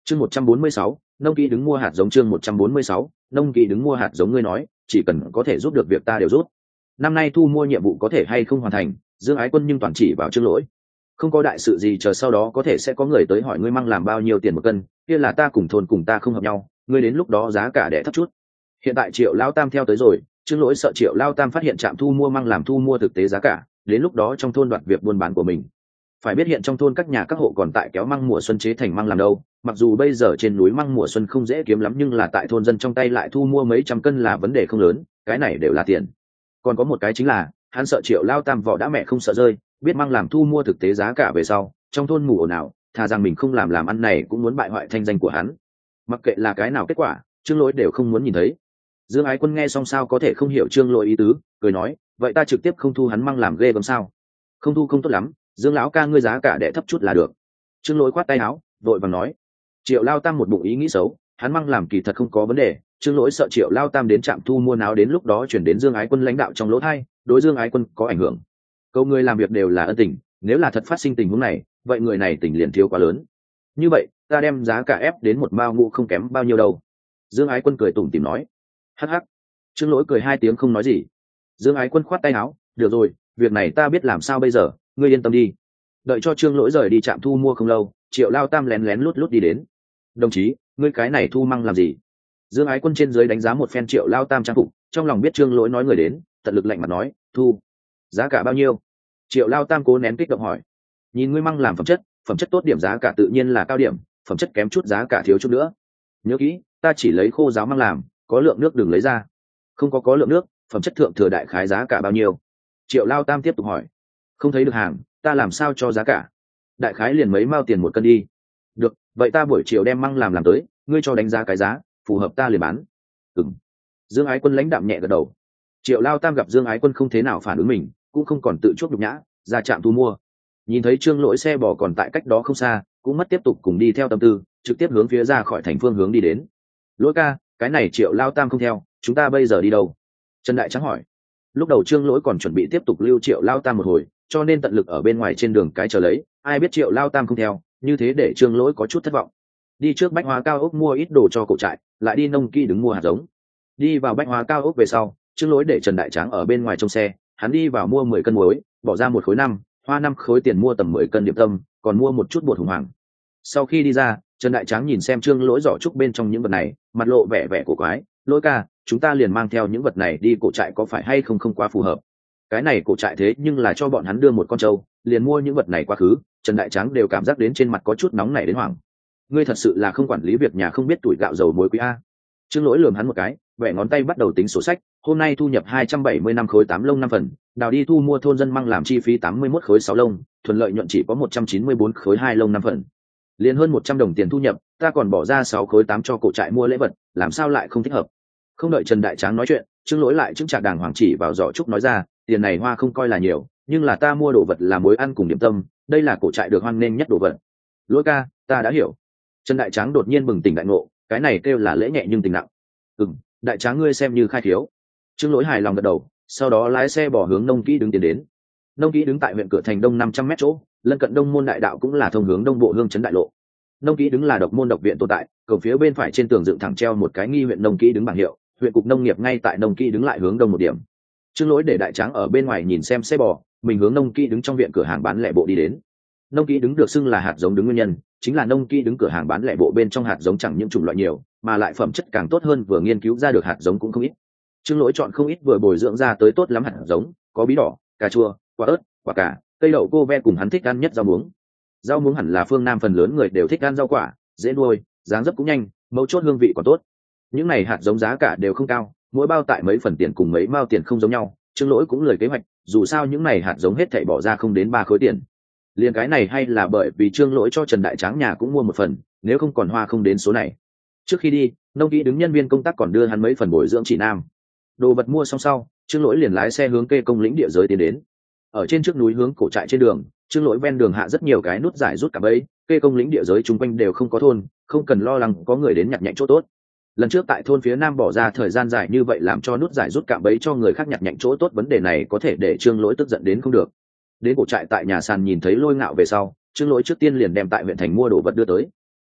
Chương 146, nông kỹ đứng mua hạt giống. Chương 146, nông kỹ đứng mua hạt giống. Ngươi nói chỉ cần có thể giúp được việc ta đều giúp. Năm nay thu mua nhiệm vụ có thể hay không hoàn thành, Dương Ái Quân nhưng toàn chỉ vào Trương Lỗi. Không có đại sự gì, chờ sau đó có thể sẽ có người tới hỏi ngươi măng làm bao nhiêu tiền một cân, kia là ta cùng thôn cùng ta không hợp nhau, ngươi đến lúc đó giá cả đẻ thấp chút. Hiện tại Triệu Lao Tam theo tới rồi, Trương Lỗi sợ Triệu Lao Tam phát hiện trạm thu mua măng làm thu mua thực tế giá cả, đến lúc đó trong thôn đoạt việc buôn bán của mình. Phải biết hiện trong thôn các nhà các hộ còn tại kéo măng mùa xuân chế thành măng làm đâu, mặc dù bây giờ trên núi măng mùa xuân không dễ kiếm lắm, nhưng là tại thôn dân trong tay lại thu mua mấy trăm cân là vấn đề không lớn, cái này đều là tiền. Còn có một cái chính là hắn sợ Triệu Lao Tam vỏ đã mẹ không sợ rơi, biết măng làm thu mua thực tế giá cả về sau trong thôn mù ồn ào, thà rằng mình không làm ăn này cũng muốn bại hoại thanh danh của hắn. Mặc kệ là cái nào kết quả, Trương Lỗi đều không muốn nhìn thấy. Dương Ái Quân nghe xong sao có thể không hiểu Trương Lỗi ý tứ, cười nói vậy ta trực tiếp không thu hắn măng làm ghê gớm sao? Không thu không tốt lắm, Dương lão ca ngươi giá cả đẻ thấp chút là được. Trương Lỗi khoát tay áo vội vàng nói. Triệu Lao Tam một bụng ý nghĩ xấu, hắn măng làm kỳ thật không có vấn đề, Trương Lỗi sợ Triệu Lao Tam đến trạm thu mua náo đến lúc đó chuyển đến Dương Ái Quân lãnh đạo trong lỗ thay, đối Dương Ái Quân có ảnh hưởng. Câu người làm việc đều là ân tình, nếu là thật phát sinh tình huống này, vậy người này tình liền thiếu quá lớn. Như vậy ta đem giá cả ép đến một mao ngũ không kém bao nhiêu đâu. Dương Ái Quân cười tủm tỉm nói. Hắc hắc. Trương Lỗi cười hai tiếng không nói gì. Dương Ái Quân khoát tay áo, được rồi, việc này ta biết làm sao bây giờ, ngươi yên tâm đi. Đợi cho Trương Lỗi rời đi trạm thu mua không lâu, Triệu Lao Tam lén lén lút lút đi đến. Đồng chí, ngươi cái này thu măng làm gì? Dương Ái Quân trên dưới đánh giá một phen Triệu Lao Tam trang phục, trong lòng biết Trương Lỗi nói người đến, tận lực lạnh mặt nói, thu. Giá cả bao nhiêu? Triệu Lao Tam cố nén kích động hỏi. Nhìn ngươi măng làm phẩm chất tốt điểm giá cả tự nhiên là cao điểm, phẩm chất kém chút giá cả thiếu chút nữa. Nhớ kỹ, ta chỉ lấy khô giáo măng làm, có lượng nước đừng lấy ra. Không có lượng nước, phẩm chất thượng thừa đại khái giá cả bao nhiêu? Triệu Lao Tam tiếp tục hỏi. Không thấy được hàng, ta làm sao cho giá cả? Đại khái liền mấy mao tiền một cân đi. Được, vậy ta buổi chiều đem măng làm tới, ngươi cho đánh giá cái giá phù hợp ta liền bán. Ừm. Dương Ái Quân lãnh đạm nhẹ gật đầu. Triệu Lao Tam gặp Dương Ái Quân không thế nào phản ứng mình, cũng không còn tự chuốc nhục nhã, ra trạm thu mua. Nhìn thấy Trương Lỗi xe bò còn tại cách đó không xa, cũng mất tiếp tục cùng đi theo tâm tư, trực tiếp hướng phía ra khỏi thành phương hướng đi đến. Lỗi ca, cái này Triệu Lao Tam không theo, chúng ta bây giờ đi đâu? Trần Đại Trắng hỏi. Lúc đầu Trương Lỗi còn chuẩn bị tiếp tục lưu Triệu Lao Tam một hồi, cho nên tận lực ở bên ngoài trên đường cái chờ lấy, ai biết Triệu Lao Tam không theo, như thế để Trương Lỗi có chút thất vọng. Đi trước bách hóa cao ốc mua ít đồ cho cổ trại, lại đi nông kỹ đứng mua hạt giống. Đi vào bách hóa cao ốc về sau, Trương Lỗi để Trần Đại Tráng ở bên ngoài trong xe, hắn đi vào mua 10 cân muối, bỏ ra 1 khối 5, hoa 5 khối tiền mua tầm 10 cân điểm tâm, còn mua một chút bột hùng hoàng. Sau khi đi ra, Trần Đại Tráng nhìn xem Trương Lỗi giỏ trúc bên trong những vật này, mặt lộ vẻ vẻ cổ quái. Lỗi ca, chúng ta liền mang theo những vật này đi cổ trại có phải hay không không quá phù hợp? Cái này cổ trại thế nhưng là cho bọn hắn đưa một con trâu, liền mua những vật này quá khứ, Trần Đại Tráng đều cảm giác đến trên mặt có chút nóng nảy đến hoảng. Ngươi thật sự là không quản lý việc nhà, không biết tuổi gạo dầu muối quý a. Trương Lỗi lườm hắn một cái, vẽ ngón tay bắt đầu tính sổ sách. Hôm nay thu nhập 275 khối 8 lông 5 phần, đào đi thu mua thôn dân măng làm chi phí 81 khối 6 lông, thuần lợi nhuận chỉ có 194 khối 2 lông 5 phần. Liền hơn 100 đồng tiền thu nhập, ta còn bỏ ra 6 khối 8 cho cổ trại mua lễ vật, làm sao lại không thích hợp? Không đợi Trần Đại Tráng nói chuyện, Trương Lỗi lại chứng trạc đàng hoàng chỉ vào giỏ trúc nói ra, tiền này hoa không coi là nhiều, nhưng là ta mua đồ vật là muối ăn cùng điểm tâm, đây là cổ trại được hoan nghênh nhất đồ vật. Lỗi ca, ta đã hiểu. Trần Đại Tráng đột nhiên bừng tỉnh đại ngộ, cái này kêu là lễ nhẹ nhưng tình nặng. Đại Tráng ngươi xem như khai thiếu. Trương Lỗi hài lòng gật đầu, sau đó lái xe bỏ hướng nông kỹ đứng tiến đến. Nông kỹ đứng tại huyện cửa thành đông 500 mét chỗ, lân cận đông môn đại đạo cũng là thông hướng đông bộ hương trấn đại lộ. Nông kỹ đứng là độc môn độc viện tồn tại, cầu phía bên phải trên tường dựng thẳng treo một cái nghi huyện nông kỹ đứng bảng hiệu, huyện cục nông nghiệp ngay tại nông kỹ đứng lại hướng đông một điểm. Trương Lỗi để Đại Tráng ở bên ngoài nhìn xem xe bò, mình hướng nông kỹ đứng trong viện cửa hàng bán lẻ bộ đi đến. Nông kỹ đứng được xưng là hạt giống đứng nguyên nhân chính là nông kỹ đứng cửa hàng bán lẻ bộ bên trong hạt giống chẳng những chủng loại nhiều, mà lại phẩm chất càng tốt hơn, vừa nghiên cứu ra được hạt giống cũng không ít. Trương Lỗi chọn không ít vừa bồi dưỡng ra tới tốt lắm hạt giống, có bí đỏ, cà chua, quả ớt, quả cà, cây đậu cô ve cùng hắn thích ăn nhất rau muống. Rau muống hẳn là phương Nam phần lớn người đều thích ăn rau quả, dễ nuôi, dáng dấp cũng nhanh, mấu chốt hương vị còn tốt. Những này hạt giống giá cả đều không cao, mỗi bao tại mấy phần tiền cùng mấy mao tiền không giống nhau. Trương Lỗi cũng lười kế hoạch, dù sao những này hạt giống hết thảy bỏ ra không đến 3 khối tiền. Liền cái này hay là bởi vì Trương Lỗi cho Trần Đại Tráng nhà cũng mua một phần, nếu không còn hoa không đến số này. Trước khi đi, nông kỹ đứng nhân viên công tác còn đưa hắn mấy phần bồi dưỡng chỉ nam. Đồ vật mua xong sau, Trương Lỗi liền lái xe hướng Kê Công lĩnh địa giới tiến đến. Ở trên trước núi hướng cổ trại trên đường, Trương Lỗi ven đường hạ rất nhiều cái nút giải rút cả bẫy, Kê Công lĩnh địa giới chung quanh đều không có thôn, không cần lo lắng có người đến nhặt nhạnh chỗ tốt. Lần trước tại thôn phía Nam bỏ ra thời gian dài như vậy làm cho nút giải rút cạm bẫy cho người khác nhặt nhạnh chỗ tốt, vấn đề này có thể để Trương Lỗi tức giận đến không được. Đến cổ trại tại nhà sàn nhìn thấy Lôi Ngạo về sau, Trương Lỗi trước tiên liền đem tại huyện thành mua đồ vật đưa tới.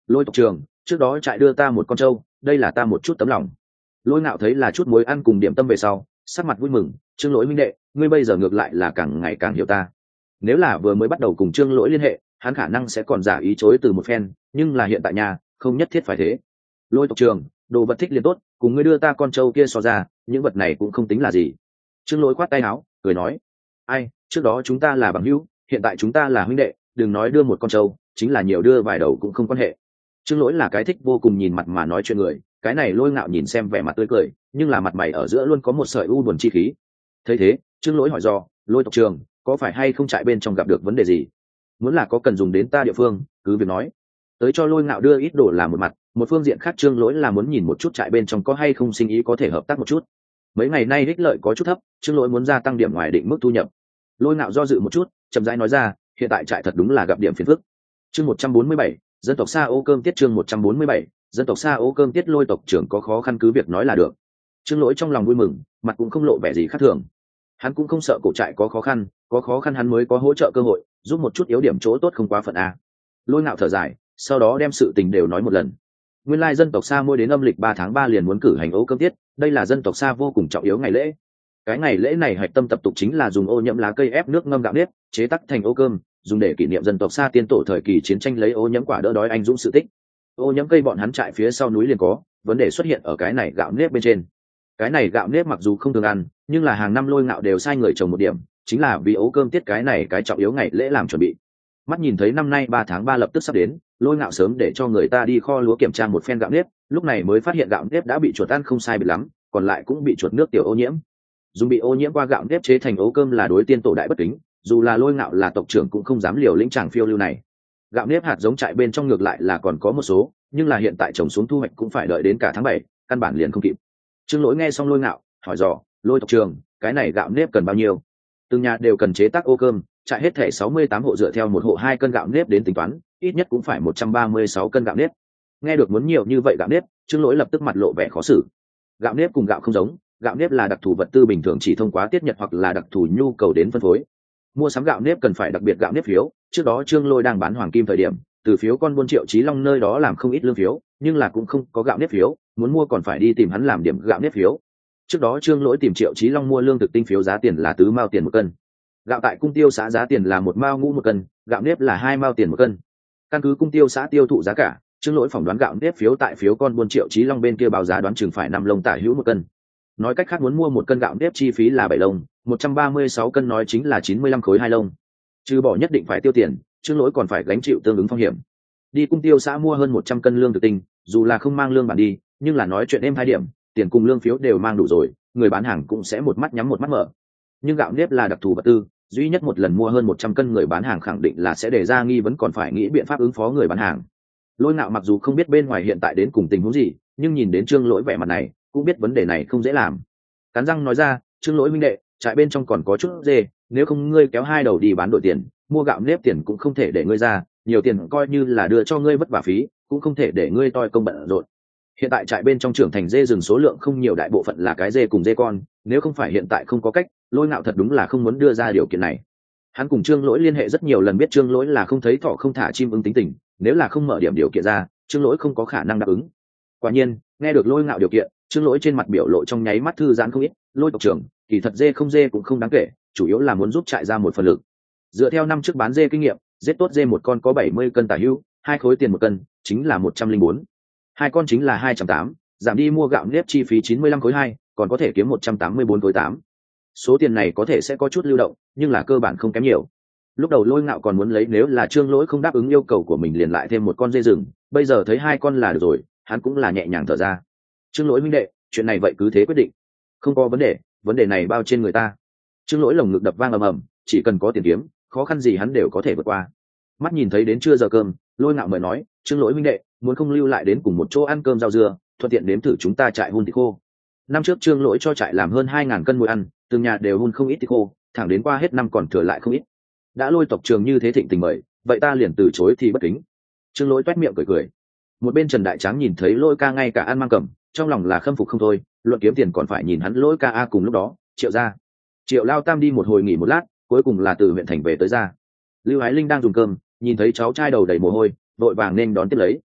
Lôi tộc trường, trước đó trại đưa ta một con trâu, đây là ta một chút tấm lòng. Lôi Ngạo thấy là chút muối ăn cùng điểm tâm về sau, sắc mặt vui mừng. Trương Lỗi huynh đệ, ngươi bây giờ ngược lại là càng ngày càng hiểu ta. Nếu là vừa mới bắt đầu cùng Trương Lỗi liên hệ, hắn khả năng sẽ còn giả ý chối từ một phen, nhưng là hiện tại nhà, không nhất thiết phải thế. Lôi tộc trường, đồ vật thích liền tốt, cùng ngươi đưa ta con trâu kia so ra, những vật này cũng không tính là gì. Trương Lỗi khoát tay áo, cười nói: ai, trước đó chúng ta là bằng hữu, hiện tại chúng ta là huynh đệ, đừng nói đưa một con trâu, chính là nhiều đưa vài đầu cũng không quan hệ. Trương Lỗi là cái thích vô cùng nhìn mặt mà nói chuyện người, cái này Lôi Ngạo nhìn xem vẻ mặt tươi cười, nhưng là mặt mày ở giữa luôn có một sợi u buồn chi khí. Thấy thế, Trương Lỗi hỏi do: Lôi tộc trường, có phải hay không trại bên trong gặp được vấn đề gì? Muốn là có cần dùng đến ta địa phương, cứ việc nói. Tới cho Lôi Ngạo đưa ít đồ làm một mặt, một phương diện khác Trương Lỗi là muốn nhìn một chút trại bên trong có hay không sinh ý có thể hợp tác một chút. Mấy ngày nay ích lợi có chút thấp, Trương Lỗi muốn gia tăng điểm ngoài định mức thu nhập. Lôi Ngạo do dự một chút, chậm rãi nói ra: hiện tại trại thật đúng là gặp điểm phiền phức. Chương 147, dân tộc Sa Ô cơm tiết. Chương 147, dân tộc Sa Ô cơm tiết. Lôi tộc trưởng có khó khăn cứ việc nói là được. Trương Lỗi trong lòng vui mừng, mặt cũng không lộ vẻ gì khác thường. Hắn cũng không sợ cổ trại có khó khăn hắn mới có hỗ trợ cơ hội, giúp một chút yếu điểm chỗ tốt không quá phận a. Lôi Ngạo thở dài, sau đó đem sự tình đều nói một lần. Nguyên lai dân tộc Sa mỗi đến âm lịch 3 tháng 3 liền muốn cử hành ô cơm tiết, đây là dân tộc Sa vô cùng trọng yếu ngày lễ. Cái ngày lễ này hạch tâm tập tục chính là dùng ô nhẫm lá cây ép nước ngâm gạo nếp, chế tác thành ô cơm, dùng để kỷ niệm dân tộc Sa tiên tổ thời kỳ chiến tranh lấy ô nhẫm quả đỡ đói anh dũng sự tích. Ô nhẫm cây bọn hắn trại phía sau núi liền có, vấn đề xuất hiện ở cái này gạo nếp bên trên. Cái này gạo nếp mặc dù không thường ăn, nhưng là hàng năm Lôi Ngạo đều sai người trồng một điểm, chính là vì ố cơm tiết cái này cái trọng yếu ngày lễ làm chuẩn bị. Mắt nhìn thấy năm nay 3 tháng 3 lập tức sắp đến, Lôi Ngạo sớm để cho người ta đi kho lúa kiểm tra một phen gạo nếp, lúc này mới phát hiện gạo nếp đã bị chuột ăn không sai biệt lắm, còn lại cũng bị chuột nước tiểu ô nhiễm. Dùng bị ô nhiễm qua gạo nếp chế thành ố cơm là đối tiên tổ đại bất kính, dù là Lôi Ngạo là tộc trưởng cũng không dám liều lĩnh chàng phiêu lưu này. Gạo nếp hạt giống trại bên trong ngược lại là còn có một số, nhưng là hiện tại trồng xuống thu hoạch cũng phải đợi đến cả tháng 7, căn bản liền không kịp. Trương Lỗi nghe xong Lôi Ngạo, hỏi dò: Lôi tộc trưởng, cái này gạo nếp cần bao nhiêu? Từng nhà đều cần chế tác ô cơm, trại hết thể 68 hộ dựa theo một hộ 2 cân gạo nếp đến tính toán, ít nhất cũng phải 136 cân gạo nếp. Nghe được muốn nhiều như vậy gạo nếp, Trương Lỗi lập tức mặt lộ vẻ khó xử. Gạo nếp cùng gạo không giống, gạo nếp là đặc thù vật tư bình thường chỉ thông qua tiết nhật hoặc là đặc thù nhu cầu đến phân phối. Mua sắm gạo nếp cần phải đặc biệt gạo nếp phiếu, trước đó Trương Lôi đang bán hoàng kim thời điểm, từ phiếu con buôn Triệu Chí Long nơi đó làm không ít lương phiếu, nhưng là cũng không có gạo nếp phiếu, muốn mua còn phải đi tìm hắn làm điểm gạo nếp phiếu. Trước đó Trương Lỗi tìm Triệu Chí Long mua lương thực tinh phiếu giá tiền là 4 mao tiền một cân. Gạo tại cung tiêu xã giá tiền là 1 mao ngũ một cân, gạo nếp là 2 mao tiền một cân. Căn cứ cung tiêu xã tiêu thụ giá cả, Trương Lỗi phỏng đoán gạo nếp phiếu tại phiếu con buôn Triệu Chí Long bên kia báo giá đoán chừng phải 5 lông tả hữu một cân. Nói cách khác muốn mua một cân gạo nếp chi phí là 7 lông, 136 cân nói chính là 95 khối 2 lông. Trừ bỏ nhất định phải tiêu tiền, Trương Lỗi còn phải gánh chịu tương ứng phong hiểm. Đi cung tiêu xã mua hơn 100 cân lương thực tinh, dù là không mang lương bản đi, nhưng là nói chuyện êm hai điểm, tiền cùng lương phiếu đều mang đủ rồi, người bán hàng cũng sẽ một mắt nhắm một mắt mở. Nhưng gạo nếp là đặc thù vật tư, duy nhất một lần mua hơn 100 cân người bán hàng khẳng định là sẽ đề ra nghi vấn còn phải nghĩ biện pháp ứng phó người bán hàng. Lôi Ngạo mặc dù không biết bên ngoài hiện tại đến cùng tình huống gì, nhưng nhìn đến Trương Lỗi vẻ mặt này, cũng biết vấn đề này không dễ làm. Cắn răng nói ra: Trương Lỗi huynh đệ, trại bên trong còn có chút dê, nếu không ngươi kéo 2 đầu đi bán đổi tiền, mua gạo nếp tiền cũng không thể để ngươi ra, nhiều tiền coi như là đưa cho ngươi vất vả phí, cũng không thể để ngươi toi công bận rộn. Hiện tại trại bên trong trưởng thành dê rừng số lượng không nhiều, đại bộ phận là cái dê cùng dê con, nếu không phải hiện tại không có cách, Lôi Ngạo thật đúng là không muốn đưa ra điều kiện này. Hắn cùng Trương Lỗi liên hệ rất nhiều lần, biết Trương Lỗi là không thấy thỏ không thả chim ứng tính tình, nếu là không mở điểm điều kiện ra, Trương Lỗi không có khả năng đáp ứng. Quả nhiên, nghe được Lôi Ngạo điều kiện, Trương Lỗi trên mặt biểu lộ trong nháy mắt thư giãn không ít. Lôi tộc trưởng, kỳ thật dê không dê cũng không đáng kể, chủ yếu là muốn giúp trại ra một phần lực. Dựa theo năm trước bán dê kinh nghiệm, giết tốt dê một con có 70 cân tả hữu, 2 khối tiền một cân, chính là 104. 2 con chính là 280, giảm đi mua gạo nếp chi phí 95 khối 2, còn có thể kiếm 184 khối 8. Số tiền này có thể sẽ có chút lưu động, nhưng là cơ bản không kém nhiều. Lúc đầu Lôi Ngạo còn muốn lấy nếu là Trương Lỗi không đáp ứng yêu cầu của mình liền lại thêm một con dê rừng, bây giờ thấy 2 con là được rồi, hắn cũng là nhẹ nhàng thở ra. Trương Lỗi huynh đệ, chuyện này vậy cứ thế quyết định. Không có vấn đề này bao trên người ta. Trương Lỗi lồng ngực đập vang ầm ầm, chỉ cần có tiền kiếm, khó khăn gì hắn đều có thể vượt qua. Mắt nhìn thấy đến trưa giờ cơm, Lôi Ngạo mời nói: Trương Lỗi huynh đệ, muốn không lưu lại đến cùng một chỗ ăn cơm rau dưa, thuận tiện đếm thử chúng ta trại hun thịt khô. Năm trước Trương Lỗi cho trại làm hơn 2.000 cân muối ăn, từng nhà đều hun không ít thịt khô, thẳng đến qua hết năm còn thừa lại không ít. Đã Lôi tộc trường như thế thịnh tình mời, vậy ta liền từ chối thì bất kính. Trương Lỗi toét miệng cười cười. Một bên Trần Đại Tráng nhìn thấy Lôi ca ngay cả ăn mang cầm, trong lòng là khâm phục không thôi, luận kiếm tiền còn phải nhìn hắn Lôi ca a. Cùng lúc đó, Triệu gia, Triệu Lao Tam đi một hồi nghỉ một lát, cuối cùng là từ huyện thành về tới ra. Lưu Ái Linh đang dùng cơm, nhìn thấy cháu trai đầu đầy mồ hôi, vội vàng nên đón tiếp lấy.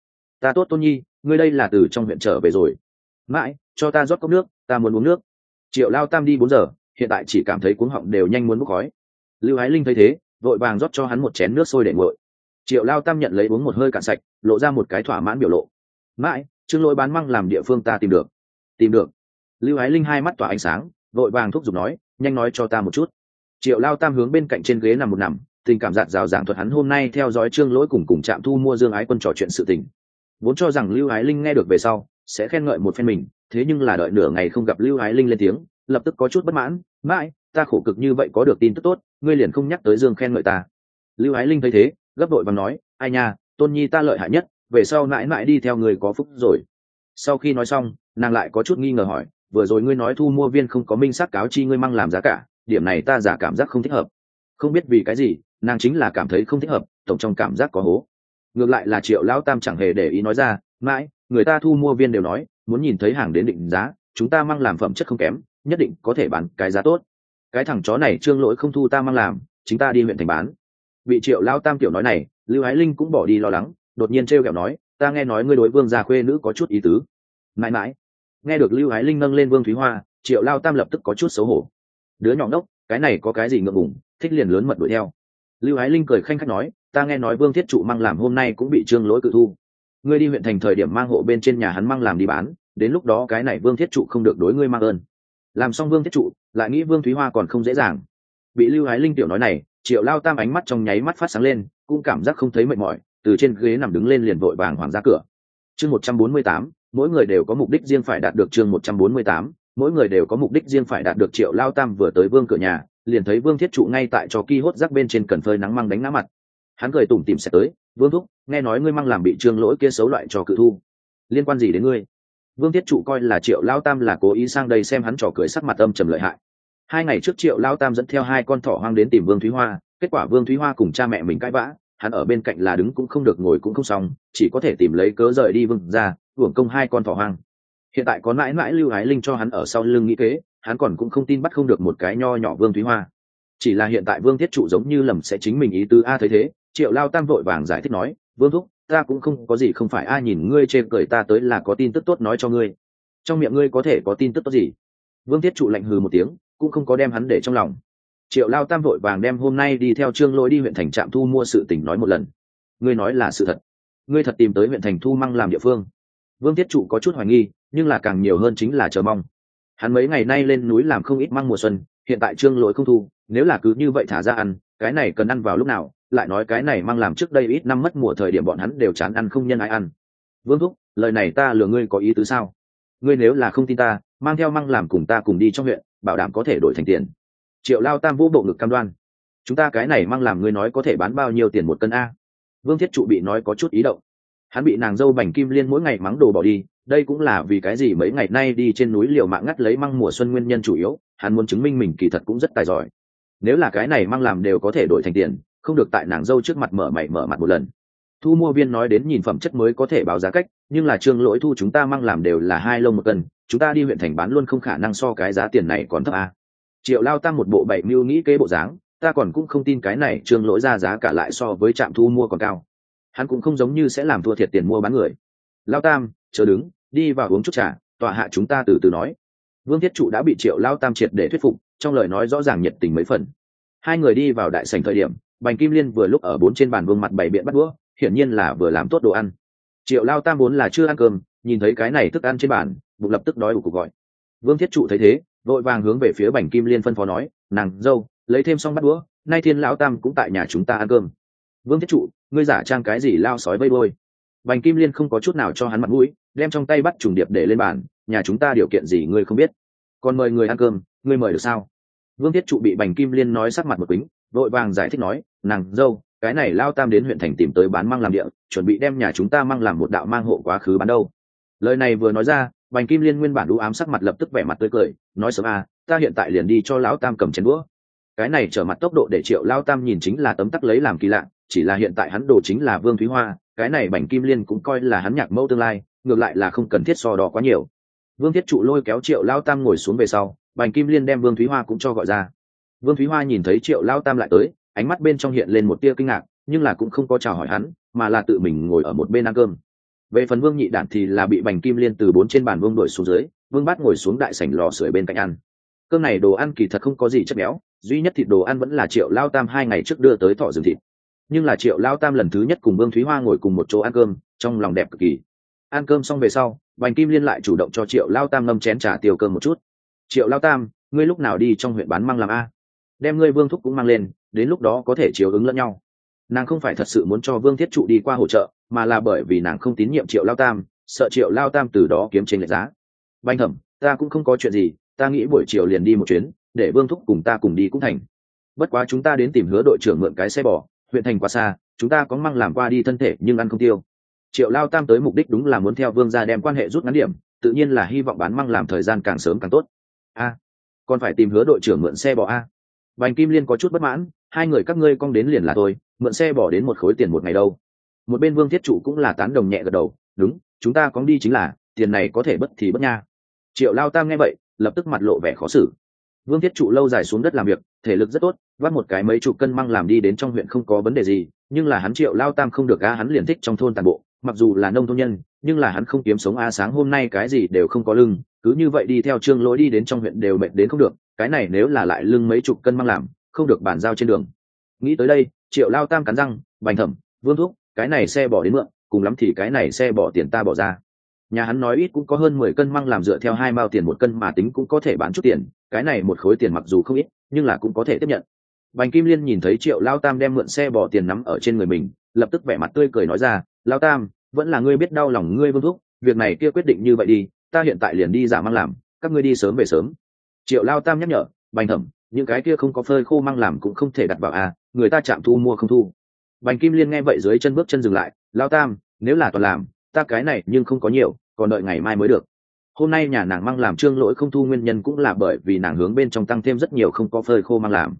Ta tốt Tôn Nhi, ngươi đây là từ trong huyện trở về rồi. Mãi cho ta rót cốc nước, ta muốn uống nước. Triệu Lao Tam đi 4 giờ, hiện tại chỉ cảm thấy cuống họng đều nhanh muốn bốc khói. Lưu Ái Linh thấy thế, vội vàng rót cho hắn một chén nước sôi để nguội. Triệu Lao Tam nhận lấy uống một hơi cạn sạch, lộ ra một cái thỏa mãn biểu lộ. Mãi Trương Lỗi bán măng làm địa phương ta tìm được. Lưu Ái Linh hai mắt tỏa ánh sáng, vội vàng thúc giục nói, nhanh nói cho ta một chút. Triệu Lao Tam hướng bên cạnh trên ghế nằm, tình cảm dạt dào giảng thuật hắn hôm nay theo dõi Trương Lỗi cùng Trạm Thu mua Dương Ái Quân trò chuyện sự tình. Vốn cho rằng Lưu Ái Linh nghe được về sau sẽ khen ngợi một phen mình, thế nhưng là đợi nửa ngày không gặp Lưu Ái Linh lên tiếng, lập tức có chút bất mãn. Mãi ta khổ cực như vậy có được tin tức tốt, ngươi liền không nhắc tới Dương khen ngợi ta. Lưu Ái Linh thấy thế, gấp vội vàng nói, ai nha, Tôn Nhi ta lợi hại nhất, về sau mãi mãi đi theo người có phúc rồi. Sau khi nói xong, nàng lại có chút nghi ngờ hỏi, vừa rồi ngươi nói thu mua viên không có minh xác cáo chi ngươi măng làm giá cả, điểm này ta giả cảm giác không thích hợp. Không biết vì cái gì, nàng chính là cảm thấy không thích hợp, tổng trong cảm giác có hố. Ngược lại là Triệu Lão Tam chẳng hề để ý nói ra, mãi người ta thu mua viên đều nói muốn nhìn thấy hàng đến định giá, chúng ta măng làm phẩm chất không kém, nhất định có thể bán cái giá tốt. Cái thằng chó này Trương Lỗi không thu ta măng làm, chính ta đi huyện thành bán. Bị Triệu Lão Tam tiểu nói này, Lưu Ái Linh cũng bỏ đi lo lắng, đột nhiên trêu ghẹo nói, ta nghe nói ngươi đối Vương gia khuê nữ có chút ý tứ. Mãi mãi nghe được Lưu Ái Linh nâng lên Vương Thúy Hoa, Triệu Lao Tam lập tức có chút xấu hổ. Đứa nhỏ ngốc, cái này có cái gì ngượng ngùng, thích liền lớn mật đuổi theo. Lưu Ái Linh cười khanh khách nói, ta nghe nói Vương Thiết Trụ măng làm hôm nay cũng bị Trương Lỗi cự thu. Ngươi đi huyện thành thời điểm mang hộ bên trên nhà hắn măng làm đi bán, đến lúc đó cái này Vương Thiết Trụ không được đối ngươi mang ơn. Làm xong Vương Thiết Trụ, lại nghĩ Vương Thúy Hoa còn không dễ dàng. Bị Lưu Ái Linh tiểu nói này, Triệu Lao Tam ánh mắt trong nháy mắt phát sáng lên, cũng cảm giác không thấy mệt mỏi, từ trên ghế nằm đứng lên liền vội vàng hoàng ra cửa. Chương 148, mỗi người đều có mục đích riêng phải đạt được. Chương 148, mỗi người đều có mục đích riêng phải đạt được. Triệu Lao Tam vừa tới Vương cửa nhà, liền thấy Vương Thiết Trụ ngay tại cho ki hốt rác bên trên cần phơi nắng măng đánh ngã mặt. Hắn cười tủm tỉm sẽ tới, Vương thúc, nghe nói ngươi măng làm bị Trương Lỗi kia xấu loại cho cự thu, liên quan gì đến ngươi? Vương Thiết Trụ coi là Triệu Lao Tam là cố ý sang đây xem hắn trò cười, sắc mặt âm trầm lợi hại. 2 ngày trước Triệu Lao Tam dẫn theo 2 con thỏ hoang đến tìm Vương Thúy Hoa, kết quả Vương Thúy Hoa cùng cha mẹ mình cãi vã, hắn ở bên cạnh là đứng cũng không được, ngồi cũng không xong, chỉ có thể tìm lấy cớ rời đi Vương ra, hưởng công 2 con thỏ hoang. Hiện tại có mãi mãi Lưu Ái Linh cho hắn ở sau lưng nghĩ kế, hắn còn cũng không tin bắt không được một cái nho nhỏ Vương Thúy Hoa. Chỉ là hiện tại Vương Thiết Trụ giống như lầm sẽ chính mình ý tứ a. Thấy thế, Triệu Lao Tam vội vàng giải thích nói, Vương thúc, ta cũng không có gì, không phải ai nhìn ngươi chê cười ta tới là có tin tức tốt nói cho ngươi. Trong miệng ngươi có thể có tin tức tốt gì? Vương Thiết Trụ lạnh hừ một tiếng, cũng không có đem hắn để trong lòng. Triệu Lao Tam vội vàng đem hôm nay đi theo Trương Lỗi đi huyện thành Trạm Thu mua sự tình nói một lần. Ngươi nói là sự thật? Ngươi thật tìm tới huyện thành thu măng làm địa phương? Vương Thiết Trụ có chút hoài nghi, nhưng là càng nhiều hơn chính là chờ mong. Hắn mấy ngày nay lên núi làm không ít măng mùa xuân, hiện tại Trương Lỗi không thu, nếu là cứ như vậy thả ra ăn, cái này cần ăn vào lúc nào? Lại nói cái này măng làm trước đây ít năm mất mùa thời điểm bọn hắn đều chán ăn không nhân ai ăn. Vương thúc, lời này ta lừa ngươi có ý tứ sao? Ngươi nếu là không tin ta, mang theo măng làm cùng ta cùng đi trong huyện, bảo đảm có thể đổi thành tiền. Triệu Lao Tam vũ bộ ngực cam đoan, chúng ta cái này măng làm ngươi nói có thể bán bao nhiêu tiền một cân a? Vương Thiết Trụ bị nói có chút ý động. Hắn bị nàng dâu Bành Kim Liên mỗi ngày mắng đồ bỏ đi, đây cũng là vì cái gì mấy ngày nay đi trên núi liều mạng ngắt lấy măng mùa xuân nguyên nhân chủ yếu, hắn muốn chứng minh mình kỳ thật cũng rất tài giỏi. Nếu là cái này măng làm đều có thể đổi thành tiền, không được tại nàng dâu trước mặt mở mày mở mặt một lần. Thu mua viên nói đến nhìn phẩm chất mới có thể báo giá cách, nhưng là Trương Lỗi thu chúng ta măng làm đều là 2 lông một cân, chúng ta đi huyện thành bán luôn không khả năng so cái giá tiền này còn thấp a. Triệu Lao Tam một bộ 7 mưu nghĩ kế bộ dáng, ta còn cũng không tin cái này Trương Lỗi ra giá cả lại so với Trạm Thu mua còn cao. Hắn cũng không giống như sẽ làm thua thiệt tiền mua bán người. Lao Tam, chờ đứng, đi vào uống chút trà, tọa hạ chúng ta từ từ nói. Vương Thiết Trụ đã bị Triệu Lao Tam triệt để thuyết phục, trong lời nói rõ ràng nhiệt tình mấy phần. 2 người đi vào đại sảnh thời điểm, Bành Kim Liên vừa lúc ở 4 trên bàn vương mặt bày biện bắt đũa, hiển nhiên là vừa làm tốt đồ ăn. Triệu Lao Tam vốn là chưa ăn cơm, nhìn thấy cái này thức ăn trên bàn, bụng lập tức đói ù cục gọi. Vương Thiết Trụ thấy thế, vội vàng hướng về phía Bành Kim Liên phân phó nói, nàng dâu, lấy thêm xong bắt đũa, nay Thiên lão Tam cũng tại nhà chúng ta ăn cơm. Vương Thiết Trụ, ngươi giả trang cái gì lao sói vây đuôi? Bành Kim Liên không có chút nào cho hắn mặt mũi, đem trong tay bắt trùng điệp để lên bàn, nhà chúng ta điều kiện gì ngươi không biết, còn mời người ăn cơm, ngươi mời được sao? Vương Thiết Trụ bị Bành Kim Liên nói sắc mặt một quýnh, vội vàng giải thích nói, nàng dâu, cái này Lao Tam đến huyện thành tìm tới bán măng làm địa, chuẩn bị đem nhà chúng ta măng làm một đạo mang hộ quá khứ bán đâu. Lời này vừa nói ra, Bành Kim Liên nguyên bản u ám sắc mặt lập tức vẻ mặt tươi cười, nói sớm à, ta hiện tại liền đi cho lão Tam cầm chén đũa. Cái này trở mặt tốc độ để Triệu Lao Tam nhìn chính là tấm tắc lấy làm kỳ lạ, chỉ là hiện tại hắn đồ chính là Vương Thúy Hoa, cái này Bành Kim Liên cũng coi là hắn nhạc mẫu tương lai, ngược lại là không cần thiết so đo quá nhiều. Vương Thiết Trụ lôi kéo Triệu Lao Tam ngồi xuống về sau, Bành Kim Liên đem Vương Thúy Hoa cũng cho gọi ra. Vương Thúy Hoa nhìn thấy Triệu Lao Tam lại tới, ánh mắt bên trong hiện lên một tia kinh ngạc, nhưng là cũng không có chào hỏi hắn, mà là tự mình ngồi ở một bên ăn cơm. Về phần Vương Nhị Đản thì là bị Bành Kim Liên từ 4 trên bàn Vương đuổi xuống dưới, Vương Bát ngồi xuống đại sảnh lò sưởi bên cạnh ăn. Cơm này đồ ăn kỳ thật không có gì chất béo, duy nhất thịt đồ ăn vẫn là Triệu Lao Tam 2 ngày trước đưa tới thọ rừng thịt. Nhưng là Triệu Lao Tam lần thứ nhất cùng Vương Thúy Hoa ngồi cùng một chỗ ăn cơm, trong lòng đẹp cực kỳ. Ăn cơm xong về sau, Bành Kim Liên lại chủ động cho Triệu Lao Tam ngâm chén trà tiêu cơm một chút. Triệu Lao Tam, ngươi lúc nào đi trong huyện bán măng làm a? Đem ngươi Vương thúc cũng mang lên, đến lúc đó có thể chiếu ứng lẫn nhau. Nàng không phải thật sự muốn cho Vương Thiết Trụ đi qua hỗ trợ, mà là bởi vì nàng không tín nhiệm Triệu Lao Tam, sợ Triệu Lao Tam từ đó kiếm trên lệch giá. Bành Thẩm, ta cũng không có chuyện gì, ta nghĩ buổi chiều liền đi một chuyến, để Vương thúc cùng ta cùng đi cũng thành. Bất quá chúng ta đến tìm Hứa đội trưởng mượn cái xe bò, huyện thành quá xa, chúng ta có măng làm qua đi thân thể nhưng ăn không tiêu. Triệu Lao Tam tới mục đích đúng là muốn theo Vương gia đem quan hệ rút ngắn điểm, tự nhiên là hy vọng bán măng làm thời gian càng sớm càng tốt. Còn phải tìm Hứa đội trưởng mượn xe bò a? Bành Kim Liên có chút bất mãn, hai người các ngươi cong đến liền là thôi, mượn xe bỏ đến một khối tiền một ngày đâu. Một bên Vương Thiết Trụ cũng là tán đồng nhẹ gật đầu, đúng, chúng ta cong đi chính là, tiền này có thể bất thì bất nha. Triệu Lao Tam nghe vậy, lập tức mặt lộ vẻ khó xử. Vương Thiết Trụ lâu dài xuống đất làm việc, thể lực rất tốt, vác một cái mấy chục cân măng làm đi đến trong huyện không có vấn đề gì, nhưng là hắn Triệu Lao Tam không được hắn liền thích trong thôn tàn bộ, mặc dù là nông thôn nhân, nhưng là hắn không kiếm sống sáng hôm nay cái gì đều không có lưng, cứ như vậy đi theo Trương Lỗi đi đến trong huyện đều mệt đến không được, cái này nếu là lại lưng mấy chục cân măng làm, không được bàn giao trên đường. Nghĩ tới đây, Triệu Lao Tam cắn răng, Bành Thẩm, Vương thúc, cái này xe bỏ đến mượn, cùng lắm thì cái này xe bỏ tiền ta bỏ ra. Nhà hắn nói ít cũng có hơn 10 cân măng làm, dựa theo 2 mao tiền một cân mà tính cũng có thể bán chút tiền, cái này một khối tiền mặc dù không ít, nhưng là cũng có thể tiếp nhận. Bành Kim Liên nhìn thấy Triệu Lao Tam đem mượn xe bỏ tiền nắm ở trên người mình, lập tức vẻ mặt tươi cười nói ra, Lao Tam, vẫn là ngươi biết đau lòng ngươi Vương thúc, việc này kia quyết định như vậy đi, ta hiện tại liền đi giả măng làm, các ngươi đi sớm về sớm. Triệu Lao Tam nhắc nhở, Bành Thẩm, những cái kia không có phơi khô măng làm cũng không thể đặt vào người ta chạm thu mua không thu. Bành Kim Liên nghe vậy dưới chân bước chân dừng lại, Lao Tam, nếu là toàn làm, ta cái này nhưng không có nhiều, còn đợi ngày mai mới được. Hôm nay nhà nàng măng làm Trương Lỗi không thu nguyên nhân cũng là bởi vì nàng hướng bên trong tăng thêm rất nhiều không có phơi khô măng làm.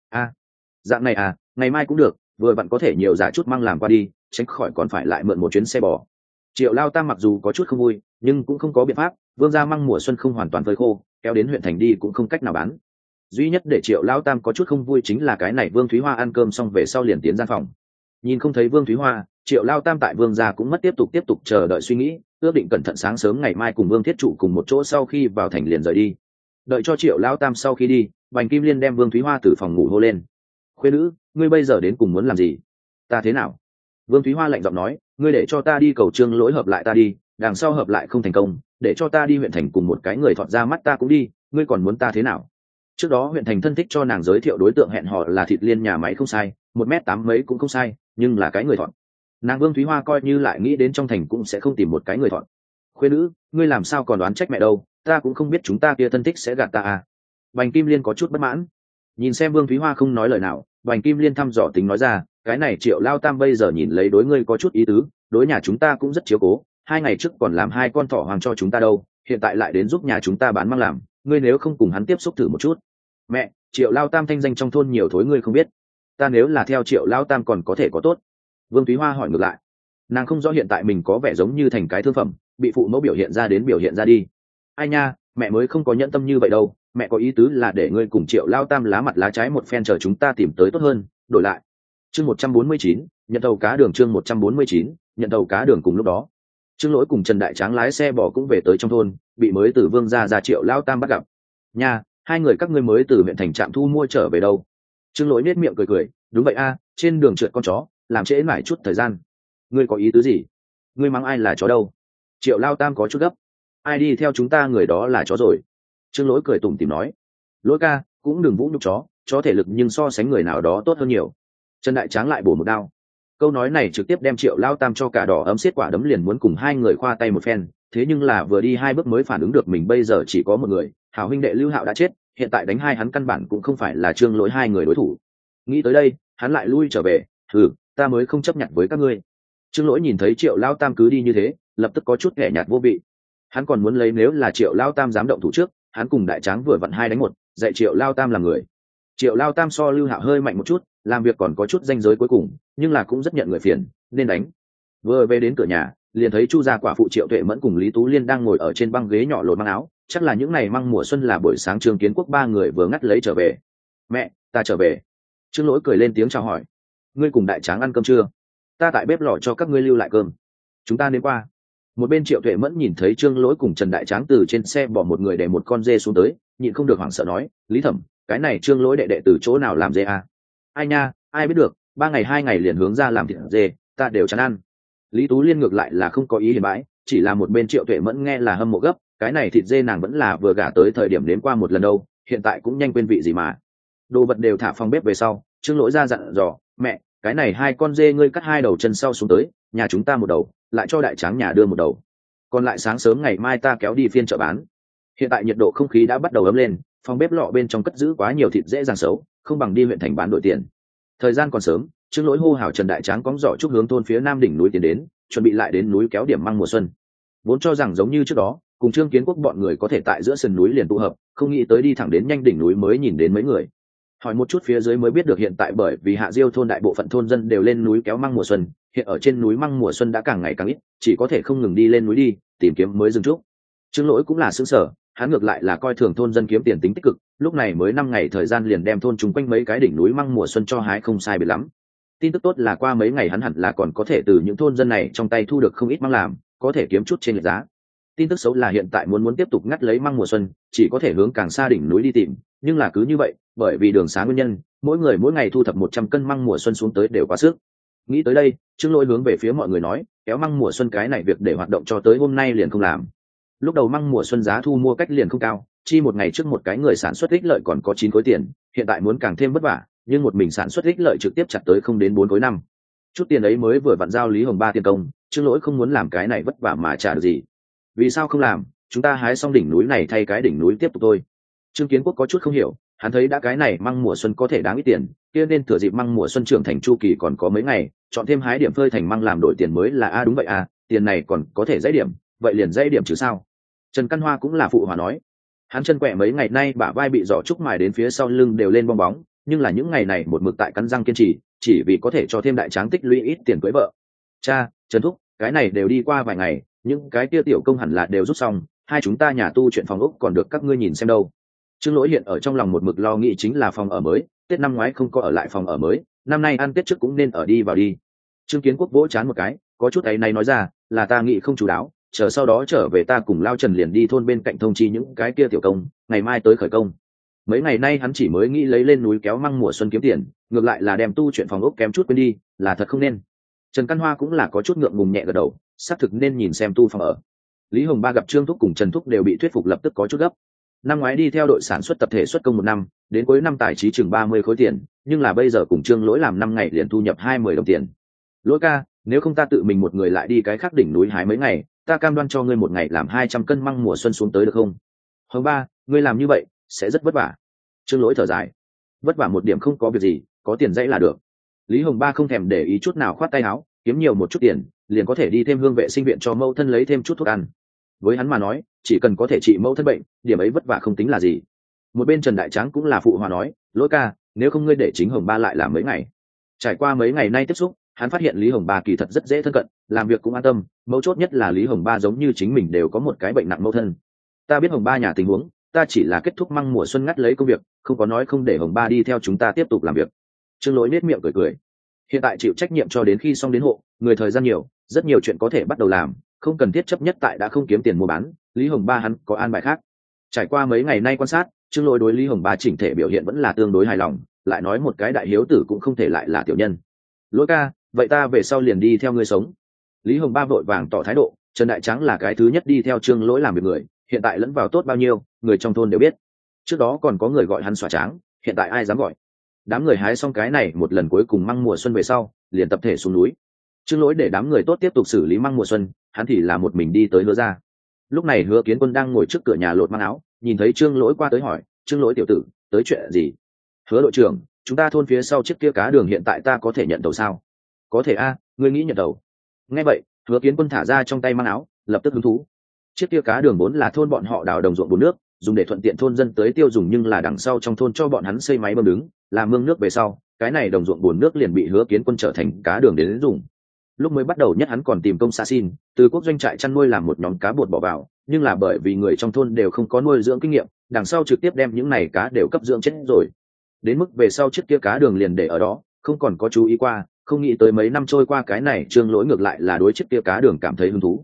Dạng này ngày mai cũng được, vừa vặn có thể nhiều giả chút măng làm qua đi, tránh khỏi còn phải lại mượn một chuyến xe bò. Triệu Lao Tam mặc dù có chút không vui, nhưng cũng không có biện pháp, Vương gia măng mùa xuân không hoàn toàn phơi khô, kéo đến huyện thành đi cũng không cách nào bán. Duy nhất để Triệu Lao Tam có chút không vui chính là cái này Vương Thúy Hoa ăn cơm xong về sau liền tiến gian phòng, nhìn không thấy Vương Thúy Hoa, Triệu Lao Tam tại Vương gia cũng mất tiếp tục chờ đợi suy nghĩ, ước định cẩn thận sáng sớm ngày mai cùng Vương Thiết Trụ cùng một chỗ sau khi vào thành liền rời đi. Đợi cho Triệu Lao Tam sau khi đi, Bành Kim Liên đem Vương Thúy Hoa từ phòng ngủ hô lên, khuê nữ, ngươi bây giờ đến cùng muốn làm gì? Ta thế nào? Vương Thúy Hoa lạnh giọng nói, ngươi để cho ta đi cầu Trương Lỗi hợp lại ta đi, đằng sau hợp lại không thành công, để cho ta đi huyện thành cùng một cái người thọt ra mắt ta cũng đi, ngươi còn muốn ta thế nào? Trước đó huyện thành thân thích cho nàng giới thiệu đối tượng hẹn hò là Thịt Liên nhà máy không sai, 1m8 mấy cũng không sai, nhưng là cái người thọt. Nàng Vương Thúy Hoa coi như lại nghĩ đến trong thành cũng sẽ không tìm một cái người thọt. Khuê nữ, ngươi làm sao còn đoán trách mẹ đâu, ta cũng không biết chúng ta kia thân thích sẽ gạt ta Bành Kim Liên có chút bất mãn. Nhìn xem Vương Thúy Hoa không nói lời nào, Bành Kim Liên thăm dò tính nói ra, cái này Triệu Lao Tam bây giờ nhìn lấy đối ngươi có chút ý tứ, đối nhà chúng ta cũng rất chiếu cố, 2 ngày trước còn làm 2 con thỏ hoàng cho chúng ta đâu, hiện tại lại đến giúp nhà chúng ta bán măng làm, ngươi nếu không cùng hắn tiếp xúc thử một chút. Mẹ, Triệu Lao Tam thanh danh trong thôn nhiều thối ngươi không biết, ta nếu là theo Triệu Lao Tam còn có thể có tốt? Vương Thúy Hoa hỏi ngược lại. Nàng không rõ hiện tại mình có vẻ giống như thành cái thương phẩm, bị phụ mẫu biểu hiện ra đi. Ai nha, mẹ mới không có nhẫn tâm như vậy đâu, mẹ có ý tứ là để ngươi cùng Triệu Lao Tam lá mặt lá trái một phen chờ chúng ta tìm tới tốt hơn, đổi lại. Chương 149, nhận tàu cá đường. Chương 149, nhận tàu cá đường. Cùng lúc đó, Trương Lỗi cùng Trần Đại Tráng lái xe bò cũng về tới trong thôn, bị mới từ Vương gia ra Triệu Lao Tam bắt gặp. Nha, hai người các ngươi mới từ huyện thành trạm thu mua trở về đâu? Trương Lỗi nết miệng cười, đúng vậy trên đường trượt con chó, làm trễ mãi chút thời gian. Ngươi có ý tứ gì? Ngươi mắng ai là chó đâu? Triệu Lao Tam có chút gấp. Ai đi theo chúng ta người đó là chó rồi. Trương Lỗi cười tủm tỉm nói, Lỗi ca, cũng đừng vũ nhục chó thể lực nhưng so sánh người nào đó tốt hơn nhiều. Trần Đại Tráng lại bổ một đao. Câu nói này trực tiếp đem Triệu Lao Tam cho cả đỏ ấm xiết quả đấm, liền muốn cùng hai người khoa tay một phen, thế nhưng là vừa đi 2 bước mới phản ứng được mình bây giờ chỉ có một người, hảo huynh đệ Lưu Hạo đã chết, hiện tại đánh hai hắn căn bản cũng không phải là Trương Lỗi hai người đối thủ. Nghĩ tới đây, hắn lại lui trở về, ta mới không chấp nhận với các ngươi. Trương Lỗi nhìn thấy Triệu Lao Tam cứ đi như thế, lập tức có chút ghẻ nhạt vô vị. Hắn còn muốn lấy nếu là Triệu Lao Tam dám động thủ trước, hắn cùng Đại Tráng vừa vặn 2 đánh 1, dạy Triệu Lao Tam làm người. Triệu Lao Tam so Lưu Hạo hơi mạnh một chút, làm việc còn có chút danh giới cuối cùng, nhưng là cũng rất nhận người phiền, nên đánh. Vừa về đến cửa nhà, liền thấy Chu gia quả phụ Triệu Tuệ Mẫn cùng Lý Tú Liên đang ngồi ở trên băng ghế nhỏ lột măng áo, chắc là những ngày măng mùa xuân là buổi sáng Trương Kiến Quốc 3 người vừa ngắt lấy trở về. Mẹ, ta trở về. Trương Lỗi cười lên tiếng chào hỏi. Ngươi cùng Đại Tráng ăn cơm chưa? Ta tại bếp lò cho các ngươi lưu lại cơm. Chúng ta đến qua. Một bên Triệu Tuệ Mẫn nhìn thấy Trương Lỗi cùng Trần Đại Tráng từ trên xe bỏ một người để một con dê xuống tới, nhịn không được hoảng sợ nói, Lý Thẩm, cái này Trương Lỗi đệ đệ từ chỗ nào làm dê à? Ai nha, ai biết được, 3 ngày 2 ngày liền hướng ra làm thịt dê, ta đều chán ăn. Lý Tú Liên ngược lại là không có ý hiền bãi, chỉ là một bên Triệu Tuệ Mẫn nghe là hâm mộ gấp, cái này thịt dê nàng vẫn là vừa gả tới thời điểm nếm qua một lần đâu, hiện tại cũng nhanh quên vị gì mà. Đồ vật đều thả phòng bếp về sau, Trương Lỗi ra dặn dò, mẹ, cái này 2 con dê ngươi cắt 2 đầu chân sau xuống tới, nhà chúng ta một đầu, lại cho Đại Tráng nhà đưa một đầu. Còn lại sáng sớm ngày mai ta kéo đi phiên chợ bán. Hiện tại nhiệt độ không khí đã bắt đầu ấm lên, phòng bếp lọ bên trong cất giữ quá nhiều thịt dễ dàng xấu, không bằng đi huyện thành bán đổi tiền. Thời gian còn sớm, Trương Lỗi hô hào Trần Đại Tráng cóng giỏ chúc hướng thôn phía nam đỉnh núi tiến đến, chuẩn bị lại đến núi kéo điểm măng mùa xuân. Vốn cho rằng giống như trước đó, cùng Trương Kiến Quốc bọn người có thể tại giữa sườn núi liền tụ hợp, không nghĩ tới đi thẳng đến nhanh đỉnh núi mới nhìn đến mấy người. Hỏi một chút phía dưới mới biết được hiện tại bởi vì Hạ Diêu thôn đại bộ phận thôn dân đều lên núi kéo măng mùa xuân, hiện ở trên núi măng mùa xuân đã càng ngày càng ít, chỉ có thể không ngừng đi lên núi đi tìm kiếm mới dừng trúc. Trương Lỗi cũng là sướng sở, hắn ngược lại là coi thường thôn dân kiếm tiền tính tích cực, lúc này mới 5 ngày thời gian liền đem thôn chúng quanh mấy cái đỉnh núi măng mùa xuân cho hái không sai biệt lắm. Tin tức tốt là qua mấy ngày hắn hẳn là còn có thể từ những thôn dân này trong tay thu được không ít măng làm, có thể kiếm chút trên lệch giá. Tin tức xấu là hiện tại muốn tiếp tục ngắt lấy măng mùa xuân, chỉ có thể hướng càng xa đỉnh núi đi tìm, nhưng là cứ như vậy, bởi vì đường xá nguyên nhân, mỗi người mỗi ngày thu thập 100 cân măng mùa xuân xuống tới đều quá sức. Nghĩ tới đây, Trương Lỗi hướng về phía mọi người nói, kéo măng mùa xuân cái này việc để hoạt động cho tới hôm nay liền không làm. Lúc đầu măng mùa xuân giá thu mua cách liền không cao, chi một ngày trước một cái người sản xuất ích lợi còn có 9 khối tiền, hiện tại muốn càng thêm vất vả, nhưng một mình sản xuất ích lợi trực tiếp chặt tới không đến 4 khối năm. Chút tiền ấy mới vừa vặn giao Lý Hồng Ba tiền công, Trương Lỗi không muốn làm cái này vất vả mà trả được gì. Vì sao không làm, chúng ta hái xong đỉnh núi này thay cái đỉnh núi tiếp tục thôi. Trương Kiến Quốc có chút không hiểu, hắn thấy đã cái này măng mùa xuân có thể đáng ít tiền, kia nên thừa dịp măng mùa xuân trưởng thành chu kỳ còn có mấy ngày, chọn thêm hái điểm phơi thành măng làm đổi tiền mới là đúng vậy tiền này còn có thể dãy điểm, vậy liền dãy điểm chứ sao. Trần Căn Hoa cũng là phụ hòa nói, hắn chân quẹ mấy ngày nay bả vai bị giỏ trúc mài đến phía sau lưng đều lên bong bóng, nhưng là những ngày này một mực tại cắn răng kiên trì, chỉ vì có thể cho thêm Đại Tráng tích lũy ít tiền cưới vợ. Cha, Trần Thúc, cái này đều đi qua vài ngày, những cái kia tiểu công hẳn là đều rút xong, hai chúng ta nhà tu chuyện phòng ốc còn được các ngươi nhìn xem đâu. Trương Lỗi hiện ở trong lòng một mực lo nghĩ chính là phòng ở mới, Tết năm ngoái không có ở lại phòng ở mới, năm nay ăn Tết trước cũng nên ở đi vào đi. Trương Kiến Quốc vỗ chán một cái, có chút ấy này nói ra, là ta nghĩ không chú đáo, chờ sau đó trở về ta cùng Lao Trần liền đi thôn bên cạnh thông chi những cái kia tiểu công, ngày mai tới khởi công. Mấy ngày nay hắn chỉ mới nghĩ lấy lên núi kéo măng mùa xuân kiếm tiền, ngược lại là đem tu chuyện phòng ốc kém chút quên đi, là thật không nên. Trần Căn Hoa cũng là có chút ngượng ngùng nhẹ gật đầu, xác thực nên nhìn xem tu phòng ở. Lý Hồng Ba gặp Trương Thúc cùng Trần Thúc đều bị thuyết phục lập tức có chút gấp. Năm ngoái đi theo đội sản xuất tập thể xuất công 1 năm, đến cuối năm tài trí chừng 30 khối tiền, nhưng là bây giờ cùng Trương Lỗi làm 5 ngày liền thu nhập 20 đồng tiền. Lỗi ca, nếu không ta tự mình một người lại đi cái khác đỉnh núi hái mấy ngày, ta cam đoan cho ngươi một ngày làm 200 cân măng mùa xuân xuống tới được không? Hồng Ba, ngươi làm như vậy sẽ rất vất vả. Trương Lỗi thở dài, vất vả một điểm không có việc gì, có tiền dãy là được. Lý Hồng Ba không thèm để ý chút nào, khoát tay áo, kiếm nhiều một chút tiền liền có thể đi thêm hương vệ sinh viện cho mẫu thân lấy thêm chút thuốc ăn. Với hắn mà nói, chỉ cần có thể trị mẫu thân bệnh, điểm ấy vất vả không tính là gì. Một bên Trần Đại Tráng cũng là phụ hòa nói, Lỗi ca, nếu không ngươi để chính Hồng Ba lại làm mấy ngày. Trải qua mấy ngày nay tiếp xúc, hắn phát hiện Lý Hồng Ba kỳ thật rất dễ thân cận, làm việc cũng an tâm, mấu chốt nhất là Lý Hồng Ba giống như chính mình đều có một cái bệnh nặng mẫu thân. Ta biết Hồng Ba nhà tình huống, ta chỉ là kết thúc măng mùa xuân ngắt lấy công việc, không có nói không để Hồng Ba đi theo chúng ta tiếp tục làm việc. Trương Lỗi nết miệng cười cười. Hiện tại chịu trách nhiệm cho đến khi xong đến hộ, người thời gian nhiều, rất nhiều chuyện có thể bắt đầu làm, không cần thiết chấp nhất tại đã không kiếm tiền mua bán. Lý Hồng Ba hắn có an bài khác. Trải qua mấy ngày nay quan sát, Trương Lỗi đối Lý Hồng Ba chỉnh thể biểu hiện vẫn là tương đối hài lòng, lại nói một cái đại hiếu tử cũng không thể lại là tiểu nhân. Lỗi ca, vậy ta về sau liền đi theo ngươi sống. Lý Hồng Ba vội vàng tỏ thái độ, Trần Đại Tráng là cái thứ nhất đi theo Trương Lỗi làm việc người, hiện tại lẫn vào tốt bao nhiêu, người trong thôn đều biết. Trước đó còn có người gọi hắn xòa tráng, hiện tại ai dám gọi. Đám người hái xong cái này một lần cuối cùng măng mùa xuân về sau, liền tập thể xuống núi. Trương Lỗi để đám người tốt tiếp tục xử lý măng mùa xuân, hắn thì là một mình đi tới Hứa ra. Lúc này Hứa Kiến Quân đang ngồi trước cửa nhà lột măng áo, nhìn thấy Trương Lỗi qua tới hỏi, Trương Lỗi tiểu tử, tới chuyện gì? Hứa đội trưởng, chúng ta thôn phía sau chiếc kia cá đường hiện tại ta có thể nhận đầu sao? Có thể ngươi nghĩ nhận đầu? Nghe vậy, Hứa Kiến Quân thả ra trong tay măng áo, lập tức hứng thú. Chiếc kia cá đường vốn là thôn bọn họ đào đồng ruộng bùn nước, dùng để thuận tiện thôn dân tới tiêu dùng, nhưng là đằng sau trong thôn cho bọn hắn xây máy bơm đứng, làm mương nước về sau, cái này đồng ruộng bùn nước liền bị Hứa Kiến Quân trở thành cá đường đến dùng. Lúc mới bắt đầu nhất hắn còn tìm công xa xin từ quốc doanh trại chăn nuôi làm một nhóm cá bột bỏ vào, nhưng là bởi vì người trong thôn đều không có nuôi dưỡng kinh nghiệm, đằng sau trực tiếp đem những này cá đều cấp dưỡng chết rồi. Đến mức về sau chiếc kia cá đường liền để ở đó, không còn có chú ý qua, không nghĩ tới mấy năm trôi qua cái này Trương Lỗi ngược lại là đối chiếc kia cá đường cảm thấy hứng thú.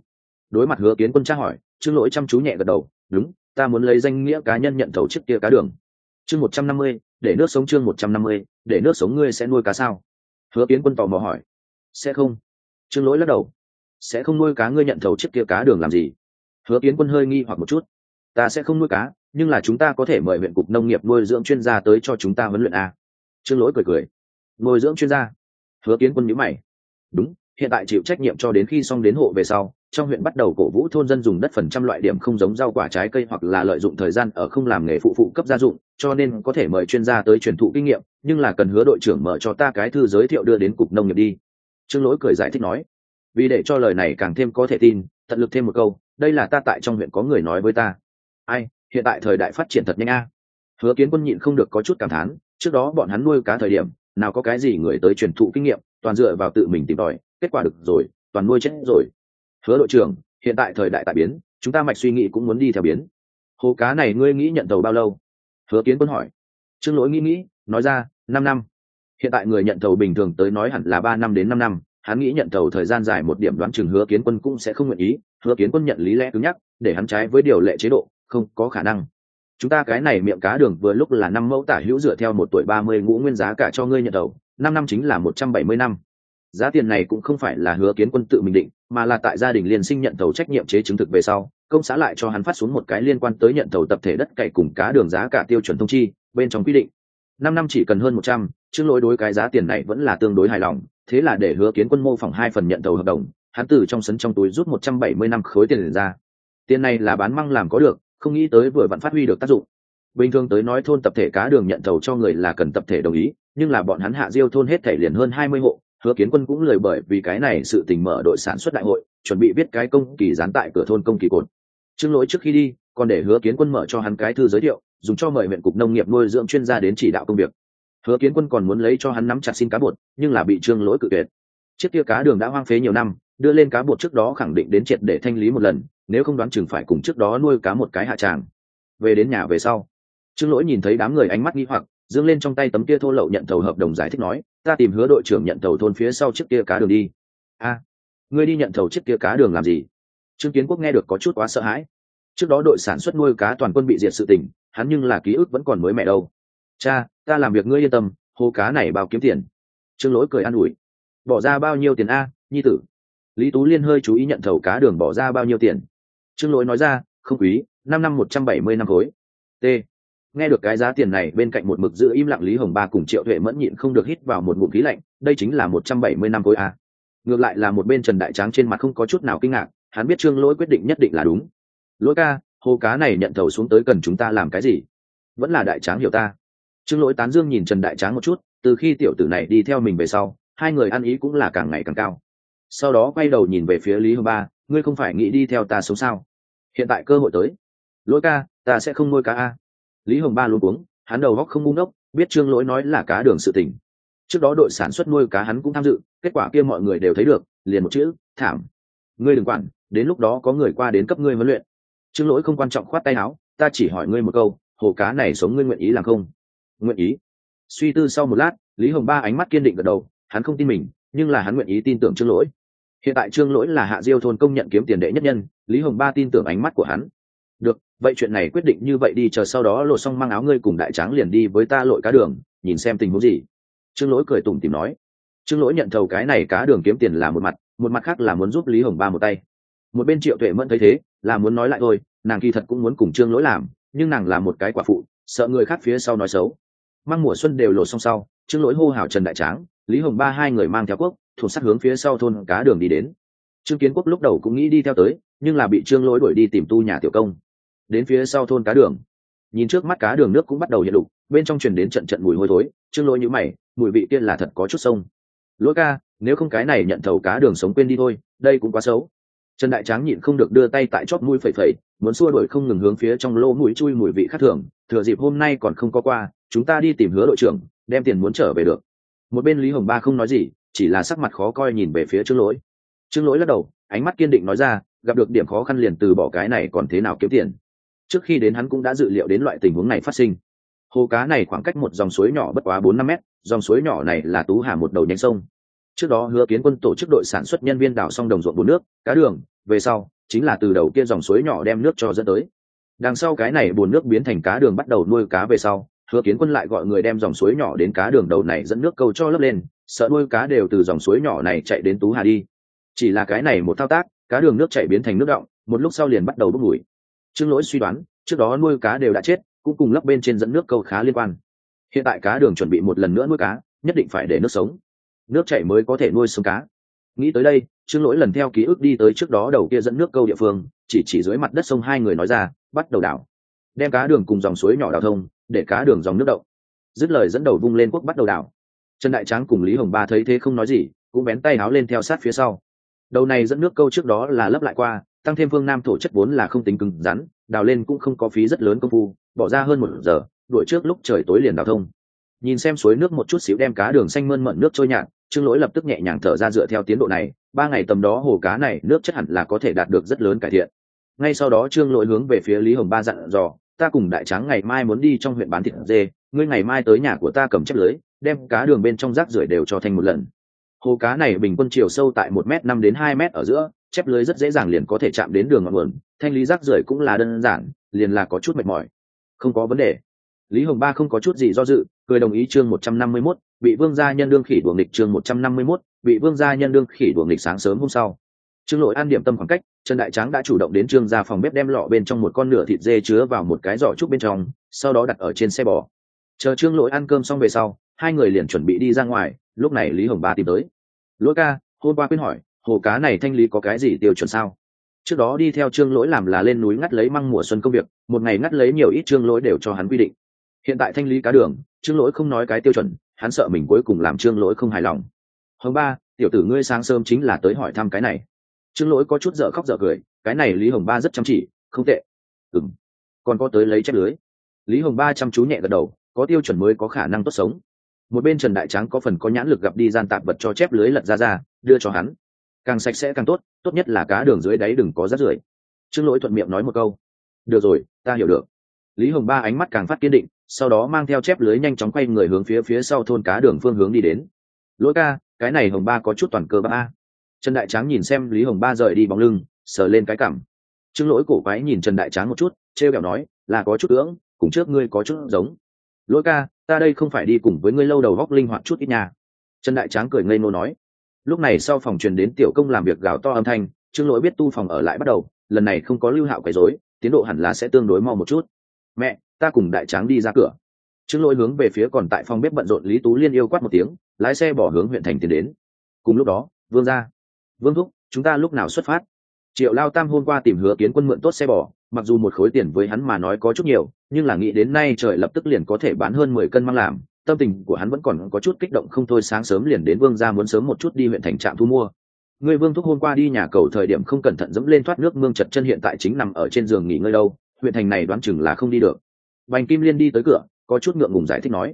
Đối mặt Hứa Kiến Quân tra hỏi, Trương Lỗi chăm chú nhẹ gật đầu, đúng, ta muốn lấy danh nghĩa cá nhân nhận thầu chiếc kia cá đường. Chương 150, để nước sống. Chương 150, để nước sống. Ngươi sẽ nuôi cá sao? Hứa Kiến Quân tò mò hỏi. Sẽ không. Trương Lỗi lắc đầu. Sẽ không nuôi cá, ngươi nhận thầu chiếc kia cá đường làm gì? Hứa Kiến Quân hơi nghi hoặc một chút. Ta sẽ không nuôi cá, nhưng là chúng ta có thể mời huyện cục nông nghiệp nuôi dưỡng chuyên gia tới cho chúng ta huấn luyện a. Trương Lỗi cười cười. Nuôi dưỡng chuyên gia? Hứa Kiến Quân nhíu mày. Đúng, hiện tại chịu trách nhiệm cho đến khi xong đến hộ về sau, trong huyện bắt đầu cổ vũ thôn dân dùng đất phần trăm loại điểm không giống rau quả trái cây hoặc là lợi dụng thời gian ở không làm nghề phụ cấp gia dụng, cho nên có thể mời chuyên gia tới truyền thụ kinh nghiệm, nhưng là cần Hứa đội trưởng mở cho ta cái thư giới thiệu đưa đến cục nông nghiệp đi. Trương Lỗi cười giải thích nói. Vì để cho lời này càng thêm có thể tin, tận lực thêm một câu, đây là ta tại trong huyện có người nói với ta. Ai, hiện tại thời đại phát triển thật nhanh a. Hứa Kiến Quân nhịn không được có chút cảm thán, trước đó bọn hắn nuôi cá thời điểm, nào có cái gì người tới truyền thụ kinh nghiệm, toàn dựa vào tự mình tìm tòi, kết quả được rồi, toàn nuôi chết rồi. Hứa đội trưởng, hiện tại thời đại tại biến, chúng ta mạch suy nghĩ cũng muốn đi theo biến. Hồ cá này ngươi nghĩ nhận tàu bao lâu? Hứa Kiến Quân hỏi. Trương Lỗi nghĩ, nói ra, 5 năm. Hiện tại người nhận tàu bình thường tới nói hẳn là 3 năm đến 5 năm, hắn nghĩ nhận tàu thời gian dài một điểm, đoán chừng Hứa Kiến Quân cũng sẽ không nguyện ý. Hứa Kiến Quân nhận lý lẽ cứng nhắc, để hắn trái với điều lệ chế độ, không có khả năng. Chúng ta cái này miệng cá đường vừa lúc là 5 mẫu tả hữu, dựa theo 1 tuổi 30 ngũ nguyên giá cả cho ngươi nhận tàu, 5 năm chính là 170 năm. Giá tiền này cũng không phải là Hứa Kiến Quân tự mình định, mà là tại gia đình liên sinh nhận tàu trách nhiệm chế chứng thực về sau, công xã lại cho hắn phát xuống một cái liên quan tới nhận tàu tập thể đất cày cùng cá đường giá cả tiêu chuẩn thông chi, bên trong quy định 5 năm chỉ cần hơn 100. Trương Lỗi đối cái giá tiền này vẫn là tương đối hài lòng, thế là để Hứa Kiến Quân mô phỏng 2 phần nhận tàu hợp đồng, hắn từ trong sấn trong túi rút 170 năm khối tiền ra. Tiền này là bán măng làm có được, không nghĩ tới vừa vặn phát huy được tác dụng. Bình thường tới nói thôn tập thể cá đường nhận tàu cho người là cần tập thể đồng ý, nhưng là bọn hắn Hạ Diêu thôn hết thảy liền hơn 20 hộ, Hứa Kiến Quân cũng lười bởi vì cái này sự tình mở đội sản xuất đại hội, chuẩn bị viết cái công kỳ dán tại cửa thôn công kỳ cột. Trương Lỗi trước khi đi, còn để Hứa Kiến Quân mở cho hắn cái thư giới thiệu, dùng cho mời huyện cục nông nghiệp nuôi dưỡng chuyên gia đến chỉ đạo công việc. Hứa Kiến Quân còn muốn lấy cho hắn nắm chặt xin cá bột, nhưng là bị Trương Lỗi cự tuyệt. Chiếc kia cá đường đã hoang phế nhiều năm, đưa lên cá bột trước đó khẳng định đến triệt để thanh lý một lần, nếu không đoán chừng phải cùng trước đó nuôi cá một cái hạ tràng. Về đến nhà về sau, Trương Lỗi nhìn thấy đám người ánh mắt nghi hoặc, giương lên trong tay tấm kia thô lậu nhận tàu hợp đồng giải thích nói, ta tìm Hứa đội trưởng nhận tàu thôn phía sau chiếc kia cá đường đi. Ngươi đi nhận tàu chiếc kia cá đường làm gì? Trương Kiến Quốc nghe được có chút quá sợ hãi. Trước đó đội sản xuất nuôi cá toàn quân bị diệt sự tình, hắn nhưng là ký ức vẫn còn mới mẻ đâu. Cha, ta làm việc ngươi yên tâm, hồ cá này bao kiếm tiền. Trương Lỗi cười an ủi. Bỏ ra bao nhiêu tiền a, nhi tử? Lý Tú Liên hơi chú ý nhận thầu cá đường bỏ ra bao nhiêu tiền. Trương Lỗi nói ra, không quý, 5 năm 170 năm khối. T. Nghe được cái giá tiền này, bên cạnh một mực giữ im lặng Lý Hồng Ba cùng Triệu Tuệ Mẫn nhịn không được hít vào một ngụm khí lạnh, đây chính là 170 năm khối a. Ngược lại là một bên Trần Đại Tráng trên mặt không có chút nào kinh ngạc, hắn biết Trương Lỗi quyết định nhất định là đúng. Lỗi ca, hồ cá này nhận thầu xuống tới cần chúng ta làm cái gì? Vẫn là Đại Tráng hiểu ta. Trương Lỗi tán dương nhìn Trần Đại Tráng một chút, từ khi tiểu tử này đi theo mình về sau, hai người ăn ý cũng là càng ngày càng cao. Sau đó quay đầu nhìn về phía Lý Hồng Ba, ngươi không phải nghĩ đi theo ta sống sao? Hiện tại cơ hội tới. Lỗi ca, ta sẽ không nuôi cá a. Lý Hồng Ba luống cuống, hắn đầu óc không ngu ngốc, biết Trương Lỗi nói là cá đường sự tình. Trước đó đội sản xuất nuôi cá hắn cũng tham dự, kết quả kia mọi người đều thấy được, liền một chữ, thảm. Ngươi đừng quản, đến lúc đó có người qua đến cấp ngươi huấn luyện. Trương Lỗi không quan trọng khoát tay áo, ta chỉ hỏi ngươi một câu, hồ cá này sống ngươi nguyện ý làm không? Nguyện ý. Suy tư sau một lát, Lý Hồng Ba ánh mắt kiên định gật đầu, hắn không tin mình, nhưng là hắn nguyện ý tin tưởng Trương Lỗi. Hiện tại Trương Lỗi là Hạ Diêu thôn công nhận kiếm tiền đệ nhất nhân, Lý Hồng Ba tin tưởng ánh mắt của hắn. Được, vậy chuyện này quyết định như vậy đi, chờ sau đó lột xong mang áo ngươi cùng Đại Tráng liền đi với ta lội cá đường, nhìn xem tình huống gì. Trương Lỗi cười tủm tỉm nói. Trương Lỗi nhận thầu cái này cá đường kiếm tiền là một mặt khác là muốn giúp Lý Hồng Ba một tay. Một bên Triệu Tuệ Mẫn thấy thế, là muốn nói lại thôi, nàng kỳ thật cũng muốn cùng Trương Lỗi làm, nhưng nàng là một cái quả phụ, sợ người khác phía sau nói xấu. Mang mùa xuân đều lột xong sau, Trương Lỗi hô hào Trần Đại Tráng, Lý Hồng Ba hai người mang theo cuốc, thuộc sát hướng phía sau thôn cá đường đi đến. Trương Kiến Quốc lúc đầu cũng nghĩ đi theo tới, nhưng là bị Trương Lỗi đuổi đi tìm tu nhà tiểu công. Đến phía sau thôn cá đường, nhìn trước mắt cá đường nước cũng bắt đầu hiện đục, bên trong truyền đến trận trận mùi hôi thối. Trương Lỗi nhíu mày, mùi vị kia là thật có chút sông. Lỗi ca, nếu không cái này nhận thầu cá đường sống quên đi thôi, đây cũng quá xấu. Trần Đại Tráng nhịn không được đưa tay tại chóp mũi phẩy phẩy, muốn xua đuổi không ngừng hướng phía trong lỗ mũi chui mùi vị khác thường. Thừa dịp hôm nay còn không có qua, chúng ta đi tìm Hứa đội trưởng, đem tiền muốn trở về được. Một bên Lý Hồng Ba không nói gì, chỉ là sắc mặt khó coi nhìn về phía Trương Lỗi. Trương Lỗi lắc đầu, ánh mắt kiên định nói ra, gặp được điểm khó khăn liền từ bỏ, cái này còn thế nào kiếm tiền. Trước khi đến hắn cũng đã dự liệu đến loại tình huống này phát sinh. Hồ cá này khoảng cách một dòng suối nhỏ bất quá 4-5 mét, dòng suối nhỏ này là Tú Hà một đầu nhánh sông. Trước đó Hứa Kiến Quân tổ chức đội sản xuất nhân viên đào xong đồng ruộng bùn nước, cá đường, về sau, chính là từ đầu kia dòng suối nhỏ đem nước cho dẫn tới. Đằng sau cái này bồn nước biến thành cá đường bắt đầu nuôi cá về sau, Hứa Kiến Quân lại gọi người đem dòng suối nhỏ đến cá đường đầu này dẫn nước câu cho lấp lên, sợ nuôi cá đều từ dòng suối nhỏ này chạy đến Tú Hà đi. Chỉ là cái này một thao tác, cá đường nước chảy biến thành nước đọng, một lúc sau liền bắt đầu bốc mùi. Trương Lỗi suy đoán, trước đó nuôi cá đều đã chết, cũng cùng lấp bên trên dẫn nước câu khá liên quan. Hiện tại cá đường chuẩn bị một lần nữa nuôi cá, nhất định phải để nước sống, nước chảy mới có thể nuôi sống cá. Nghĩ tới đây, Trương Lỗi lần theo ký ức đi tới trước đó đầu kia dẫn nước câu địa phương, chỉ dưới mặt đất sông hai người nói ra, bắt đầu đào, đem cá đường cùng dòng suối nhỏ đào thông, để cá đường dòng nước động. Dứt lời dẫn đầu vung lên cuốc bắt đầu đào. Trần Đại Tráng cùng Lý Hồng Ba thấy thế không nói gì, cũng bén tay áo lên theo sát phía sau. Đầu này dẫn nước câu trước đó là lấp lại qua, tăng thêm phương nam thổ chất vốn là không tính cứng rắn, đào lên cũng không có phí rất lớn công phu, bỏ ra hơn 1 giờ, đuổi trước lúc trời tối liền đào thông. Nhìn xem suối nước một chút xíu đem cá đường xanh mơn mận nước trôi nhạt, Trương Lỗi lập tức nhẹ nhàng thở ra, dựa theo tiến độ này, 3 ngày tầm đó hồ cá này nước chất hẳn là có thể đạt được rất lớn cải thiện. Ngay sau đó Trương Lỗi hướng về phía Lý Hồng Ba dặn dò, ta cùng Đại Tráng ngày mai muốn đi trong huyện bán thịt dê, ngươi ngày mai tới nhà của ta cầm chép lưới, đem cá đường bên trong rác rưởi đều cho thành một lần. Hồ cá này bình quân chiều sâu tại 1m5 đến 2m ở giữa, chép lưới rất dễ dàng liền có thể chạm đến đường ngọn nguồn, thanh lý rác rưởi cũng là đơn giản, liền là có chút mệt mỏi. Không có vấn đề. Lý Hồng Ba không có chút gì do dự, cười đồng ý. Chương 151, bị vương gia nhân đương khỉ đuổi nghịch. Chương 151, bị vương gia nhân đương khỉ đuổi nghịch. Sáng sớm hôm sau, Trương Lỗi ăn điểm tâm khoảng cách, Trần Đại Tráng đã chủ động đến Trương gia phòng bếp đem lọ bên trong một con nửa thịt dê chứa vào một cái giỏ trúc bên trong, sau đó đặt ở trên xe bò. Chờ Trương Lỗi ăn cơm xong về sau, hai người liền chuẩn bị đi ra ngoài. Lúc này Lý Hồng Ba tìm tới. Lỗi ca, hôm qua quên hỏi, hồ cá này thanh lý có cái gì tiêu chuẩn sao? Trước đó đi theo Trương Lỗi làm là lên núi ngắt lấy măng mùa xuân công việc, một ngày ngắt lấy nhiều ít Trương Lỗi đều cho hắn quy định. Hiện tại thanh lý cá đường, Trương Lỗi không nói cái tiêu chuẩn, hắn sợ mình cuối cùng làm Trương Lỗi không hài lòng. Hồng Ba, tiểu tử ngươi sáng sớm chính là tới hỏi thăm cái này. Trương Lỗi có chút dở khóc dở cười, cái này Lý Hồng Ba rất chăm chỉ, không tệ. Còn có tới lấy chép lưới. Lý Hồng Ba chăm chú nhẹ gật đầu, có tiêu chuẩn mới có khả năng tốt sống. Một bên Trần Đại Tráng có phần có nhãn lực gặp đi gian tạp vật cho chép lưới lật ra, đưa cho hắn. Càng sạch sẽ càng tốt, tốt nhất là cá đường dưới đáy đừng có rác rưởi. Trương Lỗi thuận miệng nói một câu. Được rồi, ta hiểu được. Lý Hồng Ba ánh mắt càng phát kiên định, sau đó mang theo chép lưới nhanh chóng quay người hướng phía sau thôn cá đường phương hướng đi đến. Lỗi ca, cái này Hồng Ba có chút toàn cơ ba. Trần Đại Tráng nhìn xem Lý Hồng Ba rời đi bóng lưng, sờ lên cái cằm. Trương Lỗi cổ quái nhìn Trần Đại Tráng một chút, trêu ghẹo nói, là có chút ưỡng, cùng trước ngươi có chút giống. Lỗi ca, ta đây không phải đi cùng với ngươi lâu đầu góc linh hoạt chút ít nhà. Trần Đại Tráng cười ngây ngô nói. Lúc này sau phòng truyền đến tiểu công làm việc gào to âm thanh, Trương Lỗi biết tu phòng ở lại bắt đầu, lần này không có Lưu Hạo quấy rối, tiến độ hẳn là sẽ tương đối mau một chút. Mẹ, ta cùng Đại Tráng đi ra cửa. Trương Lỗi hướng về phía còn tại phòng bếp bận rộn Lý Tú Liên yêu quát một tiếng, lái xe bỏ hướng huyện thành tiến đến. Cùng lúc đó, Vương gia, Vương thúc, chúng ta lúc nào xuất phát? Triệu Lao Tam hôm qua tìm Hứa Kiến Quân mượn tốt xe bò, mặc dù một khối tiền với hắn mà nói có chút nhiều, nhưng là nghĩ đến nay trời lập tức liền có thể bán hơn 10 cân măng làm, tâm tình của hắn vẫn còn có chút kích động không thôi. Sáng sớm liền đến Vương gia muốn sớm một chút đi huyện thành trạm thu mua. Người Vương thúc hôm qua đi nhà cầu thời điểm không cẩn thận dẫm lên thoát nước mương chật chân, hiện tại chính nằm ở trên giường nghỉ ngơi đâu, huyện thành này đoán chừng là không đi được. Bành Kim Liên đi tới cửa, có chút ngượng ngùng giải thích nói.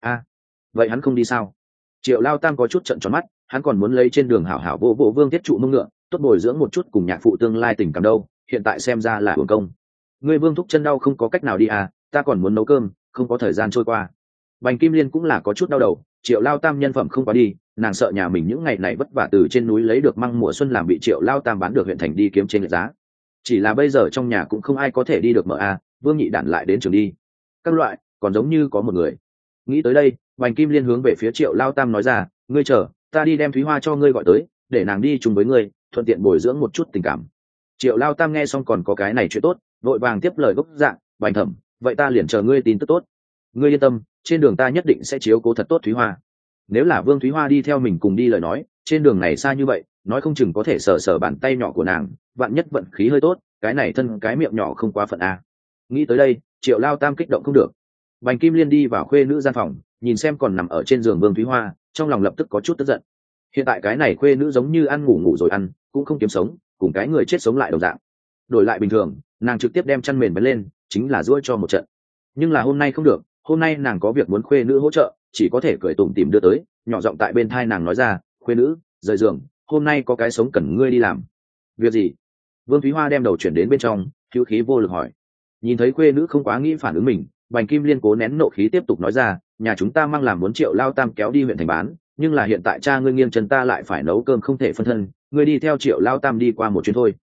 Vậy hắn không đi sao? Triệu Lao Tam có chút trợn tròn mắt, hắn còn muốn lấy trên đường hảo hảo vô Vương Tiết trụ mông ngựa, tốt bồi dưỡng một chút cùng nhạc phụ tương lai tình cảm đâu, hiện tại xem ra là hưởng công. Ngươi Vương thúc chân đau không có cách nào đi ta còn muốn nấu cơm, không có thời gian trôi qua. Bành Kim Liên cũng là có chút đau đầu, Triệu Lao Tam nhân phẩm không quá đi, nàng sợ nhà mình những ngày này vất vả từ trên núi lấy được măng mùa xuân làm bị Triệu Lao Tam bán được huyện thành đi kiếm trên lệch giá. Chỉ là bây giờ trong nhà cũng không ai có thể đi được mở Vương Nhị Đản lại đến trường đi. Các loại, còn giống như có một người. Nghĩ tới đây, Bành Kim Liên hướng về phía Triệu Lao Tam nói ra, ngươi chờ, ta đi đem Thúy Hoa cho ngươi gọi tới, để nàng đi chung với ngươi, thuận tiện bồi dưỡng một chút tình cảm. Triệu Lao Tam nghe xong còn có cái này chuyện tốt, vội vàng tiếp lời gốc dạng, Bành thẩm, vậy ta liền chờ ngươi tin tức tốt. Ngươi yên tâm, trên đường ta nhất định sẽ chiếu cố thật tốt Thúy Hoa. Nếu là Vương Thúy Hoa đi theo mình cùng đi lời nói, trên đường này xa như vậy, nói không chừng có thể sờ bàn tay nhỏ của nàng, vạn nhất vận khí hơi tốt, cái này thân cái miệng nhỏ không quá phận Nghĩ tới đây, Triệu Lao Tam kích động không được. Bành Kim Liên đi vào khuê nữ gian phòng, nhìn xem còn nằm ở trên giường Vương Thúy Hoa, trong lòng lập tức có chút tức giận. Hiện tại cái này khuê nữ giống như ăn ngủ rồi ăn, cũng không kiếm sống, cùng cái người chết sống lại đồng dạng. Đổi lại bình thường, nàng trực tiếp đem chăn mền bấn lên, chính là duỗi cho một trận. Nhưng là hôm nay không được, hôm nay nàng có việc muốn khuê nữ hỗ trợ, chỉ có thể cười tủm tỉm đưa tới, nhỏ giọng tại bên thai nàng nói ra, khuê nữ, rời giường, hôm nay có cái sống cần ngươi đi làm. Việc gì? Vương Thúy Hoa đem đầu chuyển đến bên trong, hữu khí vô lực hỏi. Nhìn thấy khuê nữ không quá nghĩ phản ứng mình, Bành Kim Liên cố nén nộ khí tiếp tục nói ra, nhà chúng ta mang làm muốn Triệu Lao Tam kéo đi huyện thành bán, nhưng là hiện tại cha ngươi nghiêng chân ta lại phải nấu cơm không thể phân thân, ngươi đi theo Triệu Lao Tam đi qua một chuyến thôi.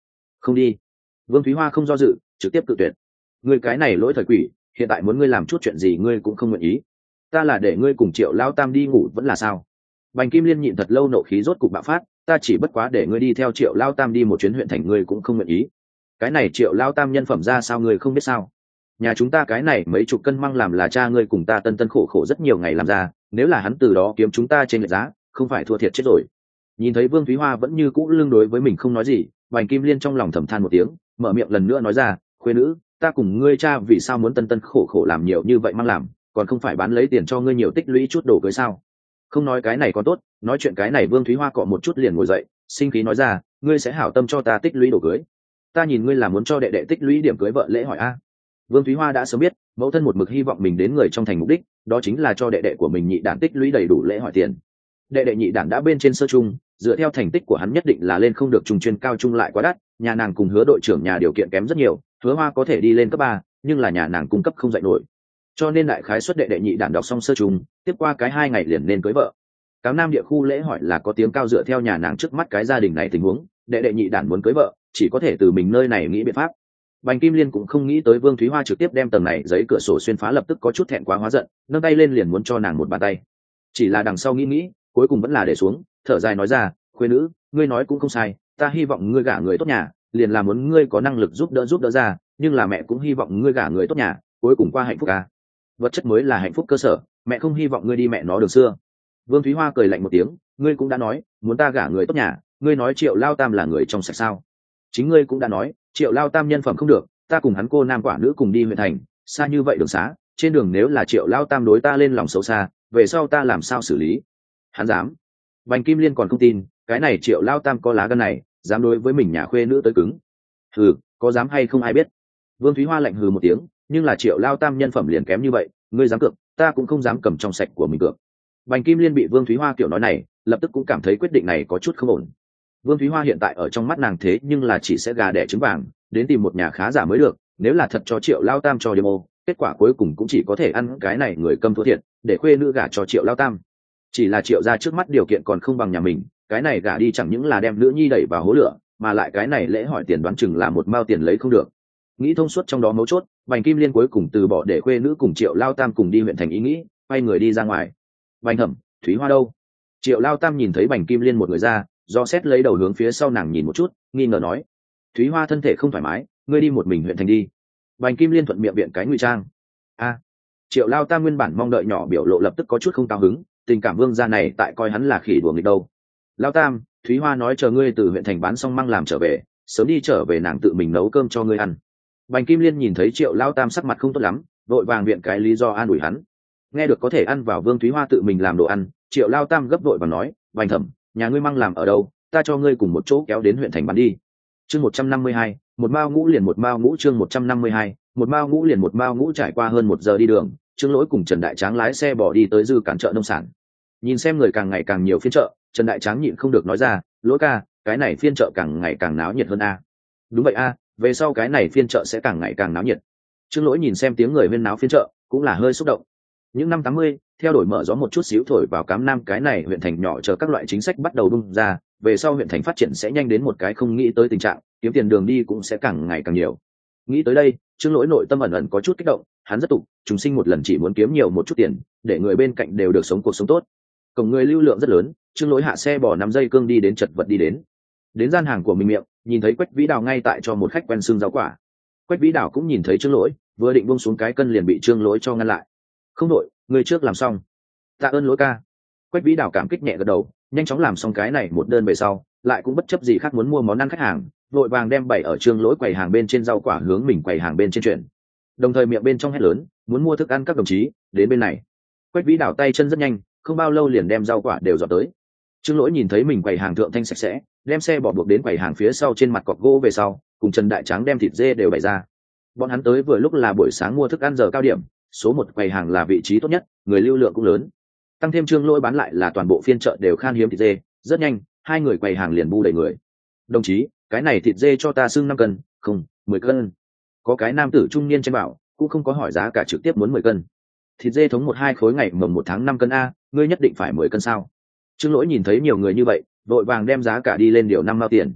Không đi. Vương Thúy Hoa không do dự, trực tiếp cự tuyệt. Ngươi cái này lỗi thời quỷ, hiện tại muốn ngươi làm chút chuyện gì ngươi cũng không nguyện ý. Ta là để ngươi cùng Triệu Lao Tam đi ngủ vẫn là sao? Bành Kim Liên nhịn thật lâu nộ khí rốt cục bạo phát, ta chỉ bất quá để ngươi đi theo Triệu Lao Tam đi một chuyến huyện thành ngươi cũng không nguyện ý. Cái này Triệu Lao Tam nhân phẩm ra sao ngươi không biết sao? Nhà chúng ta cái này mấy chục cân măng làm là cha ngươi cùng ta tân tân khổ khổ rất nhiều ngày làm ra, nếu là hắn từ đó kiếm chúng ta trên lệch giá, không phải thua thiệt chết rồi. Nhìn thấy Vương Thúy Hoa vẫn như cũ lưng đối với mình không nói gì, Bành Kim Liên trong lòng thầm than một tiếng, mở miệng lần nữa nói ra, khuê nữ, ta cùng ngươi cha vì sao muốn tân tân khổ khổ làm nhiều như vậy măng làm, còn không phải bán lấy tiền cho ngươi nhiều tích lũy chút đồ cưới sao? Không nói cái này có tốt, nói chuyện cái này Vương Thúy Hoa cọ một chút liền ngồi dậy, sinh khí nói ra, ngươi sẽ hảo tâm cho ta tích lũy đồ cưới. Ta nhìn ngươi là muốn cho đệ đệ tích lũy điểm cưới vợ lễ hỏi a. Vương Thúy Hoa đã sớm biết, mẫu thân một mực hy vọng mình đến người trong thành mục đích, đó chính là cho đệ đệ của mình nhị đản tích lũy đầy đủ lễ hỏi tiền. Đệ đệ nhị đản đã bên trên sơ trung, dựa theo thành tích của hắn nhất định là lên không được trung chuyên cao trung lại quá đắt, nhà nàng cùng Hứa đội trưởng nhà điều kiện kém rất nhiều, Hứa Hoa có thể đi lên cấp 3, nhưng là nhà nàng cung cấp không dạy nổi. Cho nên đại khái suất đệ đệ nhị đản đọc xong sơ trung, tiếp qua cái 2 ngày liền nên cưới vợ. Cám Nam địa khu lễ hỏi là có tiếng cao dựa theo nhà nàng trước mắt cái gia đình này tình huống, đệ đệ nhị đản muốn cưới vợ, chỉ có thể từ mình nơi này nghĩ biện pháp. Bành Kim Liên cũng không nghĩ tới Vương Thúy Hoa trực tiếp đem tầng này giấy cửa sổ xuyên phá, lập tức có chút thẹn quá hóa giận, nâng tay lên liền muốn cho nàng một bàn tay. Chỉ là đằng sau nghĩ, cuối cùng vẫn là để xuống, thở dài nói ra, khuê nữ, ngươi nói cũng không sai, ta hy vọng ngươi gả người tốt nhà, liền là muốn ngươi có năng lực giúp đỡ ra, nhưng là mẹ cũng hy vọng ngươi gả người tốt nhà, cuối cùng qua hạnh phúc à. Vật chất mới là hạnh phúc cơ sở, mẹ không hy vọng ngươi đi mẹ nó đường xưa. Vương Thúy Hoa cười lạnh một tiếng, ngươi cũng đã nói, muốn ta gả người tốt nhà, ngươi nói Triệu Lao Tam là người trong sạch sao? Chính ngươi cũng đã nói, Triệu Lao Tam nhân phẩm không được, ta cùng hắn cô nam quả nữ cùng đi huyện thành, xa như vậy đường xá, trên đường nếu là Triệu Lao Tam đối ta lên lòng xấu xa, về sau ta làm sao xử lý? Hắn dám? Bành Kim Liên còn không tin, cái này Triệu Lao Tam có lá gan này, dám đối với mình nhà khuê nữ tới cứng. Hừ, có dám hay không ai biết. Vương Thúy Hoa lạnh hừ một tiếng, nhưng là Triệu Lao Tam nhân phẩm liền kém như vậy, ngươi dám cược, ta cũng không dám cầm trong sạch của mình cược. Bành Kim Liên bị Vương Thúy Hoa kiểu nói này, lập tức cũng cảm thấy quyết định này có chút không ổn. Vương Thúy Hoa hiện tại ở trong mắt nàng thế nhưng là chỉ sẽ gà đẻ trứng vàng, đến tìm một nhà khá giả mới được, nếu là thật cho Triệu Lao Tam cho demo, kết quả cuối cùng cũng chỉ có thể ăn cái này người câm thua thiệt, để khuê nữ gả cho Triệu Lao Tam. Chỉ là Triệu gia trước mắt điều kiện còn không bằng nhà mình, cái này gả đi chẳng những là đem nữ nhi đẩy vào hố lửa, mà lại cái này lễ hỏi tiền đoán chừng là một mao tiền lấy không được. Nghĩ thông suốt trong đó mấu chốt, Bành Kim Liên cuối cùng từ bỏ để khuê nữ cùng Triệu Lao Tam cùng đi huyện thành ý nghĩ, quay người đi ra ngoài. Bành Thẩm, Thúy Hoa đâu? Triệu Lao Tam nhìn thấy Bành Kim Liên một người ra, do xét lấy đầu hướng phía sau nàng nhìn một chút, nghi ngờ nói, Thúy Hoa thân thể không thoải mái, ngươi đi một mình huyện thành đi. Bành Kim Liên thuận miệng viện cái ngụy trang. A. Triệu Lao Tam nguyên bản mong đợi nhỏ biểu lộ lập tức có chút không cao hứng, tình cảm vương gia này tại coi hắn là khỉ đùa nghịch đâu. Lao Tam, Thúy Hoa nói chờ ngươi từ huyện thành bán xong măng làm trở về, sớm đi trở về nàng tự mình nấu cơm cho ngươi ăn. Bành Kim Liên nhìn thấy Triệu Lao Tam sắc mặt không tốt lắm, vội vàng viện cái lý do an ủi hắn. Nghe được có thể ăn vào Vương Thúy Hoa tự mình làm đồ ăn, Triệu Lao Tam gấp vội và nói, Bành Thẩm, nhà ngươi măng làm ở đâu, ta cho ngươi cùng một chỗ kéo đến huyện thành bán đi. Chương 152, một mao ngũ liền một mao ngũ. Chương 152, một mao ngũ liền một mao ngũ. Trải qua hơn 1 giờ đi đường, Trương Lỗi cùng Trần Đại Tráng lái xe bỏ đi tới dư cản chợ nông sản. Nhìn xem người càng ngày càng nhiều phiên chợ, Trần Đại Tráng nhịn không được nói ra, Lỗi ca, cái này phiên chợ càng ngày càng náo nhiệt hơn a. Đúng vậy a, về sau cái này phiên chợ sẽ càng ngày càng náo nhiệt. Trương Lỗi nhìn xem tiếng người huyên náo phiên chợ, cũng là hơi xúc động. Những năm 80, theo đổi mở gió một chút xíu thổi vào Cám Nam cái này huyện thành nhỏ chờ các loại chính sách bắt đầu bung ra, về sau huyện thành phát triển sẽ nhanh đến một cái không nghĩ tới tình trạng, kiếm tiền đường đi cũng sẽ càng ngày càng nhiều. Nghĩ tới đây, Trương Lỗi nội tâm ẩn ẩn có chút kích động, hắn rất tục, chúng sinh một lần chỉ muốn kiếm nhiều một chút tiền, để người bên cạnh đều được sống cuộc sống tốt. Cổng người lưu lượng rất lớn, Trương Lỗi hạ xe bỏ 5 giây cương đi đến chật vật đi đến gian hàng của mình miệng, nhìn thấy Quách Vĩ Đào ngay tại cho một khách quen xương rau quả. Quách Vĩ Đào cũng nhìn thấy Trương Lỗi, vừa định buông xuống cái cân liền bị Trương Lỗi cho ngăn lại. Không đội, người trước làm xong. Tạ ơn Lỗi ca. Quách Vĩ Đào cảm kích nhẹ gật đầu, nhanh chóng làm xong cái này một đơn về sau, lại cũng bất chấp gì khác muốn mua món ăn khách hàng, vội vàng đem bày ở Trương Lỗi quầy hàng bên trên rau quả hướng mình quầy hàng bên trên chuyển. Đồng thời miệng bên trong hét lớn, muốn mua thức ăn các đồng chí, đến bên này. Quách Vĩ Đào tay chân rất nhanh, không bao lâu liền đem rau quả đều dọn tới. Trương Lỗi nhìn thấy mình quầy hàng thượng thanh sạch sẽ, đem xe bỏ buộc đến quầy hàng phía sau trên mặt cọc gỗ về sau, cùng Trần Đại Tráng đem thịt dê đều bày ra. Bọn hắn tới vừa lúc là buổi sáng mua thức ăn giờ cao điểm, số 1 quầy hàng là vị trí tốt nhất, người lưu lượng cũng lớn. Tăng thêm Trương Lỗi bán lại là toàn bộ phiên chợ đều khan hiếm thịt dê, rất nhanh, 2 người quầy hàng liền bu đầy người. Đồng chí, cái này thịt dê cho ta xưng 5 cân, không, 10 cân. Có cái nam tử trung niên trên bảo, cũng không có hỏi giá cả trực tiếp muốn 10 cân. Thịt dê thống 1-2 khối ngày mồng 1 tháng 5 cân a, ngươi nhất định phải 10 cân sao? Trương Lỗi nhìn thấy nhiều người như vậy, vội vàng đem giá cả đi lên điều 5 mao tiền.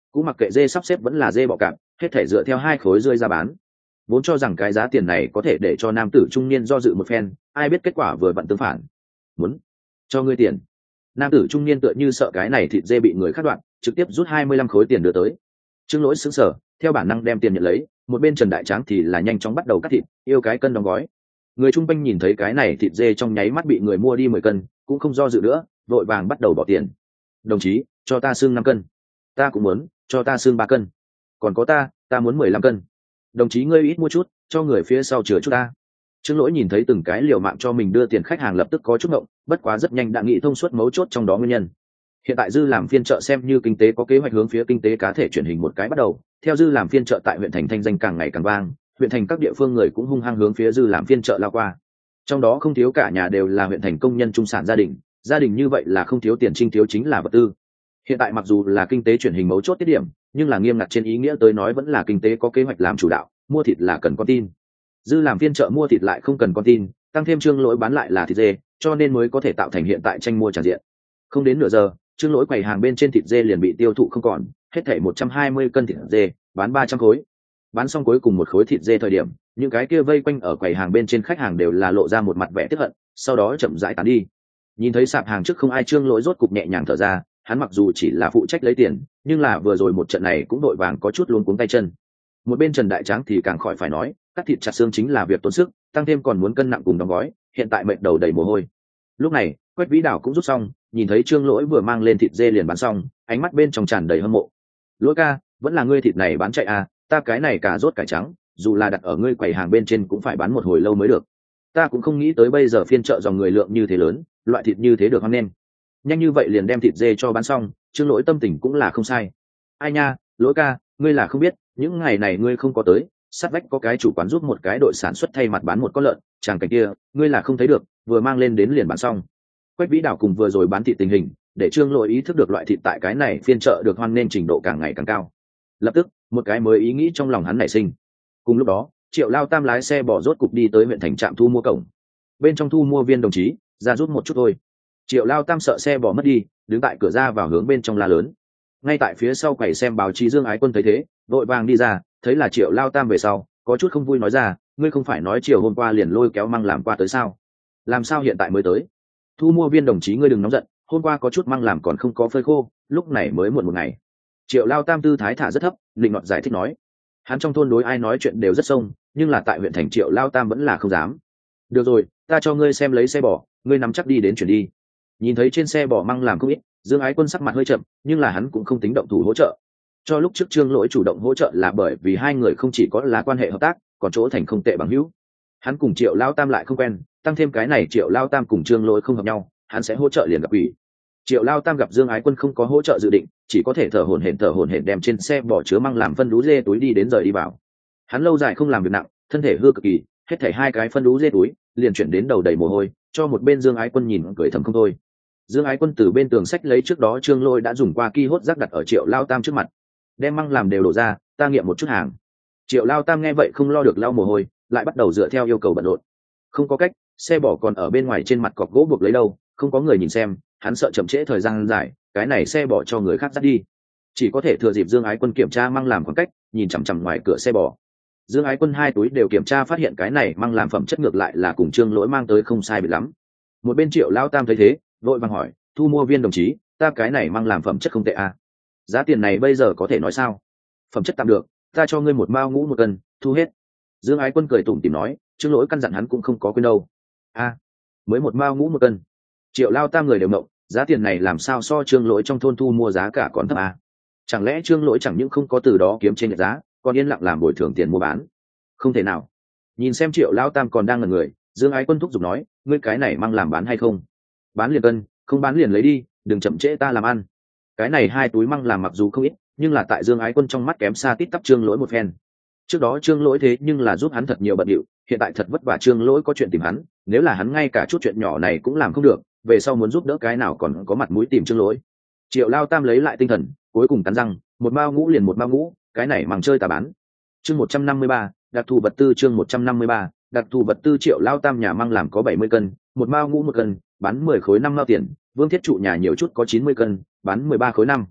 cũng mặc kệ dê sắp xếp vẫn là dê bọ cạp, hết thể dựa theo 2 khối rơi ra bán. Vốn cho rằng cái giá tiền này có thể để cho nam tử trung niên do dự một phen, ai biết kết quả vừa vặn tương phản. Muốn cho ngươi tiền. Nam tử trung niên tựa như sợ cái này thịt dê bị người khác đoạn, trực tiếp rút 25 khối tiền đưa tới. Trương Lỗi sững sờ, theo bản năng đem tiền nhận lấy, một bên Trần Đại Tráng thì là nhanh chóng bắt đầu cắt thịt, yêu cái cân đóng gói. Người trung quanh nhìn thấy cái này thịt dê trong nháy mắt bị người mua đi 10 cân, cũng không do dự nữa, vội vàng bắt đầu bỏ tiền. Đồng chí, cho ta xương 5 cân. Ta cũng muốn, cho ta xương 3 cân. Còn có ta muốn 15 cân. Đồng chí ngươi ít mua chút, cho người phía sau chừa chút ta. Trương Lỗi nhìn thấy từng cái liều mạng cho mình đưa tiền khách hàng lập tức có chút ngộng, bất quá rất nhanh đã nghĩ thông suốt mấu chốt trong đó nguyên nhân. Hiện tại Dư làm phiên chợ xem như kinh tế có kế hoạch hướng phía kinh tế cá thể chuyển hình một cái bắt đầu, theo Dư làm phiên chợ tại huyện thành thanh danh càng ngày càng vang, huyện thành các địa phương người cũng hung hăng hướng phía Dư làm phiên chợ lao qua. Trong đó không thiếu cả nhà đều là huyện thành công nhân trung sản gia đình như vậy là không thiếu tiền trinh thiếu chính là vật tư. Hiện tại mặc dù là kinh tế chuyển hình mấu chốt tiết điểm, nhưng là nghiêm ngặt trên ý nghĩa tới nói vẫn là kinh tế có kế hoạch làm chủ đạo, mua thịt là cần con tin. Dư làm phiên chợ mua thịt lại không cần con tin, tăng thêm Trương Lỗi bán lại là thịt dê, cho nên mới có thể tạo thành hiện tại tranh mua tràn diện. Không đến nửa giờ, Trương Lỗi quầy hàng bên trên thịt dê liền bị tiêu thụ không còn, hết thảy 120 cân thịt dê, bán 300 khối. Bán xong cuối cùng một khối thịt dê thời điểm, những cái kia vây quanh ở quầy hàng bên trên khách hàng đều là lộ ra một mặt vẻ tức hận, sau đó chậm rãi tán đi. Nhìn thấy sạp hàng trước không ai, Trương Lỗi rốt cục nhẹ nhàng thở ra, hắn mặc dù chỉ là phụ trách lấy tiền, nhưng là vừa rồi một trận này cũng đội vàng có chút luống cuống tay chân. Một bên Trần Đại Tráng thì càng khỏi phải nói, cắt thịt chặt xương chính là việc tốn sức, tăng thêm còn muốn cân nặng cùng đóng gói, hiện tại mệt đầu đầy mồ hôi. Lúc này, Quách Vĩ Đào cũng rút xong, nhìn thấy Trương Lỗi vừa mang lên thịt dê liền bán xong, ánh mắt bên trong tràn đầy hâm mộ. Lỗi ca, vẫn là ngươi thịt này bán chạy à, ta cái này cà rốt cải trắng, dù là đặt ở ngươi quầy hàng bên trên cũng phải bán một hồi lâu mới được. Ta cũng không nghĩ tới bây giờ phiên chợ dòng người lượng như thế lớn, loại thịt như thế được hoan nghênh. Nhanh như vậy liền đem thịt dê cho bán xong, Trương Lỗi tâm tình cũng là không sai. Ai nha, Lỗi ca, ngươi là không biết, những ngày này ngươi không có tới, sát vách có cái chủ quán giúp một cái đội sản xuất thay mặt bán một con lợn, chàng cảnh kia, ngươi là không thấy được, vừa mang lên đến liền bán xong. Quách Vĩ Đào cùng vừa rồi bán thịt tình hình, để Trương Lỗi ý thức được loại thịt tại cái này phiên chợ được hoan nghênh trình độ càng ngày càng cao. Lập tức, một cái mới ý nghĩ trong lòng hắn nảy sinh. Cùng lúc đó, Triệu Lao Tam lái xe bỏ rốt cục đi tới huyện thành trạm thu mua cổng. Bên trong thu mua viên đồng chí, ra rút một chút thôi. Triệu Lao Tam sợ xe bỏ mất đi, đứng tại cửa ra vào hướng bên trong la lớn. Ngay tại phía sau quầy xem báo chí Dương Ái Quân thấy thế, vội vàng đi ra, thấy là Triệu Lao Tam về sau, có chút không vui nói ra, ngươi không phải nói chiều hôm qua liền lôi kéo măng làm qua tới sao? Làm sao hiện tại mới tới? Thu mua viên đồng chí ngươi đừng nóng giận, hôm qua có chút măng làm còn không có phơi khô, lúc này mới muộn một ngày. Triệu Lao Tam tư thái thả rất thấp, định nọt giải thích nói. Hắn trong thôn đối ai nói chuyện đều rất sông, nhưng là tại huyện thành Triệu Lao Tam vẫn là không dám. Được rồi, ta cho ngươi xem lấy xe bò, ngươi nắm chắc đi đến chuyển đi. Nhìn thấy trên xe bò măng làm không ít, Dương Ái Quân sắc mặt hơi chậm, nhưng là hắn cũng không tính động thủ hỗ trợ. Cho lúc trước Trương Lỗi chủ động hỗ trợ là bởi vì hai người không chỉ có là quan hệ hợp tác, còn chỗ thành không tệ bằng hữu. Hắn cùng Triệu Lao Tam lại không quen, tăng thêm cái này Triệu Lao Tam cùng Trương Lỗi không hợp nhau, hắn sẽ hỗ trợ liền gặp ủy. Triệu Lao Tam gặp Dương Ái Quân không có hỗ trợ dự định, chỉ có thể thở hổn hển đem trên xe bỏ chứa măng làm phân đú dê túi đi đến rời đi vào. Hắn lâu dài không làm việc nặng, thân thể hư cực kỳ, hết thảy 2 cái phân đú dê túi liền chuyển đến đầu đầy mồ hôi, cho một bên Dương Ái Quân nhìn cười thầm không thôi. Dương Ái Quân từ bên tường sách lấy trước đó Trương Lỗi đã dùng qua ki hốt rác đặt ở Triệu Lao Tam trước mặt, đem măng làm đều đổ ra, ta nghiệm một chút hàng. Triệu Lao Tam nghe vậy không lo được lau mồ hôi, lại bắt đầu dựa theo yêu cầu bận rộn. Không có cách, xe bỏ còn ở bên ngoài trên mặt cọc gỗ buộc lấy đâu, không có người nhìn xem, hắn sợ chậm trễ thời gian dài, cái này xe bỏ cho người khác dắt đi, chỉ có thể thừa dịp Dương Ái Quân kiểm tra măng làm khoảng cách, nhìn chằm chằm ngoài cửa xe bò. Dương Ái Quân 2 túi đều kiểm tra phát hiện cái này măng làm phẩm chất ngược lại là cùng Trương Lỗi mang tới không sai biệt lắm. Một bên Triệu Lao Tam thấy thế, vội vàng hỏi, thu mua viên đồng chí, ta cái này măng làm phẩm chất không tệ à? Giá tiền này bây giờ có thể nói sao? Phẩm chất tạm được, ta cho ngươi 1 mao ngũ 1 cân, thu hết. Dương Ái Quân cười tủm tỉm nói, Trương Lỗi căn dặn hắn cũng không có quên đâu. A, mới 1 mao ngũ 1 cân. Triệu Lao Tam người đều mộng, giá tiền này làm sao so Trương Lỗi trong thôn thu mua giá cả còn thấp à? Chẳng lẽ Trương Lỗi chẳng những không có từ đó kiếm trên giá, còn yên lặng làm bồi thường tiền mua bán? Không thể nào. Nhìn xem Triệu Lao Tam còn đang ngẩn người, Dương Ái Quân thúc giục nói, ngươi cái này mang làm bán hay không? Bán liền cân, không bán liền lấy đi, đừng chậm trễ ta làm ăn. Cái này 2 túi măng làm mặc dù không ít, nhưng là tại Dương Ái Quân trong mắt kém xa tít tắp Trương Lỗi một phen. Trước đó Trương Lỗi thế nhưng là giúp hắn thật nhiều bận điệu, hiện tại thật vất vả Trương Lỗi có chuyện tìm hắn, nếu là hắn ngay cả chút chuyện nhỏ này cũng làm không được, về sau muốn giúp đỡ cái nào còn có mặt mũi tìm Trương Lỗi. Triệu Lao Tam lấy lại tinh thần, cuối cùng cắn răng, 1 mao ngũ liền 1 mao ngũ, cái này mằng chơi ta bán. Chương 153, đặc thù vật tư. Chương 153, đặc thù vật tư. Triệu Lao Tam nhà măng làm có 70 cân, 1 mao ngũ 1 cân, bán 10 khối 5 mao tiền. Vương Thiết Trụ nhà nhiều chút có 90 cân, bán 13 khối 5.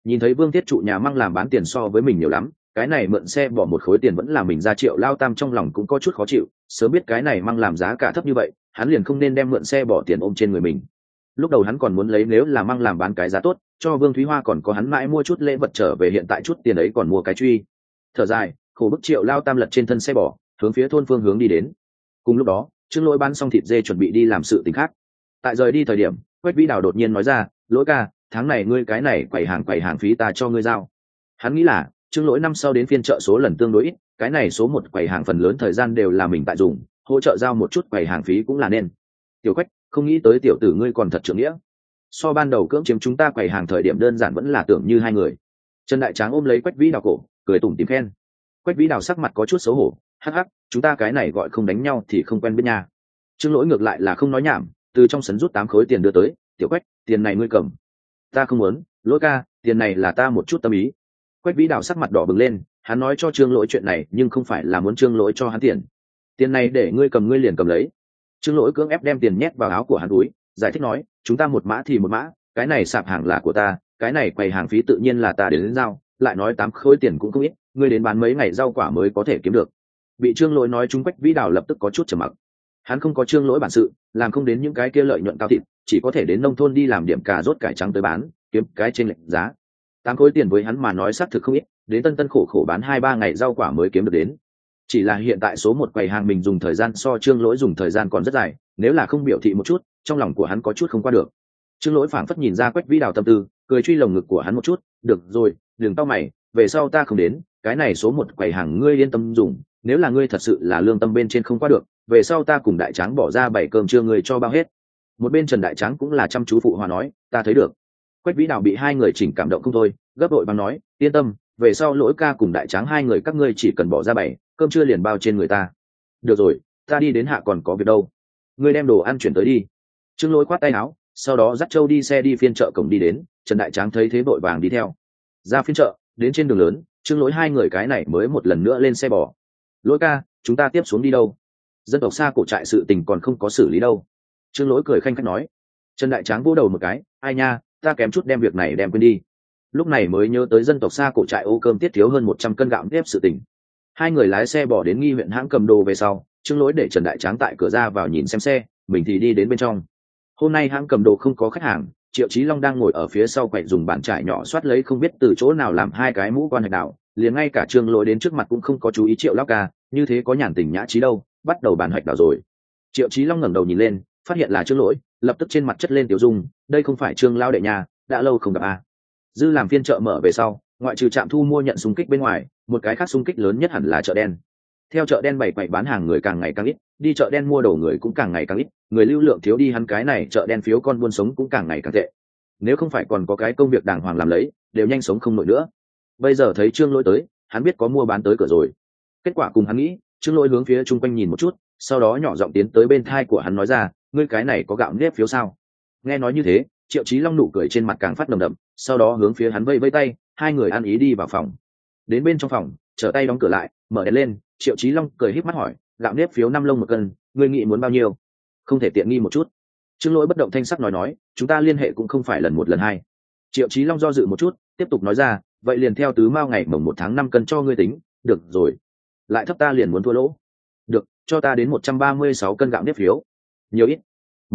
Nhìn thấy Vương Thiết Trụ nhà Măng làm bán tiền so với mình nhiều lắm, cái này mượn xe bỏ một khối tiền vẫn là mình ra Triệu Lao Tam trong lòng cũng có chút khó chịu, sớm biết cái này Măng làm giá cả thấp như vậy, hắn liền không nên đem mượn xe bỏ tiền ôm trên người mình. Lúc đầu hắn còn muốn lấy nếu là Măng làm bán cái giá tốt, cho Vương Thúy Hoa còn có hắn mãi mua chút lễ vật trở về, hiện tại chút tiền ấy còn mua cái truy. Thở dài, khổ bức Triệu Lao Tam lật trên thân xe bỏ, hướng phía thôn phương hướng đi đến. Cùng lúc đó, Trương Lỗi bán xong thịt dê chuẩn bị đi làm sự tình khác. Tại rời đi thời điểm, Quách Vĩ Đào đột nhiên nói ra, Lỗi ca, tháng này ngươi cái này quầy hàng phí ta cho ngươi giao. Hắn nghĩ là Trương Lỗi năm sau đến phiên chợ số lần tương đối ít, cái này số một quầy hàng phần lớn thời gian đều là mình tại dùng, hỗ trợ giao một chút quầy hàng phí cũng là nên. Tiểu Quách, không nghĩ tới tiểu tử ngươi còn thật trưởng nghĩa. So ban đầu cưỡng chiếm chúng ta quầy hàng thời điểm đơn giản vẫn là tưởng như hai người. Trần Đại Tráng ôm lấy Quách Vĩ Đào cổ, cười tủm tỉm khen. Quách Vĩ Đào sắc mặt có chút xấu hổ, hắc hắc, chúng ta cái này gọi không đánh nhau thì không quen biết nha. Trương Lỗi ngược lại là không nói nhảm, từ trong sấn rút 8 khối tiền đưa tới, Tiểu Quách, tiền này ngươi cầm. Ta không muốn, Lỗi ca, tiền này là ta một chút tâm ý. Quách Vĩ Đào sắc mặt đỏ bừng lên, hắn nói cho Trương Lỗi chuyện này nhưng không phải là muốn Trương Lỗi cho hắn tiền. Tiền này để ngươi cầm, ngươi liền cầm lấy. Trương Lỗi cưỡng ép đem tiền nhét vào áo của hắn túi, giải thích nói, chúng ta một mã thì một mã, cái này sạp hàng là của ta, cái này quầy hàng phí tự nhiên là ta đến giao, lại nói 8 khối tiền cũng không ít, ngươi đến bán mấy ngày rau quả mới có thể kiếm được. Bị Trương Lỗi nói chúng Quách Vĩ Đào lập tức có chút trầm mặc. Hắn không có Trương Lỗi bản sự, làm không đến những cái kia lợi nhuận cao thịt, chỉ có thể đến nông thôn đi làm điểm cà rốt cải trắng tới bán, kiếm cái trên lệch giá. 8 khối tiền với hắn mà nói xác thực không ít, đến tân khổ khổ bán 2-3 ngày rau quả mới kiếm được đến. Chỉ là hiện tại số một quầy hàng mình dùng thời gian so Trương Lỗi dùng thời gian còn rất dài, nếu là không biểu thị một chút, trong lòng của hắn có chút không qua được. Trương Lỗi phảng phất nhìn ra Quách Vĩ Đào tâm tư, cười truy lồng ngực của hắn một chút, được rồi, đừng tao mày, về sau ta không đến, cái này số một quầy hàng ngươi yên tâm dùng, nếu là ngươi thật sự là lương tâm bên trên không qua được, về sau ta cùng Đại Tráng bỏ ra 7 cơm trưa ngươi cho bao hết. Một bên Trần Đại Tráng cũng là chăm chú phụ hòa nói, ta thấy được. Quách Vĩ Đào bị hai người chỉnh cảm động không thôi, gấp đội bằng nói, yên tâm, về sau Lỗi ca cùng Đại Tráng hai người các ngươi chỉ cần bỏ ra 7 cơm trưa liền bao trên người ta. Được rồi, ta đi đến hạ còn có việc đâu, ngươi đem đồ ăn chuyển tới đi. Trương Lỗi khoát tay áo, sau đó dắt Châu đi xe đi phiên chợ cổng đi đến. Trần Đại Tráng thấy thế vội vàng đi theo. Ra phiên chợ, đến trên đường lớn, Trương Lỗi hai người cái này mới một lần nữa lên xe bò. Lỗi ca, chúng ta tiếp xuống đi đâu? Dân tộc xa cổ trại sự tình còn không có xử lý đâu. Trương Lỗi cười khanh khách nói. Trần Đại Tráng vỗ đầu một cái, ai nha, ta kém chút đem việc này đem quên đi. Lúc này mới nhớ tới dân tộc xa cổ trại ô cơm tiết thiếu hơn 100 cân gạo nếp sự tình. Hai người lái xe bỏ đến Nghi huyện hãng cầm đồ về sau, Trương Lỗi để Trần Đại Tráng tại cửa ra vào nhìn xem xe, mình thì đi đến bên trong. Hôm nay hãng cầm đồ không có khách hàng, Triệu Chí Long đang ngồi ở phía sau quầy dùng bàn chải nhỏ soát lấy không biết từ chỗ nào làm hai cái mũ quan hạch đảo, liền ngay cả Trương Lỗi đến trước mặt cũng không có chú ý Triệu lão ca, như thế có nhàn tình nhã trí đâu, bắt đầu bàn hạch đảo rồi. Triệu Chí Long ngẩng đầu nhìn lên, phát hiện là Trương Lỗi, lập tức trên mặt chất lên tiểu dung, đây không phải Trương lão đệ nhà, đã lâu không gặp a. Dư làm phiên chợ mở về sau, ngoại trừ trạm thu mua nhận xung kích bên ngoài, một cái khác xung kích lớn nhất hẳn là chợ đen. Theo chợ đen bày quầy bán hàng người càng ngày càng ít, đi chợ đen mua đồ người cũng càng ngày càng ít, người lưu lượng thiếu đi, hắn cái này chợ đen phiếu con buôn sống cũng càng ngày càng tệ. Nếu không phải còn có cái công việc đàng hoàng làm lấy, đều nhanh sống không nổi nữa. Bây giờ thấy Trương Lỗi tới, hắn biết có mua bán tới cửa rồi. Kết quả cùng hắn nghĩ, Trương Lỗi hướng phía chung quanh nhìn một chút, sau đó nhỏ giọng tiến tới bên thai của hắn nói ra, ngươi cái này có gạo nếp phiếu sao? Nghe nói như thế, Triệu Chí Long nụ cười trên mặt càng phát đậm đậm, sau đó hướng phía hắn vây vây tay, hai người ăn ý đi vào phòng. Đến bên trong phòng, trở tay đóng cửa lại, mở đèn lên, Triệu Chí Long cười híp mắt hỏi, gạo nếp phiếu 5 lông một cân, ngươi nghĩ muốn bao nhiêu? Không thể tiện nghi một chút? Trương Lỗi bất động thanh sắc nói, chúng ta liên hệ cũng không phải lần một lần hai. Triệu Chí Long do dự một chút, tiếp tục nói ra, vậy liền theo tứ mao ngày mồng 1 tháng 5 cân cho ngươi tính, được rồi. Lại thấp ta liền muốn thua lỗ. Được, cho ta đến 136 cân gạo nếp phiếu. Nhiều ít?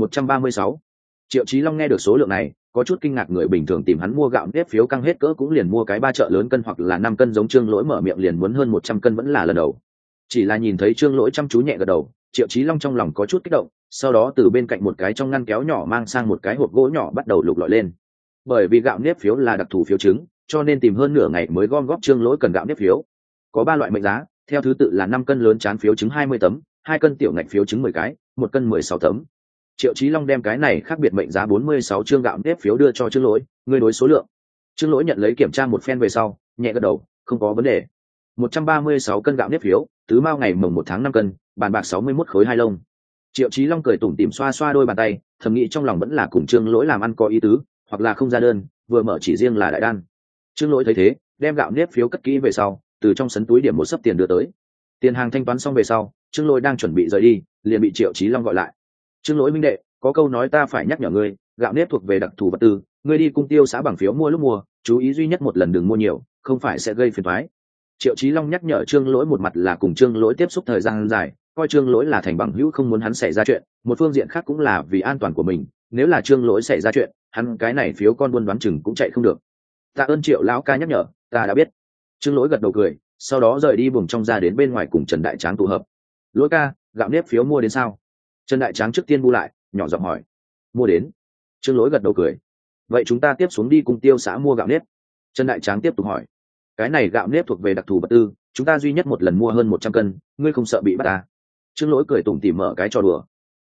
136. Triệu Chí Long nghe được số lượng này, có chút kinh ngạc, người bình thường tìm hắn mua gạo nếp phiếu căng hết cỡ cũng liền mua cái 3 chợ lớn cân hoặc là 5 cân, giống Trương Lỗi mở miệng liền muốn hơn 100 cân vẫn là lần đầu. Chỉ là nhìn thấy Trương Lỗi chăm chú nhẹ gật đầu, Triệu Chí Long trong lòng có chút kích động, sau đó từ bên cạnh một cái trong ngăn kéo nhỏ mang sang một cái hộp gỗ nhỏ bắt đầu lục lọi lên. Bởi vì gạo nếp phiếu là đặc thù phiếu chứng, cho nên tìm hơn nửa ngày mới gom góp Trương Lỗi cần gạo nếp phiếu. Có 3 loại mệnh giá, theo thứ tự là 5 cân lớn chán phiếu chứng 20 tấm, 2 cân tiểu ngạch phiếu chứng 10 cái, 1 cân 16 tấm. Triệu Chí Long đem cái này khác biệt mệnh giá 46 trương gạo nếp phiếu đưa cho Trương Lỗi, ngươi đối số lượng. Trương Lỗi nhận lấy kiểm tra một phen về sau, nhẹ gật đầu, không có vấn đề. 136 cân gạo nếp phiếu, tứ mao ngày mồng 1 tháng 5 cân, bàn bạc 61 khối 2 lông. Triệu Chí Long cười tủm tỉm xoa xoa đôi bàn tay, thầm nghĩ trong lòng vẫn là cùng Trương Lỗi làm ăn có ý tứ, hoặc là không ra đơn, vừa mở chỉ riêng là đại đan. Trương Lỗi thấy thế, đem gạo nếp phiếu cất kỹ về sau, từ trong sấn túi điểm một xấp tiền đưa tới. Tiền hàng thanh toán xong về sau, Trương Lỗi đang chuẩn bị rời đi, liền bị Triệu Chí Long gọi lại. Trương Lỗi minh đệ, có câu nói ta phải nhắc nhở ngươi, gạo nếp thuộc về đặc thù vật tư, ngươi đi cung tiêu xã bằng phiếu mua lúc mua, chú ý duy nhất một lần đừng mua nhiều, không phải sẽ gây phiền toái. Triệu Chí Long nhắc nhở Trương Lỗi, một mặt là cùng Trương Lỗi tiếp xúc thời gian dài, coi Trương Lỗi là thành bằng hữu không muốn hắn xảy ra chuyện, một phương diện khác cũng là vì an toàn của mình, nếu là Trương Lỗi xảy ra chuyện, hắn cái này phiếu con buôn đoán chừng cũng chạy không được. Tạ ơn Triệu lão ca nhắc nhở, ta đã biết. Trương Lỗi gật đầu cười, sau đó rời đi buồng trong ra đến bên ngoài cùng Trần Đại Tráng tụ hợp. Lỗi ca, gạo nếp phiếu mua đến sao? Trần Đại Tráng trước tiên bu lại, nhỏ giọng hỏi. Mua đến. Trương Lỗi gật đầu cười. Vậy chúng ta tiếp xuống đi cùng Tiêu xã mua gạo nếp. Trần Đại Tráng tiếp tục hỏi. Cái này gạo nếp thuộc về đặc thù vật tư, chúng ta duy nhất một lần mua hơn 100 cân, ngươi không sợ bị bắt à? Trương Lỗi cười tủm tỉm mở cái trò đùa.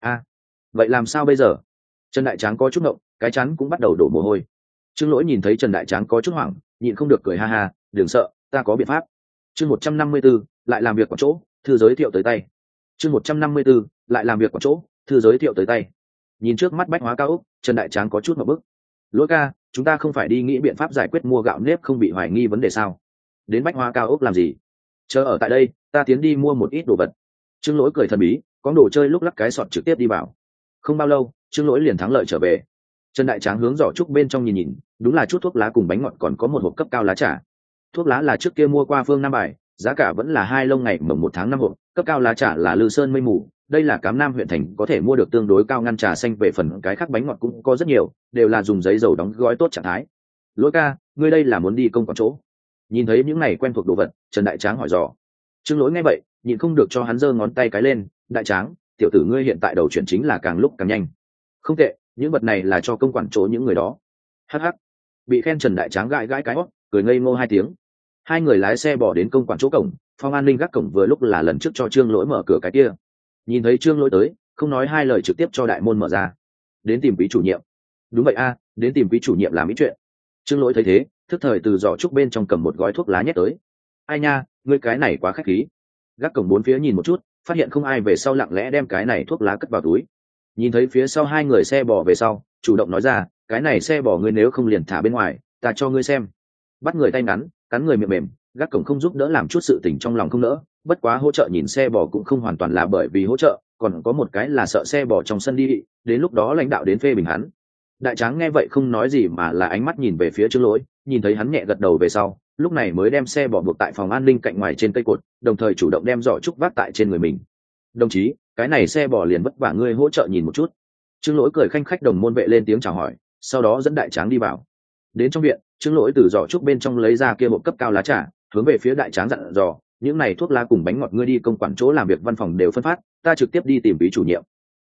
Vậy làm sao bây giờ? Trần Đại Tráng có chút ngộng, cái chắn cũng bắt đầu đổ mồ hôi. Trương Lỗi nhìn thấy Trần Đại Tráng có chút hoảng, nhịn không được cười ha ha, đừng sợ, ta có biện pháp. Chương 154, lại làm việc ở chỗ, thư giới thiệu tới tay. Chương 154, lại làm việc ở chỗ, thư giới thiệu tới tay. Nhìn trước mắt bách hóa cao ốc, Trần Đại Tráng có chút ngượng bức. Lỗi ca, chúng ta không phải đi nghĩ biện pháp giải quyết mua gạo nếp không bị hoài nghi vấn đề sao? Đến bách hóa cao ốc làm gì? Chờ ở tại đây, ta tiến đi mua một ít đồ vật. Trương Lỗi cười thần bí, có đồ chơi lúc lắc cái sọt trực tiếp đi vào. Không bao lâu, Trương Lỗi liền thắng lợi trở về. Trần Đại Tráng hướng giỏ trúc bên trong nhìn nhìn, đúng là chút thuốc lá cùng bánh ngọt, còn có một hộp cấp cao lá trà. Thuốc lá là trước kia mua qua Phương Nam Bài, giá cả vẫn là 2 lông ngày mồng 1 tháng 5 hộp, cấp cao lá trà là Lư Sơn Mây Mù, đây là Cám Nam huyện thành có thể mua được tương đối cao ngăn trà xanh. Về phần cái khác bánh ngọt cũng có rất nhiều, đều là dùng giấy dầu đóng gói tốt trạng thái. Lỗi ca, ngươi đây là muốn đi công quán chỗ? Nhìn thấy những này quen thuộc đồ vật, Trần Đại Tráng hỏi dò. Trương Lỗi nghe vậy, nhịn không được cho hắn giơ ngón tay cái lên, Đại Tráng, tiểu tử ngươi hiện tại đầu chuyển chính là càng lúc càng nhanh. Không tệ, những vật này là cho công quản chỗ những người đó. Hắc hắc. Bị khen Trần Đại Tráng gãi gãi cái hót, cười ngây ngô 2 tiếng. Hai người lái xe bỏ đến công quản chỗ cổng, phòng an ninh gác cổng vừa lúc là lần trước cho Trương Lỗi mở cửa cái kia. Nhìn thấy Trương Lỗi tới, không nói hai lời trực tiếp cho đại môn mở ra. Đến tìm quý chủ nhiệm. Đúng vậy a, đến tìm quý chủ nhiệm làm ý chuyện. Trương Lỗi thấy thế, thức thời từ giỏ trúc bên trong cầm một gói thuốc lá nhét tới. Ai nha, ngươi cái này quá khách khí. Gác cổng 4 phía nhìn một chút, phát hiện không ai về sau lặng lẽ đem cái này thuốc lá cất vào túi. Nhìn thấy phía sau hai người xe bò về sau, chủ động nói ra, cái này xe bò ngươi nếu không liền thả bên ngoài, ta cho ngươi xem. Bắt người tay ngắn, cắn người miệng mềm, gác cổng không giúp đỡ làm chút sự tình trong lòng không nỡ, bất quá hỗ trợ nhìn xe bò cũng không hoàn toàn là bởi vì hỗ trợ, còn có một cái là sợ xe bò trong sân đi, đến lúc đó lãnh đạo đến phê bình hắn. Đại Tráng nghe vậy không nói gì mà là ánh mắt nhìn về phía Trương Lỗi, nhìn thấy hắn nhẹ gật đầu về sau, lúc này mới đem xe bò buộc tại phòng an ninh cạnh ngoài trên cây cột, đồng thời chủ động đem giỏ trúc vác tại trên người mình. Đồng chí, cái này xe bò liền vất vả ngươi hỗ trợ nhìn một chút. Trương Lỗi cười khanh khách, đồng môn vệ lên tiếng chào hỏi, sau đó dẫn Đại Tráng đi vào. Đến trong viện, Trương Lỗi từ giỏ trúc bên trong lấy ra kia hộp cấp cao lá trà, hướng về phía Đại Tráng dặn dò, những này thuốc lá cùng bánh ngọt ngươi đi công quản chỗ làm việc văn phòng đều phân phát, ta trực tiếp đi tìm quý chủ nhiệm.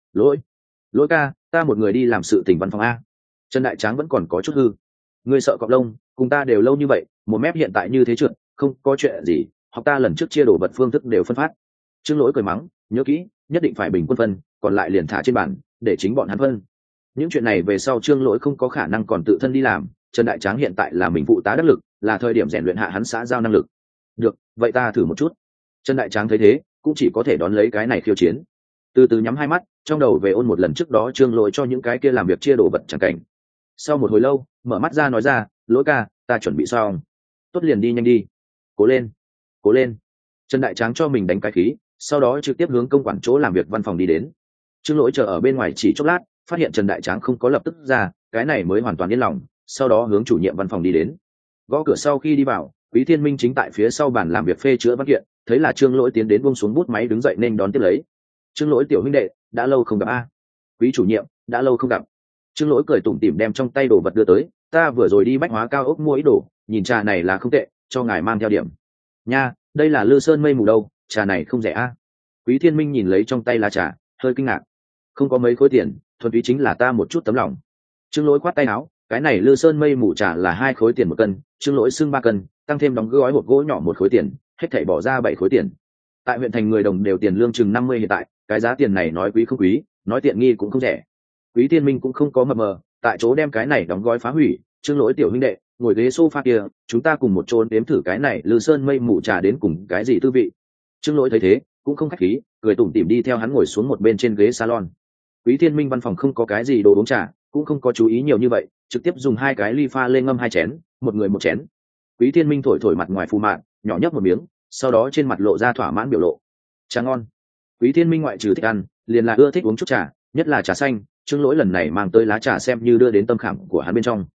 Lỗi ca, ta một người đi làm sự tình văn phòng a. Trần Đại Tráng vẫn còn có chút hư. Ngươi sợ cọp lông, cùng ta đều lâu như vậy, một mép hiện tại như thế trượt, không có chuyện gì, học ta lần trước chia đồ vật phương thức đều phân phát. Trương Lỗi cười mắng, nhớ kỹ, nhất định phải bình quân phân, còn lại liền thả trên bàn, để chính bọn hắn phân. Những chuyện này về sau Trương Lỗi không có khả năng còn tự thân đi làm, Trần Đại Tráng hiện tại là mình phụ tá đắc lực, là thời điểm rèn luyện hạ hắn xã giao năng lực. Được, vậy ta thử một chút. Trần Đại Tráng thấy thế, cũng chỉ có thể đón lấy cái này khiêu chiến. Từ từ nhắm hai mắt, trong đầu về ôn một lần trước đó Trương Lỗi cho những cái kia làm việc chia đồ vật chẳng cảnh. Sau một hồi lâu, mở mắt ra nói ra, Lỗi ca, ta chuẩn bị xong. Tốt, liền đi nhanh đi. Cố lên, cố lên. Trần Đại Tráng cho mình đánh cái khí, sau đó trực tiếp hướng công quản chỗ làm việc văn phòng đi đến. Trương Lỗi chờ ở bên ngoài chỉ chốc lát, phát hiện Trần Đại Tráng không có lập tức ra, cái này mới hoàn toàn yên lòng, sau đó hướng chủ nhiệm văn phòng đi đến. Gõ cửa sau khi đi vào, Quý Thiên Minh chính tại phía sau bàn làm việc phê chữa văn kiện, thấy là Trương Lỗi tiến đến buông xuống bút máy đứng dậy nên đón tiếp lấy. Trương Lỗi tiểu huynh đệ, đã lâu không gặp a. Quý chủ nhiệm, đã lâu không gặp. Trương Lỗi cười tủm tỉm đem trong tay đồ vật đưa tới, ta vừa rồi đi bách hóa cao ốc mua ý đồ, nhìn trà này là không tệ, cho ngài mang theo điểm. Nha, đây là Lư Sơn Mây Mù đâu, trà này không rẻ a. Quý Thiên Minh nhìn lấy trong tay lá trà, hơi kinh ngạc. Không có mấy khối tiền, thuần túy chính là ta một chút tấm lòng. Trương Lỗi khoát tay áo, cái này Lư Sơn Mây Mù trà là 2 khối tiền 1 cân, Trương Lỗi xưng 3 cân, tăng thêm đóng gói hộp gỗ nhỏ 1 khối tiền, hết thảy bỏ ra 7 khối tiền. Tại huyện thành người đồng đều tiền lương chừng 50 hiện tại, cái giá tiền này nói quý không quý, nói tiện nghi cũng không rẻ. Quý Thiên Minh cũng không có mập mờ, tại chỗ đem cái này đóng gói phá hủy. Trương Lỗi tiểu huynh đệ, ngồi ghế sofa kia, chúng ta cùng một chỗ đếm thử cái này Lư Sơn Mây Mù trà đến cùng cái gì tư vị. Trương Lỗi thấy thế, cũng không khách khí, cười tủm tỉm đi theo hắn ngồi xuống một bên trên ghế salon. Quý Thiên Minh văn phòng không có cái gì đồ uống trà, cũng không có chú ý nhiều như vậy, trực tiếp dùng 2 cái ly pha lên ngâm 2 chén, một người một chén. Quý Thiên Minh thổi thổi mặt ngoài phù mạn, nhỏ nhấp một miếng, sau đó trên mặt lộ ra thỏa mãn biểu lộ. Trà ngon. Quý Thiên Minh ngoại trừ thích ăn, liền là ưa thích uống chút trà, nhất là trà xanh. Trương Lỗi lần này mang tới lá trà xem như đưa đến tâm khảm của hắn bên trong.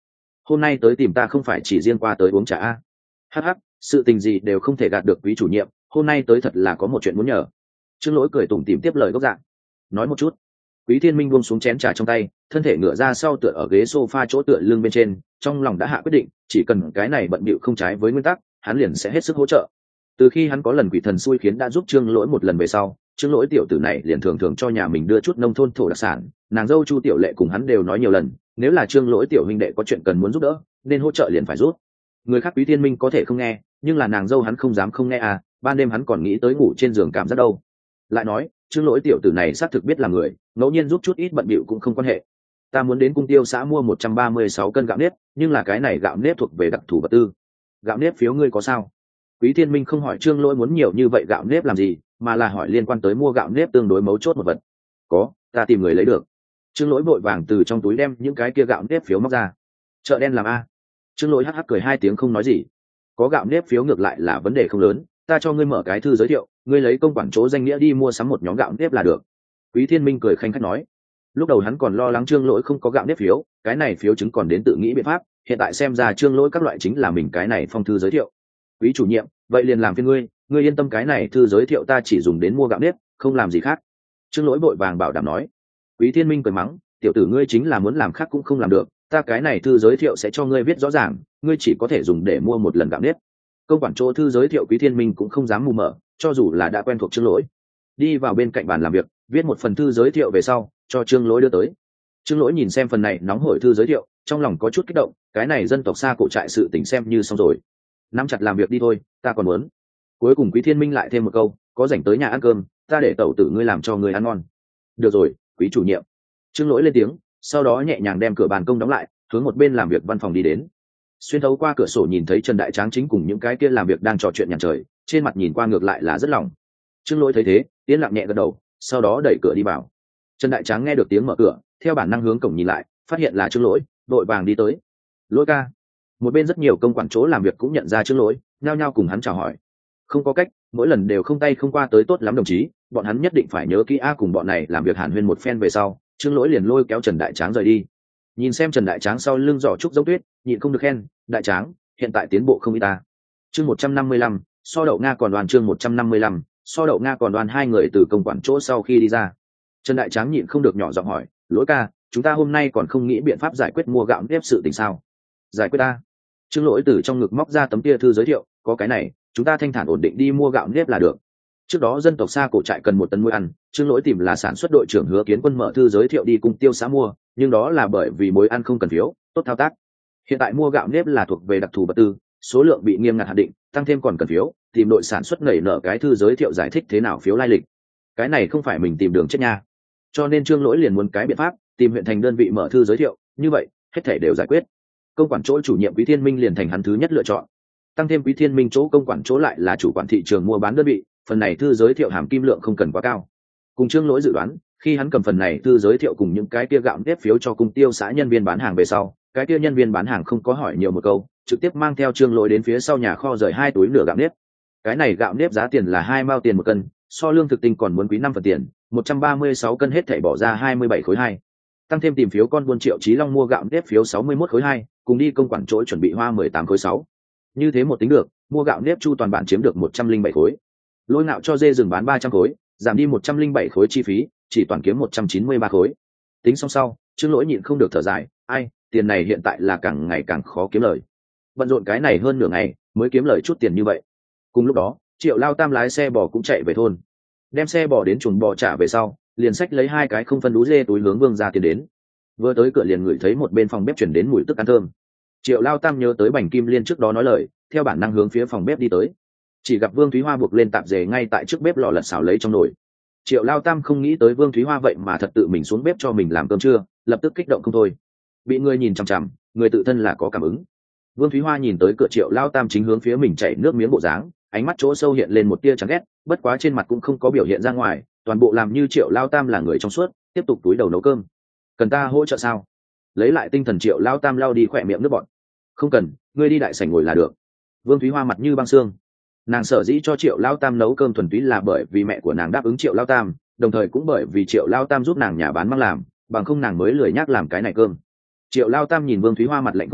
hôm nay tới tìm ta không phải chỉ riêng qua tới uống trà a. Hắc hắc, sự tình gì đều không thể gạt được quý chủ nhiệm, hôm nay tới thật là có một chuyện muốn nhờ. Trương Lỗi cười tủm tỉm tiếp lời gốc dạng. Nói một chút. Quý Thiên Minh buông xuống chén trà trong tay, thân thể ngửa ra sau tựa ở ghế sofa chỗ tựa lưng bên trên, trong lòng đã hạ quyết định, chỉ cần cái này bận bịu không trái với nguyên tắc, hắn liền sẽ hết sức hỗ trợ. Từ khi hắn có lần quỷ thần xui khiến đã giúp Trương Lỗi một lần về sau, Trương Lỗi tiểu tử này liền thường thường cho nhà mình đưa chút nông thôn thổ đặc sản, nàng dâu Chu Tiểu Lệ cùng hắn đều nói nhiều lần, nếu là Trương Lỗi tiểu huynh đệ có chuyện cần muốn giúp đỡ, nên hỗ trợ liền phải giúp. Người khác Quý Thiên Minh có thể không nghe, nhưng là nàng dâu hắn không dám không nghe à, ban đêm hắn còn nghĩ tới ngủ trên giường cảm giác đâu. Lại nói, Trương Lỗi tiểu tử này xác thực biết là người, ngẫu nhiên giúp chút ít bận bịu cũng không quan hệ. Ta muốn đến cung tiêu xã mua 136 cân gạo nếp, nhưng là cái này gạo nếp thuộc về đặc thù vật tư. Gạo nếp phiếu ngươi có sao? Quý Thiên Minh không hỏi Trương Lỗi muốn nhiều như vậy gạo nếp làm gì, mà là hỏi liên quan tới mua gạo nếp tương đối mấu chốt một vật. Có, ta tìm người lấy được. Trương Lỗi vội vàng từ trong túi đem những cái kia gạo nếp phiếu móc ra. Chợ đen làm a? Trương Lỗi hắc hắc cười hai tiếng không nói gì. Có gạo nếp phiếu ngược lại là vấn đề không lớn, ta cho ngươi mở cái thư giới thiệu, ngươi lấy công quản chỗ danh nghĩa đi mua sắm một nhóm gạo nếp là được. Quý Thiên Minh cười khanh khách nói. Lúc đầu hắn còn lo lắng Trương Lỗi không có gạo nếp phiếu, cái này phiếu chứng còn đến tự nghĩ biện pháp, hiện tại xem ra Trương Lỗi các loại chính là mình cái này phong thư giới thiệu. Quý chủ nhiệm, vậy liền làm phiền ngươi yên tâm, cái này thư giới thiệu ta chỉ dùng đến mua gạo nếp, không làm gì khác. Trương Lỗi vội vàng bảo đảm nói. Quý Thiên Minh cười mắng, tiểu tử ngươi chính là muốn làm khác cũng không làm được, ta cái này thư giới thiệu sẽ cho ngươi viết rõ ràng, ngươi chỉ có thể dùng để mua một lần gạo nếp. Công quản chỗ thư giới thiệu Quý Thiên Minh cũng không dám mù mờ, cho dù là đã quen thuộc Trương Lỗi. Đi vào bên cạnh bàn làm việc, viết một phần thư giới thiệu về sau, cho Trương Lỗi đưa tới. Trương Lỗi nhìn xem phần này nóng hổi thư giới thiệu, trong lòng có chút kích động, cái này dân tộc xa cổ trại sự tình xem như xong rồi. Nắm chặt làm việc đi thôi, ta còn muốn. Cuối cùng Quý Thiên Minh lại thêm một câu, có rảnh tới nhà ăn cơm, ta để tẩu tử ngươi làm cho ngươi ăn ngon. Được rồi, Quý chủ nhiệm. Trương Lỗi lên tiếng, sau đó nhẹ nhàng đem cửa bàn công đóng lại, hướng một bên làm việc văn phòng đi đến. Xuyên thấu qua cửa sổ nhìn thấy Trần Đại Tráng chính cùng những cái kia làm việc đang trò chuyện nhàn trời, trên mặt nhìn qua ngược lại là rất lòng. Trương Lỗi thấy thế, tiến lặng nhẹ gật đầu, sau đó đẩy cửa đi vào. Trần Đại Tráng nghe được tiếng mở cửa, theo bản năng hướng cổng nhìn lại, phát hiện là Trương Lỗi, đội vàng đi tới. Lỗi ca. Một bên rất nhiều công quản chỗ làm việc cũng nhận ra Trương Lỗi, nhao nhao cùng hắn chào hỏi. Không có cách, mỗi lần đều không tay không qua tới tốt lắm đồng chí, bọn hắn nhất định phải nhớ kỹ a. Cùng bọn này làm việc hàn huyên một phen về sau, Trương Lỗi liền lôi kéo Trần Đại Tráng rời đi. Nhìn xem Trần Đại Tráng sau lưng giỏ trúc giống tuyết, nhịn không được khen, Đại Tráng, hiện tại tiến bộ không ít ta. Chương 155, so đậu Nga còn đoàn. Chương 155, so đậu Nga còn đoàn. Hai người từ công quản chỗ sau khi đi ra, Trần Đại Tráng nhịn không được nhỏ giọng hỏi, Lỗi ca, chúng ta hôm nay còn không nghĩ biện pháp giải quyết mua gạo nếp sự tình sao? Giải quyết ta? Trương Lỗi từ trong ngực móc ra tấm kia thư giới thiệu, có cái này, chúng ta thanh thản ổn định đi mua gạo nếp là được. Trước đó dân tộc xa cổ trại cần 1 tấn muối ăn, Trương Lỗi tìm là sản xuất đội trưởng Hứa Kiến Quân mở thư giới thiệu đi cung tiêu xã mua, nhưng đó là bởi vì muối ăn không cần phiếu, tốt thao tác. Hiện tại mua gạo nếp là thuộc về đặc thù vật tư, số lượng bị nghiêm ngặt hạn định, tăng thêm còn cần phiếu, tìm đội sản xuất nảy nở cái thư giới thiệu giải thích thế nào phiếu lai lịch. Cái này không phải mình tìm đường chết nha. Cho nên Trương Lỗi liền muốn cái biện pháp, tìm huyện thành đơn vị mở thư giới thiệu, như vậy, hết thảy đều giải quyết. Công quản chỗ chủ nhiệm Quý Thiên Minh liền thành hắn thứ nhất lựa chọn. Tăng thêm Quý Thiên Minh chỗ công quản chỗ lại là chủ quản thị trường mua bán đơn vị, phần này thư giới thiệu hàm kim lượng không cần quá cao. Cùng Trương Lỗi dự đoán, khi hắn cầm phần này thư giới thiệu cùng những cái kia gạo nếp phiếu cho cung tiêu xã nhân viên bán hàng về sau, cái kia nhân viên bán hàng không có hỏi nhiều một câu, trực tiếp mang theo Trương Lỗi đến phía sau nhà kho rời 2 túi nửa gạo nếp. Cái này gạo nếp giá tiền là 2 mao tiền 1 cân, so lương thực tinh còn muốn quý 5 phần tiền, 136 cân hết thảy bỏ ra 27 khối 2. Tăng thêm tìm phiếu con buôn Triệu Chí Long mua gạo nếp phiếu 61 khối 2, cùng đi công quản chỗ chuẩn bị hoa 18 khối 6. Như thế một tính được, mua gạo nếp chu toàn bản chiếm được 107 khối. Lôi Nạo cho dê rừng bán 300 khối, giảm đi 107 khối chi phí, chỉ toàn kiếm 193 khối. Tính xong sau, Trương Lỗi nhịn không được thở dài, ai, tiền này hiện tại là càng ngày càng khó kiếm lời. Bận rộn cái này hơn nửa ngày, mới kiếm lời chút tiền như vậy. Cùng lúc đó, Triệu Lao Tam lái xe bò cũng chạy về thôn. Đem xe bò đến chuồng bò trả về sau, liền xách lấy 2 cái không phân đú dê túi hướng Vương gia tiến đến. Vừa tới cửa liền ngửi thấy một bên phòng bếp chuyển đến mùi tức ăn thơm. Triệu Lao Tam nhớ tới Bành Kim Liên trước đó nói lời, theo bản năng hướng phía phòng bếp đi tới. Chỉ gặp Vương Thúy Hoa buộc lên tạp dề ngay tại trước bếp lò lật xào lấy trong nồi. Triệu Lao Tam không nghĩ tới Vương Thúy Hoa vậy mà thật tự mình xuống bếp cho mình làm cơm trưa, lập tức kích động không thôi. Bị người nhìn chằm chằm, người tự thân là có cảm ứng. Vương Thúy Hoa nhìn tới cửa Triệu Lao Tam chính hướng phía mình chảy nước miếng bộ dáng, ánh mắt chỗ sâu hiện lên một tia chán ghét, bất quá trên mặt cũng không có biểu hiện ra ngoài, toàn bộ làm như Triệu Lao Tam là người trong suốt, tiếp tục túi đầu nấu cơm. Cần ta hỗ trợ sao? Lấy lại tinh thần Triệu Lao Tam lau đi khỏe miệng nước bọt. Không cần, ngươi đi đại sảnh ngồi là được. Vương Thúy Hoa mặt như băng xương. Nàng sở dĩ cho Triệu Lao Tam nấu cơm thuần túy là bởi vì mẹ của nàng đáp ứng Triệu Lao Tam, đồng thời cũng bởi vì Triệu Lao Tam giúp nàng nhà bán mang làm, bằng không nàng mới lười nhác làm cái này cơm. Triệu Lao Tam nhìn Vương Thúy Hoa mặt lạnh cũng được,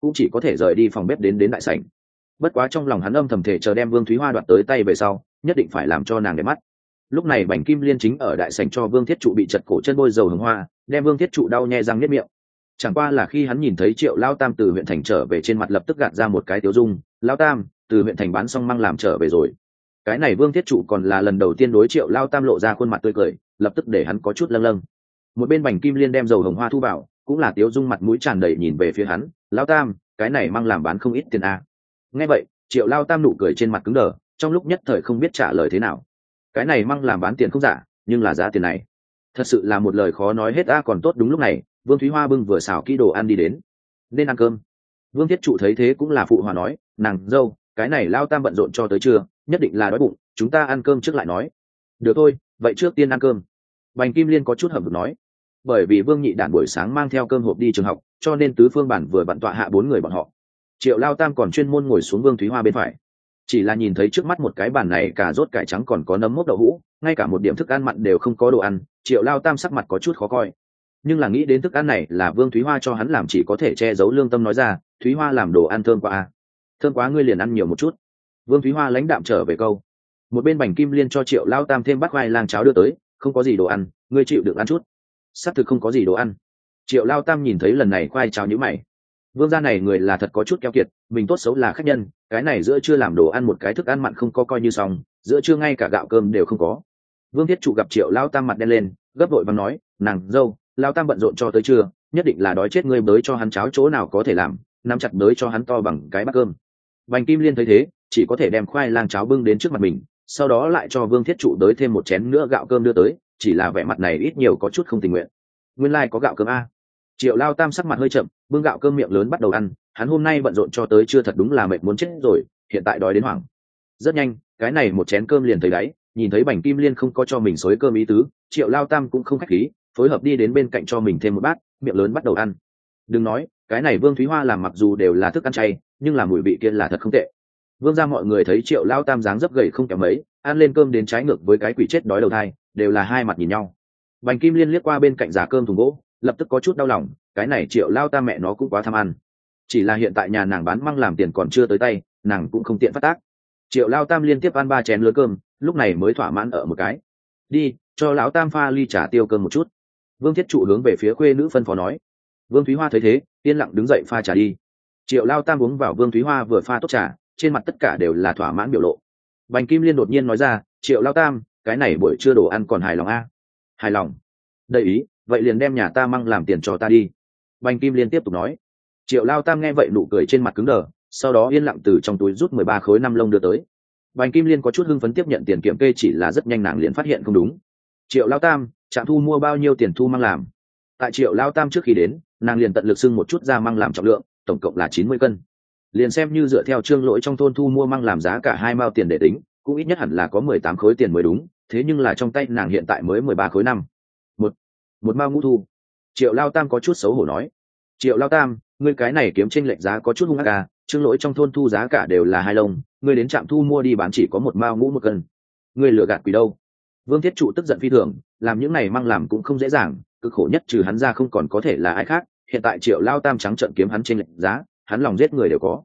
cũng chỉ có thể rời đi phòng bếp đến đại sảnh. Bất quá trong lòng hắn âm thầm thể chờ đem Vương Thúy Hoa đoạt tới tay về sau nhất định phải làm cho nàng đẹp mắt. Lúc này Bành Kim Liên chính ở đại sảnh cho Vương Thiết Trụ bị chật cổ chân bôi dầu hương hoa, đem Vương Thiết Trụ đau nhe răng niết miệng. Chẳng qua là khi hắn nhìn thấy Triệu Lao Tam từ huyện thành trở về, trên mặt lập tức gạt ra một cái tiếu dung. Lao Tam từ huyện thành bán xong măng làm trở về rồi. Cái này Vương Thiết Trụ còn là lần đầu tiên đối Triệu Lao Tam lộ ra khuôn mặt tươi cười, lập tức để hắn có chút lâng lâng. Một bên Bành Kim Liên đem dầu hồng hoa thu vào, cũng là tiếu dung mặt mũi tràn đầy nhìn về phía hắn. Lao Tam, cái này măng làm bán không ít tiền à. Nghe vậy Triệu Lao Tam nụ cười trên mặt cứng đờ, trong lúc nhất thời không biết trả lời thế nào. Cái này măng làm bán tiền không giả, nhưng là giá tiền này thật sự là một lời khó nói hết. Còn tốt đúng lúc này Vương Thúy Hoa bưng vừa xào kỹ đồ ăn đi đến. Nên ăn cơm. Vương Thiết Trụ thấy thế cũng là phụ hòa nói, nàng dâu, cái này Lao Tam bận rộn cho tới trưa, nhất định là đói bụng, chúng ta ăn cơm trước lại nói. Được thôi, vậy trước tiên ăn cơm. Bành Kim Liên có chút hậm hực nói. Bởi vì Vương Nhị Đản buổi sáng mang theo cơm hộp đi trường học, cho nên tứ phương bản vừa bận tọa hạ 4 người bọn họ. Triệu Lao Tam còn chuyên môn ngồi xuống Vương Thúy Hoa bên phải. Chỉ là nhìn thấy trước mắt một cái bàn này cà rốt cải trắng còn có nấm mốc đậu hũ, ngay cả một điểm thức ăn mặn đều không có đồ ăn, Triệu Lao Tam sắc mặt có chút khó coi. Nhưng là nghĩ đến thức ăn này là Vương Thúy Hoa cho hắn làm, chỉ có thể che giấu lương tâm nói ra, Thúy Hoa làm đồ ăn thơm quá à. Thơm quá, ngươi liền ăn nhiều một chút. Vương Thúy Hoa lãnh đạm trở về câu. Một bên Bành Kim Liên cho Triệu Lao Tam thêm bát khoai lang cháo đưa tới, không có gì đồ ăn, ngươi chịu được ăn chút. Xác thực không có gì đồ ăn. Triệu Lao Tam nhìn thấy lần này khoai cháo nhíu mày. Vương gia này người là thật có chút keo kiệt, mình tốt xấu là khách nhân, cái này giữa trưa làm đồ ăn một cái thức ăn mặn không có coi như xong, giữa trưa ngay cả gạo cơm đều không có. Vương Thiết Trụ gặp Triệu Lao Tam mặt đen lên, gấp vội vàng nói, nàng dâu, Lao Tam bận rộn cho tới trưa, nhất định là đói chết, ngươi bới cho hắn cháo chỗ nào có thể làm, nắm chặt bới cho hắn to bằng cái bát cơm. Bành Kim Liên thấy thế, chỉ có thể đem khoai lang cháo bưng đến trước mặt mình, sau đó lại cho Vương Thiết Trụ tới thêm một chén nữa gạo cơm đưa tới, chỉ là vẻ mặt này ít nhiều có chút không tình nguyện. Nguyên lai có gạo cơm a. Triệu Lao Tam sắc mặt hơi chậm, bưng gạo cơm miệng lớn bắt đầu ăn, hắn hôm nay bận rộn cho tới chưa thật đúng là mệt muốn chết rồi, hiện tại đói đến hoảng. Rất nhanh, cái này một chén cơm liền thấy đáy, nhìn thấy Bành Kim Liên không có cho mình xối cơm ý tứ, Triệu Lao Tam cũng không khách khí, phối hợp đi đến bên cạnh cho mình thêm một bát, miệng lớn bắt đầu ăn. Đừng nói, cái này Vương Thúy Hoa làm mặc dù đều là thức ăn chay, nhưng là mùi vị kia là thật không tệ. Vương gia mọi người thấy Triệu Lao Tam dáng dấp gầy không kém mấy, ăn lên cơm đến trái ngược với cái quỷ chết đói đầu thai, đều là hai mặt nhìn nhau. Bành Kim Liên liếc qua bên cạnh giả cơm thùng gỗ, lập tức có chút đau lòng, cái này Triệu Lao Tam mẹ nó cũng quá tham ăn. Chỉ là hiện tại nhà nàng bán măng làm tiền còn chưa tới tay, nàng cũng không tiện phát tác. Triệu Lao Tam liên tiếp ăn 3 chén lứa cơm, lúc này mới thỏa mãn ở một cái. Đi, cho lão Tam pha ly trà tiêu cơm một chút. Vương Thiết Trụ hướng về phía khuê nữ phân phó nói. Vương Thúy Hoa thấy thế, yên lặng đứng dậy pha trà đi. Triệu Lao Tam uống vào Vương Thúy Hoa vừa pha tốt trà, trên mặt tất cả đều là thỏa mãn biểu lộ. Bành Kim Liên đột nhiên nói ra, Triệu Lao Tam, cái này buổi trưa đồ ăn còn hài lòng a? Hài lòng. Đầy ý, vậy liền đem nhà ta măng làm tiền cho ta đi. Bành Kim Liên tiếp tục nói. Triệu Lao Tam nghe vậy nụ cười trên mặt cứng đờ, sau đó yên lặng từ trong túi rút 13 khối 5 lông đưa tới. Bành Kim Liên có chút hưng phấn tiếp nhận tiền kiểm kê, chỉ là rất nhanh nàng liền phát hiện không đúng. Triệu Lao Tam, trạm thu mua bao nhiêu tiền thu măng làm? Tại Triệu Lao Tam trước khi đến, nàng liền tận lực xưng một chút ra măng làm trọng lượng, tổng cộng là 90 cân. Liền xem như dựa theo Trương Lỗi trong thôn thu mua măng làm giá cả 2 mao tiền để tính, cũng ít nhất hẳn là có 18 khối tiền mới đúng, thế nhưng là trong tay nàng hiện tại mới 13 khối 5. Một mao ngũ thu. Triệu Lao Tam có chút xấu hổ nói. Triệu Lao Tam, ngươi cái này kiếm chênh lệch giá có chút hung ác à, Trương Lỗi trong thôn thu giá cả đều là 2 lông, ngươi đến trạm thu mua đi bán chỉ có 1 mao ngũ 1 cân. Ngươi lừa gạt quỷ đâu? Vương Thiết Trụ tức giận phi thường, làm những này măng làm cũng không dễ dàng, cực khổ nhất trừ hắn ra không còn có thể là ai khác, hiện tại Triệu Lao Tam trắng trợn kiếm hắn chênh lệch giá, hắn lòng giết người đều có.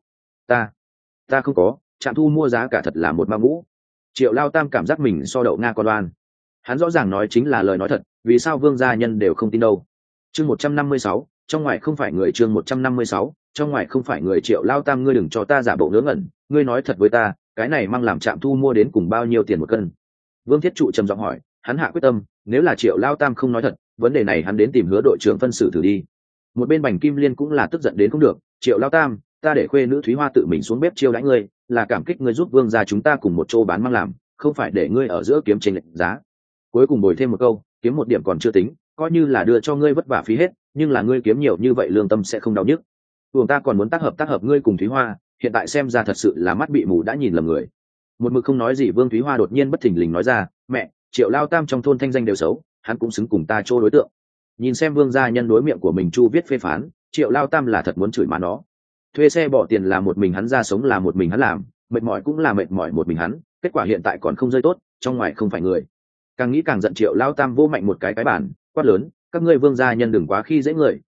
Ta không có, trạm thu mua giá cả thật là 1 mao ngũ. Triệu Lao Tam cảm giác mình so đậu Nga con đoan. Hắn rõ ràng nói chính là lời nói thật, vì sao Vương gia nhân đều không tin đâu. Chương 156, trong ngoài không phải người. Chương 156, trong ngoài không phải người. Triệu Lao Tam, ngươi đừng cho ta giả bộ ngớ ngẩn, ngươi nói thật với ta, cái này măng làm trạm thu mua đến cùng bao nhiêu tiền 1 cân? Vương Thiết Trụ trầm giọng hỏi, hắn hạ quyết tâm, nếu là Triệu Lao Tam không nói thật, vấn đề này hắn đến tìm Hứa đội trưởng phân xử thử đi. Một bên Bành Kim Liên cũng là tức giận đến không được, Triệu Lao Tam, ta để khuê nữ Thúy Hoa tự mình xuống bếp chiêu đãi ngươi, là cảm kích ngươi giúp Vương gia chúng ta cùng một chỗ bán măng làm, không phải để ngươi ở giữa kiếm chênh lệch giá. Cuối cùng bồi thêm một câu, kiếm 1 điểm còn chưa tính, coi như là đưa cho ngươi vất vả phí hết, nhưng là ngươi kiếm nhiều như vậy lương tâm sẽ không đau nhức. Tuồng ta còn muốn tác hợp ngươi cùng Thúy Hoa, hiện tại xem ra thật sự là mắt bị mù đã nhìn lầm người. Một mực không nói gì Vương Thúy Hoa đột nhiên bất thình lình nói ra, mẹ, Triệu Lao Tam trong thôn thanh danh đều xấu, hắn cũng xứng cùng ta chỗ đối tượng. Nhìn xem Vương gia nhân đối miệng của mình chu viết phê phán, Triệu Lao Tam là thật muốn chửi má nó. Thuê xe bỏ tiền là một mình hắn ra, sống là một mình hắn làm, mệt mỏi cũng là mệt mỏi một mình hắn, kết quả hiện tại còn không rơi tốt, trong ngoài không phải người. Càng nghĩ càng giận, Triệu Lao Tam vô mạnh một cái bàn, quát lớn, các ngươi Vương gia nhân đừng quá khi dễ người,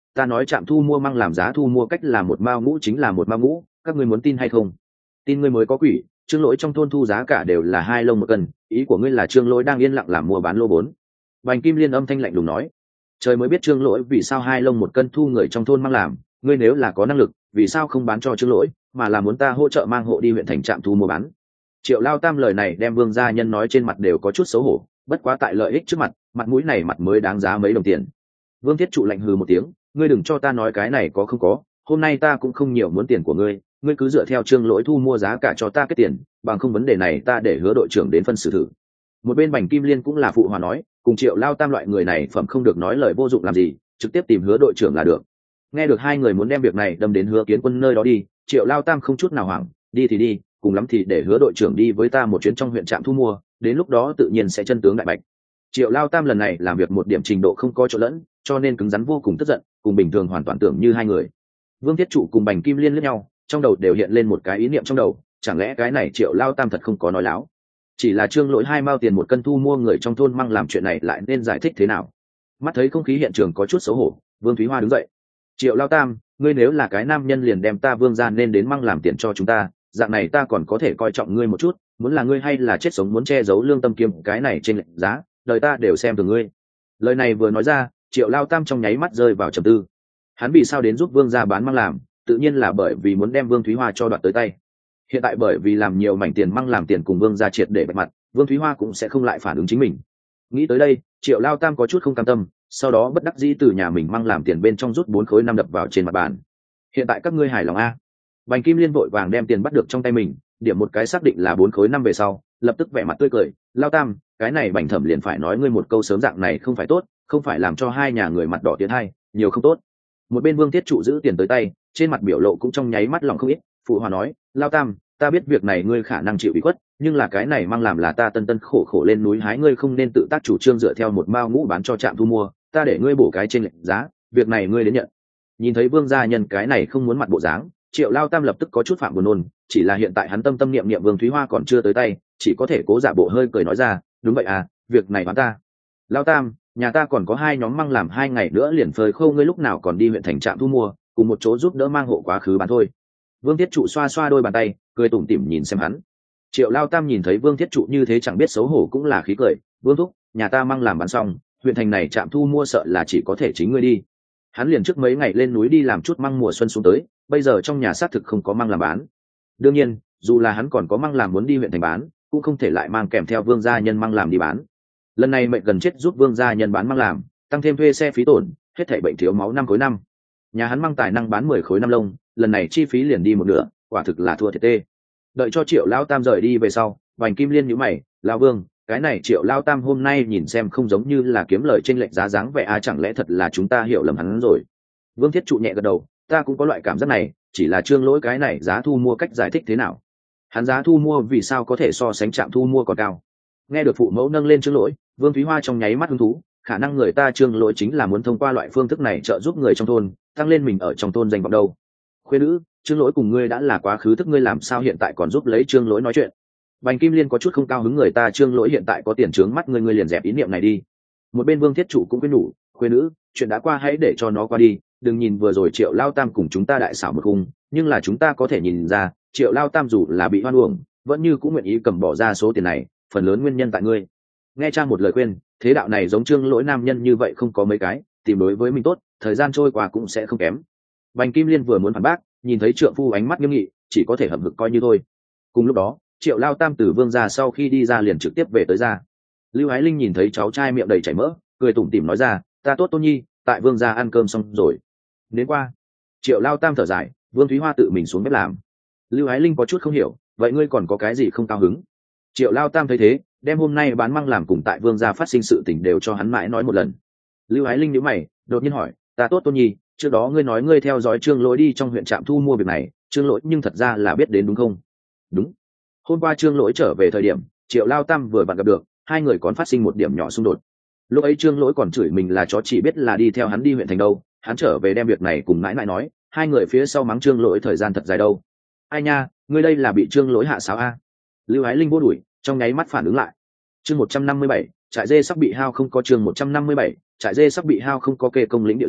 ta nói trạm thu mua măng làm giá thu mua cách là một mao ngũ chính là một mao ngũ, các ngươi muốn tin hay không? Tin ngươi mới có quỷ. Trương Lỗi trong thôn thu giá cả đều là 2 lông một cân, ý của ngươi là Trương Lỗi đang yên lặng làm mua bán lô vốn. Bành Kim Liên âm thanh lạnh lùng nói, trời mới biết Trương Lỗi vì sao 2 lông một cân thu người trong thôn mang làm, ngươi nếu là có năng lực vì sao không bán cho Trương Lỗi mà là muốn ta hỗ trợ mang hộ đi huyện thành trạm thu mua bán. Triệu Lao Tam lời này đem Vương gia nhân nói trên mặt đều có chút xấu hổ, bất quá tại lợi ích trước mặt, mặt mũi này mặt mới đáng giá mấy đồng tiền. Vương Thiết Trụ lạnh hừ một tiếng, ngươi đừng cho ta nói cái này có không có, hôm nay ta cũng không nhiều muốn tiền của ngươi, ngươi cứ dựa theo Trương Lỗi thu mua giá cả cho ta kết tiền, bằng không vấn đề này ta để Hứa đội trưởng đến phân xử thử. Một bên Bành Kim Liên cũng là phụ hòa nói, cùng Triệu Lao Tam loại người này phẩm không được nói lời vô dụng làm gì, trực tiếp tìm Hứa đội trưởng là được. Nghe được hai người muốn đem việc này đâm đến Hứa Kiến Quân nơi đó đi, Triệu Lao Tam không chút nào hoảng, đi thì đi, cùng lắm thì để Hứa đội trưởng đi với ta một chuyến trong huyện trạm thu mua, đến lúc đó tự nhiên sẽ chân tướng đại bạch. Triệu Lao Tam lần này làm việc một điểm trình độ không có chỗ lẫn, cho nên cứng rắn vô cùng tức giận, cùng bình thường hoàn toàn tưởng như hai người. Vương Thiết Trụ cùng Bành Kim Liên lẫn nhau, trong đầu đều hiện lên một cái ý niệm trong đầu, chẳng lẽ cái này Triệu Lao Tam thật không có nói láo? Chỉ là Trương Lỗi 2 mao tiền một cân thu mua người trong thôn măng làm chuyện này lại nên giải thích thế nào? Mắt thấy không khí hiện trường có chút xấu hổ, Vương Thúy Hoa đứng dậy. Triệu Lao Tam, ngươi nếu là cái nam nhân liền đem ta Vương gia nên đến măng làm tiền cho chúng ta, dạng này ta còn có thể coi trọng ngươi một chút, muốn là ngươi hay là chết sống muốn che giấu lương tâm kiếm cái này trên lệnh giá, đời ta đều xem thường ngươi. Lời này vừa nói ra, Triệu Lao Tam trong nháy mắt rơi vào trầm tư. Hắn vì sao đến giúp Vương gia bán măng làm, tự nhiên là bởi vì muốn đem Vương Thúy Hoa cho đoạt tới tay. Hiện tại bởi vì làm nhiều mảnh tiền măng làm tiền cùng Vương gia triệt để bạch mặt, Vương Thúy Hoa cũng sẽ không lại phản ứng chính mình. Nghĩ tới đây, Triệu Lao Tam có chút không cam tâm, sau đó bất đắc dĩ từ nhà mình măng làm tiền bên trong rút 4 khối 5 đập vào trên mặt bàn. Hiện tại các ngươi hài lòng a? Bành Kim Liên vội vàng đem tiền bắt được trong tay mình, điểm một cái xác định là 4 khối 5 về sau, lập tức vẻ mặt tươi cười, Lao Tam, cái này Bành Thẩm liền phải nói ngươi một câu sớm dạng này không phải tốt, không phải làm cho hai nhà người mặt đỏ tiến hai, nhiều không tốt. Một bên Vương Thiết Trụ giữ tiền tới tay, trên mặt biểu lộ cũng trong nháy mắt lòng không ít, phụ hòa nói, Lao Tam, ta biết việc này ngươi khả năng chịu ủy khuất, nhưng là cái này mang làm là ta tân tân khổ khổ lên núi hái, ngươi không nên tự tác chủ trương dựa theo một mao ngũ bán cho trạm thu mua, ta để ngươi bổ cái trên lệnh giá, việc này ngươi đến nhận. Nhìn thấy Vương gia nhân cái này không muốn mặt bộ dáng, Triệu Lao Tam lập tức có chút phạm buồn nôn, chỉ là hiện tại hắn tâm tâm niệm niệm Vương Thúy Hoa còn chưa tới tay, chỉ có thể cố giả bộ hơi cười nói ra, đúng vậy à, việc này bán ta. Lao Tam, nhà ta còn có 2 nhóm măng làm 2 ngày nữa liền phơi khô, ngươi lúc nào còn đi huyện thành trạm thu mua, cùng một chỗ giúp đỡ mang hộ quá khứ bán thôi. Vương Thiết Trụ xoa xoa đôi bàn tay, cười tủm tỉm nhìn xem hắn. Triệu Lao Tam nhìn thấy Vương Thiết Trụ như thế chẳng biết xấu hổ cũng là khí cười, Vương thúc, nhà ta măng làm bán xong, huyện thành này trạm thu mua sợ là chỉ có thể chính ngươi đi. Hắn liền trước mấy ngày lên núi đi làm chút măng mùa xuân xuống tới, bây giờ trong nhà xác thực không có măng làm bán. Đương nhiên, dù là hắn còn có măng làm muốn đi huyện thành bán, cũng không thể lại mang kèm theo Vương gia nhân măng làm đi bán. Lần này mệnh gần chết giúp Vương gia nhân bán măng làm, tăng thêm thuê xe phí tổn, hết thảy bệnh thiếu máu 5 khối 5. Nhà hắn măng tài năng bán 10 khối 5 lông, lần này chi phí liền đi một nửa, quả thực là thua thiệt tê. Đợi cho Triệu Lao Tam rời đi về sau, Bành Kim Liên nhíu mày, Lao Vương, cái này Triệu Lao Tam hôm nay nhìn xem không giống như là kiếm lời chênh lệch giá dáng vẻ à, chẳng lẽ thật là chúng ta hiểu lầm hắn rồi. Vương Thiết Trụ nhẹ gật đầu, ta cũng có loại cảm giác này, chỉ là Trương Lỗi cái này giá thu mua cách giải thích thế nào? Hắn giá thu mua vì sao có thể so sánh trạm thu mua còn cao? Nghe được phụ mẫu nâng lên Trương Lỗi, Vương Thúy Hoa trong nháy mắt hứng thú, khả năng người ta Trương Lỗi chính là muốn thông qua loại phương thức này trợ giúp người trong thôn, tăng lên mình ở trong thôn danh vọng đâu. Khuê nữ, Trương Lỗi cùng ngươi đã là quá khứ thức, ngươi làm sao hiện tại còn giúp lấy Trương Lỗi nói chuyện? Bành Kim Liên có chút không cao hứng, người ta Trương Lỗi hiện tại có tiền trướng mắt ngươi, ngươi liền dẹp ý niệm này đi. Một bên Vương Thiết Trụ cũng khuyên nhủ, khuê nữ, chuyện đã qua hãy để cho nó qua đi, đừng nhìn vừa rồi Triệu Lao Tam cùng chúng ta đại xảo một khung, nhưng là chúng ta có thể nhìn ra, Triệu Lao Tam dù là bị hoan uổng, vẫn như cũng nguyện ý cầm bỏ ra số tiền này, phần lớn nguyên nhân tại ngươi. Nghe cha một lời khuyên, thế đạo này giống Trương Lỗi nam nhân như vậy không có mấy cái, tìm đối với mình tốt, thời gian trôi qua cũng sẽ không kém. Bành Kim Liên vừa muốn phản bác, nhìn thấy trượng phu ánh mắt nghiêm nghị, chỉ có thể hậm hực coi như thôi. Cùng lúc đó, Triệu Lao Tam từ Vương gia sau khi đi ra liền trực tiếp về tới gia. Lưu Ái Linh nhìn thấy cháu trai miệng đầy chảy mỡ, cười tủm tỉm nói ra, ta tốt Tôn Nhi, tại Vương gia ăn cơm xong rồi. Đến qua. Triệu Lao Tam thở dài, Vương Thúy Hoa tự mình xuống bếp làm. Lưu Ái Linh có chút không hiểu, vậy ngươi còn có cái gì không cao hứng? Triệu Lao Tam thấy thế, đem hôm nay bán măng làm cùng tại Vương gia phát sinh sự tình đều cho hắn mãi nói một lần. Lưu Ái Linh nhíu mày, đột nhiên hỏi, ta tốt Tôn Nhi, trước đó ngươi nói ngươi theo dõi Trương Lỗi đi trong huyện trạm thu mua việc này, Trương Lỗi nhưng thật ra là biết đến đúng không? Đúng. Hôm qua Trương Lỗi trở về thời điểm, Triệu Lao Tam vừa vặn gặp được, hai người còn phát sinh một điểm nhỏ xung đột. Lúc ấy Trương Lỗi còn chửi mình là chó, chỉ biết là đi theo hắn đi huyện thành đâu, hắn trở về đem việc này cùng mãi mãi nói, hai người phía sau mắng Trương Lỗi thời gian thật dài đâu. Ai nha, ngươi đây là bị Trương Lỗi hạ sáo a? Lưu Ái Linh vô đuổi, trong nháy mắt phản ứng lại. Chương 157, trại dê sắp bị hao không có chương 157, trại dê sắp bị hao không có kê công lĩnh địa giới,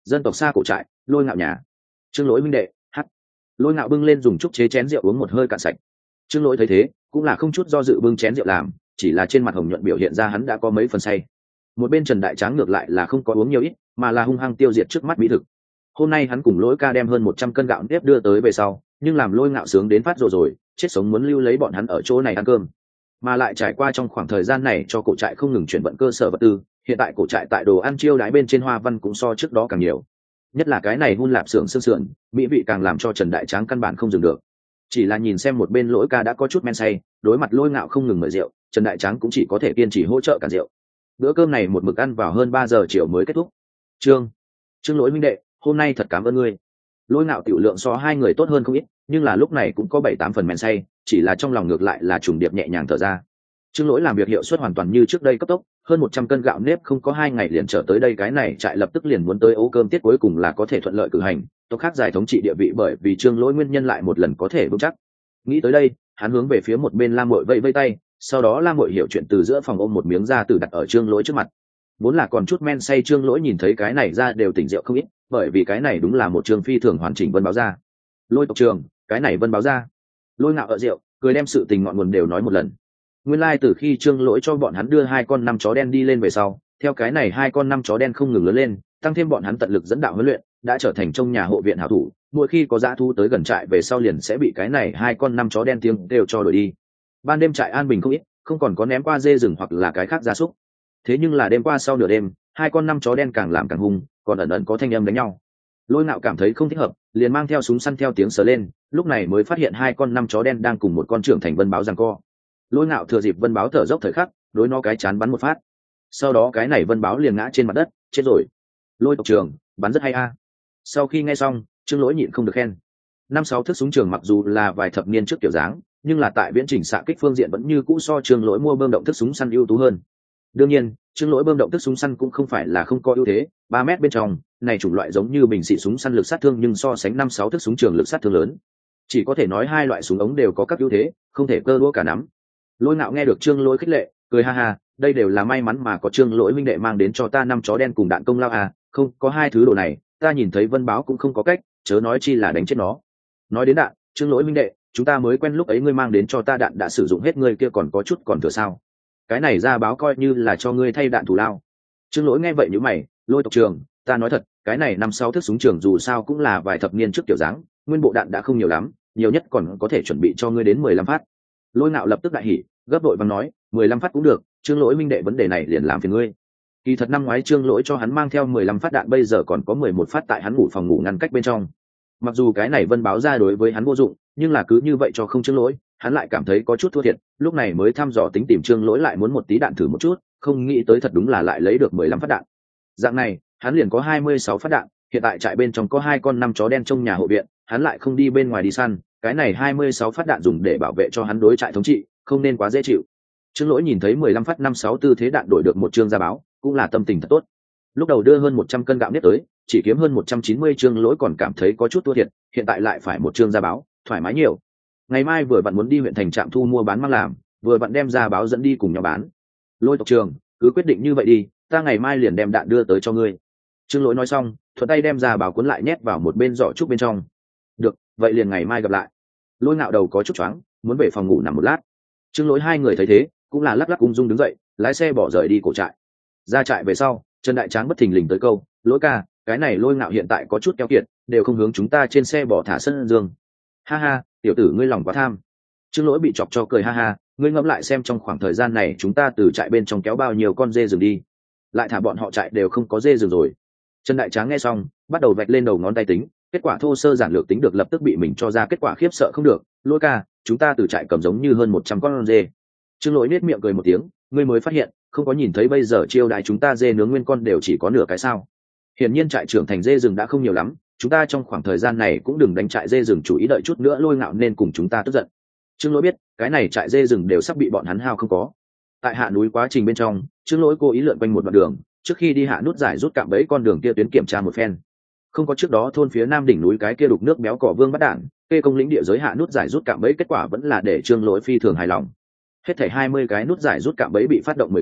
dân tộc xa cổ trại, Lôi Ngạo nhà. Trương Lỗi huynh đệ, hắt. Lôi Ngạo bưng lên dùng trúc chế chén rượu uống một hơi cạn sạch. Trương Lỗi thấy thế cũng là không chút do dự bưng chén rượu làm, chỉ là trên mặt hồng nhuận biểu hiện ra hắn đã có mấy phần say. Một bên Trần Đại Tráng ngược lại là không có uống nhiều ít, mà là hung hăng tiêu diệt trước mắt mỹ thực. Hôm nay hắn cùng Lỗi ca đem hơn 100 cân gạo nếp đưa tới về sau, nhưng làm Lôi Ngạo sướng đến phát rồi, chết sống muốn lưu lấy bọn hắn ở chỗ này ăn cơm. Mà lại trải qua trong khoảng thời gian này cho cổ trại không ngừng chuyển vận cơ sở vật tư, hiện tại cổ trại tại đồ ăn chiêu đãi bên trên hoa văn cũng so trước đó càng nhiều. Nhất là cái này hun lạp xưởng xương sườn, mỹ vị càng làm cho Trần Đại Tráng căn bản không dừng được. Chỉ là nhìn xem một bên Lỗi ca đã có chút men say, đối mặt Lôi Ngạo không ngừng mời rượu, Trần Đại Tráng cũng chỉ có thể kiên trì hỗ trợ cả rượu. Bữa cơm này một mực ăn vào hơn 3 giờ chiều mới kết thúc. Trương Lỗi huynh đệ, hôm nay thật cảm ơn ngươi. Lôi Ngạo tiểu lượng so hai người tốt hơn không ít, nhưng là lúc này cũng có 7-8 phần men say, chỉ là trong lòng ngược lại là trùng điệp nhẹ nhàng thở ra. Trương Lỗi làm việc hiệu suất hoàn toàn như trước đây cấp tốc, hơn 100 cân gạo nếp không có 2 ngày liền trở tới đây, cái này trại lập tức liền muốn tới ấu cơm tiết cuối cùng là có thể thuận lợi cử hành, tộc khác giải thống trị địa vị bởi vì Trương Lỗi nguyên nhân lại một lần có thể vững chắc. Nghĩ tới đây, hắn hướng về phía một bên Lam Mội vẫy vẫy tay, sau đó Lam Mội hiểu chuyện từ giữa phòng ôm một miếng da tử đặt ở Trương Lỗi trước mặt. Vốn là còn chút men say Trương Lỗi nhìn thấy cái này ra đều tỉnh rượu không ít, bởi vì cái này đúng là một trường phi thường hoàn chỉnh vân báo ra. Lôi tộc trường, cái này vân báo ra. Lôi Ngạo ở rượu, cười đem sự tình ngọn nguồn đều nói một lần. Nguyên lai từ khi Trương Lỗi cho bọn hắn đưa 2 con 5 chó đen đi lên về sau, theo cái này 2 con 5 chó đen không ngừng lớn lên, tăng thêm bọn hắn tận lực dẫn đạo huấn luyện, đã trở thành trong nhà hộ viện hảo thủ. Mỗi khi có dã thú tới gần trại về sau liền sẽ bị cái này 2 con 5 chó đen tiếng đều cho đuổi đi. Ban đêm trại an bình không ít, không còn có ném qua dê rừng hoặc là cái khác gia súc. Thế nhưng là đêm qua sau nửa đêm, 2 con 5 chó đen càng làm càng hung, còn ẩn ẩn có thanh âm đánh nhau. Lôi Ngạo cảm thấy không thích hợp, liền mang theo súng săn theo tiếng sờ lên, lúc này mới phát hiện 2 con 5 chó đen đang cùng một con trưởng thành vân báo giằng co. Lôi Ngạo thừa dịp vân báo thở dốc thời khắc, đối nó cái chán bắn một phát. Sau đó cái này vân báo liền ngã trên mặt đất, chết rồi. Lôi tộc trưởng, bắn rất hay a. Sau khi nghe xong, Trương Lỗi nhịn không được khen. 5-6 thước súng trường mặc dù là vài thập niên trước kiểu dáng, nhưng là tại viễn trình xạ kích phương diện vẫn như cũ so Trương Lỗi mua bơm động thức súng săn ưu tú hơn. Đương nhiên, Trương Lỗi bơm động thức súng săn cũng không phải là không có ưu thế, 3 mét bên trong, này chủng loại giống như bình xịt súng săn lực sát thương nhưng so sánh 5-6 thước súng trường lực sát thương lớn. Chỉ có thể nói hai loại súng ống đều có các ưu thế, không thể cơ đũa cả nắm. Lôi Ngạo nghe được Trương Lỗi khích lệ, cười ha ha, đây đều là may mắn mà có Trương Lỗi huynh đệ mang đến cho ta 5 chó đen cùng đạn công lao à, không có 2 thứ đồ này, ta nhìn thấy vân báo cũng không có cách, chớ nói chi là đánh chết nó. Nói đến đạn, Trương Lỗi huynh đệ, chúng ta mới quen lúc ấy ngươi mang đến cho ta đạn đã sử dụng hết, ngươi kia còn có chút còn thừa sao? Cái này ra báo coi như là cho ngươi thay đạn thủ lao. Trương Lỗi nghe vậy nhíu mày, Lôi tộc trường, ta nói thật, cái này 5-6 thước súng trường dù sao cũng là vài thập niên trước kiểu dáng, nguyên bộ đạn đã không nhiều lắm, nhiều nhất còn có thể chuẩn bị cho ngươi đến 15 phát. Lôi Ngạo lập tức đại hỉ, gấp đội vàng nói, 15 phát cũng được, Trương Lỗi minh đệ vấn đề này liền làm phiền ngươi. Kỳ thật năm ngoái Trương Lỗi cho hắn mang theo 15 phát đạn, bây giờ còn có 11 phát tại hắn ngủ phòng ngủ ngăn cách bên trong. Mặc dù cái này vân báo ra đối với hắn vô dụng, nhưng là cứ như vậy cho không Trương Lỗi, hắn lại cảm thấy có chút thua thiệt, lúc này mới thăm dò tính tìm Trương Lỗi lại muốn một tí đạn thử một chút, không nghĩ tới thật đúng là lại lấy được 15 phát đạn. Dạng này, hắn liền có 26 phát đạn, hiện tại trại bên trong có 2 con 5 chó đen trong nhà hộ viện, hắn lại không đi bên ngoài đi săn, cái này 26 phát đạn dùng để bảo vệ cho hắn đối trại thống trị, không nên quá dễ chịu. Trương Lỗi nhìn thấy 15 phát 5-6 tư thế đạn đổi được một chương ra báo, cũng là tâm tình thật tốt. Lúc đầu đưa hơn 100 cân gạo nếp tới, chỉ kiếm hơn 190, Trương Lỗi còn cảm thấy có chút thua thiệt, hiện tại lại phải một chương ra báo, thoải mái nhiều. Ngày mai vừa vặn muốn đi huyện thành trạm thu mua bán mang làm, vừa vặn đem ra báo dẫn đi cùng nhau bán. Lôi tộc trường, cứ quyết định như vậy đi, ta ngày mai liền đem đạn đưa tới cho ngươi. Trương Lỗi nói xong, thuận tay đem ra báo cuốn lại nhét vào một bên giỏ trúc bên trong. Được, vậy liền ngày mai gặp lại. Lôi Ngạo đầu có chút choáng, muốn về phòng ngủ nằm một lát. Trương Lỗi hai người thấy thế, cũng là lắc lắc ung dung đứng dậy, lái xe bỏ rời đi cổ trại. Ra trại về sau, Trần Đại Tráng bất thình lình tới câu, Lỗi ca, cái này Lôi Ngạo hiện tại có chút keo kiệt, đều không hướng chúng ta trên xe bỏ thả sân dương. Ha ha, tiểu tử ngươi lòng quá tham. Trương Lỗi bị chọc cho cười ha ha, ngươi ngẫm lại xem trong khoảng thời gian này chúng ta từ trại bên trong kéo bao nhiêu con dê rừng đi, lại thả bọn họ trại đều không có dê rừng rồi. Trần Đại Tráng nghe xong, bắt đầu vạch lên đầu ngón tay tính, kết quả thô sơ giản lược tính được lập tức bị mình cho ra kết quả khiếp sợ không được. Lỗi ca, chúng ta từ trại cầm giống như hơn 100 con dê. Trương Lỗi nết miệng cười một tiếng, ngươi mới phát hiện, không có nhìn thấy bây giờ chiêu đại chúng ta dê nướng nguyên con đều chỉ có nửa cái sao? Hiển nhiên trại trưởng thành dê rừng đã không nhiều lắm, chúng ta trong khoảng thời gian này cũng đừng đánh trại dê rừng, chủ ý đợi chút nữa Lôi Ngạo nên cùng chúng ta tức giận. Trương Lỗi biết, cái này trại dê rừng đều sắp bị bọn hắn hao không có. Tại hạ núi quá trình bên trong, Trương Lỗi cố ý lượn quanh một đoạn đường, trước khi đi hạ nút giải rút cạm bẫy con đường kia tuyến kiểm tra một phen. Không có trước đó thôn phía nam đỉnh núi cái kia đục nước béo cỏ vương bắt đạn, kê công lĩnh địa giới hạ nút giải rút cạm bẫy kết quả vẫn là để Trương Lỗi phi thường hài lòng. Hết thảy 20 cái nút giải rút cạm bẫy bị phát động 10 cái,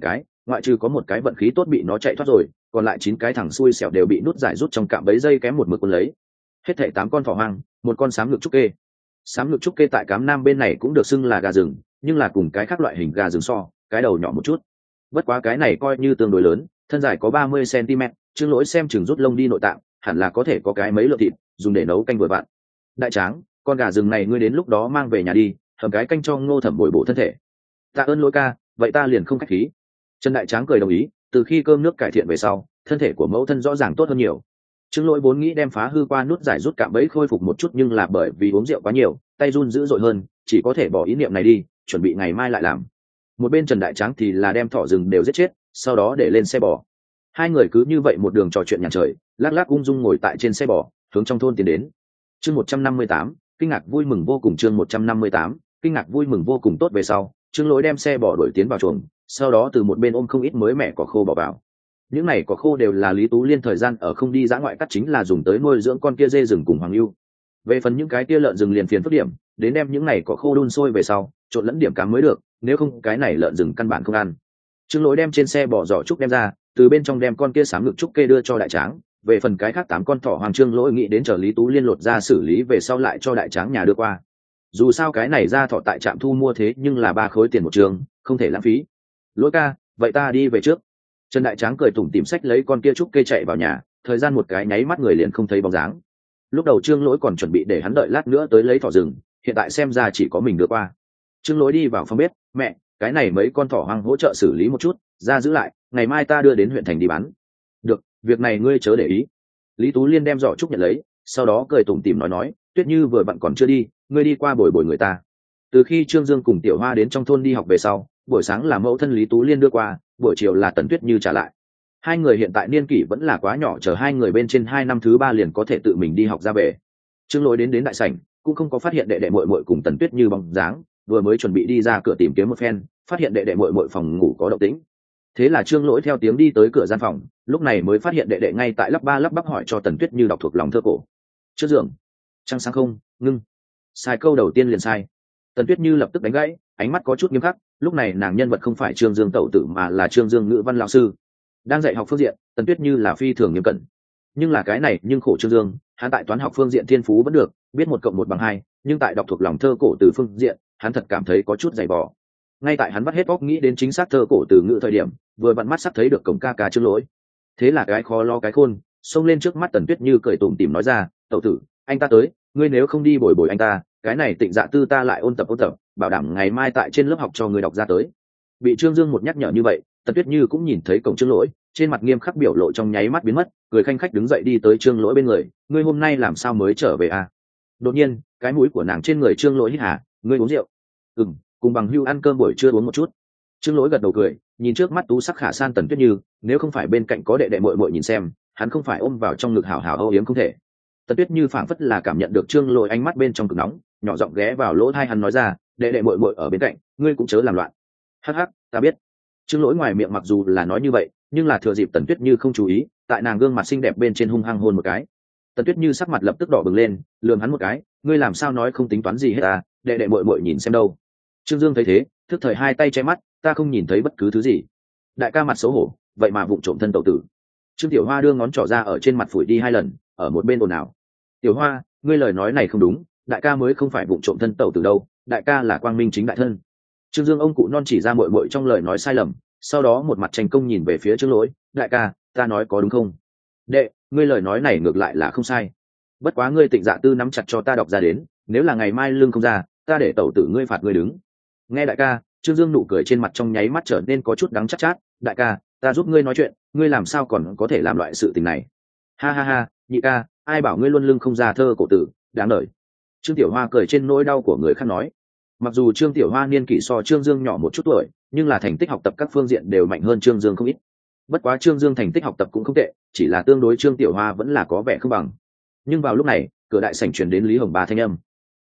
ngoại trừ có một cái vận khí tốt bị nó chạy thoát rồi, còn lại 9 cái thằng xui xẻo đều bị nút giải rút trong cạm bẫy dây kém một mực cuốn lấy. Hết thảy 8 con thỏ hoang, một con xám ngực trúc kê. Xám ngực trúc kê tại Cám Nam bên này cũng được xưng là gà rừng, nhưng là cùng cái khác loại hình gà rừng so, cái đầu nhỏ một chút. Bất quá cái này coi như tương đối lớn, thân dài có 30 cm, Trương Lỗi xem chừng rút lông đi nội tạng, hẳn là có thể có cái mấy lượng thịt, dùng để nấu canh vừa vặn. Đại Tráng, con gà rừng này ngươi đến lúc đó mang về nhà đi, hầm cái canh cho Ngô Thẩm bồi bổ thân thể. Tạ ơn Lỗi ca, vậy ta liền không khách khí. Trần Đại Tráng cười đồng ý, từ khi cơm nước cải thiện về sau, thân thể của mẫu thân rõ ràng tốt hơn nhiều. Trương Lỗi vốn nghĩ đem phá hư qua nút giải rút cạm bẫy khôi phục một chút, nhưng là bởi vì uống rượu quá nhiều, tay run dữ dội hơn, chỉ có thể bỏ ý niệm này đi, chuẩn bị ngày mai lại làm. Một bên Trần Đại Tráng thì là đem thỏ rừng đều giết chết, sau đó để lên xe bò. Hai người cứ như vậy một đường trò chuyện nhàn trời, lác lác ung dung ngồi tại trên xe bò, hướng trong thôn tiến đến. Chương 158, kinh ngạc vui mừng vô cùng. Chương 158, kinh ngạc vui mừng vô cùng. Tốt về sau, Trương Lỗi đem xe bò đuổi tiến vào chuồng, sau đó từ một bên ôm không ít mới mẻ cỏ khô bỏ vào. Những này cỏ khô đều là Lý Tú Liên thời gian ở không đi dã ngoại cắt, chính là dùng tới nuôi dưỡng con kia dê rừng cùng hoàng lưu. Về phần những cái kia lợn rừng liền phiền phức điểm, đến đem những này cỏ khô đun sôi về sau, trộn lẫn điểm cám mới được, nếu không cái này lợn rừng căn bản không ăn. Trương Lỗi đem trên xe bò giỏ trúc đem ra, từ bên trong đem con kia xám ngực trúc kê đưa cho Đại Tráng. Về phần cái khác 8 con thỏ hoàng, Trương Lỗi nghĩ đến chờ Lý Tú Liên lột ra xử lý về sau lại cho Đại Tráng nhà đưa qua. Dù sao cái này ra thỏ tại trạm thu mua thế nhưng là 3 khối tiền một trường, không thể lãng phí. Lỗi ca, vậy ta đi về trước. Trần Đại Tráng cười tủm tỉm xách lấy con kia trúc kê chạy vào nhà, thời gian một cái nháy mắt người liền không thấy bóng dáng. Lúc đầu Trương Lỗi còn chuẩn bị để hắn đợi lát nữa tới lấy thỏ rừng, hiện tại xem ra chỉ có mình đưa qua. Trương Lỗi đi vào phòng bếp, mẹ, cái này mấy con thỏ hoang hỗ trợ xử lý một chút, ra giữ lại, ngày mai ta đưa đến huyện thành đi bán. Được, việc này ngươi chớ để ý. Lý Tú Liên đem giỏ trúc nhận lấy, sau đó cười tủm tỉm nói, Tuyết Như vừa vặn còn chưa đi, ngươi đi qua bồi bồi người ta. Từ khi Trương Dương cùng Tiểu Hoa đến trong thôn đi học về sau, buổi sáng là mẫu thân Lý Tú Liên đưa qua, buổi chiều là Tần Tuyết Như trả lại. Hai người hiện tại niên kỷ vẫn là quá nhỏ, chờ hai người bên trên 2 năm thứ 3 liền có thể tự mình đi học ra về. Trương Lỗi đến đại sảnh, cũng không có phát hiện đệ đệ muội muội cùng Tần Tuyết Như bóng dáng, vừa mới chuẩn bị đi ra cửa tìm kiếm một phen, phát hiện đệ đệ muội muội phòng ngủ có động tĩnh. Thế là Trương Lỗi theo tiếng đi tới cửa gian phòng, lúc này mới phát hiện đệ đệ ngay tại lắp ba lắp bắp hỏi cho Tần Tuyết Như đọc thuộc lòng thơ cổ. Trước giường, trăng sáng không, ngưng. Sai câu đầu tiên liền sai. Tần Tuyết Như lập tức đánh gãy, ánh mắt có chút nghiêm khắc, lúc này nàng nhân vật không phải Trương Dương tẩu tử mà là Trương Dương ngữ văn lão sư. Đang dạy học phương diện, Tần Tuyết Như là phi thường nghiêm cẩn. Nhưng là cái này nhưng khổ Trương Dương, hắn tại toán học phương diện thiên phú vẫn được, biết 1 cộng 1 bằng 2, nhưng tại đọc thuộc lòng thơ cổ từ phương diện, hắn thật cảm thấy có chút dày vò. Ngay tại hắn vắt hết óc nghĩ đến chính xác thơ cổ từ ngữ thời điểm, vừa vặn mắt sắp thấy được cổng ca ca Trương Lỗi. Thế là cái khó lo cái khôn, xông lên trước mắt Tần Tuyết Như cười tủm tỉm nói ra, tẩu tử, anh ta tới, ngươi nếu không đi bồi bồi anh ta, cái này Tịnh Dạ Tư ta lại ôn tập, bảo đảm ngày mai tại trên lớp học cho người đọc ra tới. Bị Trương Dương một nhắc nhở như vậy, Tần Tuyết Như cũng nhìn thấy cổng Trương Lỗi, trên mặt nghiêm khắc biểu lộ trong nháy mắt biến mất, cười khanh khách đứng dậy đi tới Trương Lỗi bên người, ngươi hôm nay làm sao mới trở về à? Đột nhiên, cái mũi của nàng trên người Trương Lỗi hít hà, ngươi uống rượu? Cùng bằng hưu ăn cơm buổi trưa uống một chút. Trương Lỗi gật đầu cười, nhìn trước mắt tú sắc khả san Tần Tuyết Như, nếu không phải bên cạnh có đệ đệ muội muội nhìn xem, hắn không phải ôm vào trong ngực hào hào âu yếm không thể. Tần Tuyết Như phảng phất là cảm nhận được Trương Lỗi ánh mắt bên trong cực nóng, nhỏ giọng ghé vào lỗ tai hắn nói ra, đệ đệ muội muội ở bên cạnh, ngươi cũng chớ làm loạn. Hắc hắc, ta biết. Trương Lỗi ngoài miệng mặc dù là nói như vậy, nhưng là thừa dịp Tần Tuyết Như không chú ý, tại nàng gương mặt xinh đẹp bên trên hung hăng hôn một cái. Tần Tuyết Như sắc mặt lập tức đỏ bừng lên, lườm hắn một cái, ngươi làm sao nói không tính toán gì hết à, đệ đệ muội muội nhìn xem đâu. Trương Dương thấy thế, thức thời hai tay che mắt, ta không nhìn thấy bất cứ thứ gì. Đại ca mặt xấu hổ, vậy mà vụng trộm thân tẩu tử. Trương Tiểu Hoa đưa ngón trỏ ra ở trên mặt phủi đi 2 lần, ở một bên ồn ào. Tiểu Hoa, ngươi lời nói này không đúng, đại ca mới không phải vụng trộm thân tẩu tử đâu, đại ca là quang minh chính đại thân. Trương Dương ông cụ non chỉ ra muội muội trong lời nói sai lầm, sau đó một mặt tranh công nhìn về phía Trương Lỗi, đại ca, ta nói có đúng không? Đệ, ngươi lời nói này ngược lại là không sai. Bất quá ngươi Tịnh Dạ Tư nắm chặt cho ta đọc ra đến, nếu là ngày mai lương không ra, ta để tẩu tử ngươi phạt ngươi đứng. Nghe đại ca, Trương Dương nụ cười trên mặt trong nháy mắt trở nên có chút đắng chát chát, đại ca, ta giúp ngươi nói chuyện, ngươi làm sao còn có thể làm loại sự tình này? Ha ha ha, nhị ca, ai bảo ngươi luôn lưng không ra thơ cổ tử, đáng đời. Trương Tiểu Hoa cười trên nỗi đau của người khác nói. Mặc dù Trương Tiểu Hoa niên kỷ so Trương Dương nhỏ một chút tuổi, nhưng là thành tích học tập các phương diện đều mạnh hơn Trương Dương không ít. Bất quá Trương Dương thành tích học tập cũng không tệ, chỉ là tương đối Trương Tiểu Hoa vẫn là có vẻ không bằng. Nhưng vào lúc này, cửa đại sảnh truyền đến Lý Hồng Ba thanh âm.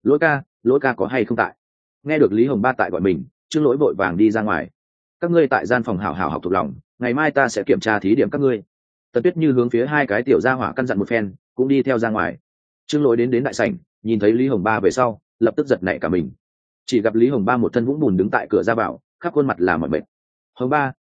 Lỗi ca có hay không tại? Nghe được Lý Hồng Ba tại gọi mình, Trương Lỗi vội vàng đi ra ngoài. Các ngươi tại gian phòng hảo hảo học thuộc lòng, ngày mai ta sẽ kiểm tra thí điểm các ngươi. Tần Tuyết Như hướng phía 2 cái tiểu gia hỏa căn dặn một phen, cũng đi theo ra ngoài. Trương Lỗi đến đại sảnh, nhìn thấy Lý Hồng Ba về sau, lập tức giật nảy cả mình. Chỉ gặp Lý Hồng Ba một thân vũng bùn đứng tại cửa ra vào, khắp khuôn mặt là mỏi mệt. Hồng Ba,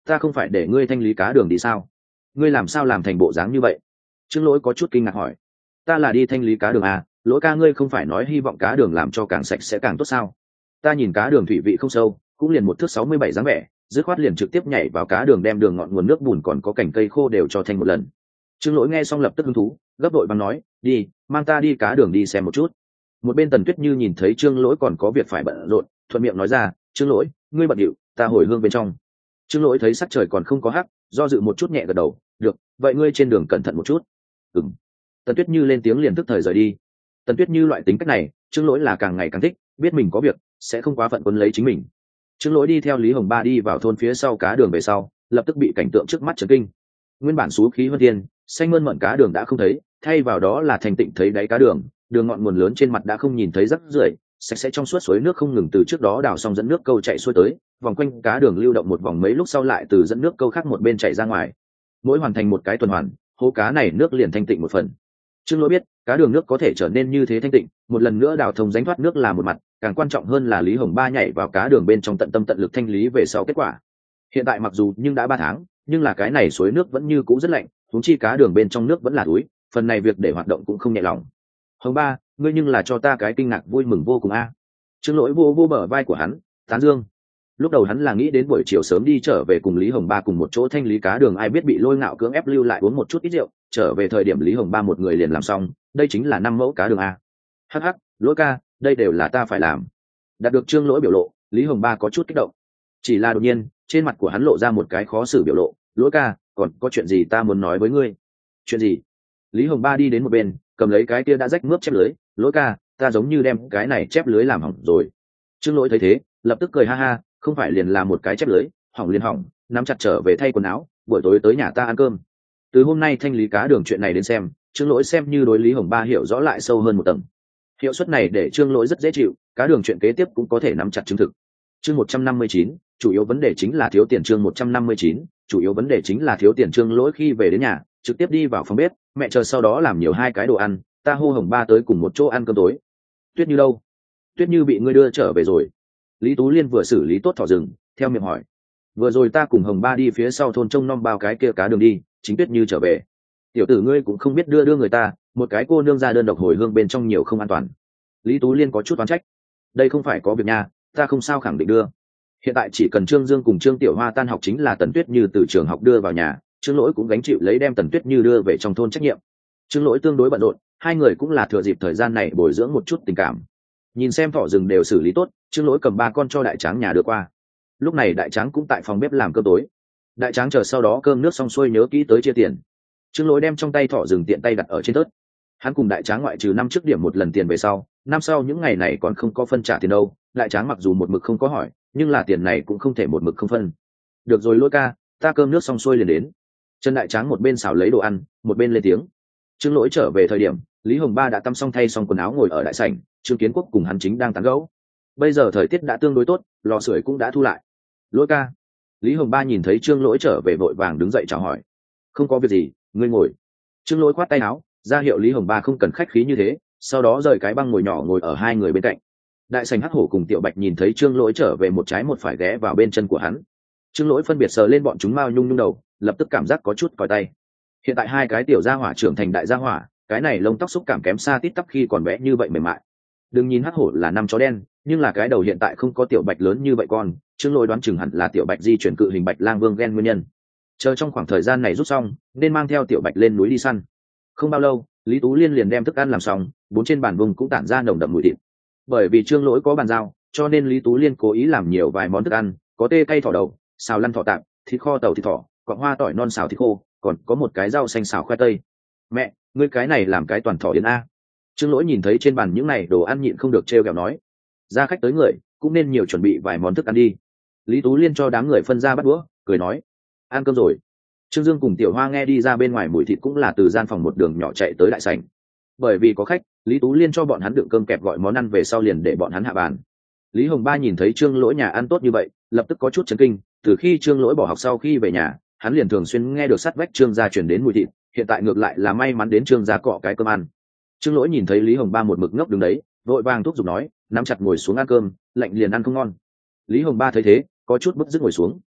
ta không phải để ngươi thanh lý cá đường đi sao? Ngươi làm sao làm thành bộ dáng như vậy? Trương Lỗi có chút kinh ngạc hỏi. Ta là đi thanh lý cá đường à, Lỗi ca ngươi không phải nói hy vọng cá đường làm cho càng sạch sẽ càng tốt sao? Ta nhìn cá đường thủy vị không sâu, cũng liền 1 thước 67 dáng vẻ, dứt khoát liền trực tiếp nhảy vào cá đường đem đường ngọn nguồn nước bùn còn có cành cây khô đều cho thanh một lần. Trương Lỗi nghe xong lập tức hứng thú, gấp đội bằng nói, đi, mang ta đi cá đường đi xem một chút. Một bên Tần Tuyết Như nhìn thấy Trương Lỗi còn có việc phải bận rộn, thuận miệng nói ra, Trương Lỗi, ngươi bận điệu, ta hồi hương bên trong. Trương Lỗi thấy sắc trời còn không có hắc, do dự một chút nhẹ gật đầu, được, vậy ngươi trên đường cẩn thận một chút. Ừm. Tần Tuyết Như lên tiếng liền tức thời rời đi. Tần Tuyết Như loại tính cách này, Trương Lỗi là càng ngày càng thích, biết mình có việc sẽ không quá phận quấn lấy chính mình. Trương Lỗi đi theo Lý Hồng Ba đi vào thôn phía sau cá đường về sau, lập tức bị cảnh tượng trước mắt chấn kinh. Nguyên bản xú khí hơn thiên, xanh mơn mởn cá đường đã không thấy, thay vào đó là thành tịnh thấy đáy cá đường, đường ngọn nguồn lớn trên mặt đã không nhìn thấy rắc rưởi, sạch sẽ trong suốt suối nước không ngừng từ trước đó đào xong dẫn nước câu chạy xuôi tới, vòng quanh cá đường lưu động một vòng mấy lúc sau lại từ dẫn nước câu khác một bên chạy ra ngoài. Mỗi hoàn thành một cái tuần hoàn, hố cá này nước liền thanh tịnh một phần. Trương Lỗi biết, cá đường nước có thể trở nên như thế thanh tịnh, một lần nữa đào thông rãnh thoát nước là một mặt, càng quan trọng hơn là Lý Hồng Ba nhảy vào cá đường bên trong tận tâm tận lực thanh lý về sau kết quả. Hiện tại mặc dù nhưng đã 3 tháng, nhưng là cái này suối nước vẫn như cũ rất lạnh, huống chi cá đường bên trong nước vẫn là túi, phần này việc để hoạt động cũng không nhẹ lòng. Hồng Ba, ngươi nhưng là cho ta cái kinh ngạc vui mừng vô cùng a. Trương Lỗi vô vô bờ vai của hắn, tán dương. Lúc đầu hắn là nghĩ đến buổi chiều sớm đi trở về cùng Lý Hồng Ba cùng một chỗ thanh lý cá đường, ai biết bị Lôi Ngạo cưỡng ép lưu lại uống một chút ít rượu, trở về thời điểm Lý Hồng Ba một người liền làm xong, đây chính là 5 mẫu cá đường a. Hắc hắc, Lỗi ca, đây đều là ta phải làm. Đạt được Trương Lỗi biểu lộ, Lý Hồng Ba có chút kích động. Chỉ là đột nhiên, trên mặt của hắn lộ ra một cái khó xử biểu lộ, Lỗi ca, còn có chuyện gì ta muốn nói với ngươi. Chuyện gì? Lý Hồng Ba đi đến một bên, cầm lấy cái kia đã rách mướp chép lưới, Lỗi ca, ta giống như đem cái này chép lưới làm hỏng rồi. Trương Lỗi thấy thế, lập tức cười ha ha, không phải liền là một cái chép lưới, hỏng liền hỏng, nắm chặt trở về thay quần áo, buổi tối tới nhà ta ăn cơm. Từ hôm nay thanh lý cá đường chuyện này đến xem, Trương Lỗi xem như đối Lý Hồng Ba hiểu rõ lại sâu hơn một tầng. Hiệu suất này để Trương Lỗi rất dễ chịu, cá đường chuyện kế tiếp cũng có thể nắm chặt chứng thực. Chương 159, chủ yếu vấn đề chính là thiếu tiền. Chương 159, chủ yếu vấn đề chính là thiếu tiền. Trương Lỗi khi về đến nhà, trực tiếp đi vào phòng bếp, mẹ chờ sau đó làm nhiều 2 cái đồ ăn, ta hô Hồng Ba tới cùng một chỗ ăn cơm tối. Tuyết Như đâu? Tuyết Như bị ngươi đưa trở về rồi. Lý Tú Liên vừa xử lý tốt thỏ rừng, theo miệng hỏi. Vừa rồi ta cùng Hồng Ba đi phía sau thôn trông nom bao cái kia cá đường đi, chính Tuyết Như trở về. Tiểu tử ngươi cũng không biết đưa người ta, một cái cô nương ra đơn độc hồi hương bên trong nhiều không an toàn. Lý Tú Liên có chút oán trách. Đây không phải có việc nha, ta không sao khẳng định đưa. Hiện tại chỉ cần Trương Dương cùng Trương Tiểu Hoa tan học chính là Tần Tuyết Như từ trường học đưa vào nhà, Trương Lỗi cũng gánh chịu lấy đem Tần Tuyết Như đưa về trong thôn trách nhiệm. Trương Lỗi tương đối bận rộn, hai người cũng là thừa dịp thời gian này bồi dưỡng một chút tình cảm. Nhìn xem thỏ rừng đều xử lý tốt, Trương Lỗi cầm 3 con cho đại tráng nhà đưa qua. Lúc này đại tráng cũng tại phòng bếp làm cơm tối. Đại tráng chờ sau đó cơm nước xong xuôi nhớ kỹ tới chia tiền. Trương Lỗi đem trong tay thỏ rừng tiện tay đặt ở trên tớt. Hắn cùng đại tráng ngoại trừ năm trước điểm một lần tiền về sau, năm sau những ngày này còn không có phân trả tiền đâu. Đại tráng mặc dù một mực không có hỏi, nhưng là tiền này cũng không thể một mực không phân. Được rồi Lỗi ca, ta cơm nước xong xuôi liền đến. Trần đại tráng một bên xào lấy đồ ăn, một bên lên tiếng. Trương Lỗi trở về thời điểm, Lý Hồng Ba đã tắm xong thay xong quần áo ngồi ở đại sảnh, Trương Kiến Quốc cùng hắn chính đang tán gẫu. Bây giờ thời tiết đã tương đối tốt, lò sưởi cũng đã thu lại. Lỗi ca. Lý Hồng Ba nhìn thấy Trương Lỗi trở về vội vàng đứng dậy chào hỏi. Không có việc gì, ngươi ngồi. Trương Lỗi khoát tay áo, ra hiệu Lý Hồng Ba không cần khách khí như thế, sau đó rời cái băng ngồi nhỏ ngồi ở hai người bên cạnh. Đại sảnh Hắc Hổ cùng Tiểu Bạch nhìn thấy Trương Lỗi trở về một trái một phải ghé vào bên chân của hắn. Trương Lỗi phân biệt sờ lên bọn chúng mao nhung nhung đầu, lập tức cảm giác có chút còi tay. Hiện tại hai cái tiểu gia hỏa trưởng thành đại gia hỏa, cái này lông tóc xúc cảm kém xa tít tắp khi còn bé như vậy mềm mại. Đừng nhìn Hắc Hổ là năm chó đen, nhưng là cái đầu hiện tại không có Tiểu Bạch lớn như vậy con, Trương Lỗi đoán chừng hẳn là Tiểu Bạch di chuyển cự hình Bạch Lang Vương gen nguyên nhân. Chờ trong khoảng thời gian này rút xong, nên mang theo Tiểu Bạch lên núi đi săn. Không bao lâu, Lý Tú Liên liền đem thức ăn làm xong, 4 trên bàn vùng cũng tản ra nồng đậm mùi thịt. Bởi vì Trương Lỗi có bàn giao, cho nên Lý Tú Liên cố ý làm nhiều vài món thức ăn, có tê cay thỏ đầu, xào lăn thỏ tạm, thịt kho tàu thịt thỏ, quặng hoa tỏi non xào thịt khô, còn có một cái rau xanh xào khoai tây. Mẹ, ngươi cái này làm cái toàn thỏ yến a. Trương Lỗi nhìn thấy trên bàn những này đồ ăn nhịn không được trêu ghẹo nói, ra khách tới người cũng nên nhiều chuẩn bị vài món thức ăn đi. Lý Tú Liên cho đám người phân ra bắt đũa, cười nói, ăn cơm rồi. Trương Dương cùng Tiểu Hoa nghe đi ra bên ngoài mùi thịt cũng là từ gian phòng một đường nhỏ chạy tới đại sảnh. Bởi vì có khách, Lý Tú Liên cho bọn hắn đựng cơm kẹp gọi món ăn về sau liền để bọn hắn hạ bàn. Lý Hồng Ba nhìn thấy Trương Lỗi nhà ăn tốt như vậy, lập tức có chút chấn kinh. Từ khi Trương Lỗi bỏ học sau khi về nhà, hắn liền thường xuyên nghe được sát vách Trương gia truyền đến mùi thịt, hiện tại ngược lại là may mắn đến Trương gia cọ cái cơm ăn. Trương Lỗi nhìn thấy Lý Hồng Ba một mực ngốc đứng đấy, vội vàng thúc giục nói, nắm chặt ngồi xuống ăn cơm, lạnh liền ăn không ngon. Lý Hồng Ba thấy thế, có chút bức rứt ngồi xuống.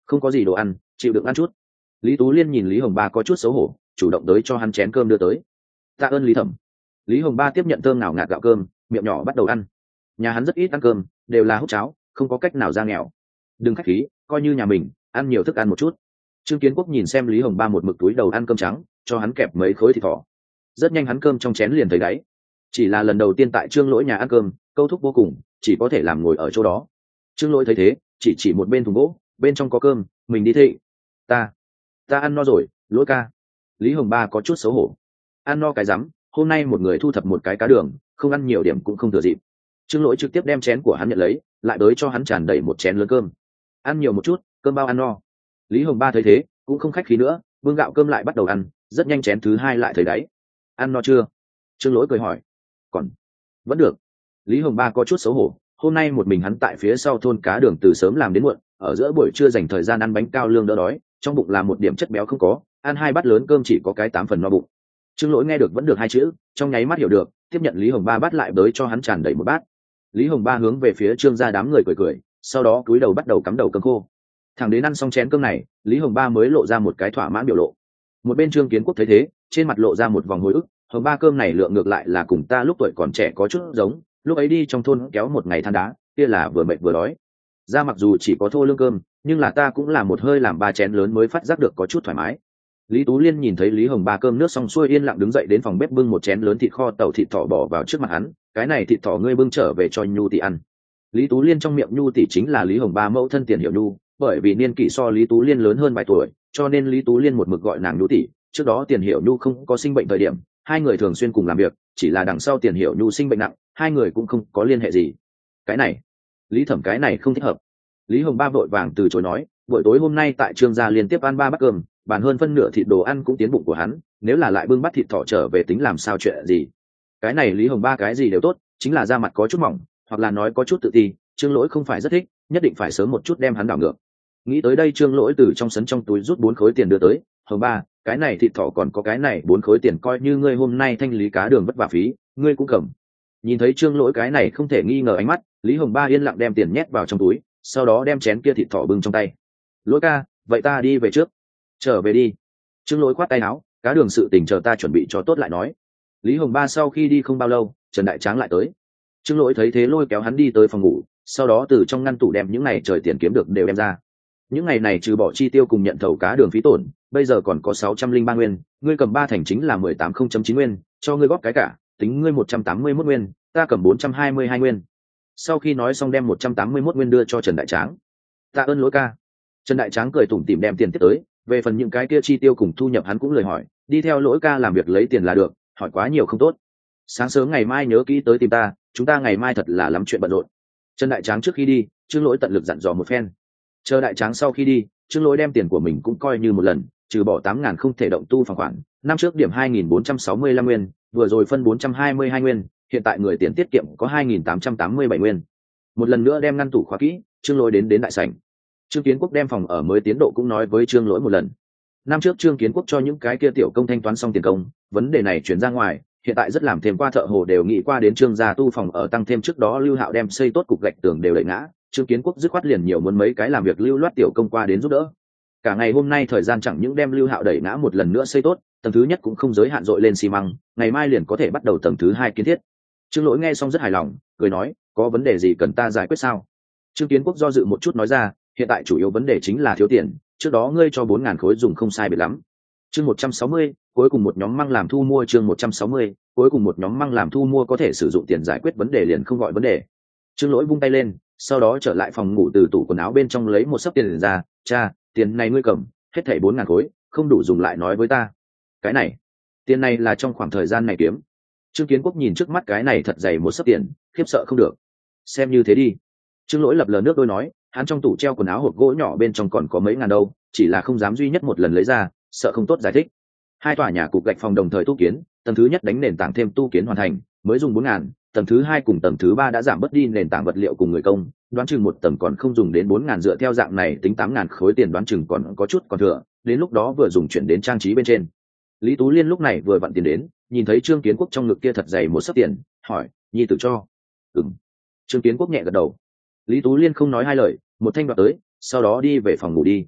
Không có gì đồ ăn, chịu đựng ăn chút. Lý Tú Liên nhìn Lý Hồng Ba có chút xấu hổ, chủ động tới cho hắn chén cơm đưa tới. Tạ ơn Lý Thẩm. Lý Hồng Ba tiếp nhận thơm nào ngạt gạo cơm, miệng nhỏ bắt đầu ăn. Nhà hắn rất ít ăn cơm, đều là hút cháo, không có cách nào ra nghèo. Đừng khách khí, coi như nhà mình, ăn nhiều thức ăn một chút. Trương Kiến Quốc nhìn xem Lý Hồng Ba một mực túi đầu ăn cơm trắng, cho hắn kẹp mấy khối thịt thỏ. Rất nhanh hắn cơm trong chén liền thấy đáy. Chỉ là lần đầu tiên tại Trương Lỗi nhà ăn cơm, câu thúc vô cùng, chỉ có thể làm ngồi ở chỗ đó. Trương Lỗi thấy thế, chỉ một bên thùng gỗ, bên trong có cơm, mình đi thị. Ta ăn no rồi, Lỗi ca. Lý Hồng Ba có chút xấu hổ. Ăn no cái rắm, hôm nay một người thu thập một cái cá đường, không ăn nhiều điểm cũng không thừa dịp. Trương Lỗi trực tiếp đem chén của hắn nhận lấy, lại đới cho hắn tràn đầy một chén lớn cơm. Ăn nhiều một chút, cơm bao ăn no. Lý Hồng Ba thấy thế, cũng không khách khí nữa, bưng gạo cơm lại bắt đầu ăn, rất nhanh chén thứ hai lại thấy đáy. Ăn no chưa? Trương Lỗi cười hỏi. Còn vẫn được. Lý Hồng Ba có chút xấu hổ, hôm nay một mình hắn tại phía sau thôn cá đường từ sớm làm đến muộn, ở giữa buổi trưa dành thời gian ăn bánh cao lương đỡ đói, trong bụng là một điểm chất béo không có, ăn hai bát lớn cơm chỉ có cái 8 phần no bụng. Trương Lỗi nghe được vẫn được hai chữ, trong nháy mắt hiểu được, tiếp nhận Lý Hồng Ba bát lại bới cho hắn tràn đầy một bát. Lý Hồng Ba hướng về phía Trương gia đám người cười, sau đó cúi đầu bắt đầu cắm đầu cơm khô. Thằng đến ăn xong chén cơm này, Lý Hồng Ba mới lộ ra một cái thỏa mãn biểu lộ. Một bên Trương Kiến Quốc thấy thế, trên mặt lộ ra một vòng hồi ức, Hồng Ba cơm này lượng ngược lại là cùng ta lúc tuổi còn trẻ có chút giống, lúc ấy đi trong thôn kéo một ngày than đá, kia là vừa mệt vừa đói. Ra mặc dù chỉ có thô lương cơm, nhưng là ta cũng là một hơi làm 3 chén lớn mới phát giác được có chút thoải mái. Lý Tú Liên nhìn thấy Lý Hồng Ba cơm nước xong xuôi yên lặng đứng dậy đến phòng bếp bưng một chén lớn thịt kho tàu thịt thỏ bỏ vào trước mặt hắn, cái này thịt thỏ ngươi bưng trở về cho Nhu tỷ ăn. Lý Tú Liên trong miệng Nhu tỷ chính là Lý Hồng Ba mẫu thân Tiền Hiểu Nhu, bởi vì niên kỷ so Lý Tú Liên lớn hơn vài tuổi, cho nên Lý Tú Liên một mực gọi nàng Nhu tỷ. Trước đó Tiền Hiểu Nhu không có sinh bệnh thời điểm, hai người thường xuyên cùng làm việc, chỉ là đằng sau Tiền Hiểu Nhu sinh bệnh nặng, hai người cũng không có liên hệ gì. Cái này, Lý Thẩm cái này không thích hợp. Lý Hồng Ba vội vàng từ chối nói, buổi tối hôm nay tại Trương gia liên tiếp ăn 3 bát cơm, bàn hơn phân nửa thịt đồ ăn cũng tiến bụng của hắn, nếu là lại bưng bát thịt thỏ trở về tính làm sao chuyện gì. Cái này Lý Hồng Ba cái gì đều tốt, chính là da mặt có chút mỏng, hoặc là nói có chút tự ti, Trương Lỗi không phải rất thích, nhất định phải sớm một chút đem hắn đảo ngược. Nghĩ tới đây Trương Lỗi từ trong sấn trong túi rút 4 khối tiền đưa tới, Hồng Ba, cái này thịt thỏ còn có cái này 4 khối tiền coi như ngươi hôm nay thanh lý cá đường vất vả phí, ngươi cũng cầm. Nhìn thấy Trương Lỗi cái này không thể nghi ngờ ánh mắt, Lý Hồng Ba yên lặng đem tiền nhét vào trong túi, sau đó đem chén kia thịt thỏ bưng trong tay. Lỗi ca, vậy ta đi về trước. Trở về đi. Trương Lỗi khoát tay áo, cá đường sự tình chờ ta chuẩn bị cho tốt lại nói. Lý Hồng Ba sau khi đi không bao lâu, Trần Đại Tráng lại tới. Trương Lỗi thấy thế lôi kéo hắn đi tới phòng ngủ, sau đó từ trong ngăn tủ đem những ngày trời tiền kiếm được đều đem ra. Những ngày này trừ bỏ chi tiêu cùng nhận thầu cá đường phí tổn, bây giờ còn có 603 nguyên, ngươi cầm 3 thành chính là 180.9 nguyên, cho ngươi góp cái cả, tính ngươi 181 nguyên, ta cầm 422 nguyên. Sau khi nói xong đem 181 nguyên đưa cho Trần Đại Tráng. Tạ ơn Lỗi ca. Trần Đại Tráng cười tủm tỉm đem tiền tiếp tới, về phần những cái kia chi tiêu cùng thu nhập hắn cũng lời hỏi, đi theo Lỗi ca làm việc lấy tiền là được, hỏi quá nhiều không tốt. Sáng sớm ngày mai nhớ kỹ tới tìm ta, chúng ta ngày mai thật là lắm chuyện bận rộn. Trần Đại Tráng trước khi đi, Trương Lỗi tận lực dặn dò một phen. Chờ Đại Tráng sau khi đi, Trương Lỗi đem tiền của mình cũng coi như một lần, trừ bỏ 8.000 không thể động tu phòng khoản, năm trước điểm 2.465 nguyên, vừa rồi phân 422 nguyên, hiện tại người tiền tiết kiệm có 2.887 nguyên. Một lần nữa đem ngăn tủ khóa kỹ, Trương Lỗi đến đại sảnh. Trương Kiến Quốc đem phòng ở mới tiến độ cũng nói với Trương Lỗi một lần. Năm trước Trương Kiến Quốc cho những cái kia tiểu công thanh toán xong tiền công, vấn đề này chuyển ra ngoài, hiện tại rất làm thêm qua thợ hồ đều nghĩ qua đến Trương gia tu phòng ở tăng thêm trước đó Lưu Hạo đem xây tốt cục gạch tường đều đẩy ngã, Trương Kiến Quốc dứt khoát liền nhiều muốn mấy cái làm việc lưu loát tiểu công qua đến giúp đỡ. Cả ngày hôm nay thời gian chẳng những đem Lưu Hạo đẩy ngã một lần nữa xây tốt, tầng thứ nhất cũng không giới hạn dội lên xi măng, ngày mai liền có thể bắt đầu tầng thứ 2 kiến thiết. Trương Lỗi nghe xong rất hài lòng, cười nói, có vấn đề gì cần ta giải quyết sao? Trương Kiến Quốc do dự một chút nói ra, hiện tại chủ yếu vấn đề chính là thiếu tiền, trước đó ngươi cho 4.000 khối dùng không sai biệt lắm. Chương 160, cuối cùng một nhóm măng làm thu mua. Chương 160, cuối cùng một nhóm măng làm thu mua có thể sử dụng tiền giải quyết vấn đề liền không gọi vấn đề. Trương Lỗi vung tay lên, sau đó trở lại phòng ngủ từ tủ quần áo bên trong lấy một xấp tiền ra, cha, tiền này ngươi cầm, hết thảy 4.000 khối, không đủ dùng lại nói với ta. Cái này, tiền này là trong khoảng thời gian này kiếm. Trương Kiến Quốc nhìn trước mắt cái này thật dày một xấp tiền, khiếp sợ không được. Xem như thế đi. Trương Lỗi lập lờ nước đôi nói, hắn trong tủ treo quần áo hộp gỗ nhỏ bên trong còn có mấy ngàn đâu, chỉ là không dám duy nhất một lần lấy ra, sợ không tốt giải thích. 2 tòa nhà cục gạch phòng đồng thời tu kiến, tầng thứ nhất đánh nền tảng thêm tu kiến hoàn thành, mới dùng 4.000, tầng thứ 2 cùng tầng thứ 3 đã giảm bớt đi nền tảng vật liệu cùng người công, đoán chừng một tầng còn không dùng đến 4.000, dựa theo dạng này tính 8.000 khối tiền đoán chừng còn có chút còn thừa, đến lúc đó vừa dùng chuyển đến trang trí bên trên. Lý Tú Liên lúc này vừa vặn tiền đến, nhìn thấy Trương Kiến Quốc trong ngực kia thật dày một xấp tiền, hỏi, nhi tử cho? Ừm. Trương Kiến Quốc nhẹ gật đầu. Lý Tú Liên không nói hai lời, một thanh đoạt tới, sau đó đi về phòng ngủ đi.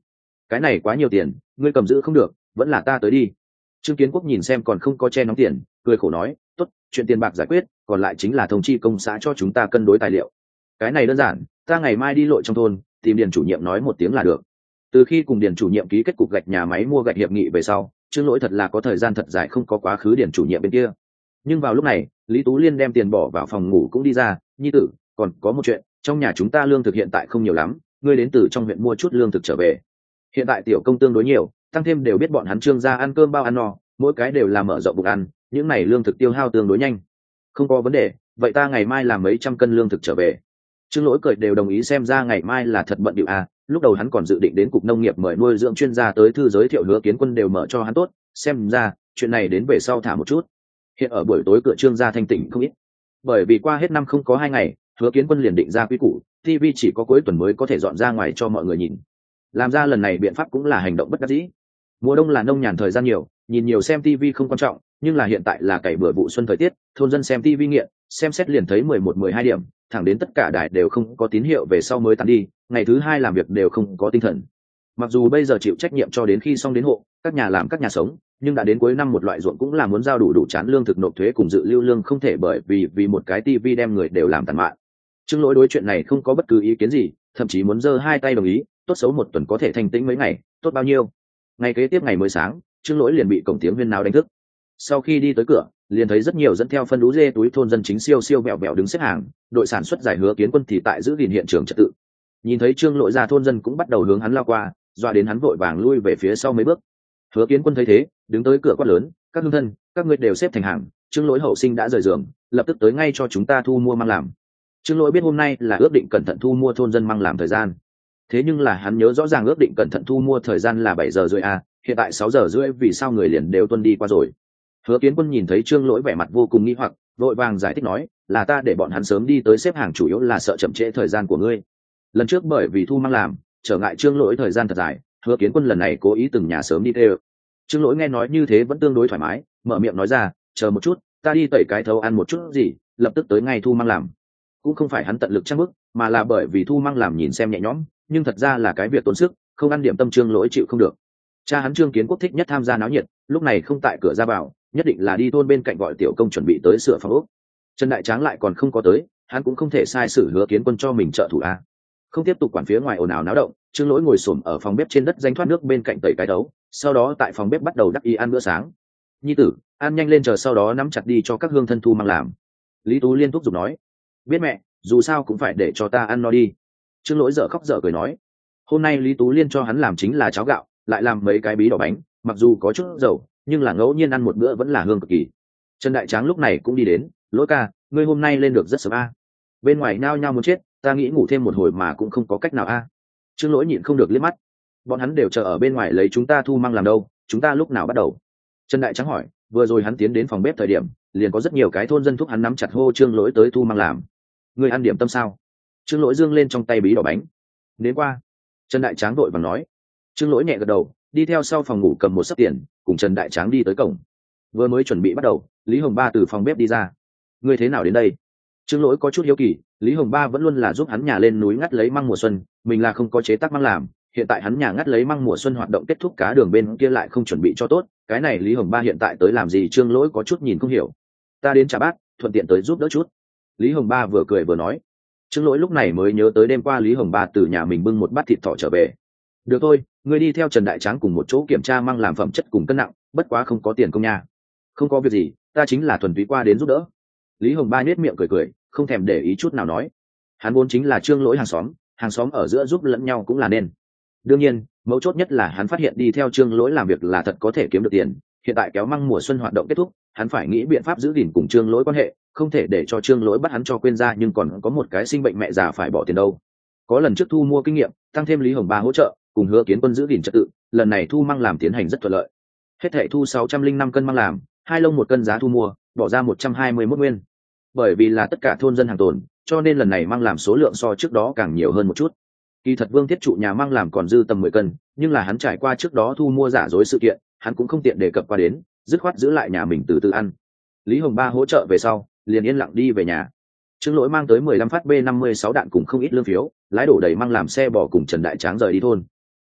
cái này quá nhiều tiền, ngươi cầm giữ không được, vẫn là ta tới đi. Trương Kiến Quốc nhìn xem còn không có che nóng tiền, cười khổ nói, tốt, chuyện tiền bạc giải quyết, còn lại chính là thông chi công xã cho chúng ta cân đối tài liệu. Cái này đơn giản, ta ngày mai đi lội trong thôn, tìm điền chủ nhiệm nói một tiếng là được. Từ khi cùng điền chủ nhiệm ký kết cục gạch nhà máy mua gạch hiệp nghị về sau, Trương Lỗi thật là có thời gian thật dài không có quá khứ điền chủ nhiệm bên kia. Nhưng vào lúc này, Lý Tú Liên đem tiền bỏ vào phòng ngủ cũng đi ra, nhi tử, còn có một chuyện, trong nhà chúng ta lương thực hiện tại không nhiều lắm, ngươi đến từ trong huyện mua chút lương thực trở về. Hiện tại tiểu công tương đối nhiều, tăng thêm đều biết bọn hắn Trương gia ăn cơm bao ăn no, mỗi cái đều là mở rộng bụng ăn, những này lương thực tiêu hao tương đối nhanh. Không có vấn đề, vậy ta ngày mai làm mấy trăm cân lương thực trở về. Trương Lỗi cười đều đồng ý, xem ra ngày mai là thật bận điệu à, lúc đầu hắn còn dự định đến cục nông nghiệp mời nuôi dưỡng chuyên gia tới thư giới thiệu Hứa Kiến Quân đều mở cho hắn tốt, xem ra chuyện này đến về sau thả một chút. Hiện ở buổi tối cửa Trương gia thanh tịnh không ít, bởi vì qua hết năm không có 2 ngày, Hứa Kiến Quân liền định ra quy củ, TV chỉ có cuối tuần mới có thể dọn ra ngoài cho mọi người nhìn. Làm ra lần này biện pháp cũng là hành động bất đắc dĩ. Mùa đông là nông nhàn thời gian nhiều, nhìn nhiều xem TV không quan trọng, nhưng là hiện tại là cày bừa vụ xuân thời tiết, thôn dân xem TV nghiện, xem xét liền thấy 11-12 điểm, thẳng đến tất cả đài đều không có tín hiệu về sau mới tán đi, ngày thứ 2 làm việc đều không có tinh thần. Mặc dù bây giờ chịu trách nhiệm cho đến khi xong đến hộ, các nhà làm các nhà sống, nhưng đã đến cuối năm một loại ruộng cũng là muốn giao đủ chán lương thực nộp thuế cùng dự lưu lương, không thể bởi vì một cái TV đem người đều làm tàn mạn. Trương Lỗi đối chuyện này không có bất cứ ý kiến gì, thậm chí muốn giơ hai tay đồng ý, tốt xấu một tuần có thể thanh tĩnh mấy ngày, tốt bao nhiêu. Ngày kế tiếp ngày mới sáng, Trương Lỗi liền bị cổng tiếng huyên náo đánh thức. Sau khi đi tới cửa, liền thấy rất nhiều dẫn theo phân đú dê túi thôn dân chính siêu siêu vẹo vẹo đứng xếp hàng, đội sản xuất giải Hứa Kiến Quân thì tại giữ gìn hiện trường trật tự. Nhìn thấy Trương Lỗi ra, thôn dân cũng bắt đầu hướng hắn lao qua, dọa đến hắn vội vàng lui về phía sau mấy bước. Hứa Kiến Quân thấy thế, đứng tới cửa quát lớn, các hương thân, các ngươi đều xếp thành hàng, Trương Lỗi hậu sinh đã rời giường, lập tức tới ngay cho chúng ta thu mua măng làm. Trương Lỗi biết hôm nay là ước định cẩn thận thu mua thôn dân măng làm thời gian, thế nhưng là hắn nhớ rõ ràng ước định cẩn thận thu mua thời gian là 7 giờ rưỡi à, hiện tại 6 giờ rưỡi, vì sao người liền đều tuân đi qua rồi. Hứa Kiến Quân nhìn thấy Trương Lỗi vẻ mặt vô cùng nghi hoặc, vội vàng giải thích nói, là ta để bọn hắn sớm đi tới xếp hàng chủ yếu là sợ chậm trễ thời gian của ngươi. Lần trước bởi vì thu măng làm trở ngại Trương Lỗi thời gian thật dài, Hứa Kiến Quân lần này cố ý từng nhà sớm đi theo. Trương Lỗi nghe nói như thế vẫn tương đối thoải mái, mở miệng nói ra, chờ một chút, ta đi tẩy cái thấu ăn một chút gì, lập tức tới ngay thu măng làm. Cũng không phải hắn tận lực trang bức, mà là bởi vì thu măng làm nhìn xem nhẹ nhõm, nhưng thật ra là cái việc tốn sức, không ăn điểm tâm Trương Lỗi chịu không được. Cha hắn Trương Kiến Quốc thích nhất tham gia náo nhiệt, lúc này không tại cửa ra vào, nhất định là đi thôn bên cạnh gọi tiểu công chuẩn bị tới sửa phòng ốc. Trần Đại Tráng lại còn không có tới, hắn cũng không thể sai sử Hứa Kiến Quân cho mình trợ thủ a. Không tiếp tục quản phía ngoài ồn ào náo động, Trương Lỗi ngồi xổm ở phòng bếp trên đất danh thoát nước bên cạnh tẩy cái đấu, sau đó tại phòng bếp bắt đầu đắc ý ăn bữa sáng. Nhi tử, ăn nhanh lên, chờ sau đó nắm chặt đi cho các hương thân thu mang làm. Lý Tú Liên thúc giục nói. Biết mẹ, dù sao cũng phải để cho ta ăn no đi. Trương Lỗi dở khóc dở cười nói. Hôm nay Lý Tú Liên cho hắn làm chính là cháo gạo, lại làm mấy cái bí đỏ bánh, mặc dù có chút dầu, nhưng là ngẫu nhiên ăn một bữa vẫn là hương cực kỳ. Trần Đại Tráng lúc này cũng đi đến, Lỗi ca, ngươi hôm nay lên được rất sớm a. Bên ngoài nao nhao muốn chết, ta nghĩ ngủ thêm một hồi mà cũng không có cách nào a. Trương Lỗi nhịn không được liếc mắt. Bọn hắn đều chờ ở bên ngoài lấy chúng ta thu măng làm đâu, chúng ta lúc nào bắt đầu? Trần Đại Tráng hỏi, vừa rồi hắn tiến đến phòng bếp thời điểm, liền có rất nhiều cái thôn dân thúc hắn nắm chặt hô Trương Lỗi tới thu măng làm. Ngươi ăn điểm tâm sao? Trương Lỗi dương lên trong tay bí đỏ bánh. Đến qua. Trần Đại Tráng vội vàng nói. Trương Lỗi nhẹ gật đầu, đi theo sau phòng ngủ cầm một sấp tiền, cùng Trần Đại Tráng đi tới cổng. Vừa mới chuẩn bị bắt đầu, Lý Hồng Ba từ phòng bếp đi ra. Ngươi thế nào đến đây? Trương Lỗi có chút hiếu kỳ, Lý Hồng Ba vẫn luôn là giúp hắn nhà lên núi ngắt lấy măng mùa xuân, mình là không có chế tác măng làm, hiện tại hắn nhà ngắt lấy măng mùa xuân hoạt động kết thúc, cá đường bên kia lại không chuẩn bị cho tốt, cái này Lý Hồng Ba hiện tại tới làm gì? Trương Lỗi có chút nhìn không hiểu. Ta đến trả bát, thuận tiện tới giúp đỡ chút. Lý Hồng Ba vừa cười vừa nói. Trương Lỗi lúc này mới nhớ tới đêm qua Lý Hồng Ba từ nhà mình bưng một bát thịt thỏ trở về. Được thôi, ngươi đi theo Trần Đại Tráng cùng một chỗ kiểm tra măng làm phẩm chất cùng cân nặng, bất quá không có tiền công nha. Không có việc gì, ta chính là thuần túy qua đến giúp đỡ. Lý Hồng Ba nhếch miệng cười cười, không thèm để ý chút nào nói. Hắn vốn chính là Trương Lỗi hàng xóm ở giữa giúp lẫn nhau cũng là nên. Đương nhiên, mấu chốt nhất là hắn phát hiện đi theo Trương Lỗi làm việc là thật có thể kiếm được tiền. Hiện tại kéo măng mùa xuân hoạt động kết thúc, hắn phải nghĩ biện pháp giữ gìn cùng Trương Lỗi quan hệ, không thể để cho Trương Lỗi bắt hắn cho quên ra, nhưng còn có một cái sinh bệnh mẹ già phải bỏ tiền đâu. Có lần trước thu mua kinh nghiệm, tăng thêm Lý Hồng Ba hỗ trợ, cùng Hứa Kiến Quân giữ gìn trật tự, lần này thu măng làm tiến hành rất thuận lợi. Hết thảy thu 605 cân măng làm, 2 lông 1 cân giá thu mua, bỏ ra 121 nguyên. Bởi vì là tất cả thôn dân hàng tồn, cho nên lần này măng làm số lượng so trước đó càng nhiều hơn một chút. Kỳ thật Vương Thiết trụ nhà măng làm còn dư tầm 10 cân, nhưng là hắn trải qua trước đó thu mua giả dối sự kiện, hắn cũng không tiện đề cập qua đến, dứt khoát giữ lại nhà mình từ từ ăn. Lý Hồng Ba hỗ trợ về sau, liền yên lặng đi về nhà. Trương Lỗi mang tới 15 phát B56 đạn cùng không ít lương phiếu, lái đổ đầy măng làm xe bò cùng Trần Đại Tráng rời đi thôn.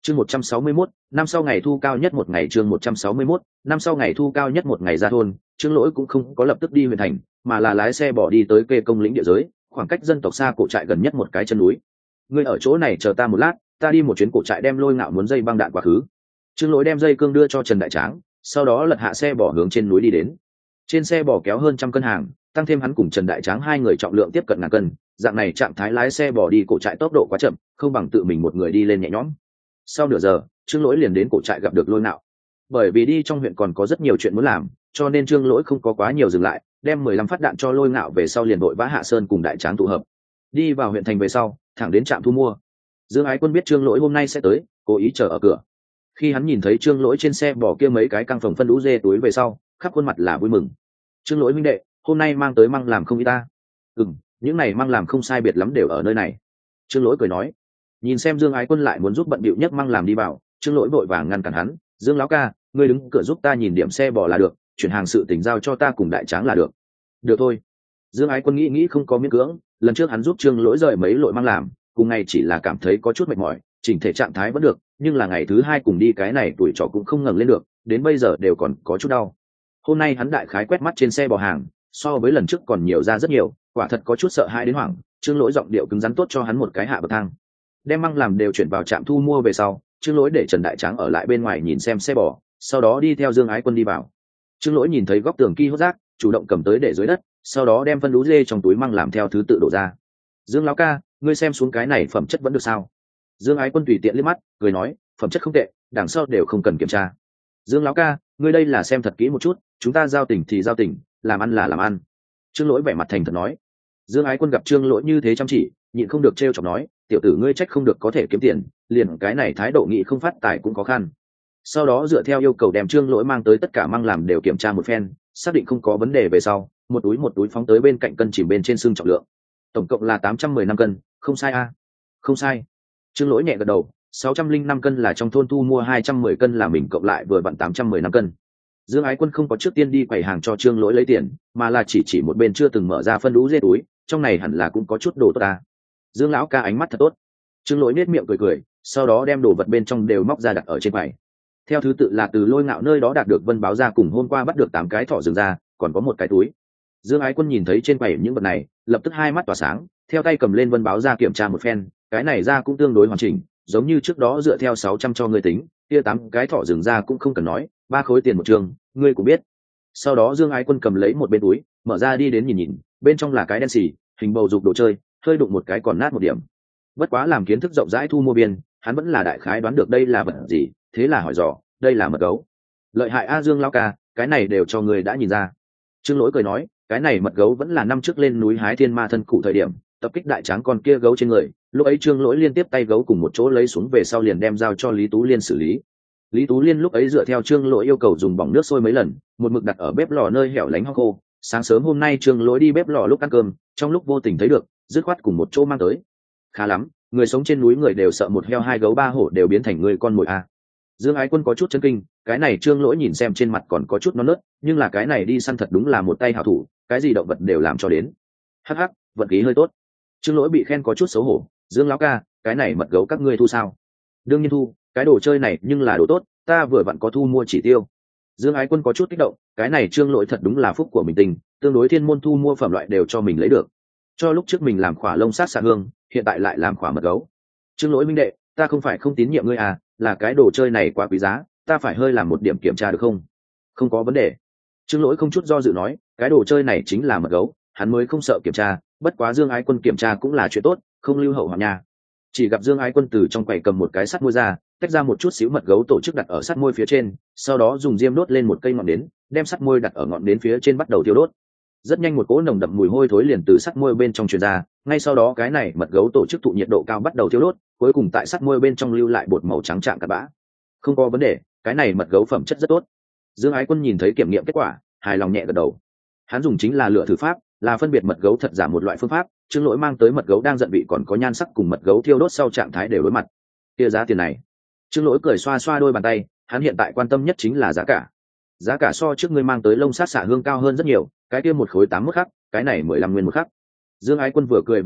Chương 161, năm sau ngày thu cao nhất một ngày. Chương 161, năm sau ngày thu cao nhất một ngày. Ra thôn, Trương Lỗi cũng không có lập tức đi huyện thành, mà là lái xe bỏ đi tới kê công lĩnh địa giới, khoảng cách dân tộc xa cổ trại gần nhất một cái chân núi. Ngươi ở chỗ này chờ ta một lát, ta đi một chuyến cổ trại đem Lôi Ngạo muốn dây băng đạn quá khứ. Trương Lỗi đem dây cương đưa cho Trần Đại Tráng, sau đó lật hạ xe bỏ hướng trên núi đi đến. Trên xe bỏ kéo hơn 100 cân hàng, tăng thêm hắn cùng Trần Đại Tráng hai người trọng lượng tiếp cận ngàn cân, dạng này trạng thái lái xe bỏ đi cổ trại tốc độ quá chậm, không bằng tự mình một người đi lên nhẹ nhõm. Sau nửa giờ, Trương Lỗi liền đến cổ trại gặp được Lôi Ngạo. Bởi vì đi trong huyện còn có rất nhiều chuyện muốn làm, cho nên Trương Lỗi không có quá nhiều dừng lại, đem 15 phát đạn cho Lôi Ngạo về sau liền đội vã hạ sơn cùng Đại Tráng tụ hợp. Đi vào huyện thành về sau, thẳng đến trạm thu mua. Dương Ái Quân biết Trương Lỗi hôm nay sẽ tới, cố ý chờ ở cửa. Khi hắn nhìn thấy Trương Lỗi trên xe bỏ kia mấy cái căng phòng phân lũ dê túi về sau, khắp khuôn mặt là vui mừng. Trương Lỗi huynh đệ, hôm nay mang tới măng làm không ý ta? Những này măng làm không sai biệt lắm đều ở nơi này. Trương Lỗi cười nói. Nhìn xem Dương Ái Quân lại muốn giúp bận bịu nhấc măng làm đi vào, Trương Lỗi vội vàng ngăn cản hắn. Dương lão ca, ngươi đứng cửa giúp ta nhìn điểm xe bỏ là được, chuyển hàng sự tình giao cho ta cùng Đại Tráng là được. Được thôi. Dương Ái Quân nghĩ không có miễn cưỡng, lần trước hắn giúp Trương Lỗi rời mấy lội măng làm, cùng ngày chỉ là cảm thấy có chút mệt mỏi, chỉnh thể trạng thái vẫn được, nhưng là ngày thứ hai cùng đi cái này tuổi trọ cũng không ngẩng lên được, đến bây giờ đều còn có chút đau. Hôm nay hắn đại khái quét mắt trên xe bò hàng, so với lần trước còn nhiều ra rất nhiều, quả thật có chút sợ hãi đến hoảng. Trương Lỗi giọng điệu cứng rắn tốt cho hắn một cái hạ bậc thang. Đem măng làm đều chuyển vào trạm thu mua về sau, Trương Lỗi để Trần Đại Tráng ở lại bên ngoài nhìn xem xe bò, sau đó đi theo Dương Ái Quân đi vào. Trương Lỗi nhìn thấy góc tường ki hốt rác, chủ động cầm tới để dưới đất, sau đó đem phân lú dê trong túi măng làm theo thứ tự đổ ra. Dương lão ca, ngươi xem xuống cái này phẩm chất vẫn được sao? Dương Ái Quân tùy tiện liếc mắt, cười nói, phẩm chất không tệ, đằng sau đều không cần kiểm tra. Dương lão ca, ngươi đây là xem thật kỹ một chút, chúng ta giao tình thì giao tình, làm ăn là làm ăn. Trương Lỗi vẻ mặt thành thật nói. Dương Ái Quân gặp Trương Lỗi như thế chăm chỉ, nhịn không được trêu chọc nói, tiểu tử ngươi trách không được có thể kiếm tiền, liền cái này thái độ nghị không phát tài cũng khó khăn. Sau đó dựa theo yêu cầu đem Trương Lỗi mang tới tất cả măng làm đều kiểm tra một phen, xác định không có vấn đề về sau, một túi phóng tới bên cạnh cân chỉ bên trên xương trọng lượng. Tổng cộng là 815 cân, không sai a? Không sai. Trương Lỗi nhẹ gật đầu, 605 cân là trong thôn thu mua, 210 cân là mình cộng lại vừa vặn 815 cân. Dương Ái Quân không có trước tiên đi quầy hàng cho Trương Lỗi lấy tiền, mà là chỉ một bên chưa từng mở ra phân đũ dê túi, trong này hẳn là cũng có chút đồ tốt ta. Dương lão ca ánh mắt thật tốt. Trương Lỗi nết miệng cười, sau đó đem đồ vật bên trong đều móc ra đặt ở trên quầy. Theo thứ tự là từ Lôi Ngạo nơi đó đạt được Vân báo ra cùng hôm qua bắt được 8 cái thỏ rừng ra, còn có một cái túi. Dương Ái Quân nhìn thấy trên quầy những vật này, lập tức hai mắt tỏa sáng, theo tay cầm lên Vân báo ra kiểm tra một phen, cái này ra cũng tương đối hoàn chỉnh, giống như trước đó dựa theo 600 cho ngươi tính, kia 8 cái thỏ rừng ra cũng không cần nói, 3 khối tiền một trường, ngươi cũng biết. Sau đó Dương Ái Quân cầm lấy một bên túi, mở ra đi đến nhìn, bên trong là cái đen xì, hình bầu dục đồ chơi, hơi đụng một cái còn nát một điểm. Bất quá làm kiến thức rộng rãi thu mua biên, hắn vẫn là đại khái đoán được đây là vật gì, thế là hỏi dò, đây là mật gấu. Lợi hại a Dương lão ca, cái này đều cho người đã nhìn ra. Trương Lỗi cười nói, cái này mật gấu vẫn là năm trước lên núi hái thiên ma thân cụ thời điểm tập kích Đại Tráng con kia gấu trên người, lúc ấy Trương Lỗi liên tiếp tay gấu cùng một chỗ lấy xuống về sau liền đem giao cho Lý Tú Liên xử lý. Lý Tú Liên lúc ấy dựa theo Trương Lỗi yêu cầu dùng bỏng nước sôi mấy lần, một mực đặt ở bếp lò nơi hẻo lánh hong khô. Sáng sớm hôm nay Trương Lỗi đi bếp lò lúc ăn cơm, trong lúc vô tình thấy được, dứt khoát cùng một chỗ mang tới. Khá lắm, người sống trên núi người đều sợ một heo hai gấu ba hổ đều biến thành người con mồi a. Dương Ái Quân có chút chấn kinh, cái này Trương Lỗi nhìn xem trên mặt còn có chút non nớt, nhưng là cái này đi săn thật đúng là một tay hảo thủ, cái gì động vật đều làm cho đến. Hắc hắc, vận khí hơi tốt. Trương Lỗi bị khen có chút xấu hổ, Dương lão ca, cái này mật gấu các ngươi thu sao? Đương nhiên thu, cái đồ chơi này nhưng là đồ tốt, ta vừa vặn có thu mua chỉ tiêu. Dương Ái Quân có chút kích động, cái này Trương Lỗi thật đúng là phúc của mình tình, tương đối thiên môn thu mua phẩm loại đều cho mình lấy được. Cho lúc trước mình làm khỏa lông sát xạ hương, hiện tại lại làm khỏa mật gấu. Trương Lỗi minh đệ, ta không phải không tín nhiệm ngươi à, là cái đồ chơi này quá quý giá, ta phải hơi làm một điểm kiểm tra được không? Không có vấn đề. Trương Lỗi không chút do dự nói, cái đồ chơi này chính là mật gấu, hắn mới không sợ kiểm tra, bất quá Dương Ái Quân kiểm tra cũng là chuyện tốt, không lưu hậu hoạn nha. Chỉ gặp Dương Ái Quân từ trong quầy cầm một cái sắt môi ra, tách ra một chút xíu mật gấu tổ chức đặt ở sắt môi phía trên, sau đó dùng diêm đốt lên một cây ngọn nến, đem sắt môi đặt ở ngọn nến phía trên bắt đầu thiêu đốt. Rất nhanh một cỗ nồng đậm mùi hôi thối liền từ sắt môi bên trong truyền ra, ngay sau đó cái này mật gấu tổ chức thụ nhiệt độ cao bắt đầu thiêu đốt, cuối cùng tại sắt môi bên trong lưu lại bột màu trắng trạng cặn bã. Không có vấn đề, cái này mật gấu phẩm chất rất tốt. Dương Ái Quân nhìn thấy kiểm nghiệm kết quả, hài lòng nhẹ gật đầu. Hắn dùng chính là lựa thử pháp, là phân biệt mật gấu thật giả một loại phương pháp. Trương Lỗi mang tới mật gấu đang giận vị còn có nhan sắc cùng mật gấu thiêu đốt sau trạng thái đều đối mặt. Kia giá tiền này. Trương Lỗi cười xoa xoa đôi bàn tay, hắn hiện tại quan tâm nhất chính là giá cả. Giá cả so trước ngươi mang tới lông sát xạ hương cao hơn rất nhiều, cái kia một khối 81 khắc, cái này 15 nguyên một khắc. Dương Ái Quân vừa cười vừa nói,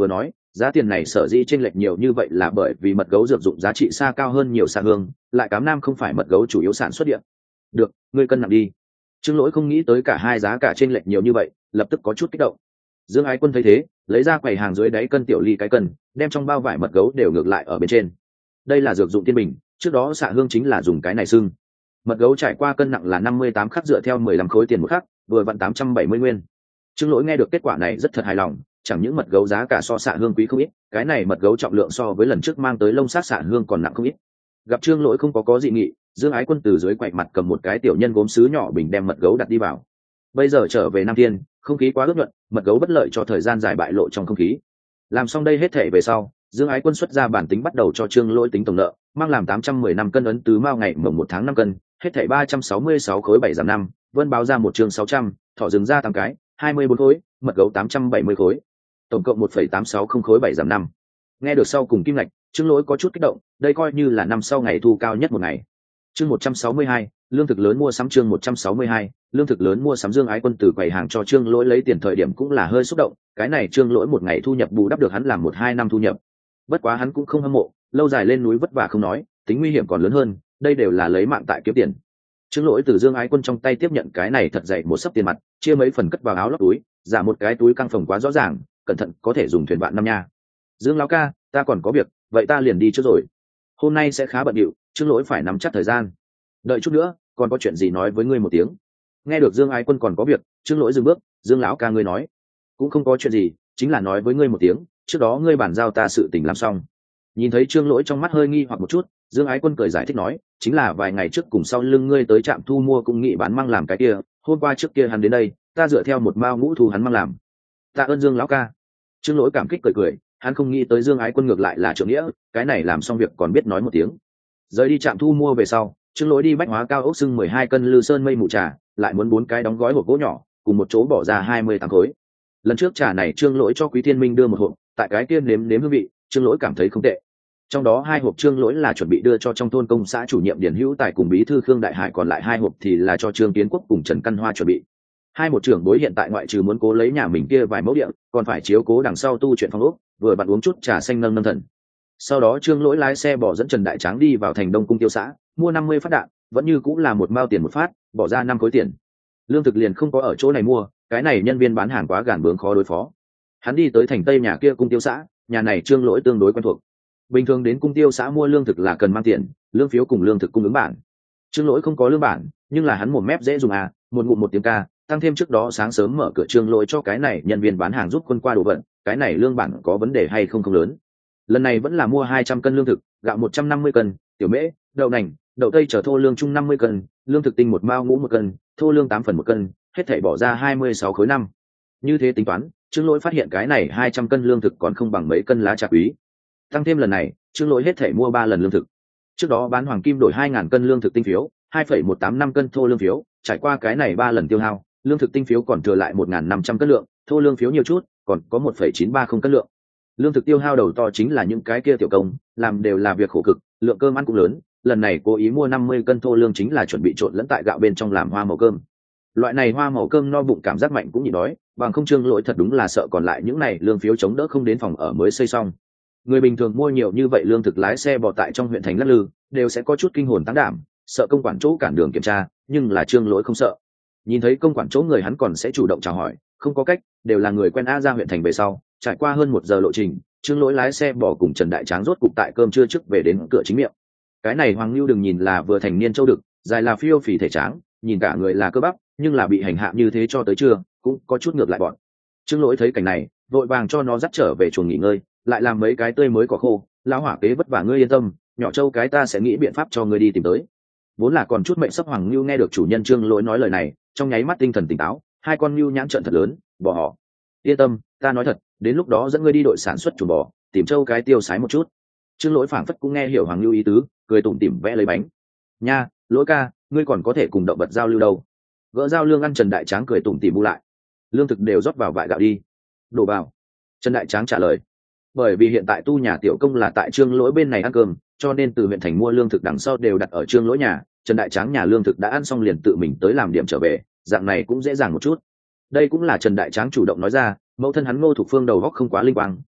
Giá tiền này sở dĩ chênh lệch nhiều như vậy là bởi vì mật gấu dược dụng giá trị xa cao hơn nhiều xạ hương, lại Cám Nam không phải mật gấu chủ yếu sản xuất địa. Được, ngươi cân nặng đi. Trương Lỗi không nghĩ tới cả hai giá cả chênh lệch nhiều như vậy, lập tức có chút kích động. Dương Ái Quân thấy thế, lấy ra quầy hàng dưới đáy cân tiểu ly cái cân, đem trong bao vải mật gấu đều ngược lại ở bên trên. Đây là dược dụng tiên bình, trước đó xạ hương chính là dùng cái này xưng. Mật gấu trải qua cân nặng là 58 khắc dựa theo 15 khối tiền một khắc, vừa vặn 870 nguyên. Trương Lỗi nghe được kết quả này rất thật hài lòng, chẳng những mật gấu giá cả so xạ hương quý không ít, cái này mật gấu trọng lượng so với lần trước mang tới lông sát xạ hương còn nặng không ít. Gặp Trương Lỗi không có dị nghị, Dương Ái Quân từ dưới quậy mặt cầm một cái tiểu nhân gốm sứ nhỏ bình đem mật gấu đặt đi vào. Bây giờ trở về Nam Thiên, không khí quá ướt nhuận, mật gấu bất lợi cho thời gian dài bại lộ trong không khí. Làm xong đây hết thể về sau, Dương Ái Quân xuất ra bản tính bắt đầu cho Trương Lỗi tính tổng nợ, mang làm 815 cân ấn tứ mao ngày mồng 1 tháng 5 cân, hết thảy 366 khối 7 giảm 5, Vân báo ra một chương 600, thỏ rừng ra 8 cái, 24 khối, mật gấu 870 khối. Tổng cộng 1,860 khối 7 giảm 5. Nghe được sau cùng kim ngạch, Trương Lỗi có chút kích động, đây coi như là năm sau ngày thu cao nhất một ngày. Chương 162, lương thực lớn mua sắm chương 162, lương thực lớn mua sắm. Dương Ái Quân từ quầy hàng cho Trương Lỗi lấy tiền thời điểm cũng là hơi xúc động, cái này Trương Lỗi một ngày thu nhập bù đắp được hắn làm 1-2 năm thu nhập. Bất quá hắn cũng không hâm mộ, lâu dài lên núi vất vả không nói, tính nguy hiểm còn lớn hơn, đây đều là lấy mạng tại kiếm tiền. Trương Lỗi từ Dương Ái Quân trong tay tiếp nhận cái này thật dày một xấp tiền mặt, chia mấy phần cất vào áo lót túi, giả một cái túi căng phòng quá rõ ràng, cẩn thận có thể dùng thuyền vạn năm nha. Dương lão ca, ta còn có việc, vậy ta liền đi trước rồi. Hôm nay sẽ khá bận rộn, Trương Lỗi phải nắm chắc thời gian. Đợi chút nữa, còn có chuyện gì nói với ngươi một tiếng. Nghe được Dương Ái Quân còn có việc, Trương Lỗi dừng bước. Dương lão ca ngươi nói, cũng không có chuyện gì, chính là nói với ngươi một tiếng, trước đó ngươi bàn giao ta sự tình làm xong. Nhìn thấy Trương Lỗi trong mắt hơi nghi hoặc một chút, Dương Ái Quân cười giải thích nói, chính là vài ngày trước cùng sau lưng ngươi tới trạm thu mua cũng nghị bán măng làm cái kia, hôm qua trước kia hắn đến đây, ta dựa theo một mao ngũ thu hắn măng làm. Tạ ơn Dương lão ca. Trương Lỗi cảm kích cười, hắn không nghĩ tới Dương Ái Quân ngược lại là trưởng nghĩa, cái này làm xong việc còn biết nói một tiếng. Rời đi trạm thu mua về sau, Trương Lỗi đi bách hóa cao ốc xưng 12 cân lư sơn mây mù trà, lại muốn 4 cái đóng gói hộp gỗ nhỏ, cùng một chỗ bỏ ra 28 khối. Lần trước trà này Trương Lỗi cho Quý Thiên Minh đưa một hộp, tại cái kia nếm hương vị, Trương Lỗi cảm thấy không tệ. Trong đó 2 hộp Trương Lỗi là chuẩn bị đưa cho trong thôn công xã chủ nhiệm Điền Hữu Tài cùng bí thư Khương Đại Hải, còn lại 2 hộp thì là cho Trương Kiến Quốc cùng Trần Căn Hoa chuẩn bị. Hai một trưởng bối hiện tại ngoại trừ muốn cố lấy nhà mình kia vài mẫu địa, còn phải chiếu cố đằng sau tu chuyện phong ốc, vừa bạn uống chút trà xanh nâng thần. Sau đó Trương Lỗi lái xe bỏ dẫn Trần Đại Tráng đi vào thành Đông Cung tiêu xã, mua 50 phát đạn, vẫn như cũng là một mao tiền một phát, bỏ ra 5 khối tiền. Lương thực liền không có ở chỗ này mua, cái này nhân viên bán hàng quá gàn bướng khó đối phó. Hắn đi tới thành Tây nhà kia cung tiêu xã, nhà này Trương Lỗi tương đối quen thuộc. Bình thường đến cung tiêu xã mua lương thực là cần mang tiền, lương phiếu cùng lương thực cung ứng bản. Trương Lỗi không có lương bản, nhưng là hắn một mép dễ dùng một ngụm một tiếng ca, tăng thêm trước đó sáng sớm mở cửa Trương Lỗi cho cái này nhân viên bán hàng giúp quân qua đồ vận, cái này lương bản có vấn đề hay không lớn. Lần này vẫn là mua 200 cân lương thực, gạo 150 cân, tiểu mễ, đậu nành, đậu tây chở thô lương chung 50 cân, lương thực tinh một mao ngũ một cân, thô lương 8 phần một cân, hết thảy bỏ ra 26 khối 5. Như thế tính toán, Trương Lỗi phát hiện cái này 200 cân lương thực còn không bằng mấy cân lá trà quý. Tăng thêm lần này, Trương Lỗi hết thảy mua 3 lần lương thực. Trước đó bán hoàng kim đổi 2000 cân lương thực tinh phiếu, 2,185 cân thô lương phiếu, trải qua cái này 3 lần tiêu hao, lương thực tinh phiếu còn thừa lại 1500 cân lượng, thô lương phiếu nhiều chút, còn có 1,930 cân lượng. Lương thực tiêu hao đầu to chính là những cái kia tiểu công, làm đều là việc khổ cực, lượng cơm ăn cũng lớn, lần này cố ý mua 50 cân thô lương chính là chuẩn bị trộn lẫn tại gạo bên trong làm hoa màu cơm. Loại này hoa màu cơm no bụng cảm giác mạnh cũng nhịn đói, bằng không Trương Lỗi thật đúng là sợ còn lại những này lương phiếu chống đỡ không đến phòng ở mới xây xong. Người bình thường mua nhiều như vậy lương thực lái xe bò tại trong huyện thành lắc lư, đều sẽ có chút kinh hồn táng đảm, sợ công quản chỗ cản đường kiểm tra, nhưng là Trương Lỗi không sợ. Nhìn thấy công quản chỗ người hắn còn sẽ chủ động chào hỏi, không có cách, đều là người quen ra huyện thành về sau, trải qua hơn 1 giờ lộ trình, Trương Lỗi lái xe bò cùng Trần Đại Tráng rốt cục tại cơm trưa trước về đến cửa chính miệng. Cái này Hoàng Nưu đừng nhìn là vừa thành niên châu đực, dài là phiêu phì thể tráng, nhìn cả người là cơ bắp, nhưng là bị hành hạ như thế cho tới trưa, cũng có chút ngược lại bọn. Trương Lỗi thấy cảnh này, vội vàng cho nó dắt trở về chuồng nghỉ ngơi, lại làm mấy cái tươi mới cỏ khô, lão hỏa kế vất vả ngươi yên tâm, nhỏ châu cái ta sẽ nghĩ biện pháp cho ngươi đi tìm tới. Vốn là còn chút mệnh sắp Hoàng Nưu nghe được chủ nhân Trương Lỗi nói lời này, trong nháy mắt tinh thần tỉnh táo, hai con Nưu nhãn trợn thật lớn, bỏ họ. Yên tâm, ta nói thật, đến lúc đó dẫn ngươi đi đội sản xuất chuồng bò, tìm châu cái tiêu sái một chút. Trương Lỗi phảng phất cũng nghe hiểu Hoàng Nưu ý tứ, cười tủm tỉm vẽ lấy bánh. Nha, Lỗi ca, ngươi còn có thể cùng động vật giao lưu đâu. Gỡ dao lương ăn Trần Đại Tráng cười tủm tỉm bu lại. Lương thực đều rót vào vại gạo đi. Đổ vào. Trần Đại Tráng trả lời. Bởi vì hiện tại tu nhà tiểu công là tại Trương Lỗi bên này ăn cơm, cho nên từ huyện thành mua lương thực đằng sau đều đặt ở Trương Lỗi nhà. Trần Đại Tráng nhà lương thực đã ăn xong liền tự mình tới làm điểm trở về, dạng này cũng dễ dàng một chút. Đây cũng là Trần Đại Tráng chủ động nói ra, mẫu thân hắn Ngô Thục Phương đầu óc không quá linh quang,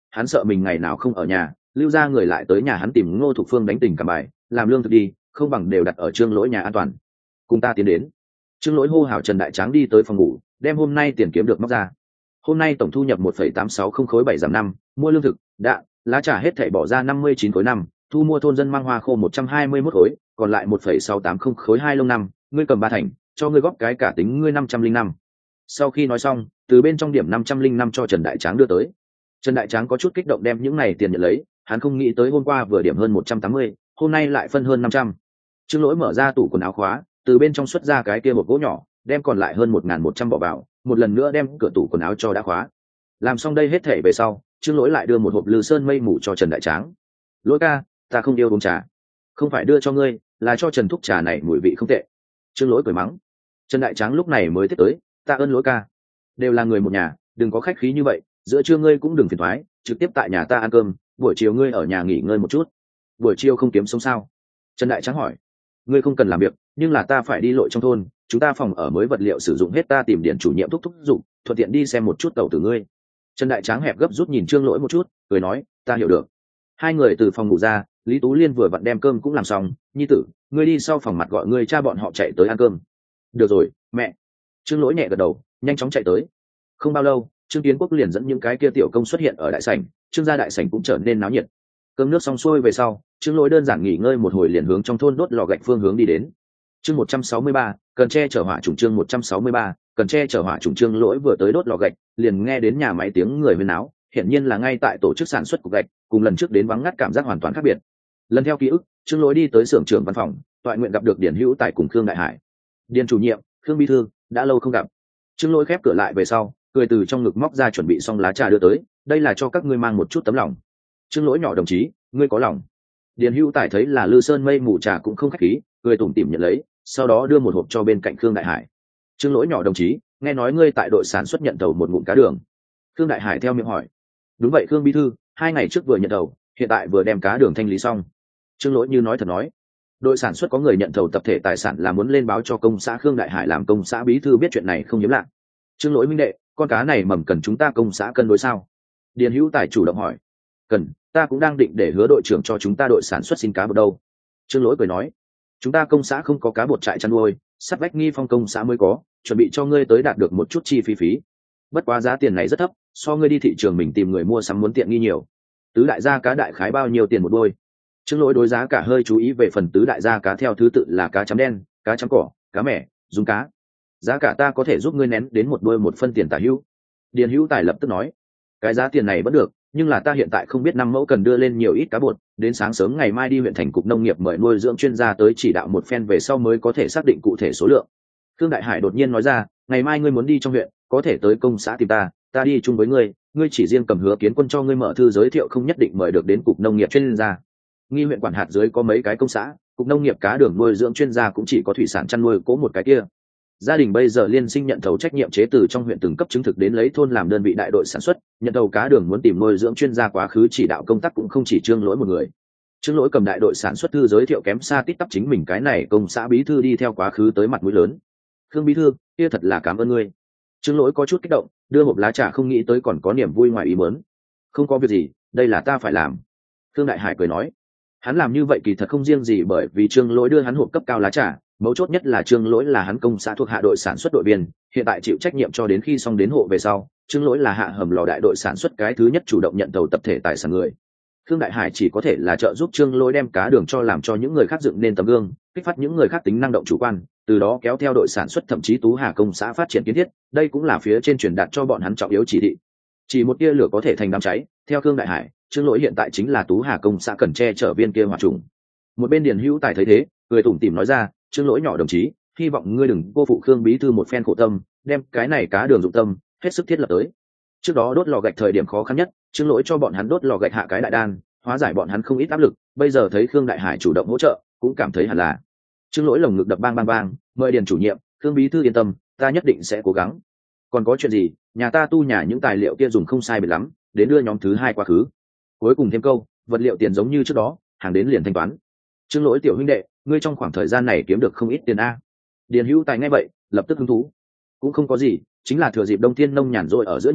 hắn sợ mình ngày nào không ở nhà, lưu ra người lại tới nhà hắn tìm Ngô Thục Phương đánh tình cảm bài, làm lương thực đi, không bằng đều đặt ở Trương Lỗi nhà an toàn. Cùng ta tiến đến. Trương Lỗi hô hào Trần Đại Tráng đi tới phòng ngủ, đem hôm nay tiền kiếm được móc ra. Hôm nay tổng thu nhập 1,860 khối 7 giảm 5, mua lương thực, đạn, lá trà hết thảy bỏ ra 59 khối 5, thu mua thôn dân mang hoa khô 121 khối, còn lại 1,680 khối 2 lông 5, ngươi cầm 3 thành, cho ngươi góp cái cả tính ngươi 505. Sau khi nói xong, từ bên trong điểm 505 cho Trần Đại Tráng đưa tới. Trần Đại Tráng có chút kích động đem những này tiền nhận lấy, hắn không nghĩ tới hôm qua vừa điểm hơn 180, hôm nay lại phân hơn 500. Trương Lỗi mở ra tủ quần áo khóa, từ bên trong xuất ra cái kia một gỗ nhỏ, đem còn lại hơn 1.100 bỏ vào, một lần nữa đem cửa tủ quần áo cho đã khóa. Làm xong đây hết thảy về sau, Trương Lỗi lại đưa một hộp Lư Sơn mây mù cho Trần Đại Tráng. Lỗi ca, ta không yêu uống trà. Không phải đưa cho ngươi, là cho Trần thúc trà này mùi vị không tệ. Trương Lỗi cười mắng. Trần Đại Tráng lúc này mới tiếp tới, ta ơn Lỗi ca. Đều là người một nhà, đừng có khách khí như vậy, giữa trưa ngươi cũng đừng phiền toái, trực tiếp tại nhà ta ăn cơm, buổi chiều ngươi ở nhà nghỉ ngơi một chút. Buổi chiều không kiếm sống sao? Trần Đại Tráng hỏi. Ngươi không cần làm việc, nhưng là ta phải đi lội trong thôn, chúng ta phòng ở mới vật liệu sử dụng hết, ta tìm điện chủ nhiệm thúc dụng, thuận tiện đi xem một chút tàu tử ngươi. Trần Đại Tráng hẹp gấp rút nhìn Trương Lỗi một chút, cười nói, ta hiểu được. Hai người từ phòng ngủ ra, Lý Tú Liên vừa vặn đem cơm cũng làm xong, nhi tử, ngươi đi sau phòng mặt gọi ngươi cha bọn họ chạy tới ăn cơm. Được rồi, mẹ. Trương Lỗi nhẹ gật đầu, nhanh chóng chạy tới. Không bao lâu, Trương Kiến Quốc liền dẫn những cái kia tiểu công xuất hiện ở đại sảnh, Trương gia đại sảnh cũng trở nên náo nhiệt. Cơm nước xong xuôi về sau, Trương Lỗi đơn giản nghỉ ngơi một hồi liền hướng trong thôn đốt lò gạch phương hướng đi đến. Chương 163, cần che chở hỏa trùng. Chương 163, cần che chở hỏa trùng. Trương Lỗi vừa tới đốt lò gạch, liền nghe đến nhà máy tiếng người huyên náo, hiển nhiên là ngay tại tổ chức sản xuất cục gạch, cùng lần trước đến vắng ngắt cảm giác hoàn toàn khác biệt. Lần theo ký ức, Trương Lỗi đi tới xưởng trưởng văn phòng, toại nguyện gặp được Điền Hữu Tài cùng Khương Đại Hải. Điền chủ nhiệm, Khương bí thư, đã lâu không gặp. Trương Lỗi khép cửa lại về sau, cười từ trong ngực móc ra chuẩn bị xong lá trà đưa tới, đây là cho các ngươi mang một chút tấm lòng. Trương Lỗi nhỏ đồng chí, ngươi có lòng. Điền Hữu Tài thấy là Lư Sơn mây mù trà cũng không khách khí, cười tủm tỉm nhận lấy, sau đó đưa một hộp cho bên cạnh Khương Đại Hải. Trương Lỗi nhỏ đồng chí, nghe nói ngươi tại đội sản xuất nhận thầu một ngụm cá đường. Khương Đại Hải theo miệng hỏi. Đúng vậy Khương bí thư, 2 ngày trước vừa nhận thầu, hiện tại vừa đem cá đường thanh lý xong. Trương Lỗi như nói thật nói. Đội sản xuất có người nhận thầu tập thể tài sản là muốn lên báo cho công xã. Khương Đại Hải làm công xã bí thư biết chuyện này không hiếm lạ. Trương Lỗi minh đệ, con cá này mầm cần chúng ta công xã cân đối sao? Điền Hữu Tài chủ động hỏi. Cần, ta cũng đang định để Hứa đội trưởng cho chúng ta đội sản xuất xin cá bột đâu. Trương Lỗi cười nói. Chúng ta công xã không có cá bột trại chăn nuôi, sắt vách Nghi Phong công xã mới có, chuẩn bị cho ngươi tới đạt được một chút chi phí. Bất quá giá tiền này rất thấp, so ngươi đi thị trường mình tìm người mua sắm muốn tiện nghi nhiều. Tứ đại gia cá đại khái bao nhiêu tiền một đôi? Trương Lỗi đối giá cả hơi chú ý về phần tứ đại gia cá theo thứ tự là cá chấm đen, cá chấm cỏ, cá mẻ, dùng cá. Giá cả ta có thể giúp ngươi nén đến một đôi 1 phân tiền tả hữu. Điền Hữu Tài lập tức nói. Cái giá tiền này vẫn được, nhưng là ta hiện tại không biết 5 mẫu cần đưa lên nhiều ít cá bột, đến sáng sớm ngày mai đi huyện thành cục nông nghiệp mời nuôi dưỡng chuyên gia tới chỉ đạo một phen về sau mới có thể xác định cụ thể số lượng. Khương Đại Hải đột nhiên nói ra, ngày mai ngươi muốn đi trong huyện, có thể tới công xã tìm ta, ta đi chung với ngươi, ngươi chỉ riêng cầm Hứa Kiến Quân cho ngươi mở thư giới thiệu, không nhất định mời được đến cục nông nghiệp chuyên gia. Nghi huyện quản hạt dưới có mấy cái công xã, cục nông nghiệp cá đường nuôi dưỡng chuyên gia cũng chỉ có thủy sản chăn nuôi cố một cái kia. Gia đình bây giờ liên sinh nhận thầu trách nhiệm chế từ trong huyện từng cấp chứng thực đến lấy thôn làm đơn vị đại đội sản xuất, nhận thầu cá đường muốn tìm nuôi dưỡng chuyên gia quá khứ chỉ đạo công tác cũng không chỉ Trương Lỗi một người. Trương Lỗi cầm đại đội sản xuất thư giới thiệu kém xa tít tắp chính mình cái này công xã bí thư đi theo quá khứ tới mặt mũi lớn. Khương bí thư, kia thật là cảm ơn ngươi. Trương Lỗi có chút kích động, đưa hộp lá trà không nghĩ tới còn có niềm vui ngoài ý muốn. Không có việc gì, đây là ta phải làm. Khương Đại Hải cười nói. Hắn làm như vậy kỳ thật không riêng gì bởi vì Trương Lỗi đưa hắn hộp cấp cao lá trà, mấu chốt nhất là Trương Lỗi là hắn công xã thuộc hạ đội sản xuất đội viên, hiện tại chịu trách nhiệm cho đến khi xong đến hộ về sau, Trương Lỗi là hạ hầm lò đại đội sản xuất cái thứ nhất chủ động nhận tàu tập thể tài sản người. Khương Đại Hải chỉ có thể là trợ giúp Trương Lỗi đem cá đường cho làm cho những người khác dựng nên tấm gương, kích phát những người khác tính năng động chủ quan, từ đó kéo theo đội sản xuất thậm chí Tú Hà công xã phát triển kiến thiết, đây cũng là phía trên truyền đạt cho bọn hắn trọng yếu chỉ thị. Chỉ một tia lửa có thể thành đám cháy, theo Khương Đại Hải, Trương Lỗi hiện tại chính là Tú Hà công xã cần che chở viên kia hỏa trùng. Một bên Điền Hữu Tài thấy thế, cười tủm tỉm nói ra, Trương Lỗi nhỏ đồng chí, hy vọng ngươi đừng cô phụ Khương bí thư một phen khổ tâm, đem cái này cá đường dụng tâm hết sức thiết lập tới. Trước đó đốt lò gạch thời điểm khó khăn nhất, Trương Lỗi cho bọn hắn đốt lò gạch hạ cái đại đan, hóa giải bọn hắn không ít áp lực, bây giờ thấy Khương Đại Hải chủ động hỗ trợ, cũng cảm thấy hẳn là. Trương Lỗi lồng ngực đập bang bang bang, mời Điền chủ nhiệm, Khương bí thư yên tâm, ta nhất định sẽ cố gắng. Còn có chuyện gì, nhà ta tu nhà những tài liệu kia dùng không sai biệt lắm, đến đưa nhóm thứ 2 quá khứ. Cuối cùng thêm câu, vật liệu tiền giống như trước đó, hàng đến liền thanh toán. Trương Lỗi tiểu huynh đệ, ngươi trong khoảng thời gian này kiếm được không ít tiền a. Điền Hữu Tài nghe vậy, lập tức hứng thú. Cũng không có gì, chính là thừa dịp Đông Thiên nông nhàn rỗi ở giữa nhiều,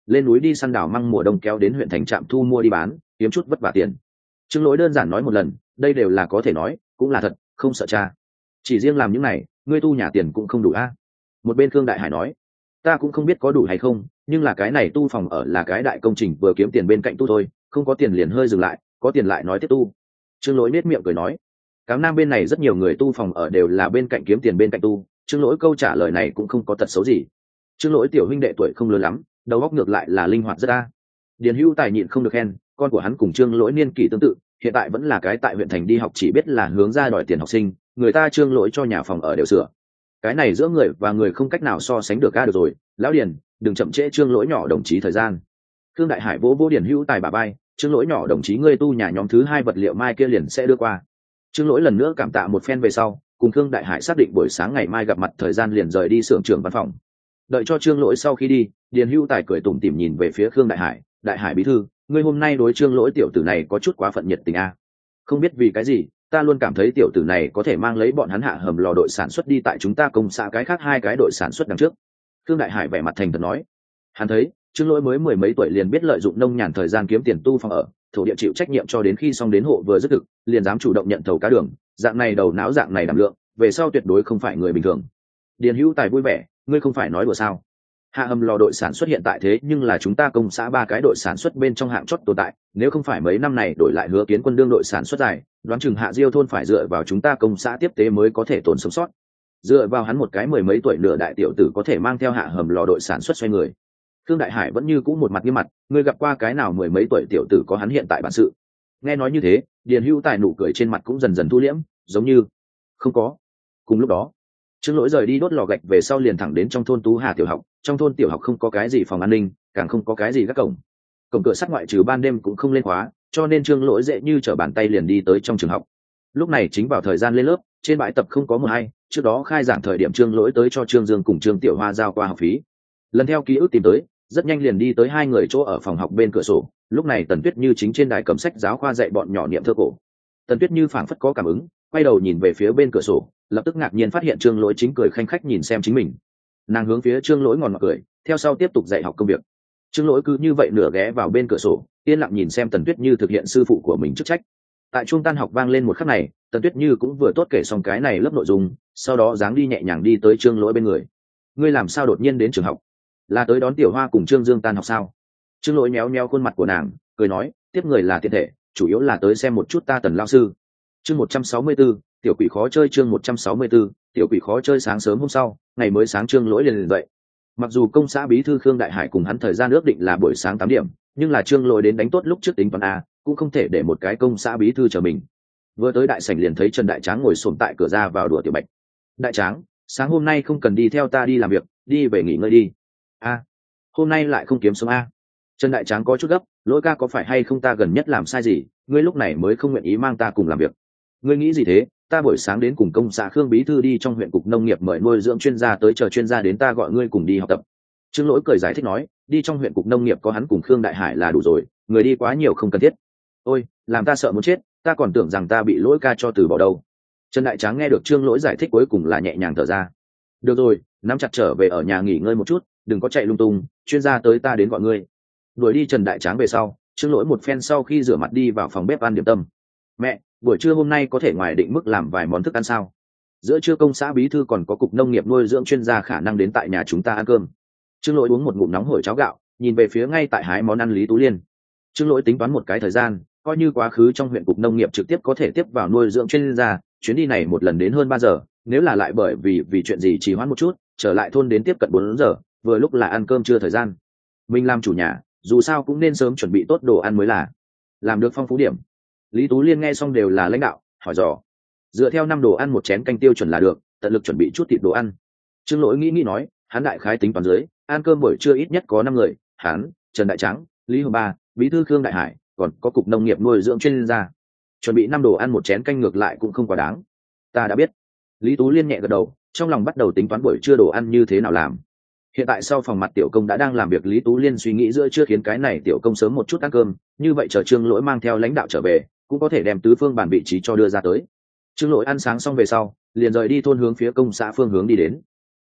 lên núi đi săn đảo măng mùa đông kéo đến huyện thành trạm thu mua đi bán, kiếm chút vất vả tiền. Trương Lỗi đơn giản nói một lần, đây đều là có thể nói, cũng là thật, không sợ cha. Chỉ riêng làm những này, ngươi tu nhà tiền cũng không đủ a. Một bên Khương Đại Hải nói, ta cũng không biết có đủ hay không, nhưng là cái này tu phòng ở là cái đại công trình vừa kiếm tiền bên cạnh tu thôi, không có tiền liền hơi dừng lại, có tiền lại nói tiếp tu. Trương Lỗi nết miệng cười nói, Cám Nam bên này rất nhiều người tu phòng ở đều là bên cạnh kiếm tiền bên cạnh tu. Trương Lỗi câu trả lời này cũng không có tật xấu gì. Trương Lỗi tiểu huynh đệ tuổi không lớn lắm, đầu óc ngược lại là linh hoạt rất a. Điền Hữu Tài nhịn không được khen, con của hắn cùng Trương Lỗi niên kỷ tương tự, hiện tại vẫn là cái tại huyện thành đi học chỉ biết là hướng ra đòi tiền học sinh, người ta Trương Lỗi cho nhà phòng ở đều sửa. Cái này giữa người và người không cách nào so sánh được a. Được rồi, lão Điền, đừng chậm trễ Trương Lỗi nhỏ đồng chí thời gian. Khương Đại Hải vỗ vỗ Điền Hữu Tài bả vai, Trương Lỗi nhỏ đồng chí ngươi tu nhà nhóm thứ 2 vật liệu mai kia liền sẽ đưa qua. Trương Lỗi lần nữa cảm tạ một phen về sau, cùng Khương Đại Hải xác định buổi sáng ngày mai gặp mặt thời gian liền rời đi xưởng trưởng văn phòng. Đợi cho Trương Lỗi sau khi đi, Điền Hữu Tài cười tủm tỉm nhìn về phía Khương Đại Hải, Đại Hải bí thư, ngươi hôm nay đối Trương Lỗi tiểu tử này có chút quá phận nhiệt tình a. Không biết vì cái gì, ta luôn cảm thấy tiểu tử này có thể mang lấy bọn hắn hạ hầm lò đội sản xuất đi tại chúng ta công xã cái khác 2 cái đội sản xuất đằng trước. Khương Đại Hải vẻ mặt thành thật nói, hắn thấy Trương Lỗi mới 10 mấy tuổi liền biết lợi dụng nông nhàn thời gian kiếm tiền tu phòng ở, thổ địa chịu trách nhiệm cho đến khi xong đến hộ vừa dứt thực, liền dám chủ động nhận thầu cá đường, dạng này đầu não dạng này đảm lượng, về sau tuyệt đối không phải người bình thường. Điền Hữu Tài vui vẻ, ngươi không phải nói đùa sao? Hạ hầm lò đội sản xuất hiện tại thế nhưng là chúng ta công xã 3 cái đội sản xuất bên trong hạng chót tồn tại, nếu không phải mấy năm này đổi lại Hứa Kiến Quân đương đội sản xuất dài, đoán chừng Hạ Diêu thôn phải dựa vào chúng ta công xã tiếp tế mới có thể tồn sống sót. Dựa vào hắn một cái 10 mấy tuổi nửa đại tiểu tử có thể mang theo hạ hầm lò đội sản xuất xoay người. Khương Đại Hải vẫn như cũ một mặt nghiêm mặt, ngươi gặp qua cái nào 10 mấy tuổi tiểu tử có hắn hiện tại bản sự? Nghe nói như thế, Điền Hữu Tài nụ cười trên mặt cũng dần dần thu liễm, giống như không có. Cùng lúc đó, Trương Lỗi rời đi đốt lò gạch về sau liền thẳng đến trong thôn Tú Hà tiểu học. Trong thôn tiểu học không có cái gì phòng an ninh, càng không có cái gì các cổng cửa sắt, ngoại trừ ban đêm cũng không lên khóa, cho nên Trương Lỗi dễ như trở bàn tay liền đi tới trong trường học. Lúc này chính vào thời gian lên lớp, trên bãi tập không có một ai. Trước đó khai giảng thời điểm Trương Lỗi tới cho Trương Dương cùng Trương Tiểu Hoa giao qua học phí. Lần theo ký ức tìm tới, rất nhanh liền đi tới 2 người chỗ ở phòng học bên cửa sổ. Lúc này Tần Tuyết Như chính trên đài cầm sách giáo khoa dạy bọn nhỏ niệm thơ cổ. Tần Tuyết Như phảng phất có cảm ứng, quay đầu nhìn về phía bên cửa sổ, lập tức ngạc nhiên phát hiện Trương Lỗi chính cười khanh khách nhìn xem chính mình. Nàng hướng phía Trương Lỗi ngòn ngọt cười, theo sau tiếp tục dạy học công việc. Trương Lỗi cứ như vậy nửa ghé vào bên cửa sổ, yên lặng nhìn xem Tần Tuyết Như thực hiện sư phụ của mình chức trách. Tại trung tan học vang lên một khắc này, Tần Tuyết Như cũng vừa tốt kể xong cái này lớp nội dung, sau đó dáng đi nhẹ nhàng đi tới Trương Lỗi bên người. Ngươi làm sao đột nhiên đến trường học? Là tới đón Tiểu Hoa cùng Trương Dương tan học sao? Trương Lỗi méo méo khuôn mặt của nàng, cười nói, tiếp người là tiện thể, chủ yếu là tới xem một chút ta Tần lão sư. Chương 164, tiểu quỷ khó chơi. Chương 164, tiểu quỷ khó chơi. Sáng sớm hôm sau, ngày mới sáng Trương Lỗi liền dậy. Mặc dù công xã bí thư Khương Đại Hải cùng hắn thời gian ước định là buổi sáng 8 điểm, nhưng là Trương Lỗi đến đánh tốt lúc trước tính toán a, cũng không thể để một cái công xã bí thư chờ mình. Vừa tới đại sảnh liền thấy Trần Đại Tráng ngồi xổm tại cửa ra vào đùa Tiểu Bạch. Đại Tráng, sáng hôm nay không cần đi theo ta đi làm việc, đi về nghỉ ngơi đi. A, hôm nay lại không kiếm sống a. Trần Đại Tráng có chút gấp, Lỗi ca có phải hay không ta gần nhất làm sai gì, ngươi lúc này mới không nguyện ý mang ta cùng làm việc. Ngươi nghĩ gì thế? Ta buổi sáng đến cùng công xã Khương bí thư đi trong huyện cục nông nghiệp mời nuôi dưỡng chuyên gia tới, chờ chuyên gia đến ta gọi ngươi cùng đi học tập. Trương Lỗi cười giải thích nói, đi trong huyện cục nông nghiệp có hắn cùng Khương Đại Hải là đủ rồi, người đi quá nhiều không cần thiết. Ôi, làm ta sợ muốn chết, ta còn tưởng rằng ta bị Lỗi ca cho từ bỏ đâu. Trần Đại Tráng nghe được Trương Lỗi giải thích cuối cùng là nhẹ nhàng thở ra. Được rồi, nắm chặt trở về ở nhà nghỉ ngơi một chút, đừng có chạy lung tung, chuyên gia tới ta đến gọi ngươi. Đuổi đi Trần Đại Tráng về sau, Trương Lỗi một phen sau khi rửa mặt đi vào phòng bếp ăn điểm tâm. Mẹ, buổi trưa hôm nay có thể ngoài định mức làm vài món thức ăn sao? Giữa trưa công xã bí thư còn có cục nông nghiệp nuôi dưỡng chuyên gia khả năng đến tại nhà chúng ta ăn cơm. Trương Lỗi uống một ngụm nóng hổi cháo gạo, nhìn về phía ngay tại hái món ăn Lý Tú Liên. Trương Lỗi tính toán một cái thời gian, coi như quá khứ trong huyện cục nông nghiệp trực tiếp có thể tiếp vào nuôi dưỡng chuyên gia, chuyến đi này một lần đến hơn 3 giờ, nếu là lại bởi vì chuyện gì trì hoãn một chút, trở lại thôn đến tiếp cận 4 giờ, vừa lúc là ăn cơm trưa thời gian. Mình làm chủ nhà, dù sao cũng nên sớm chuẩn bị tốt đồ ăn mới là. Làm được phong phú điểm. Lý Tú Liên nghe xong đều là lãnh đạo, hỏi dò. Dựa theo 5 đồ ăn 1 chén canh tiêu chuẩn là được, tận lực chuẩn bị chút thịt đồ ăn. Trương Lỗi nghĩ nói, hắn đại khái tính toán dưới, ăn cơm buổi trưa ít nhất có 5 người, hắn, Trần Đại Tráng, Lý Hồng Ba, bí thư Khương Đại Hải, còn có cục nông nghiệp nuôi dưỡng chuyên gia. Chuẩn bị 5 đồ ăn 1 chén canh ngược lại cũng không quá đáng. Ta đã biết. Lý Tú Liên nhẹ gật đầu, trong lòng bắt đầu tính toán buổi trưa đồ ăn như thế nào làm. Hiện tại sau phòng mặt tiểu công đã đang làm việc, Lý Tú Liên suy nghĩ giữa trưa khiến cái này tiểu công sớm một chút ăn cơm, như vậy chờ Trương Lỗi mang theo lãnh đạo trở về, cũng có thể đem tứ phương bàn vị trí cho đưa ra tới. Trương Lỗi ăn sáng xong về sau, liền rời đi thôn hướng phía công xã phương hướng đi đến.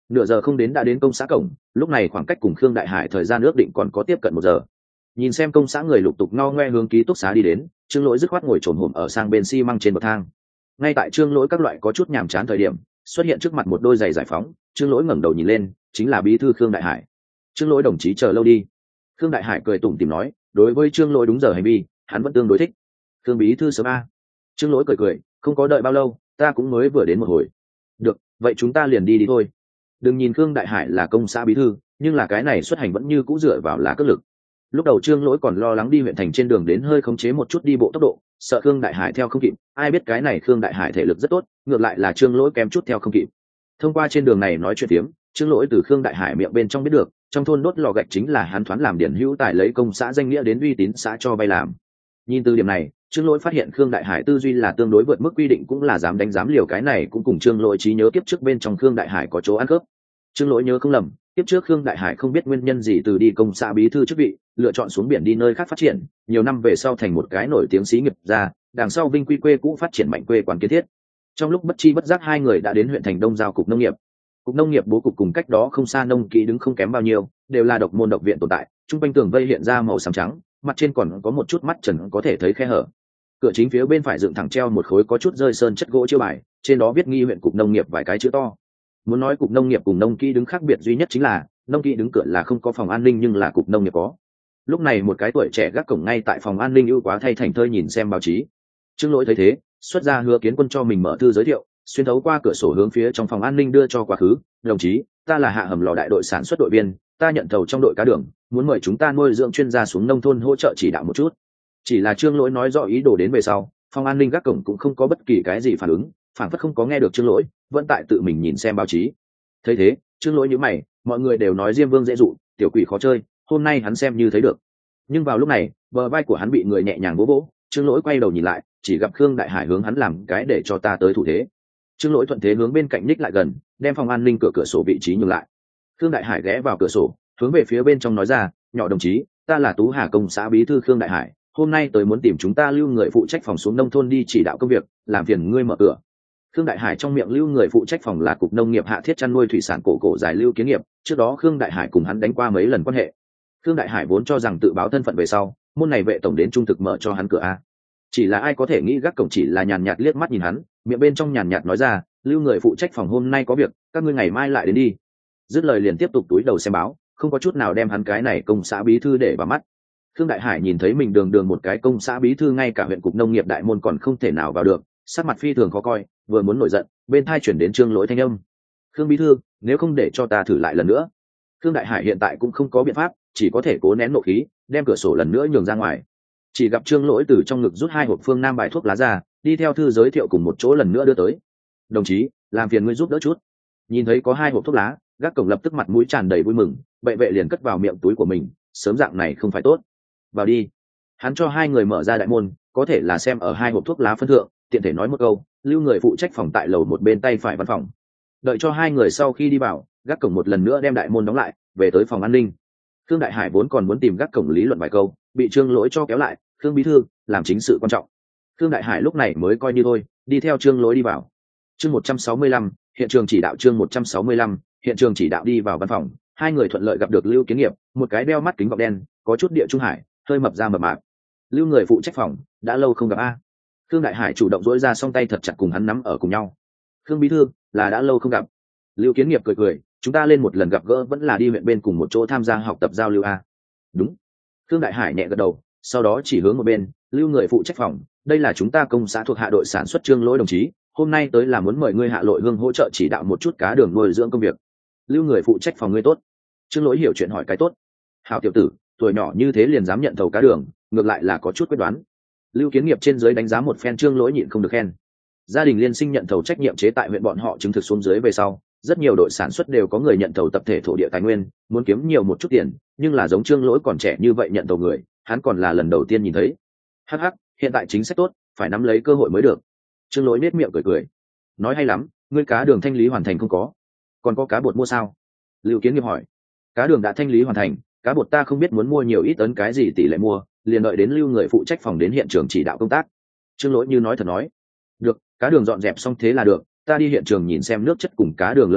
Nửa giờ không đến đã đến công xã cổng, lúc này khoảng cách cùng Khương Đại Hải thời gian ước định còn có tiếp cận 1 giờ. Nhìn xem công xã người lục tục ngao ngoe hướng ký túc xá đi đến, Trương Lỗi dứt khoát ngồi trồn hổm ở sang bên xi măng trên bậc thang. Ngay tại Trương Lỗi các loại có chút nhàm chán thời điểm, xuất hiện trước mặt một đôi giày giải phóng. Trương Lỗi ngẩng đầu nhìn lên, chính là bí thư Khương Đại Hải. Trương Lỗi đồng chí chờ lâu đi. Khương Đại Hải cười tủm tỉm nói, đối với Trương Lỗi đúng giờ hành vi hắn vẫn tương đối thích. Khương bí thư sớm a. Trương Lỗi cười, không có đợi bao lâu, ta cũng mới vừa đến một hồi. Được, vậy chúng ta liền đi thôi. Đừng nhìn Khương Đại Hải là công xã bí thư, nhưng là cái này xuất hành vẫn như cũ dựa vào là cất lực. Lúc đầu Trương Lỗi còn lo lắng đi huyện thành trên đường đến hơi khống chế một chút đi bộ tốc độ, sợ Khương Đại Hải theo không kịp, ai biết cái này Khương Đại Hải thể lực rất tốt, ngược lại là Trương Lỗi kém chút theo không kịp. Thông qua trên đường này nói chuyện tiếm, Trương Lỗi từ Khương Đại Hải miệng bên trong biết được, trong thôn đốt lò gạch chính là hắn thoán làm điển hữu tài lấy công xã danh nghĩa đến uy tín xã cho vay làm. Nhìn từ điểm này, Trương Lỗi phát hiện Khương Đại Hải tư duy là tương đối vượt mức quy định, cũng là dám đánh dám liều, cái này cũng cùng Trương Lỗi trí nhớ kiếp trước bên trong Khương Đại Hải có chỗ ăn khớp. Trương Lỗi nhớ không lầm, kiếp trước Khương Đại Hải không biết nguyên nhân gì từ đi công xã bí thư chức vị, lựa chọn xuống biển đi nơi khác phát triển, nhiều năm về sau thành một cái nổi tiếng xí nghiệp ra, đằng sau vinh quy quê cũ phát triển mạnh quê quán kiến thiết. Trong lúc bất chi bất giác hai người đã đến huyện thành Đông giao cục nông nghiệp. Cục nông nghiệp bố cục cùng cách đó không xa nông kỹ đứng không kém bao nhiêu, đều là độc môn độc viện tồn tại, trung quanh tường vây hiện ra màu xám trắng, mặt trên còn có một chút mắt trần có thể thấy khe hở. Cửa chính phía bên phải dựng thẳng treo một khối có chút rơi sơn chất gỗ chiêu bài, trên đó viết nghi huyện cục nông nghiệp vài cái chữ to. Muốn nói cục nông nghiệp cùng nông kỹ đứng khác biệt duy nhất chính là nông kỹ đứng cửa là không có phòng an ninh, nhưng là cục nông nghiệp có. Lúc này một cái tuổi trẻ gác cổng ngay tại phòng an ninh ưu quá thay thành thơi nhìn xem báo chí. Trương Lỗi thấy thế, xuất ra Hứa Kiến Quân cho mình mở thư giới thiệu, xuyên thấu qua cửa sổ hướng phía trong phòng an ninh đưa cho quá khứ. Đồng chí, ta là hạ hầm lò đại đội sản xuất đội viên, ta nhận thầu trong đội cá đường, muốn mời chúng ta nuôi dưỡng chuyên gia xuống nông thôn hỗ trợ chỉ đạo một chút. Chỉ là Trương Lỗi nói rõ ý đồ đến về sau, phòng an ninh gác cổng cũng không có bất kỳ cái gì phản ứng, phản phất không có nghe được Trương Lỗi, vẫn tại tự mình nhìn xem báo chí. Thấy thế, Trương Lỗi nhíu mày, mọi người đều nói Diêm Vương dễ dụ, tiểu quỷ khó chơi, hôm nay hắn xem như thấy được. Nhưng vào lúc này, bờ vai của hắn bị người nhẹ nhàng vỗ vỗ, Trương Lỗi quay đầu nhìn lại, chỉ gặp Khương Đại Hải hướng hắn làm cái để cho ta tới thủ thế. Trương Lỗi thuận thế hướng bên cạnh ních lại gần, đem phòng an ninh cửa sổ vị trí nhường lại. Khương Đại Hải ghé vào cửa sổ, hướng về phía bên trong nói ra, nhỏ đồng chí, ta là Tú Hà công xã bí thư Khương Đại Hải, hôm nay tới muốn tìm chúng ta lưu người phụ trách phòng xuống nông thôn đi chỉ đạo công việc, làm phiền ngươi mở cửa. Khương Đại Hải trong miệng lưu người phụ trách phòng là cục nông nghiệp hạ thiết chăn nuôi thủy sản cổ giải Lưu Kiến nghiệp, trước đó Khương Đại Hải cùng hắn đánh qua mấy lần quan hệ. Khương Đại Hải vốn cho rằng tự báo thân phận về sau, môn này vệ tổng đến trung thực mở cho hắn cửa a. Chỉ là ai có thể nghĩ gác cổng chỉ là nhàn nhạt liếc mắt nhìn hắn, miệng bên trong nhàn nhạt nói ra, lưu người phụ trách phòng hôm nay có việc, các ngươi ngày mai lại đến đi. Dứt lời liền tiếp tục túi đầu xem báo, không có chút nào đem hắn cái này công xã bí thư để vào mắt. Khương Đại Hải nhìn thấy mình đường đường một cái công xã bí thư ngay cả huyện cục nông nghiệp đại môn còn không thể nào vào được, sắc mặt phi thường khó coi, vừa muốn nổi giận, bên tai chuyển đến Trương Lỗi thanh âm. Khương bí thư, nếu không để cho ta thử lại lần nữa. Khương Đại Hải hiện tại cũng không có biện pháp, chỉ có thể cố nén nộ khí, đem cửa sổ lần nữa nhường ra ngoài. Chỉ gặp Trương Lỗi từ trong ngực rút 2 hộp Phương Nam bài thuốc lá ra, đi theo thư giới thiệu cùng một chỗ lần nữa đưa tới. Đồng chí, làm phiền ngươi giúp đỡ chút. Nhìn thấy có 2 hộp thuốc lá, gác cổng lập tức mặt mũi tràn đầy vui mừng, bệ vệ liền cất vào miệng túi của mình, sớm dạng này không phải tốt. Vào đi. Hắn cho 2 người mở ra đại môn, có thể là xem ở 2 hộp thuốc lá phân thượng, tiện thể nói một câu, lưu người phụ trách phòng tại lầu một bên tay phải văn phòng. Đợi cho 2 người sau khi đi vào, gác cổng một lần nữa đem đại môn đóng lại, về tới phòng an ninh. Khương Đại Hải vốn còn muốn tìm gác cổng lý luận vài câu, bị Trương Lỗi cho kéo lại, Khương bí thư, làm chính sự quan trọng. Khương Đại Hải lúc này mới coi như thôi, đi theo Trương Lỗi đi vào. Chương 165, hiện trường chỉ đạo. Chương 165, hiện trường chỉ đạo. Đi vào văn phòng, 2 người thuận lợi gặp được Lưu Kiến nghiệp, một cái đeo mắt kính gọng đen, có chút địa trung hải, hơi mập ra mập mạp. Lưu người phụ trách phòng, đã lâu không gặp a. Khương Đại Hải chủ động dỗi ra song tay thật chặt cùng hắn nắm ở cùng nhau. Khương bí thư, là đã lâu không gặp. Lưu Kiến nghiệp cười cười, chúng ta lên một lần gặp gỡ vẫn là đi huyện bên cùng một chỗ tham gia học tập giao lưu a. Đúng. Khương Đại Hải nhẹ gật đầu, sau đó chỉ hướng một bên, lưu người phụ trách phòng, đây là chúng ta công xã thuộc hạ đội sản xuất Trương Lỗi đồng chí, hôm nay tới là muốn mời ngươi Hạ Lội Hương hỗ trợ chỉ đạo một chút cá đường nuôi dưỡng công việc. Lưu người phụ trách phòng ngươi tốt. Trương Lỗi hiểu chuyện hỏi cái tốt. Hảo tiểu tử, tuổi nhỏ như thế liền dám nhận thầu cá đường, ngược lại là có chút quyết đoán. Lưu Kiến nghiệp trên dưới đánh giá một phen Trương Lỗi nhịn không được khen. Gia đình liên sinh nhận thầu trách nhiệm chế tại huyện bọn họ chứng thực xuống dưới về sau, rất nhiều đội sản xuất đều có người nhận thầu tập thể thổ địa tài nguyên, muốn kiếm nhiều một chút tiền, nhưng là giống Trương Lỗi còn trẻ như vậy nhận thầu người, hắn còn là lần đầu tiên nhìn thấy. Hắc hắc, hiện tại chính sách tốt, phải nắm lấy cơ hội mới được. Trương Lỗi nết miệng cười cười, nói hay lắm, ngươi cá đường thanh lý hoàn thành không có? Còn có cá bột mua sao? Lưu Kiến nghiệp hỏi. Cá đường đã thanh lý hoàn thành, cá bột ta không biết muốn mua nhiều ít tấn cái gì tỷ lệ mua, liền đợi đến lưu người phụ trách phòng đến hiện trường chỉ đạo công tác. Trương Lỗi như nói thật nói. Được, cá đường dọn dẹp xong thế là được, ta đi hiện trường nhìn xem nước chất cùng cá đường lớn nhỏ,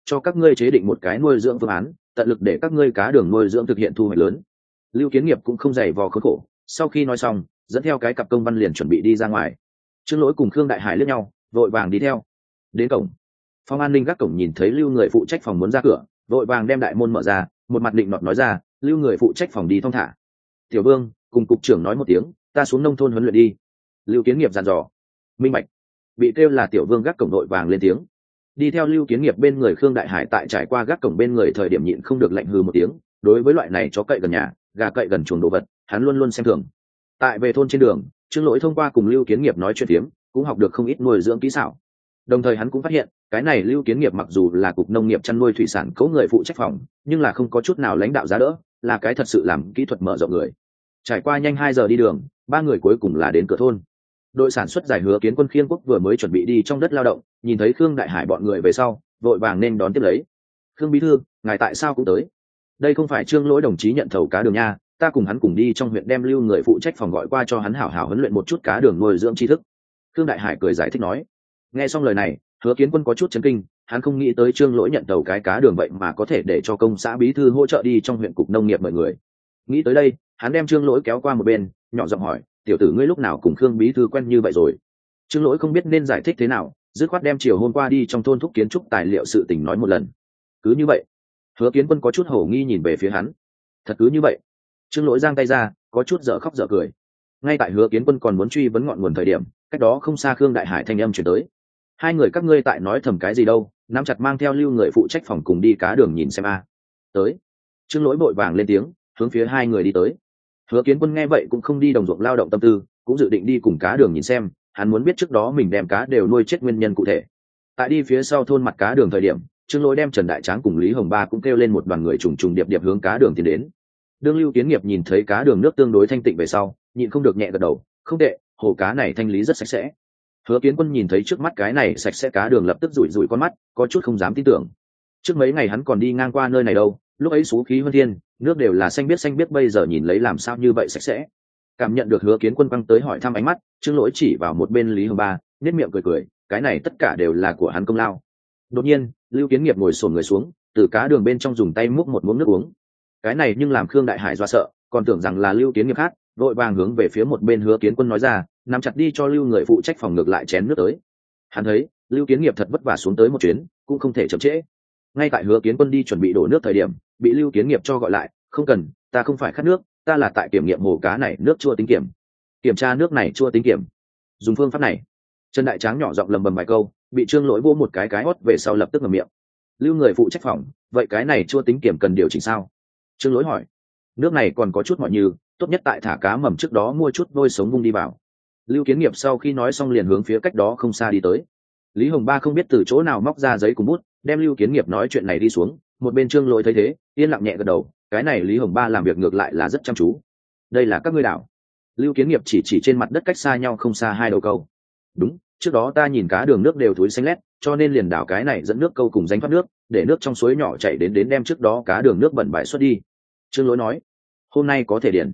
cho các ngươi chế định một cái nuôi dưỡng phương án, tận lực để các ngươi cá đường nuôi dưỡng thực hiện thu hoạch lớn. Lưu Kiến Nghiệp cũng không dày vò khốn khổ, sau khi nói xong dẫn theo cái cặp công văn liền chuẩn bị đi ra ngoài. Trương Lỗi cùng Khương Đại Hải liếc nhau, vội vàng đi theo. Đến cổng, phòng an ninh gác cổng nhìn thấy Lưu người phụ trách phòng muốn ra cửa, vội vàng đem đại môn mở ra, một mặt định nọt nói ra, Lưu người phụ trách phòng đi thong thả. Tiểu Vương cùng cục trưởng nói một tiếng, ta xuống nông thôn huấn luyện đi. Lưu Kiến Nghiệp dặn dò. Minh bạch. Bị kêu là Tiểu Vương gác cổng đội vàng lên tiếng. Đi theo Lưu Kiến Nghiệp bên người Khương Đại Hải tại trải qua gác cổng bên người thời điểm nhịn không được lạnh hừ một tiếng, đối với loại này chó cậy gần nhà, gà cậy gần chuồng đồ vật, hắn luôn luôn xem thường. Tại về thôn trên đường, Trương Lỗi thông qua cùng Lưu Kiến Nghiệp nói chuyện phiếm, cũng học được không ít nuôi dưỡng kỹ xảo. Đồng thời hắn cũng phát hiện, cái này Lưu Kiến Nghiệp mặc dù là cục nông nghiệp chăn nuôi thủy sản cấu người phụ trách phòng, nhưng là không có chút nào lãnh đạo giá đỡ, là cái thật sự làm kỹ thuật mở rộng người. Trải qua nhanh 2 giờ đi đường, 3 người cuối cùng là đến cửa thôn. Đội sản xuất giải Hứa Kiến Quân Khiên Quốc vừa mới chuẩn bị đi trong đất lao động, nhìn thấy Khương Đại Hải bọn người về sau, vội vàng nên đón tiếp lấy. Khương bí thư, ngài tại sao cũng tới? Đây không phải Trương Lỗi đồng chí nhận thầu cá đường nha, ta cùng hắn cùng đi trong huyện đem Lưu người phụ trách phòng gọi qua cho hắn hảo hảo huấn luyện một chút cá đường nuôi dưỡng tri thức. Khương Đại Hải cười giải thích nói. Nghe xong lời này, Hứa Kiến Quân có chút chấn kinh, hắn không nghĩ tới Trương Lỗi nhận thầu cái cá đường vậy mà có thể để cho công xã bí thư hỗ trợ đi trong huyện cục nông nghiệp mọi người. Nghĩ tới đây, hắn đem Trương Lỗi kéo qua một bên, nhỏ giọng hỏi, tiểu tử ngươi lúc nào cùng Khương bí thư quen như vậy rồi? Trương Lỗi không biết nên giải thích thế nào, dứt khoát đem chiều hôm qua đi trong thôn thúc kiến trúc tài liệu sự tình nói một lần. Cứ như vậy? Hứa Kiến Quân có chút hổ nghi nhìn về phía hắn. Thật cứ như vậy? Trương Lỗi giang tay ra, có chút dở khóc dở cười. Ngay tại Hứa Kiến Quân còn muốn truy vấn ngọn nguồn thời điểm, cách đó không xa Khương Đại Hải thanh âm truyền tới. Hai người các ngươi tại nói thầm cái gì đâu? Nắm chặt mang theo Lưu người phụ trách phòng cùng đi cá đường nhìn xem a. Tới. Trương Lỗi vội vàng lên tiếng, hướng phía hai người đi tới. Hứa Kiến Quân nghe vậy cũng không đi đồng ruộng lao động tâm tư, cũng dự định đi cùng cá đường nhìn xem, hắn muốn biết trước đó mình đem cá đều nuôi chết nguyên nhân cụ thể. Tại đi phía sau thôn mặt cá đường thời điểm, Trương Lỗi đem Trần Đại Tráng cùng Lý Hồng Ba cũng kêu lên một đoàn người trùng trùng điệp điệp hướng cá đường tiến đến. Đương Lưu Kiến Nghiệp nhìn thấy cá đường nước tương đối thanh tịnh về sau, nhịn không được nhẹ gật đầu, không tệ, hồ cá này thanh lý rất sạch sẽ. Hứa Kiến Quân nhìn thấy trước mắt cái này sạch sẽ cá đường lập tức rủi rủi con mắt, có chút không dám tin tưởng. Trước mấy ngày hắn còn đi ngang qua nơi này đâu, lúc ấy xú khí hơn thiên, nước đều là xanh biếc bây giờ nhìn lấy làm sao như vậy sạch sẽ. Cảm nhận được Hứa Kiến Quân quăng tới hỏi thăm ánh mắt, Trương Lỗi chỉ vào một bên Lý Hồng Ba, nhếch miệng cười cười, cái này tất cả đều là của hắn công lao. Đột nhiên, Lưu Kiến Nghiệp ngồi xổm người xuống, từ cá đường bên trong dùng tay múc một muỗng nước uống. Cái này nhưng làm Khương Đại Hải dọa sợ, còn tưởng rằng là Lưu Kiến Nghiệp khác, vội vàng hướng về phía một bên Hứa Kiến Quân nói ra, nắm chặt đi cho Lưu người phụ trách phòng ngược lại chén nước tới. Hắn thấy Lưu Kiến Nghiệp thật vất vả xuống tới một chuyến, cũng không thể chậm trễ. Ngay tại Hứa Kiến Quân đi chuẩn bị đổ nước thời điểm, bị Lưu Kiến Nghiệp cho gọi lại, không cần, ta không phải khát nước, ta là tại kiểm nghiệm hồ cá này nước chua tính kiểm. Kiểm tra nước này chua tính kiểm. Dùng phương pháp này. Trần Đại Tráng nhỏ giọng lầm bầm vài câu, bị Trương Lỗi vô một cái hót về sau lập tức ngậm miệng. Lưu người phụ trách phòng, vậy cái này chua tính kiểm cần điều chỉnh sao? Trương Lỗi hỏi. Nước này còn có chút mọi như, tốt nhất tại thả cá mầm trước đó mua chút vôi sống vung đi vào. Lưu Kiến Nghiệp sau khi nói xong liền hướng phía cách đó không xa đi tới. Lý Hồng Ba không biết từ chỗ nào móc ra giấy cùng bút, đem Lưu Kiến Nghiệp nói chuyện này đi xuống. Một bên Trương Lỗi thấy thế, yên lặng nhẹ gật đầu, cái này Lý Hồng Ba làm việc ngược lại là rất chăm chú. Đây là các ngươi đảo. Lưu Kiến Nghiệp chỉ trên mặt đất cách xa nhau không xa hai đầu câu. Đúng, trước đó ta nhìn cá đường nước đều thúi xanh lét, cho nên liền đảo cái này dẫn nước câu cùng danh thoát nước, để nước trong suối nhỏ chảy đến đem trước đó cá đường nước bẩn bại xuất đi. Trương Lỗi nói, hôm nay có thể điền.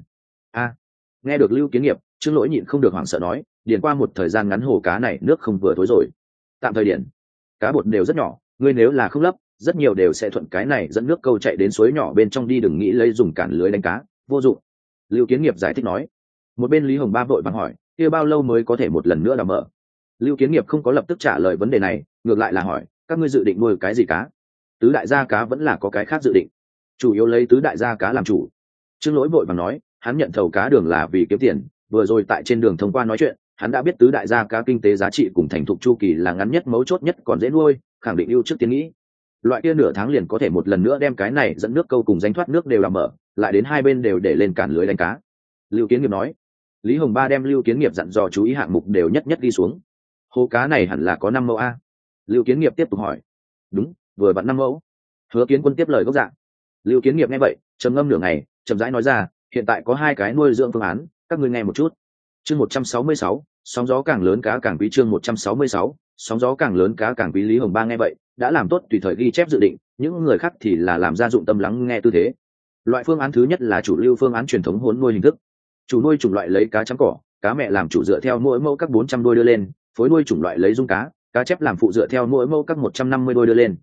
Nghe được Lưu Kiến Nghiệp, Trương Lỗi nhịn không được hoảng sợ nói, điền qua một thời gian ngắn hồ cá này nước không vừa thối rồi, tạm thời điền. Cá bột đều rất nhỏ, ngươi nếu là không lấp, rất nhiều đều sẽ thuận cái này dẫn nước câu chạy đến suối nhỏ bên trong đi, đừng nghĩ lấy dùng cản lưới đánh cá, vô dụng. Lưu Kiến Nghiệp giải thích nói. Một bên Lý Hồng Ba vội vàng hỏi, kia bao lâu mới có thể một lần nữa đào mở? Lưu Kiến Nghiệp không có lập tức trả lời vấn đề này, ngược lại là hỏi, các ngươi dự định nuôi cái gì cá? Tứ đại gia cá vẫn là có cái khác dự định, chủ yếu lấy tứ đại gia cá làm chủ. Trương Lỗi vội vàng nói, hắn nhận thầu cá đường là vì kiếm tiền, vừa rồi tại trên đường thông qua nói chuyện, hắn đã biết tứ đại gia cá kinh tế giá trị cùng thành thục chu kỳ là ngắn nhất mấu chốt nhất còn dễ nuôi, khẳng định ưu trước tiến nghĩ. Loại kia nửa tháng liền có thể một lần nữa đem cái này dẫn nước câu cùng danh thoát nước đều làm mở, lại đến hai bên đều để lên cản lưới đánh cá. Lưu Kiến Nghiệp nói. Lý Hồng Ba đem Lưu Kiến Nghiệp dặn dò chú ý hạng mục đều nhất nhất đi xuống. Hồ cá này hẳn là có 5 mẫu a. Lưu Kiến Nghiệp tiếp tục hỏi. Đúng, vừa vặn 5 mẫu. Hứa Kiến Quân tiếp lời gốc dạng. Lưu Kiến Nghiệp nghe vậy, trầm ngâm nửa ngày, chậm rãi nói ra, hiện tại có 2 cái nuôi dưỡng phương án, các ngươi nghe một chút. Chương 166, sóng gió càng lớn cá càng quý. Chương 166, sóng gió càng lớn cá càng quý. Lý Hồng Ba nghe vậy, đã làm tốt tùy thời ghi chép dự định, những người khác thì là làm ra dụng tâm lắng nghe tư thế. Loại phương án thứ nhất là chủ lưu phương án truyền thống hỗn nuôi hình thức. Chủ nuôi chủng loại lấy cá trắng cỏ, cá mẹ làm chủ dựa theo mỗi mẫu các 400 đôi đưa lên, phối nuôi chủng loại lấy dung cá, cá chép làm phụ dựa theo mỗi mẫu các 150 đôi đưa lên.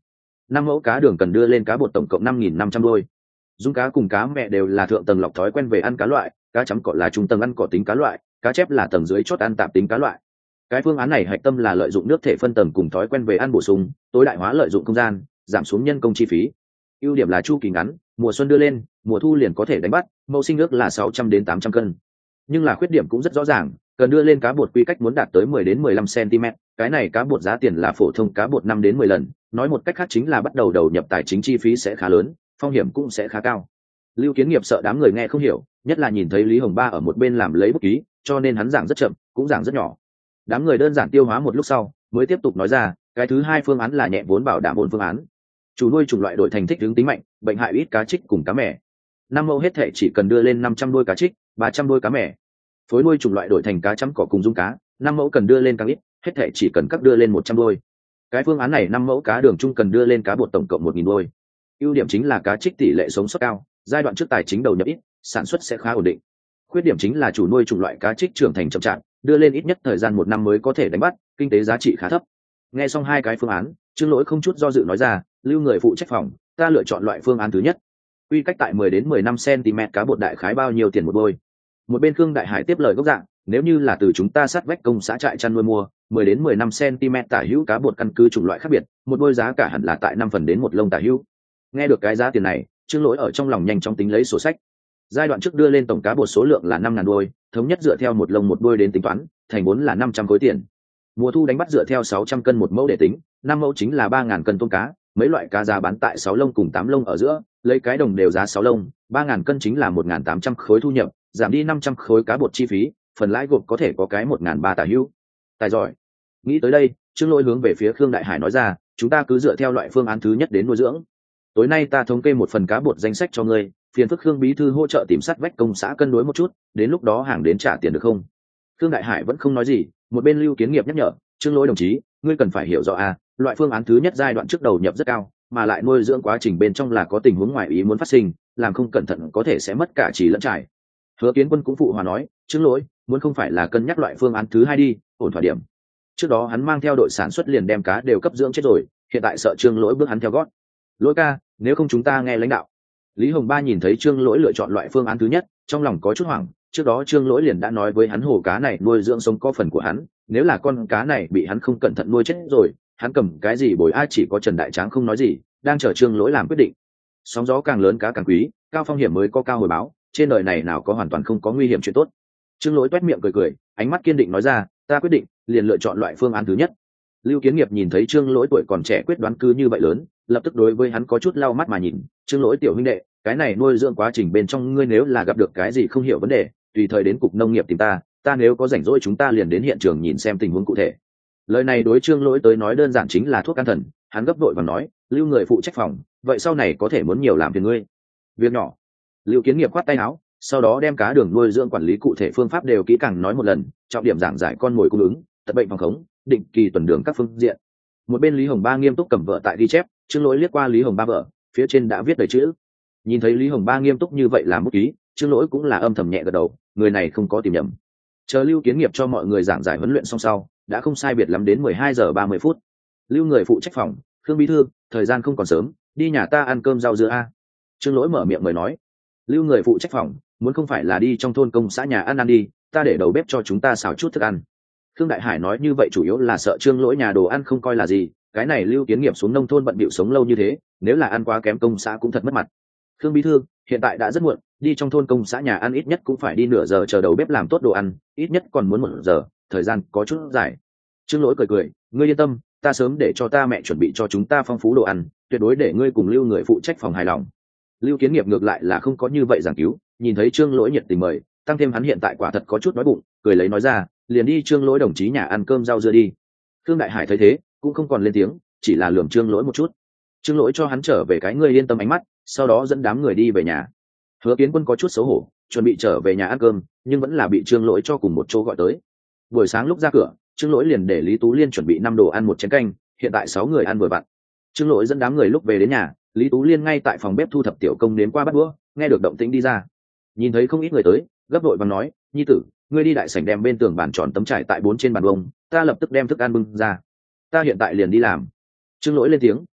5 mẫu cá đường cần đưa lên cá bột tổng cộng 5.500 đôi. Dung cá cùng cá mẹ đều là thượng tầng lọc thói quen về ăn cá loại, cá chấm cỏ là trung tầng ăn cỏ tính cá loại, cá chép là tầng dưới chót ăn tạp tính cá loại. Cái phương án này hạch tâm là lợi dụng nước thể phân tầng cùng thói quen về ăn bổ sung, tối đại hóa lợi dụng không gian, giảm xuống nhân công chi phí. Ưu điểm là chu kỳ ngắn, mùa xuân đưa lên, mùa thu liền có thể đánh bắt, mẫu sinh ước là 600 đến 800 cân. Nhưng là khuyết điểm cũng rất rõ ràng, cần đưa lên cá bột quy cách muốn đạt tới 10 đến 15 cm, cái này cá bột giá tiền là phổ thông cá bột 5 đến 10 lần, nói một cách khác chính là bắt đầu đầu nhập tài chính chi phí sẽ khá lớn, phong hiểm cũng sẽ khá cao. Lưu Kiến Nghiệp sợ đám người nghe không hiểu, nhất là nhìn thấy Lý Hồng Ba ở một bên làm lấy bút ký, cho nên hắn giảng rất chậm, cũng giảng rất nhỏ. Đám người đơn giản tiêu hóa một lúc sau, mới tiếp tục nói ra, cái thứ hai phương án là nhẹ vốn bảo đảm ổn phương án. Chủ nuôi chủng loại đổi thành thích ứng tính mạnh, bệnh hại ít cá trích cùng cá mẻ. 5 mẫu hết thể chỉ cần đưa lên 500 đôi cá trích, 300 đôi cá mẻ. Phối nuôi chủng loại đổi thành cá chấm cỏ cùng dung cá, 5 mẫu cần đưa lên càng ít, hết thể chỉ cần các đưa lên 100 đôi. Cái phương án này 5 mẫu cá đường chung cần đưa lên cá bột tổng cộng 1.000 đôi. Ưu điểm chính là cá trích tỷ lệ sống sót cao, giai đoạn trước tài chính đầu nhập ít, sản xuất sẽ khá ổn định. Khuyết điểm chính là chủ nuôi chủng loại cá trích trưởng thành chậm chạp, đưa lên ít nhất thời gian 1 năm mới có thể đánh bắt, kinh tế giá trị khá thấp. Nghe xong hai cái phương án, Trương Lỗi không chút do dự nói ra, Lưu người phụ trách phòng, ta lựa chọn loại phương án thứ nhất. Quy cách tại 10 đến 15 cm cá bột đại khái bao nhiêu tiền một đôi? Một bên Khương Đại Hải tiếp lời gốc dạng, nếu như là từ chúng ta sát vách công xã trại chăn nuôi mua, 10 đến 15 cm tả hữu cá bột căn cứ chủng loại khác biệt, một đôi giá cả hẳn là tại 5 phần đến 1 lông tả hữu. Nghe được cái giá tiền này, Trương Lỗi ở trong lòng nhanh chóng tính lấy sổ sách. Giai đoạn trước đưa lên tổng cá bột số lượng là 5.000 đôi, thống nhất dựa theo một lông một đôi đến tính toán, thành vốn là 500 khối tiền. Mùa thu đánh bắt dựa theo 600 cân một mẫu để tính, 5 mẫu chính là 3.000 cân tôm cá, mấy loại cá giá bán tại 6 lông cùng 8 lông ở giữa, lấy cái đồng đều giá 6 lông, 3.000 cân chính là 1.800 khối thu nhập, giảm đi 500 khối cá bột chi phí, phần lãi gộp có thể có cái 1.300 tả hữu. Tài giỏi. Nghĩ tới đây, Trương Lỗi hướng về phía Khương Đại Hải nói ra, chúng ta cứ dựa theo loại phương án thứ nhất đến nuôi dưỡng. Tối nay ta thống kê một phần cá bột danh sách cho ngươi, phiền phức Khương bí thư hỗ trợ tìm sát vách công xã cân đối một chút, đến lúc đó hàng đến trả tiền được không? Khương Đại Hải vẫn không nói gì, một bên Lưu Kiến Nghiệp nhắc nhở, Trương Lỗi đồng chí, ngươi cần phải hiểu rõ loại phương án thứ nhất giai đoạn trước đầu nhập rất cao, mà lại nuôi dưỡng quá trình bên trong là có tình huống ngoài ý muốn phát sinh, làm không cẩn thận có thể sẽ mất cả chỉ lẫn trải. Hứa Kiến Quân cũng phụ hòa nói, Trương Lỗi, muốn không phải là cân nhắc loại phương án thứ hai đi, ổn thỏa điểm. Trước đó hắn mang theo đội sản xuất liền đem cá đều cấp dưỡng chết rồi, hiện tại sợ Trương Lỗi bước hắn theo gót. Lỗi ca, nếu không chúng ta nghe lãnh đạo. Lý Hồng Ba nhìn thấy Trương Lỗi lựa chọn loại phương án thứ nhất, trong lòng có chút hoảng, trước đó Trương Lỗi liền đã nói với hắn hồ cá này nuôi dưỡng sống có phần của hắn, nếu là con cá này bị hắn không cẩn thận nuôi chết rồi, hắn cầm cái gì bồi ai, chỉ có Trần Đại Tráng không nói gì, đang chờ Trương Lỗi làm quyết định. Sóng gió càng lớn cá càng quý, cao phong hiểm mới có cao hồi báo, trên đời này nào có hoàn toàn không có nguy hiểm chuyện tốt. Trương Lỗi toét miệng cười cười, ánh mắt kiên định nói ra, ta quyết định, liền lựa chọn loại phương án thứ nhất. Lưu Kiến Nghiệp nhìn thấy Trương Lỗi tuổi còn trẻ quyết đoán cứ như vậy lớn, lập tức đối với hắn có chút lau mắt mà nhìn, Trương Lỗi tiểu huynh đệ, cái này nuôi dưỡng quá trình bên trong ngươi nếu là gặp được cái gì không hiểu vấn đề, tùy thời đến cục nông nghiệp tìm ta nếu có rảnh rỗi chúng ta liền đến hiện trường nhìn xem tình huống cụ thể. Lời này đối Trương Lỗi tới nói đơn giản chính là thuốc can thần, hắn gấp vội và nói, Lưu người phụ trách phòng, vậy sau này có thể muốn nhiều làm phiền ngươi. Việc nhỏ. Lưu Kiến Nghiệp khoát tay áo, sau đó đem cá đường nuôi dưỡng quản lý cụ thể phương pháp đều kỹ càng nói một lần, trọng điểm giảng giải con mồi cung ứng, tật bệnh phòng khống, định kỳ tuần đường các phương diện. Một bên Lý Hồng Ba nghiêm túc cầm vợ tại ghi chép, Trương Lỗi liếc qua Lý Hồng Ba vợ, phía trên đã viết đầy chữ. Nhìn thấy Lý Hồng Ba nghiêm túc như vậy làm bút ký, Trương Lỗi cũng là âm thầm nhẹ gật đầu, người này không có tìm nhầm. Chờ Lưu Kiến Nghiệp cho mọi người giảng giải huấn luyện xong sau, đã không sai biệt lắm đến 12:30. Lưu người phụ trách phòng, Khương bí thư, thời gian không còn sớm, đi nhà ta ăn cơm rau dưa a. Trương Lỗi mở miệng mời nói. Lưu người phụ trách phòng, muốn không phải là đi trong thôn công xã nhà ăn đi, ta để đầu bếp cho chúng ta xào chút thức ăn. Khương Đại Hải nói như vậy chủ yếu là sợ Trương Lỗi nhà đồ ăn không coi là gì, cái này Lưu Kiến Nghiệp xuống nông thôn bận bịu sống lâu như thế, nếu là ăn quá kém công xã cũng thật mất mặt. Khương bí thư, hiện tại đã rất muộn, đi trong thôn công xã nhà ăn ít nhất cũng phải đi nửa giờ chờ đầu bếp làm tốt đồ ăn, ít nhất còn muốn 1 giờ, thời gian có chút dài. Trương Lỗi cười cười, ngươi yên tâm, ta sớm để cho ta mẹ chuẩn bị cho chúng ta phong phú đồ ăn, tuyệt đối để ngươi cùng Lưu người phụ trách phòng hài lòng. Lưu Kiến Nghiệp ngược lại là không có như vậy giảng cứu, nhìn thấy Trương Lỗi nhiệt tình mời, tăng thêm hắn hiện tại quả thật có chút đói bụng, cười lấy nói ra, liền đi Trương Lỗi đồng chí nhà ăn cơm rau dưa đi. Khương Đại Hải thấy thế, cũng không còn lên tiếng, chỉ là lườm Trương Lỗi một chút. Trương Lỗi cho hắn trở về cái ngươi yên tâm ánh mắt, sau đó dẫn đám người đi về nhà. Hứa Kiến Quân có chút xấu hổ, chuẩn bị trở về nhà ăn cơm, nhưng vẫn là bị Trương Lỗi cho cùng một chỗ gọi tới. Buổi sáng lúc ra cửa, Trương Lỗi liền để Lý Tú Liên chuẩn bị 5 đồ ăn 1 chén canh, hiện tại 6 người ăn vừa vặn. Trương Lỗi dẫn đám người lúc về đến nhà, Lý Tú Liên ngay tại phòng bếp thu thập tiểu công nếm qua bát đũa, nghe được động tĩnh đi ra. Nhìn thấy không ít người tới, gấp đội vàng nói, nhi tử, ngươi đi đại sảnh đem bên tường bàn tròn tấm trải tại 4 trên bàn bông, ta lập tức đem thức ăn bưng ra. Ta hiện tại liền đi làm. Trương Lỗi lên tiếng,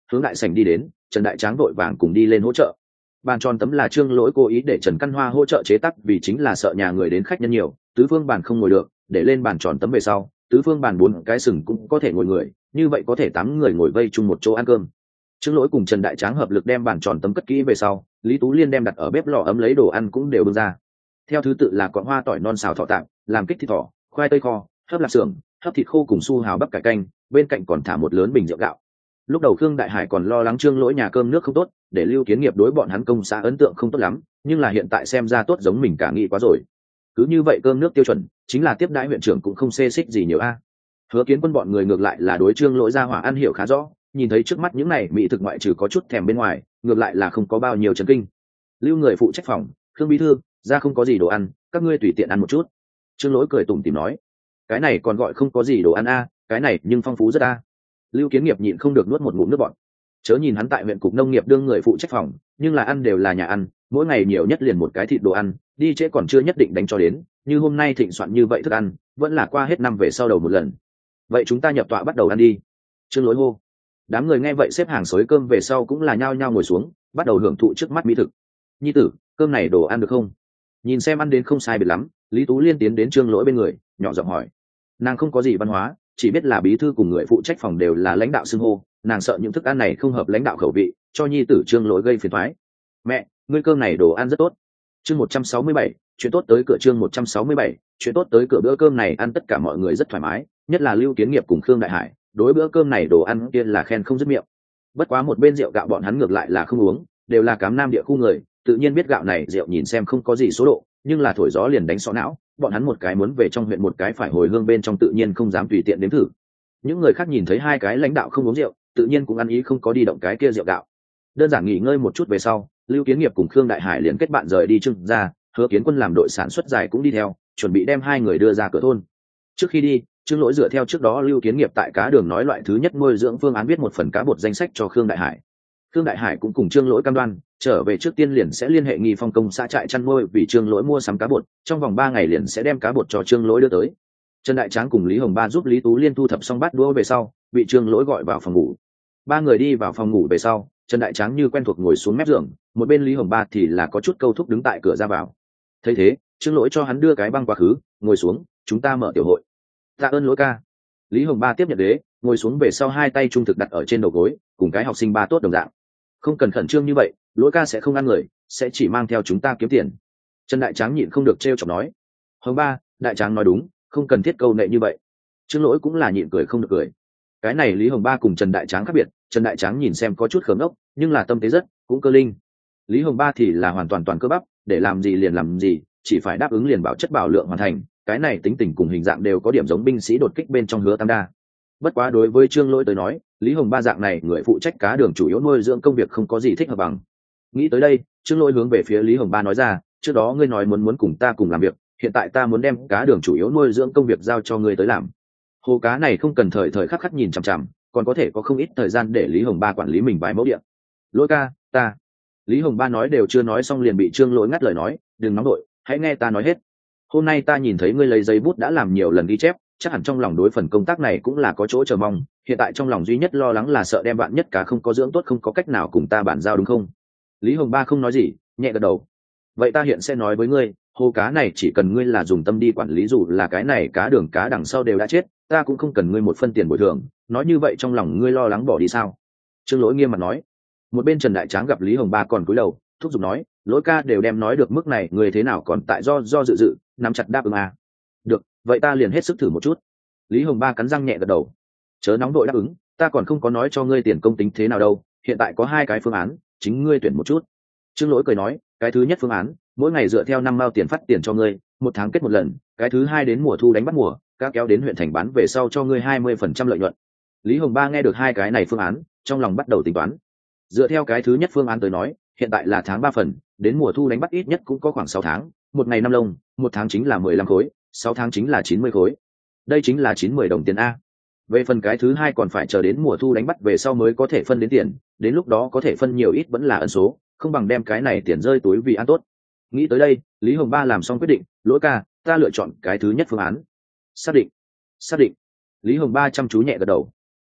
hướng đại sảnh đi đến. Trần Đại Tráng vội vàng cùng đi lên hỗ trợ. Bàn tròn tấm là Trương Lỗi cố ý để Trần Căn Hoa hỗ trợ chế tác, vì chính là sợ nhà người đến khách nhân nhiều, tứ phương bàn không ngồi được, để lên bàn tròn tấm về sau, tứ phương bàn 4 cái sừng cũng có thể ngồi người, như vậy có thể 8 người ngồi vây chung một chỗ ăn cơm. Trương Lỗi cùng Trần Đại Tráng hợp lực đem bàn tròn tấm cất kỹ về sau, Lý Tú Liên đem đặt ở bếp lò ấm lấy đồ ăn cũng đều bưng ra. Theo thứ tự là cọn hoa tỏi non xào thọ tạm, làm kích thịt thỏ, khoai tây kho, hấp lạp xưởng, hấp thịt khô cùng su hào bắp cải canh, bên cạnh còn thả một lớn bình rượu gạo. Lúc đầu Khương Đại Hải còn lo lắng Trương Lỗi nhà cơm nước không tốt, để Lưu Kiến Nghiệp đối bọn hắn công xã ấn tượng không tốt lắm, nhưng là hiện tại xem ra tốt giống mình cả nghĩ quá rồi. Cứ như vậy cơm nước tiêu chuẩn, chính là tiếp đãi huyện trưởng cũng không xê xích gì nhiều a. Hứa Kiến Quân bọn người ngược lại là đối Trương Lỗi ra hỏa ăn hiểu khá rõ, nhìn thấy trước mắt những này mỹ thực ngoại trừ có chút thèm bên ngoài, ngược lại là không có bao nhiêu chấn kinh. Lưu người phụ trách phòng, Khương bí thư, ra không có gì đồ ăn, các ngươi tùy tiện ăn một chút. Trương Lỗi cười tủm tỉm nói, cái này còn gọi không có gì đồ ăn a, cái này nhưng phong phú rất a. Lưu Kiến Nghiệp nhịn không được nuốt một ngụm nước bọt. Chớ nhìn hắn tại huyện cục nông nghiệp đương người phụ trách phòng, nhưng là ăn đều là nhà ăn, mỗi ngày nhiều nhất liền một cái thịt đồ ăn, đi trễ còn chưa nhất định đánh cho đến, như hôm nay thịnh soạn như vậy thức ăn, vẫn là qua hết năm về sau đầu một lần. Vậy chúng ta nhập tọa bắt đầu ăn đi. Trương Lỗi hô. Đám người nghe vậy xếp hàng xới cơm về sau cũng là nhao nhao ngồi xuống, bắt đầu hưởng thụ trước mắt mỹ thực. Nhi tử, cơm này đồ ăn được không? Nhìn xem ăn đến không sai biệt lắm, Lý Tú Liên tiến đến Trương Lỗi bên người, nhỏ giọng hỏi. Nàng không có gì văn hóa, chỉ biết là bí thư cùng người phụ trách phòng đều là lãnh đạo xưng hô, nàng sợ những thức ăn này không hợp lãnh đạo khẩu vị, cho nhi tử Trương Lỗi gây phiền toái. Mẹ, ngươi cơm này đồ ăn rất tốt. Chương 167, chuyện tốt tới cửa. Chương 167, chuyện tốt tới cửa. Bữa cơm này ăn tất cả mọi người rất thoải mái, nhất là Lưu Kiến Nghiệp cùng Khương Đại Hải, đối bữa cơm này đồ ăn kia là khen không dứt miệng. Bất quá một bên rượu gạo bọn hắn ngược lại là không uống, đều là cám nam địa khu người, tự nhiên biết gạo này rượu nhìn xem không có gì số độ, nhưng là thổi gió liền đánh sọ não, bọn hắn một cái muốn về trong huyện, một cái phải hồi hương bên trong, tự nhiên không dám tùy tiện đếm thử. Những người khác nhìn thấy hai cái lãnh đạo không uống rượu, tự nhiên cũng ăn ý không có đi động cái kia rượu gạo. Đơn giản nghỉ ngơi một chút về sau, Lưu Kiến Nghiệp cùng Khương Đại Hải liền kết bạn rời đi Trương ra, Hứa Kiến Quân làm đội sản xuất dài cũng đi theo, chuẩn bị đem hai người đưa ra cửa thôn. Trước khi đi, Trương Lỗi dựa theo trước đó Lưu Kiến Nghiệp tại cá đường nói loại thứ nhất nuôi dưỡng phương án viết một phần cá bột danh sách cho Khương Đại Hải. Khương Đại Hải cũng cùng Trương Lỗi cam đoan, trở về trước tiên liền sẽ liên hệ Nghi Phong công xã trại chăn nuôi vì Trương Lỗi mua sắm cá bột, trong vòng 3 ngày liền sẽ đem cá bột cho Trương Lỗi đưa tới. Trần Đại Tráng cùng Lý Hồng Ba giúp Lý Tú Liên thu thập xong bát đũa về sau, bị Trương Lỗi gọi vào phòng ngủ. Ba người đi vào phòng ngủ về sau, Trần Đại Tráng như quen thuộc ngồi xuống mép giường, một bên Lý Hồng Ba thì là có chút câu thúc đứng tại cửa ra vào. Thấy thế, Trương Lỗi cho hắn đưa cái băng quá khứ, ngồi xuống, chúng ta mở tiểu hội. Tạ ơn Lỗi ca. Lý Hồng Ba tiếp nhận ghế, ngồi xuống về sau hai tay trung thực đặt ở trên đầu gối, cùng cái học sinh ba tốt đồng dạng. Không cần khẩn trương như vậy, Lỗi ca sẽ không ăn người, sẽ chỉ mang theo chúng ta kiếm tiền. Trần Đại Tráng nhịn không được trêu chọc nói. Hồng Ba, Đại Tráng nói đúng, không cần thiết câu nệ như vậy. Trương Lỗi cũng là nhịn cười không được cười. Cái này Lý Hồng Ba cùng Trần Đại Tráng khác biệt, Trần Đại Tráng nhìn xem có chút khớm ốc, nhưng là tâm tế rất, cũng cơ linh. Lý Hồng Ba thì là hoàn toàn cơ bắp, để làm gì liền làm gì, chỉ phải đáp ứng liền bảo chất bảo lượng hoàn thành. Cái này tính tình cùng hình dạng đều có điểm giống binh sĩ đột kích bên trong Hứa Tam Đa. Bất quá đối với Trương Lỗi tới nói, Lý Hồng Ba dạng này người phụ trách cá đường chủ yếu nuôi dưỡng công việc không có gì thích hợp bằng. Nghĩ tới đây, Trương Lỗi hướng về phía Lý Hồng Ba nói ra, trước đó ngươi nói muốn cùng ta cùng làm việc, hiện tại ta muốn đem cá đường chủ yếu nuôi dưỡng công việc giao cho ngươi tới làm. Hồ cá này không cần thời khắc nhìn chằm chằm, còn có thể có không ít thời gian để Lý Hồng Ba quản lý mình vài mẫu địa. Lỗi ca, ta. Lý Hồng Ba nói đều chưa nói xong liền bị Trương Lỗi ngắt lời nói, đừng nóng đội, hãy nghe ta nói hết. Hôm nay ta nhìn thấy ngươi lấy giấy bút đã làm nhiều lần ghi chép, chắc hẳn trong lòng đối phần công tác này cũng là có chỗ chờ mong, hiện tại trong lòng duy nhất lo lắng là sợ đem bạn nhất cá không có dưỡng tốt, không có cách nào cùng ta bàn giao đúng không? Lý Hồng Ba không nói gì, nhẹ gật đầu. Vậy ta hiện sẽ nói với ngươi, hồ cá này chỉ cần ngươi là dùng tâm đi quản lý, dù là cái này cá đường cá đằng sau đều đã chết, ta cũng không cần ngươi một phân tiền bồi thường. Nói như vậy trong lòng ngươi lo lắng bỏ đi sao? Trương Lỗi nghiêm mặt nói. Một bên Trần Đại Tráng gặp Lý Hồng Ba còn cúi đầu, thúc giục nói, Lỗi ca đều đem nói được mức này, ngươi thế nào còn tại do dự, nắm chặt đáp ứng à? Được, vậy ta liền hết sức thử một chút. Lý Hồng Ba cắn răng nhẹ gật đầu. Chớ nóng đội đáp ứng, ta còn không có nói cho ngươi tiền công tính thế nào đâu, hiện tại có 2 cái phương án, chính ngươi tuyển một chút. Trương Lỗi cười nói, cái thứ nhất phương án, mỗi ngày dựa theo 5 mao tiền phát tiền cho ngươi, 1 tháng kết một lần, cái thứ hai đến mùa thu đánh bắt mùa, các kéo đến huyện thành bán về sau cho ngươi 20% lợi nhuận. Lý Hồng Ba nghe được 2 cái này phương án, trong lòng bắt đầu tính toán. Dựa theo cái thứ nhất phương án tới nói, hiện tại là tháng 3 phần, đến mùa thu đánh bắt ít nhất cũng có khoảng 6 tháng, một ngày 5 lông, 1 tháng chính là 15 khối, 6 tháng chính là 90 khối. Đây chính là 90 đồng tiền a. Về phần cái thứ hai còn phải chờ đến mùa thu đánh bắt về sau mới có thể phân đến tiền, đến lúc đó có thể phân nhiều ít vẫn là ẩn số, không bằng đem cái này tiền rơi túi vì ăn tốt. Nghĩ tới đây, Lý Hồng Ba làm xong quyết định, Lỗi ca, ta lựa chọn cái thứ nhất phương án. Xác định. Lý Hồng Ba chăm chú nhẹ gật đầu. Tốt,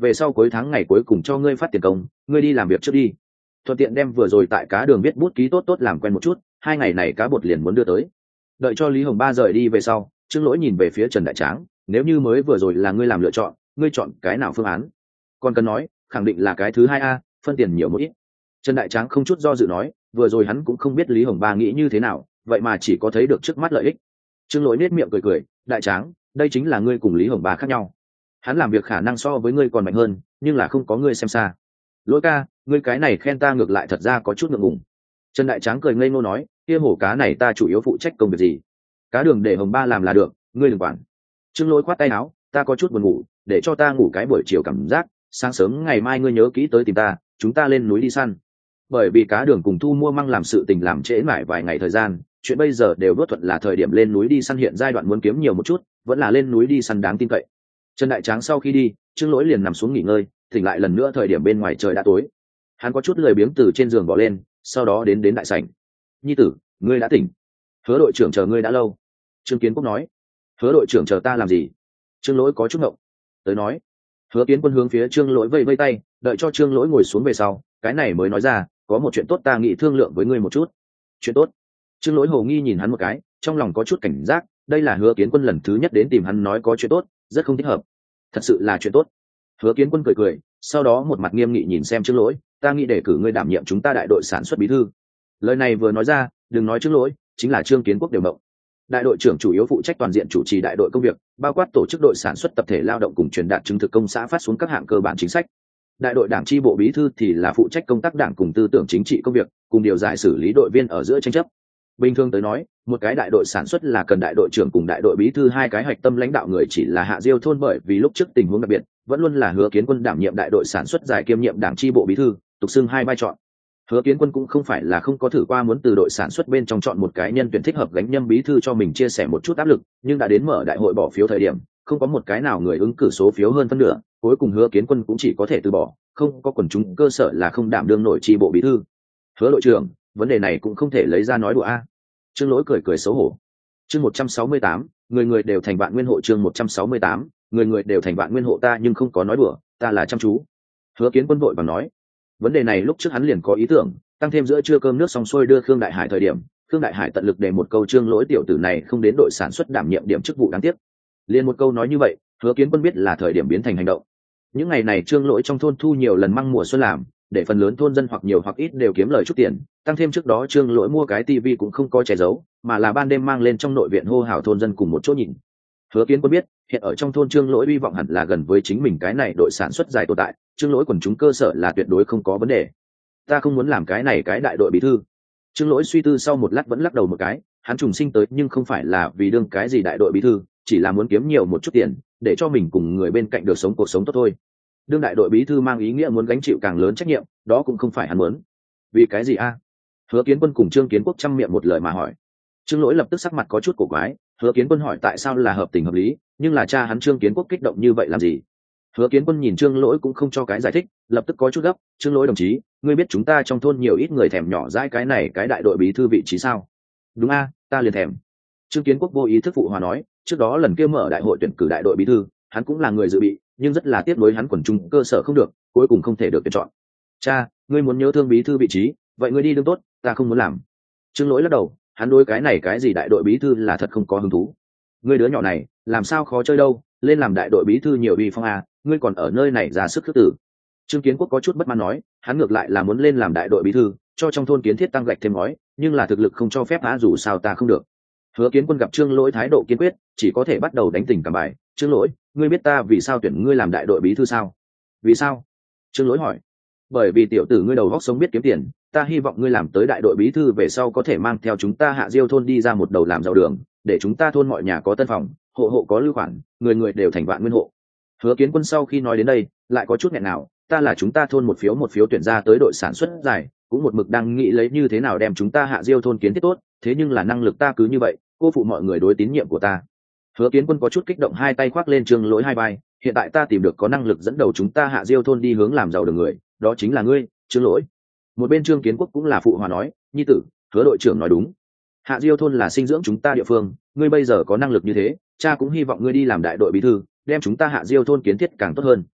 về sau cuối tháng ngày cuối cùng cho ngươi phát tiền công, ngươi đi làm việc trước đi. Thuận tiện đem vừa rồi tại cá đường viết bút ký tốt tốt làm quen một chút, 2 ngày này cá bột liền muốn đưa tới. Đợi cho Lý Hồng Ba rời đi về sau, Trương Lỗi nhìn về phía Trần Đại Tráng, nếu như mới vừa rồi là ngươi làm lựa chọn, ngươi chọn cái nào phương án? Còn cần nói, khẳng định là cái thứ hai a, phân tiền nhiều một ít. Trần Đại Tráng không chút do dự nói, vừa rồi hắn cũng không biết Lý Hồng Ba nghĩ như thế nào, vậy mà chỉ có thấy được trước mắt lợi ích. Trương Lỗi nết miệng cười cười, Đại Tráng, đây chính là ngươi cùng Lý Hồng Ba khác nhau. Hắn làm việc khả năng so với ngươi còn mạnh hơn, nhưng là không có ngươi xem xa. Lỗi ca, ngươi cái này khen ta ngược lại thật ra có chút ngượng ngùng. Trần Đại Tráng cười ngây ngô nói, kia hổ cá này ta chủ yếu phụ trách công việc gì? Cá đường để Hồng Ba làm là được, ngươi đừng quản. Trương Lỗi khoát tay áo, ta có chút buồn ngủ, để cho ta ngủ cái buổi chiều cảm giác, sáng sớm ngày mai ngươi nhớ kỹ tới tìm ta, chúng ta lên núi đi săn. Bởi vì cá đường cùng thu mua măng làm sự tình làm trễ mãi vài ngày thời gian, chuyện bây giờ đều đốt thuận là thời điểm lên núi đi săn, hiện giai đoạn muốn kiếm nhiều một chút, vẫn là lên núi đi săn đáng tin cậy. Trần Đại Tráng sau khi đi, Trương Lỗi liền nằm xuống nghỉ ngơi, tỉnh lại lần nữa thời điểm bên ngoài trời đã tối. Hắn có chút lười biếng từ trên giường bỏ lên, sau đó đến đại sảnh. Nhi tử, ngươi đã tỉnh. Hứa đội trưởng chờ ngươi đã lâu. Trương Kiến Quốc nói. Hứa đội trưởng chờ ta làm gì? Trương Lỗi có chút ngộng. Tới nói. Hứa Kiến Quân hướng phía Trương Lỗi vây vây tay, đợi cho Trương Lỗi ngồi xuống về sau, cái này mới nói ra, có một chuyện tốt ta nghĩ thương lượng với ngươi một chút. Chuyện tốt? Trương Lỗi hồ nghi nhìn hắn một cái, trong lòng có chút cảnh giác, đây là Hứa Kiến Quân lần thứ nhất đến tìm hắn nói có chuyện tốt, rất không thích hợp. Thật sự là chuyện tốt. Hứa Kiến Quân cười cười, sau đó một mặt nghiêm nghị nhìn xem Trương Lỗi, ta nghĩ để cử ngươi đảm nhiệm chúng ta đại đội sản xuất bí thư. Lời này vừa nói ra, đừng nói Trương Lỗi, chính là Trương Kiến Quốc đều mộng. Đại đội trưởng chủ yếu phụ trách toàn diện chủ trì đại đội công việc, bao quát tổ chức đội sản xuất tập thể lao động cùng truyền đạt chứng thực công xã phát xuống các hạng cơ bản chính sách. Đại đội đảng chi bộ bí thư thì là phụ trách công tác đảng cùng tư tưởng chính trị công việc, cùng điều giải xử lý đội viên ở giữa tranh chấp. Bình thường tới nói, một cái đại đội sản xuất là cần đại đội trưởng cùng đại đội bí thư hai cái hạch tâm lãnh đạo người chỉ là Hạ Diêu thôn, bởi vì lúc trước tình huống đặc biệt, vẫn luôn là Hứa Kiến Quân đảm nhiệm đại đội sản xuất giải kiêm nhiệm đảng chi bộ bí thư, tục xưng hai vai chọn. Hứa Kiến Quân cũng không phải là không có thử qua muốn từ đội sản xuất bên trong chọn một cái nhân tuyển thích hợp gánh nhâm bí thư cho mình chia sẻ một chút áp lực, nhưng đã đến mở đại hội bỏ phiếu thời điểm, không có một cái nào người ứng cử số phiếu hơn phân nửa, cuối cùng Hứa Kiến Quân cũng chỉ có thể từ bỏ, không có quần chúng cơ sở là không đảm đương nổi chi bộ bí thư. Hứa đội trưởng, vấn đề này cũng không thể lấy ra nói đùa a. Trương Lỗi cười cười xấu hổ. Chương 168, người người đều thành vạn nguyên hộ. Chương 168, người người đều thành vạn nguyên hộ, ta nhưng không có nói đùa, ta là chăm chú. Hứa Kiến Quân vội vàng nói, vấn đề này lúc trước hắn liền có ý tưởng, tăng thêm giữa trưa cơm nước xong xuôi đưa Khương Đại Hải thời điểm, Khương Đại Hải tận lực để một câu Trương Lỗi tiểu tử này không đến đội sản xuất đảm nhiệm điểm chức vụ đáng tiếc. Liên một câu nói như vậy, Hứa Kiến Quân biết là thời điểm biến thành hành động. Những ngày này Trương Lỗi trong thôn thu nhiều lần măng mùa xuân làm, để phần lớn thôn dân hoặc nhiều hoặc ít đều kiếm lời chút tiền, tăng thêm trước đó Trương Lỗi mua cái tivi cũng không có che giấu, mà là ban đêm mang lên trong nội viện hô hào thôn dân cùng một chỗ nhìn. Hứa Kiến Quân biết, hiện ở trong thôn Trương Lỗi hy vọng hẳn là gần với chính mình cái này đội sản xuất dài tồn tại, Trương Lỗi quần chúng cơ sở là tuyệt đối không có vấn đề. Ta không muốn làm cái này cái đại đội bí thư. Trương Lỗi suy tư sau một lát vẫn lắc đầu một cái, hắn trùng sinh tới nhưng không phải là vì đương cái gì đại đội bí thư, chỉ là muốn kiếm nhiều một chút tiền, để cho mình cùng người bên cạnh được sống cuộc sống tốt thôi. Đương đại đội bí thư mang ý nghĩa muốn gánh chịu càng lớn trách nhiệm, đó cũng không phải hắn muốn. Vì cái gì a? Hứa Kiến Quân cùng Trương Kiến Quốc chăm miệng một lời mà hỏi. Trương Lỗi lập tức sắc mặt có chút cổ quái, Hứa Kiến Quân hỏi tại sao là hợp tình hợp lý, nhưng là cha hắn Trương Kiến Quốc kích động như vậy làm gì? Hứa Kiến Quân nhìn Trương Lỗi cũng không cho cái giải thích, lập tức có chút gấp, Trương Lỗi đồng chí, ngươi biết chúng ta trong thôn nhiều ít người thèm nhỏ dãi cái này cái đại đội bí thư vị trí sao? Đúng a, ta liền thèm. Trương Kiến Quốc vô ý thức phụ hòa nói, trước đó lần kia mở đại hội tuyển cử đại đội bí thư, hắn cũng là người dự bị, nhưng rất là tiếc nuối hắn quần chúng cơ sở không được, cuối cùng không thể được tuyển chọn. Cha, ngươi muốn nhớ thương bí thư vị trí, vậy ngươi đi đương tốt, ta không muốn làm. Trương Lỗi lắc đầu, hắn đối cái này cái gì đại đội bí thư là thật không có hứng thú. Ngươi đứa nhỏ này, làm sao khó chơi đâu, lên làm đại đội bí thư nhiều uy phong à, ngươi còn ở nơi này ra sức khước tử. Trương Kiến Quốc có chút bất mãn nói, hắn ngược lại là muốn lên làm đại đội bí thư, cho trong thôn kiến thiết tăng gạch thêm ngói, nhưng là thực lực không cho phép, dù sao ta không được. Hứa Kiến Quân gặp Trương Lỗi thái độ kiên quyết, chỉ có thể bắt đầu đánh tình cảm bài. Trương Lỗi, ngươi biết ta vì sao tuyển ngươi làm đại đội bí thư sao? Vì sao? Trương Lỗi hỏi. Bởi vì tiểu tử ngươi đầu óc sống biết kiếm tiền, ta hy vọng ngươi làm tới đại đội bí thư về sau có thể mang theo chúng ta Hạ Diêu thôn đi ra một đầu làm giàu đường, để chúng ta thôn mọi nhà có tân phòng, hộ hộ có lưu khoản, người người đều thành vạn nguyên hộ. Hứa Kiến Quân sau khi nói đến đây, lại có chút nghẹn nào, ta là chúng ta thôn một phiếu tuyển ra tới đội sản xuất dài, cũng một mực đang nghĩ lấy như thế nào đem chúng ta Hạ Diêu thôn kiến thiết tốt, thế nhưng là năng lực ta cứ như vậy, cô phụ mọi người đối tín nhiệm của ta. Hứa Kiến Quân có chút kích động, hai tay khoác lên Trương Lỗi hai vai, hiện tại ta tìm được có năng lực dẫn đầu chúng ta Hạ Diêu thôn đi hướng làm giàu được người, đó chính là ngươi, Trương Lỗi. Một bên Trương Kiến Quốc cũng là phụ hòa nói, nhi tử, Hứa đội trưởng nói đúng, Hạ Diêu thôn là sinh dưỡng chúng ta địa phương, ngươi bây giờ có năng lực như thế, cha cũng hy vọng ngươi đi làm đại đội bí thư, đem chúng ta Hạ Diêu thôn kiến thiết càng tốt hơn.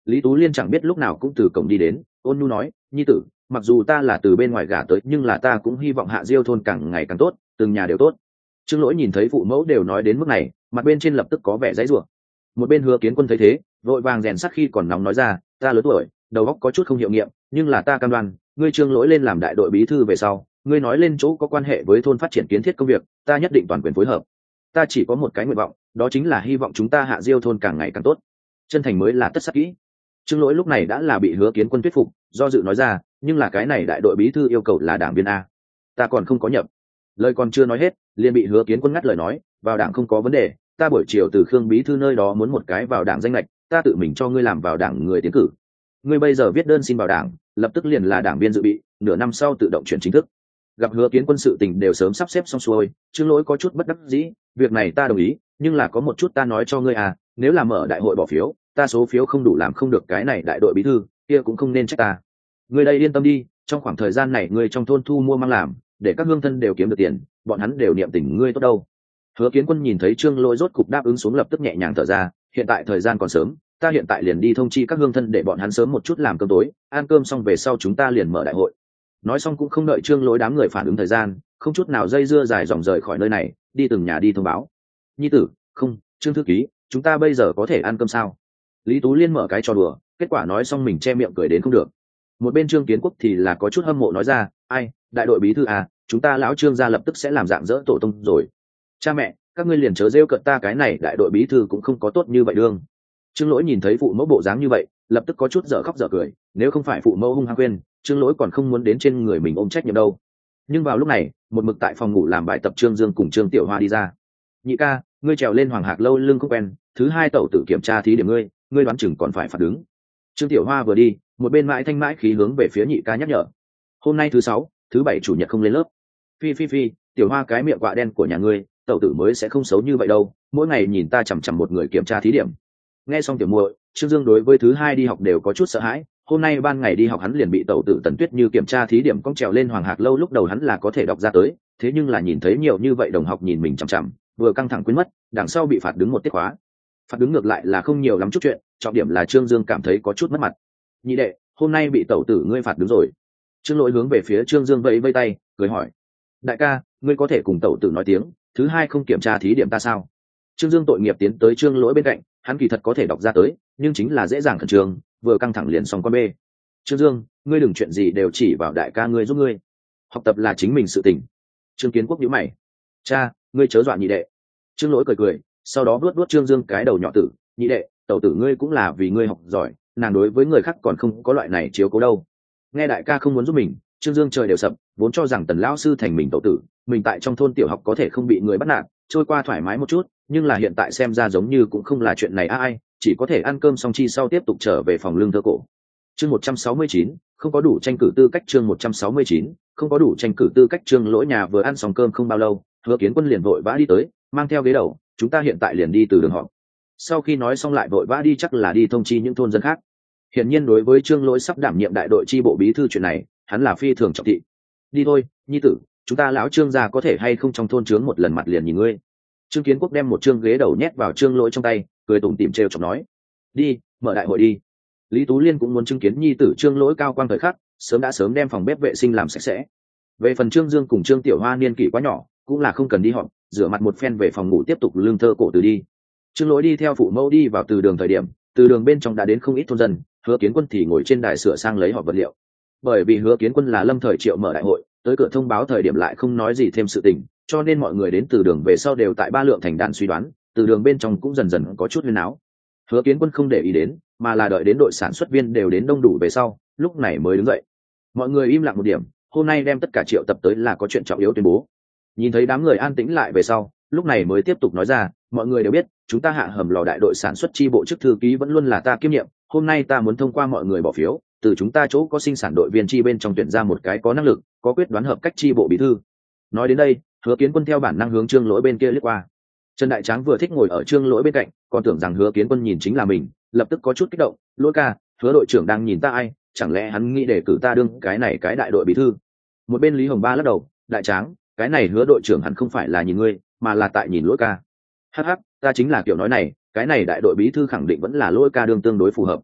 Lý Tú Liên chẳng biết lúc nào cũng từ cổng đi đến, ôn nhu nói, nhi tử, mặc dù ta là từ bên ngoài gả tới nhưng là ta cũng hy vọng Hạ Diêu thôn càng ngày càng tốt, từng nhà đều tốt. Trương Lỗi nhìn thấy phụ mẫu đều nói đến mức này, mặt bên trên lập tức có vẻ dãy rủa. Một bên Hứa Kiến Quân thấy thế, vội vàng rèn sắt khi còn nóng nói ra, ta lớn tuổi, đầu óc có chút không hiệu nghiệm, nhưng là ta cam đoan, ngươi Trương Lỗi lên làm đại đội bí thư về sau, ngươi nói lên chỗ có quan hệ với thôn phát triển kiến thiết công việc, ta nhất định toàn quyền phối hợp. Ta chỉ có một cái nguyện vọng, đó chính là hy vọng chúng ta Hạ Diêu thôn càng ngày càng tốt. Chân thành mới là tất sắc kỹ. Trương Lỗi lúc này đã là bị Hứa Kiến Quân thuyết phục, do dự nói ra, nhưng là cái này đại đội bí thư yêu cầu là đảng viên a, ta còn không có nhập. Lời còn chưa nói hết, liền bị Hứa Kiến Quân ngắt lời nói, vào đảng không có vấn đề, ta buổi chiều từ Khương bí thư nơi đó muốn một cái vào đảng danh lệch, ta tự mình cho ngươi làm vào đảng người tiến cử. Ngươi bây giờ viết đơn xin vào đảng, lập tức liền là đảng viên dự bị, nửa năm sau tự động chuyển chính thức. Gặp Hứa Kiến Quân sự tình đều sớm sắp xếp xong xuôi, Trương Lỗi có chút bất đắc dĩ, việc này ta đồng ý, nhưng là có một chút ta nói cho ngươi à, nếu là mở đại hội bỏ phiếu, ta số phiếu không đủ làm không được cái này đại đội bí thư, kia cũng không nên trách ta. Ngươi đây yên tâm đi, trong khoảng thời gian này ngươi trong thôn thu mua mang làm, để các hương thân đều kiếm được tiền, bọn hắn đều niệm tình ngươi tốt đâu. Hứa Kiến Quân nhìn thấy Trương Lỗi rốt cục đáp ứng xuống, lập tức nhẹ nhàng thở ra, hiện tại thời gian còn sớm, ta hiện tại liền đi thông chi các hương thân để bọn hắn sớm một chút làm cơm tối, ăn cơm xong về sau chúng ta liền mở đại hội. Nói xong cũng không đợi Trương Lỗi đám người phản ứng thời gian, không chút nào dây dưa dài dòng rời khỏi nơi này, đi từng nhà đi thông báo. Nhi tử, không, Trương thư ký, chúng ta bây giờ có thể ăn cơm sao? Lý Tú Liên mở cái trò đùa, kết quả nói xong mình che miệng cười đến không được. Một bên Trương Kiến Quốc thì là có chút hâm mộ nói ra, ai, đại đội bí thư à, chúng ta lão Trương gia lập tức sẽ làm dạng dỡ tổ tông rồi. Cha mẹ, các ngươi liền chớ rêu cợt ta, cái này đại đội bí thư cũng không có tốt như vậy đương. Trương Lỗi nhìn thấy phụ mẫu bộ dáng như vậy, lập tức có chút dở khóc dở cười, nếu không phải phụ mẫu hung hăng khuyên, Trương Lỗi còn không muốn đến trên người mình ôm trách nhiệm đâu. Nhưng vào lúc này, một mực tại phòng ngủ làm bài tập Trương Dương cùng Trương Tiểu Hoa đi ra. Nhị ca, ngươi trèo lên Hoàng Hạc lâu lưng không quen, thứ hai tẩu tự kiểm tra thí điểm ngươi đoán chừng còn phải phạt đứng. Trương Tiểu Hoa vừa đi, một bên mãi thanh mãi khí hướng về phía nhị ca nhắc nhở. Hôm nay thứ sáu, thứ bảy chủ nhật không lên lớp. Phi, Tiểu Hoa cái miệng quạ đen của nhà ngươi, tẩu tử mới sẽ không xấu như vậy đâu, mỗi ngày nhìn ta chằm chằm một người kiểm tra thí điểm. Nghe xong Tiểu muội, Trương Dương đối với thứ hai đi học đều có chút sợ hãi, hôm nay ban ngày đi học hắn liền bị tẩu tử Tần Tuyết Như kiểm tra thí điểm cong trèo lên Hoàng Hạc lâu, lúc đầu hắn là có thể đọc ra tới, thế nhưng là nhìn thấy nhiều như vậy đồng học nhìn mình chằm chằm, vừa căng thẳng quên mất, đằng sau bị phạt đứng một tiết khóa. Phạt đứng ngược lại là không nhiều lắm chút chuyện, trọng điểm là Trương Dương cảm thấy có chút mất mặt. Nhị đệ, hôm nay bị tẩu tử ngươi phạt đứng rồi. Trương Lỗi hướng về phía Trương Dương vẫy vây tay, cười hỏi, đại ca, ngươi có thể cùng tẩu tử nói tiếng, thứ hai không kiểm tra thí điểm ta sao? Trương Dương tội nghiệp tiến tới Trương Lỗi bên cạnh, hắn kỳ thật có thể đọc ra tới, nhưng chính là dễ dàng khẩn trương, vừa căng thẳng liền xong con bê. Trương Dương, ngươi đừng chuyện gì đều chỉ vào đại ca ngươi giúp ngươi, học tập là chính mình sự tình. Trương Kiến Quốc nhíu mày, cha, ngươi chớ dọa nhị đệ. Trương Lỗi cười, sau đó vuốt Trương Dương cái đầu nhỏ tử, nhị đệ, tẩu tử ngươi cũng là vì ngươi học giỏi, nàng đối với người khác còn không có loại này chiếu cố đâu. Nghe đại ca không muốn giúp mình, Trương Dương trời đều sập, vốn cho rằng Tần lão sư thành mình tẩu tử, mình tại trong thôn tiểu học có thể không bị người bắt nạt, trôi qua thoải mái một chút, nhưng là hiện tại xem ra giống như cũng không là chuyện này ai, chỉ có thể ăn cơm xong chi sau tiếp tục trở về phòng lương thơ cổ. Chương 169, không có đủ tranh cử tư cách. Chương 169, không có đủ tranh cử tư cách. Trương Lỗi nhà vừa ăn xong cơm không bao lâu, Hứa Kiến Quân liền vội vã đi tới, mang theo ghế đầu, chúng ta hiện tại liền đi từ đường họp. Sau khi nói xong lại vội vã đi, chắc là đi thông chi những thôn dân khác. Hiển nhiên đối với Trương Lỗi sắp đảm nhiệm đại đội chi bộ bí thư chuyện này, hắn là phi thường trọng thị. Đi thôi, nhi tử, chúng ta lão Trương gia có thể hay không trong thôn chướng một lần mặt liền nhìn ngươi. Trương Kiến Quốc đem một trương ghế đầu nhét vào Trương Lỗi trong tay, cười tủm tỉm trêu chọc nói, đi, mở đại hội đi. Lý Tú Liên cũng muốn chứng kiến nhi tử Trương Lỗi cao quang thời khắc, sớm đem phòng bếp vệ sinh làm sạch sẽ. Về phần Trương Dương cùng Trương Tiểu Hoa niên kỷ quá nhỏ, cũng là không cần đi họp, rửa mặt một phen về phòng ngủ tiếp tục lương thơ cổ từ đi. Trương Lỗi đi theo phụ mẫu đi vào từ đường thời điểm, từ đường bên trong đã đến không ít thôn dân, Hứa Kiến Quân thì ngồi trên đài sửa sang lấy họp vật liệu. Bởi vì Hứa Kiến Quân là lâm thời triệu mở đại hội, tới cửa thông báo thời điểm lại không nói gì thêm sự tình, cho nên mọi người đến từ đường về sau đều tại ba lượng thành đàn suy đoán, từ đường bên trong cũng dần dần có chút huyên náo. Hứa Kiến Quân không để ý đến, mà là đợi đến đội sản xuất viên đều đến đông đủ về sau, lúc này mới đứng dậy. Mọi người im lặng một điểm, hôm nay đem tất cả triệu tập tới là có chuyện trọng yếu tuyên bố. Nhìn thấy đám người an tĩnh lại về sau, lúc này mới tiếp tục nói ra, mọi người đều biết, chúng ta Hạ Hầm Lò đại đội sản xuất chi bộ chức thư ký vẫn luôn là ta kiêm nhiệm, hôm nay ta muốn thông qua mọi người bỏ phiếu, từ chúng ta chỗ có sinh sản đội viên chi bên trong tuyển ra một cái có năng lực, có quyết đoán hợp cách chi bộ bí thư. Nói đến đây, Hứa Kiến Quân theo bản năng hướng Trương Lỗi bên kia liếc qua. Trần Đại Tráng vừa thích ngồi ở Trương Lỗi bên cạnh, còn tưởng rằng Hứa Kiến Quân nhìn chính là mình, lập tức có chút kích động, "Lỗi ca, Hứa đội trưởng đang nhìn ta ai, chẳng lẽ hắn nghĩ để cử ta đương cái này cái đại đội bí thư?" Một bên Lý Hồng Ba lắc đầu, "Đại Tráng, cái này Hứa đội trưởng hẳn không phải là nhìn ngươi, mà là tại nhìn Lỗi ca." "Hắc hắc, ta chính là kiểu nói này, cái này đại đội bí thư khẳng định vẫn là Lỗi ca đương tương đối phù hợp."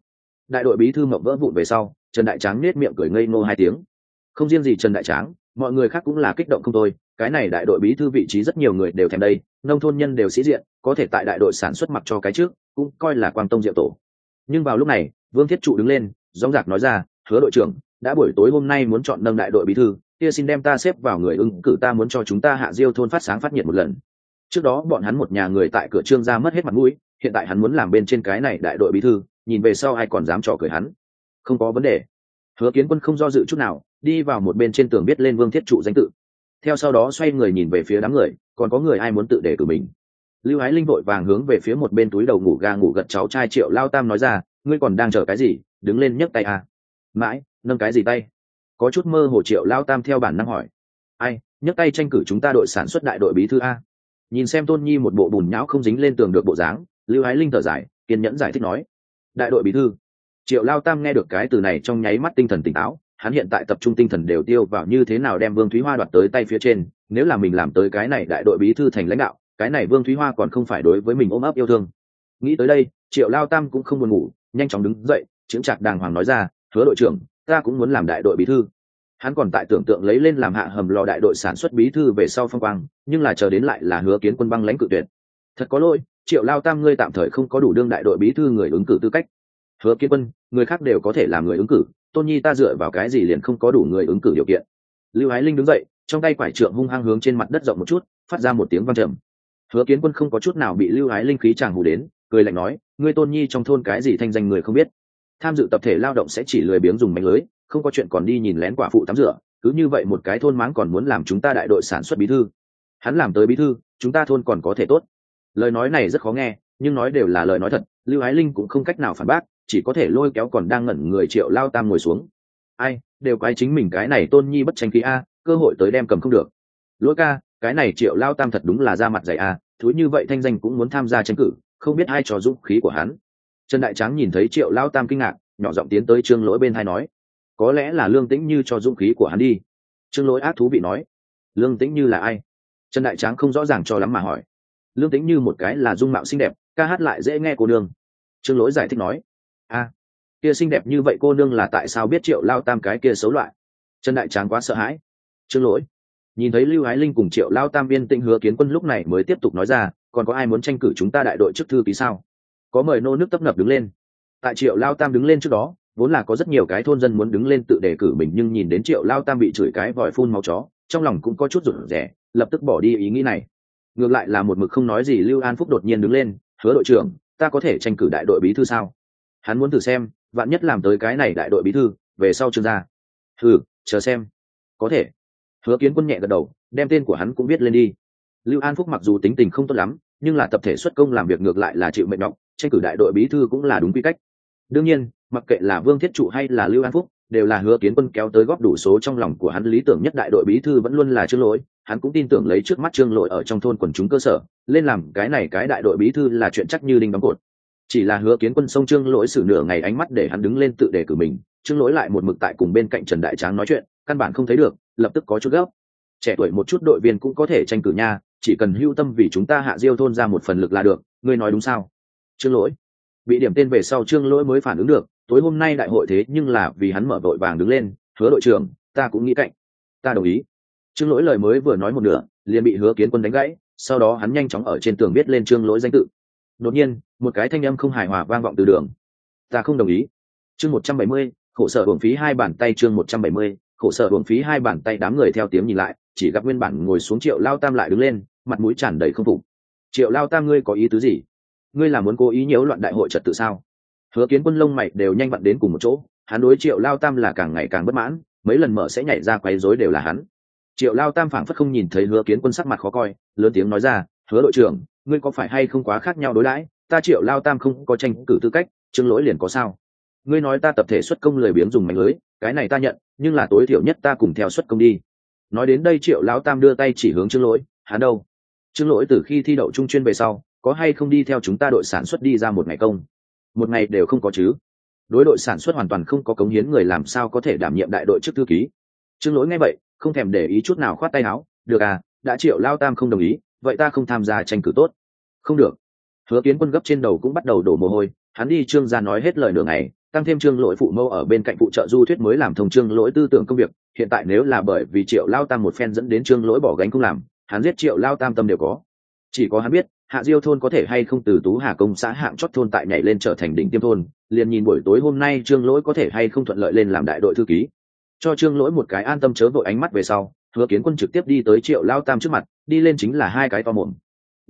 đại đội bí thư mộng vỡ vụn về sau, Trần Đại Tráng nết miệng cười ngây ngô 2 tiếng. Không riêng gì Trần Đại Tráng, mọi người khác cũng là kích động không thôi, cái này đại đội bí thư vị trí rất nhiều người đều thèm đây, nông thôn nhân đều sĩ diện, có thể tại đại đội sản xuất mặc cho cái trước, cũng coi là quang tông diệu tổ. Nhưng vào lúc này, Vương Thiết Trụ đứng lên, dõng dạc nói ra, "Hứa đội trưởng, đã buổi tối hôm nay muốn chọn nâng đại đội bí thư, kia xin đem ta xếp vào người ứng cử, ta muốn cho chúng ta Hạ Diêu thôn phát sáng phát nhiệt một lần." Trước đó bọn hắn một nhà người tại cửa Trương gia mất hết mặt mũi, hiện tại hắn muốn làm bên trên cái này đại đội bí thư, nhìn về sau ai còn dám trò cười hắn. Không có vấn đề. Hứa Kiến Quân không do dự chút nào, đi vào một bên trên tường viết lên Vương Thiết Trụ danh tự. Theo sau đó xoay người nhìn về phía đám người, còn có người ai muốn tự đề cử mình. Lưu Ái Linh vội vàng hướng về phía một bên túi đầu ngủ ga ngủ gật cháu trai Triệu Lao Tam nói ra, ngươi còn đang chờ cái gì, đứng lên nhấc tay à? Mãi, nâng cái gì tay? Có chút mơ hồ Triệu Lao Tam theo bản năng hỏi. Ai, nhấc tay tranh cử chúng ta đội sản xuất đại đội bí thư a. Nhìn xem Tôn Nhi một bộ bùn nhão không dính lên tường được bộ dáng, Lưu Ái Linh thở dài, kiên nhẫn giải thích nói. Đại đội bí thư. Triệu Lao Tam nghe được cái từ này trong nháy mắt tinh thần tỉnh táo, hắn hiện tại tập trung tinh thần đều tiêu vào như thế nào đem Vương Thúy Hoa đoạt tới tay phía trên, nếu là mình làm tới cái này đại đội bí thư thành lãnh đạo, cái này Vương Thúy Hoa còn không phải đối với mình ôm ấp yêu thương. Nghĩ tới đây, Triệu Lao Tam cũng không buồn ngủ, nhanh chóng đứng dậy, chững chạc đàng hoàng nói ra, "Hứa đội trưởng, ta cũng muốn làm đại đội bí thư." Hắn còn tại tưởng tượng lấy lên làm hạ hầm lò đại đội sản xuất bí thư về sau phong quang, nhưng là chờ đến lại là Hứa Kiến Quân băng lãnh cự tuyệt. Thật có lỗi, Triệu Lao Tam ngươi tạm thời không có đủ đương đại đội bí thư người ứng cử tư cách. Hứa Kiến Quân, người khác đều có thể làm người ứng cử, Tôn Nhi ta dựa vào cái gì liền không có đủ người ứng cử điều kiện. Lưu Ái Linh đứng dậy, trong tay quải trượng hung hăng hướng trên mặt đất rộng một chút, phát ra một tiếng vang trầm. Hứa Kiến Quân không có chút nào bị Lưu Ái Linh khí chàng hù đến, cười lạnh nói, ngươi Tôn Nhi trong thôn cái gì thanh danh người không biết, tham dự tập thể lao động sẽ chỉ lười biếng dùng mánh lưới, không có chuyện còn đi nhìn lén quả phụ tắm rửa, cứ như vậy một cái thôn máng còn muốn làm chúng ta đại đội sản xuất bí thư. Hắn làm tới bí thư, chúng ta thôn còn có thể tốt. Lời nói này rất khó nghe, nhưng nói đều là lời nói thật, Lưu Ái Linh cũng không cách nào phản bác, chỉ có thể lôi kéo còn đang ngẩn người Triệu Lao Tam ngồi xuống. Ai, đều quái chính mình cái này Tôn Nhi bất tranh khí a, cơ hội tới đem cầm không được. Lỗi ca, cái này Triệu Lao Tam thật đúng là ra mặt dày a, thúi như vậy thanh danh cũng muốn tham gia tranh cử, không biết ai cho dũng khí của hắn. Trần Đại Tráng nhìn thấy Triệu Lao Tam kinh ngạc, nhỏ giọng tiến tới Trương Lỗi bên hai nói, có lẽ là Lương Tĩnh Như cho dũng khí của hắn đi. Trương Lỗi ác thú vị nói, Lương Tĩnh Như là ai? Trần Đại Tráng không rõ ràng cho lắm mà hỏi. Lương Tĩnh Như một cái là dung mạo xinh đẹp, ca hát lại dễ nghe cô nương. Trương Lỗi giải thích nói, kia xinh đẹp như vậy cô nương là tại sao biết Triệu Lao Tam cái kia xấu loại? Trần Đại Tráng quá sợ hãi. Trương Lỗi nhìn thấy Lưu Ái Linh cùng Triệu Lao Tam viên tĩnh Hứa Kiến Quân lúc này mới tiếp tục nói ra, còn có ai muốn tranh cử chúng ta đại đội chức thư ký sao? Có mời nô nước tấp nập đứng lên. Tại Triệu Lao Tam đứng lên trước đó, vốn là có rất nhiều cái thôn dân muốn đứng lên tự đề cử mình, nhưng nhìn đến Triệu Lao Tam bị chửi cái vòi phun máu chó, trong lòng cũng có chút rụt rè, lập tức bỏ đi ý nghĩ này. Ngược lại là một mực không nói gì Lưu An Phúc đột nhiên đứng lên, Hứa đội trưởng, ta có thể tranh cử đại đội bí thư sao? Hắn muốn thử xem, vạn nhất làm tới cái này đại đội bí thư, về sau Trương gia. Chờ xem. Có thể. Hứa Kiến Quân nhẹ gật đầu, đem tên của hắn cũng viết lên đi. Lưu An Phúc mặc dù tính tình không tốt lắm, nhưng là tập thể xuất công làm việc ngược lại là chịu mệnh nhọc, tranh cử đại đội bí thư cũng là đúng quy cách. Đương nhiên, mặc kệ là Vương Thiết Trụ hay là Lưu An Phúc, đều là Hứa Kiến Quân kéo tới góp đủ số trong lòng của hắn, lý tưởng nhất đại đội bí thư vẫn luôn là Trương Lỗi, hắn cũng tin tưởng lấy trước mắt Trương Lỗi ở trong thôn quần chúng cơ sở, lên làm cái này cái đại đội bí thư là chuyện chắc như đinh đóng cột. Chỉ là Hứa Kiến Quân xông Trương Lỗi xử nửa ngày ánh mắt để hắn đứng lên tự đề cử mình, Trương Lỗi lại một mực tại cùng bên cạnh Trần Đại Tráng nói chuyện, căn bản không thấy được, lập tức có chút gấp. Trẻ tuổi một chút đội viên cũng có thể tranh cử nha, chỉ cần hưu tâm vì chúng ta Hạ Diêu thôn ra một phần lực là được, ngươi nói đúng sao? Trương Lỗi bị điểm tên về sau, Trương Lỗi mới phản ứng được, tối hôm nay đại hội thế nhưng là vì hắn mở vội vàng đứng lên, Hứa đội trưởng, ta cũng nghĩ cạnh, ta đồng ý. Trương Lỗi lời mới vừa nói một nửa, liền bị Hứa Kiến Quân đánh gãy, sau đó hắn nhanh chóng ở trên tường viết lên Trương Lỗi danh tự. Đột nhiên, một cái thanh âm không hài hòa vang vọng từ đường. Ta không đồng ý. Chương 170, khổ sở uổng phí hai bàn tay. Chương 170, khổ sở uổng phí hai bàn tay. Đám người theo tiếng nhìn lại, chỉ gặp nguyên bản ngồi xuống Triệu Lao Tam lại đứng lên, mặt mũi tràn đầy không phục. Triệu Lao Tam, ngươi có ý tứ gì? Ngươi là muốn cố ý nhiễu loạn đại hội trật tự sao? Hứa Kiến Quân lông mày đều nhanh vặn đến cùng một chỗ, hắn đối Triệu Lao Tam là càng ngày càng bất mãn, mấy lần mở sẽ nhảy ra quấy rối đều là hắn. Triệu Lao Tam phảng phất không nhìn thấy Hứa Kiến Quân sắc mặt khó coi, lớn tiếng nói ra, Hứa đội trưởng, ngươi có phải hay không quá khác nhau đối đãi? Ta Triệu Lao Tam không có tranh cử tư cách, Trương Lỗi liền có sao? Ngươi nói ta tập thể xuất công lười biếng dùng mánh lưới, cái này ta nhận, nhưng là tối thiểu nhất ta cùng theo xuất công đi. Nói đến đây Triệu Lao Tam đưa tay chỉ hướng Trương Lỗi, hắn đâu? Trương Lỗi từ khi thi đậu trung chuyên về sau, có hay không đi theo chúng ta đội sản xuất đi ra một ngày công? Một ngày đều không có chứ. Đối đội sản xuất hoàn toàn không có cống hiến người làm sao có thể đảm nhiệm đại đội chức thư ký? Trương Lỗi nghe vậy, không thèm để ý chút nào khoát tay áo, được à, đã Triệu Lao Tam không đồng ý, vậy ta không tham gia tranh cử tốt. Không được. Hứa Kiến Quân gấp trên đầu cũng bắt đầu đổ mồ hôi, hắn đi Trương gia nói hết lời nửa ngày, tăng thêm Trương Lỗi phụ mẫu ở bên cạnh phụ trợ du thuyết mới làm thông Trương Lỗi tư tưởng công việc. Hiện tại nếu là bởi vì Triệu Lao Tam một phen dẫn đến Trương Lỗi bỏ gánh không làm, hắn giết Triệu Lao Tam tâm đều có. Chỉ có hắn biết Hạ Diêu thôn có thể hay không từ Tú Hà công xã hạng chót thôn tại nhảy lên trở thành đỉnh tiêm thôn, liền nhìn buổi tối hôm nay Trương Lỗi có thể hay không thuận lợi lên làm đại đội thư ký. Cho Trương Lỗi một cái an tâm chớ vội ánh mắt về sau, Hứa Kiến Quân trực tiếp đi tới Triệu Lao Tam trước mặt, đi lên chính là hai cái to mồm.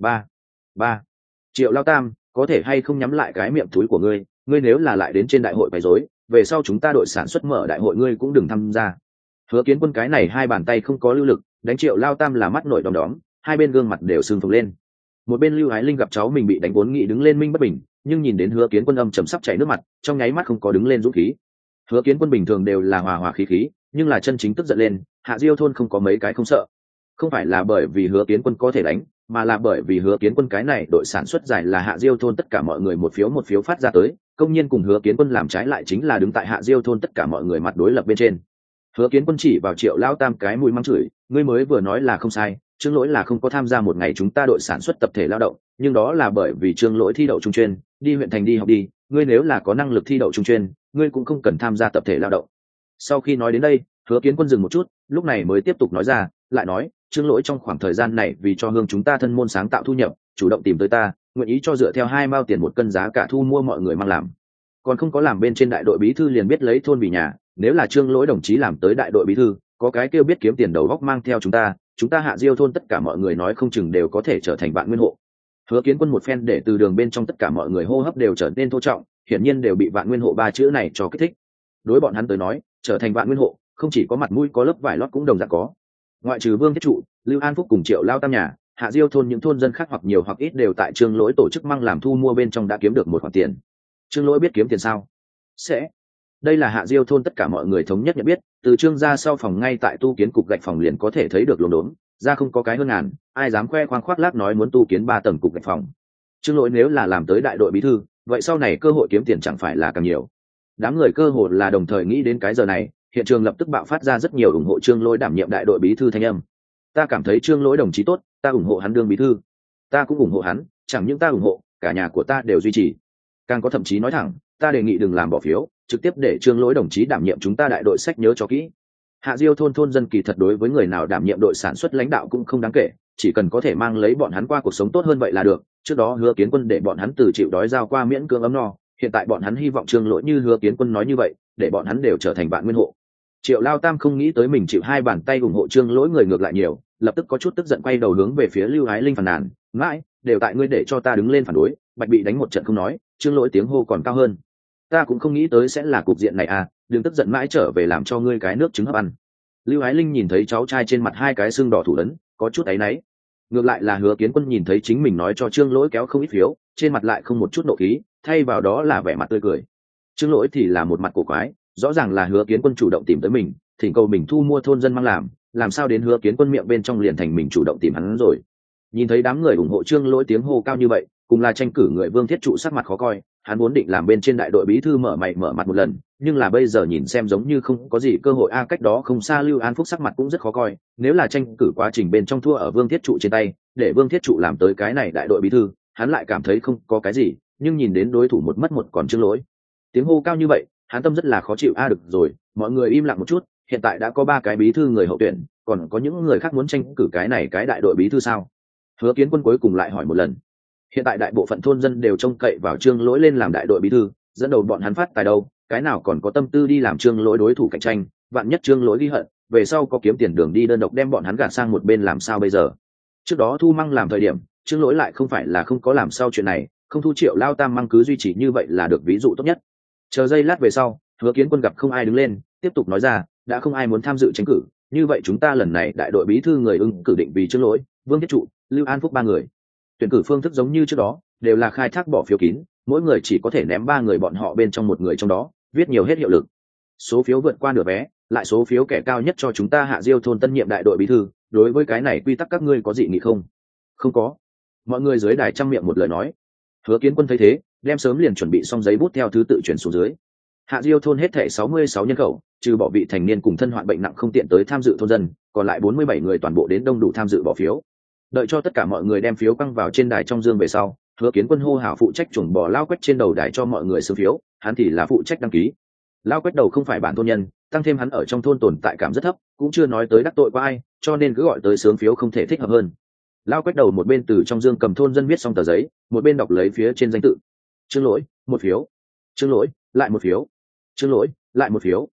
Ba. Triệu Lao Tam, có thể hay không nhắm lại cái miệng thúi của ngươi, ngươi nếu là lại đến trên đại hội bày rối, về sau chúng ta đội sản xuất mở đại hội ngươi cũng đừng tham gia. Hứa Kiến Quân cái này hai bàn tay không có lưu lực, đánh Triệu Lao Tam là mắt nổi đom đóm, hai bên gương mặt đều sưng phồng lên. Một bên Lưu Ái Linh gặp cháu mình bị đánh vốn nghĩ đứng lên minh bất bình, nhưng nhìn đến Hứa Kiến Quân âm trầm sắp chảy nước mặt, trong nháy mắt không có đứng lên dũng khí. Hứa Kiến Quân bình thường đều là hòa hòa khí khí, nhưng là chân chính tức giận lên, Hạ Diêu thôn không có mấy cái không sợ. Không phải là bởi vì Hứa Kiến Quân có thể đánh, mà là bởi vì Hứa Kiến Quân cái này đội sản xuất giải là Hạ Diêu thôn tất cả mọi người một phiếu phát ra tới, công nhiên cùng Hứa Kiến Quân làm trái lại chính là đứng tại Hạ Diêu thôn tất cả mọi người mặt đối lập bên trên. Hứa Kiến Quân chỉ vào Triệu Lao Tam cái mũi mắng chửi, ngươi mới vừa nói là không sai, Trương Lỗi là không có tham gia một ngày chúng ta đội sản xuất tập thể lao động, nhưng đó là bởi vì Trương Lỗi thi đậu trung chuyên, đi huyện thành đi học đi, ngươi nếu là có năng lực thi đậu trung chuyên, ngươi cũng không cần tham gia tập thể lao động. Sau khi nói đến đây, Hứa Kiến Quân dừng một chút, lúc này mới tiếp tục nói ra, lại nói, Trương Lỗi trong khoảng thời gian này vì cho hương chúng ta thân môn sáng tạo thu nhập, chủ động tìm tới ta, nguyện ý cho dựa theo 2 mao tiền một cân giá cả thu mua mọi người mang làm. Còn không có làm bên trên đại đội bí thư liền biết lấy thôn vì nhà, nếu là Trương Lỗi đồng chí làm tới đại đội bí thư, có cái kêu biết kiếm tiền đầu góc mang theo chúng ta Hạ Diêu thôn tất cả mọi người nói không chừng đều có thể trở thành vạn nguyên hộ. Hứa Kiến Quân một phen để từ đường bên trong tất cả mọi người hô hấp đều trở nên thô trọng, hiển nhiên đều bị vạn nguyên hộ ba chữ này cho kích thích. Đối bọn hắn tới nói, trở thành vạn nguyên hộ, không chỉ có mặt mũi có lớp vải lót cũng đồng dạng có. Ngoại trừ Vương Thiết Trụ, Lưu An Phúc cùng Triệu Lao Tam nhà, Hạ Diêu thôn những thôn dân khác hoặc nhiều hoặc ít đều tại Trương Lỗi tổ chức mang làm thu mua bên trong đã kiếm được một khoản tiền. Trương Lỗi biết kiếm tiền sao? Sẽ. Đây là Hạ Diêu thôn tất cả mọi người thống nhất nhận biết, từ Trương ra sau phòng ngay tại tu kiến cục gạch phòng liền có thể thấy được lồn đốn, ra không có cái hơn ngàn, ai dám khoe khoang khoác lác nói muốn tu kiến 3 tầng cục gạch phòng. Trương Lỗi nếu là làm tới đại đội bí thư, vậy sau này cơ hội kiếm tiền chẳng phải là càng nhiều. Đám người cơ hồ là đồng thời nghĩ đến cái giờ này, hiện trường lập tức bạo phát ra rất nhiều ủng hộ Trương Lỗi đảm nhiệm đại đội bí thư thanh âm. Ta cảm thấy Trương Lỗi đồng chí tốt, ta ủng hộ hắn đương bí thư. Ta cũng ủng hộ hắn, chẳng những ta ủng hộ, cả nhà của ta đều duy trì. Càng có thậm chí nói thẳng, ta đề nghị đừng làm bỏ phiếu, trực tiếp để Trương Lỗi đồng chí đảm nhiệm chúng ta đại đội sách nhớ cho kỹ. Hạ Diêu thôn thôn dân kỳ thật đối với người nào đảm nhiệm đội sản xuất lãnh đạo cũng không đáng kể, chỉ cần có thể mang lấy bọn hắn qua cuộc sống tốt hơn vậy là được. Trước đó Hứa Kiến Quân để bọn hắn từ chịu đói giao qua miễn cưỡng ấm no, hiện tại bọn hắn hy vọng Trương Lỗi như Hứa Kiến Quân nói như vậy, để bọn hắn đều trở thành vạn nguyên hộ. Triệu Lao Tam không nghĩ tới mình chịu 2 bàn tay ủng hộ Trương Lỗi người ngược lại nhiều, lập tức có chút tức giận quay đầu hướng về phía Lưu Ái Linh phàn nàn, "Mãi, đều tại ngươi để cho ta đứng lên phản đối, Bạch bị đánh một trận không nói, Trương Lỗi tiếng hô còn cao hơn. Ta cũng không nghĩ tới sẽ là cục diện này à, đừng tức giận mãi trở về làm cho ngươi cái nước trứng hấp ăn." Lưu Ái Linh nhìn thấy cháu trai trên mặt 2 cái xương đỏ thủ ấn, có chút áy náy. Ngược lại là Hứa Kiến Quân nhìn thấy chính mình nói cho Trương Lỗi kéo không ít phiếu, trên mặt lại không một chút nộ khí, thay vào đó là vẻ mặt tươi cười. Trương Lỗi thì là một mặt cổ quái, rõ ràng là Hứa Kiến Quân chủ động tìm tới mình, thỉnh cầu mình thu mua thôn dân mang làm sao đến Hứa Kiến Quân miệng bên trong liền thành mình chủ động tìm hắn rồi. Nhìn thấy đám người ủng hộ Trương Lỗi tiếng hô cao như vậy, cùng là tranh cử người Vương Thiết Trụ sắc mặt khó coi, hắn vốn định làm bên trên đại đội bí thư mở mặt một lần, nhưng là bây giờ nhìn xem giống như không có gì cơ hội a. Cách đó không xa Lưu An Phúc sắc mặt cũng rất khó coi, nếu là tranh cử quá trình bên trong thua ở Vương Thiết Trụ trên tay, để Vương Thiết Trụ làm tới cái này đại đội bí thư, hắn lại cảm thấy không có cái gì, nhưng nhìn đến đối thủ một mất một còn Trương Lỗi, tiếng hô cao như vậy, hắn tâm rất là khó chịu a. Được rồi, mọi người im lặng một chút, hiện tại đã có 3 cái bí thư người hậu tuyển, còn có những người khác muốn tranh cử cái này cái đại đội bí thư sao? Hứa Kiến Quân cuối cùng lại hỏi một lần. Hiện tại đại bộ phận thôn dân đều trông cậy vào Trương Lỗi lên làm đại đội bí thư, dẫn đầu bọn hắn phát tài đâu, cái nào còn có tâm tư đi làm Trương Lỗi đối thủ cạnh tranh, vạn nhất Trương Lỗi ghi hận, về sau có kiếm tiền đường đi đơn độc đem bọn hắn gạt sang một bên làm sao bây giờ? Trước đó thu măng làm thời điểm, Trương Lỗi lại không phải là không có làm sao chuyện này, không thu Triệu Lao Tam măng cứ duy trì như vậy là được ví dụ tốt nhất. Chờ giây lát về sau, Hứa Kiến Quân gặp không ai đứng lên, tiếp tục nói ra, đã không ai muốn tham dự tranh cử, như vậy chúng ta lần này đại đội bí thư người ứng cử định vì Trương Lỗi, Vương Thiết Trụ, Lưu An Phúc 3 người. Tuyển cử phương thức giống như trước đó, đều là khai thác bỏ phiếu kín, mỗi người chỉ có thể ném 3 người bọn họ bên trong một người trong đó, viết nhiều hết hiệu lực. Số phiếu vượt qua nửa vé, lại số phiếu kẻ cao nhất cho chúng ta Hạ Diêu thôn tân nhiệm đại đội bí thư, đối với cái này quy tắc các ngươi có dị nghị không? Không có. Mọi người dưới đài trăm miệng một lời nói. Hứa Kiến Quân thấy thế, đem sớm liền chuẩn bị xong giấy bút theo thứ tự chuyển xuống dưới. Hạ Diêu thôn hết thảy 66 nhân khẩu, trừ bỏ vị thành niên cùng thân hoạn bệnh nặng không tiện tới tham dự thôn dân, còn lại 47 người toàn bộ đến đông đủ tham dự bỏ phiếu. Đợi cho tất cả mọi người đem phiếu quăng vào trên đài trong dương về sau, Hứa Kiến Quân hô hào phụ trách chuẩn bỏ lao quách trên đầu đài cho mọi người sướng phiếu, hắn thì là phụ trách đăng ký. Lao quách đầu không phải bản thôn nhân, tăng thêm hắn ở trong thôn tồn tại cảm rất thấp, cũng chưa nói tới đắc tội qua ai, cho nên cứ gọi tới sướng phiếu không thể thích hợp hơn. Lao quách đầu một bên từ trong dương cầm thôn dân viết xong tờ giấy, một bên đọc lấy phía trên danh tự. Trương Lỗi, một phiếu. Trương Lỗi, lại một phiếu. Trương Lỗi, lại một phiếu.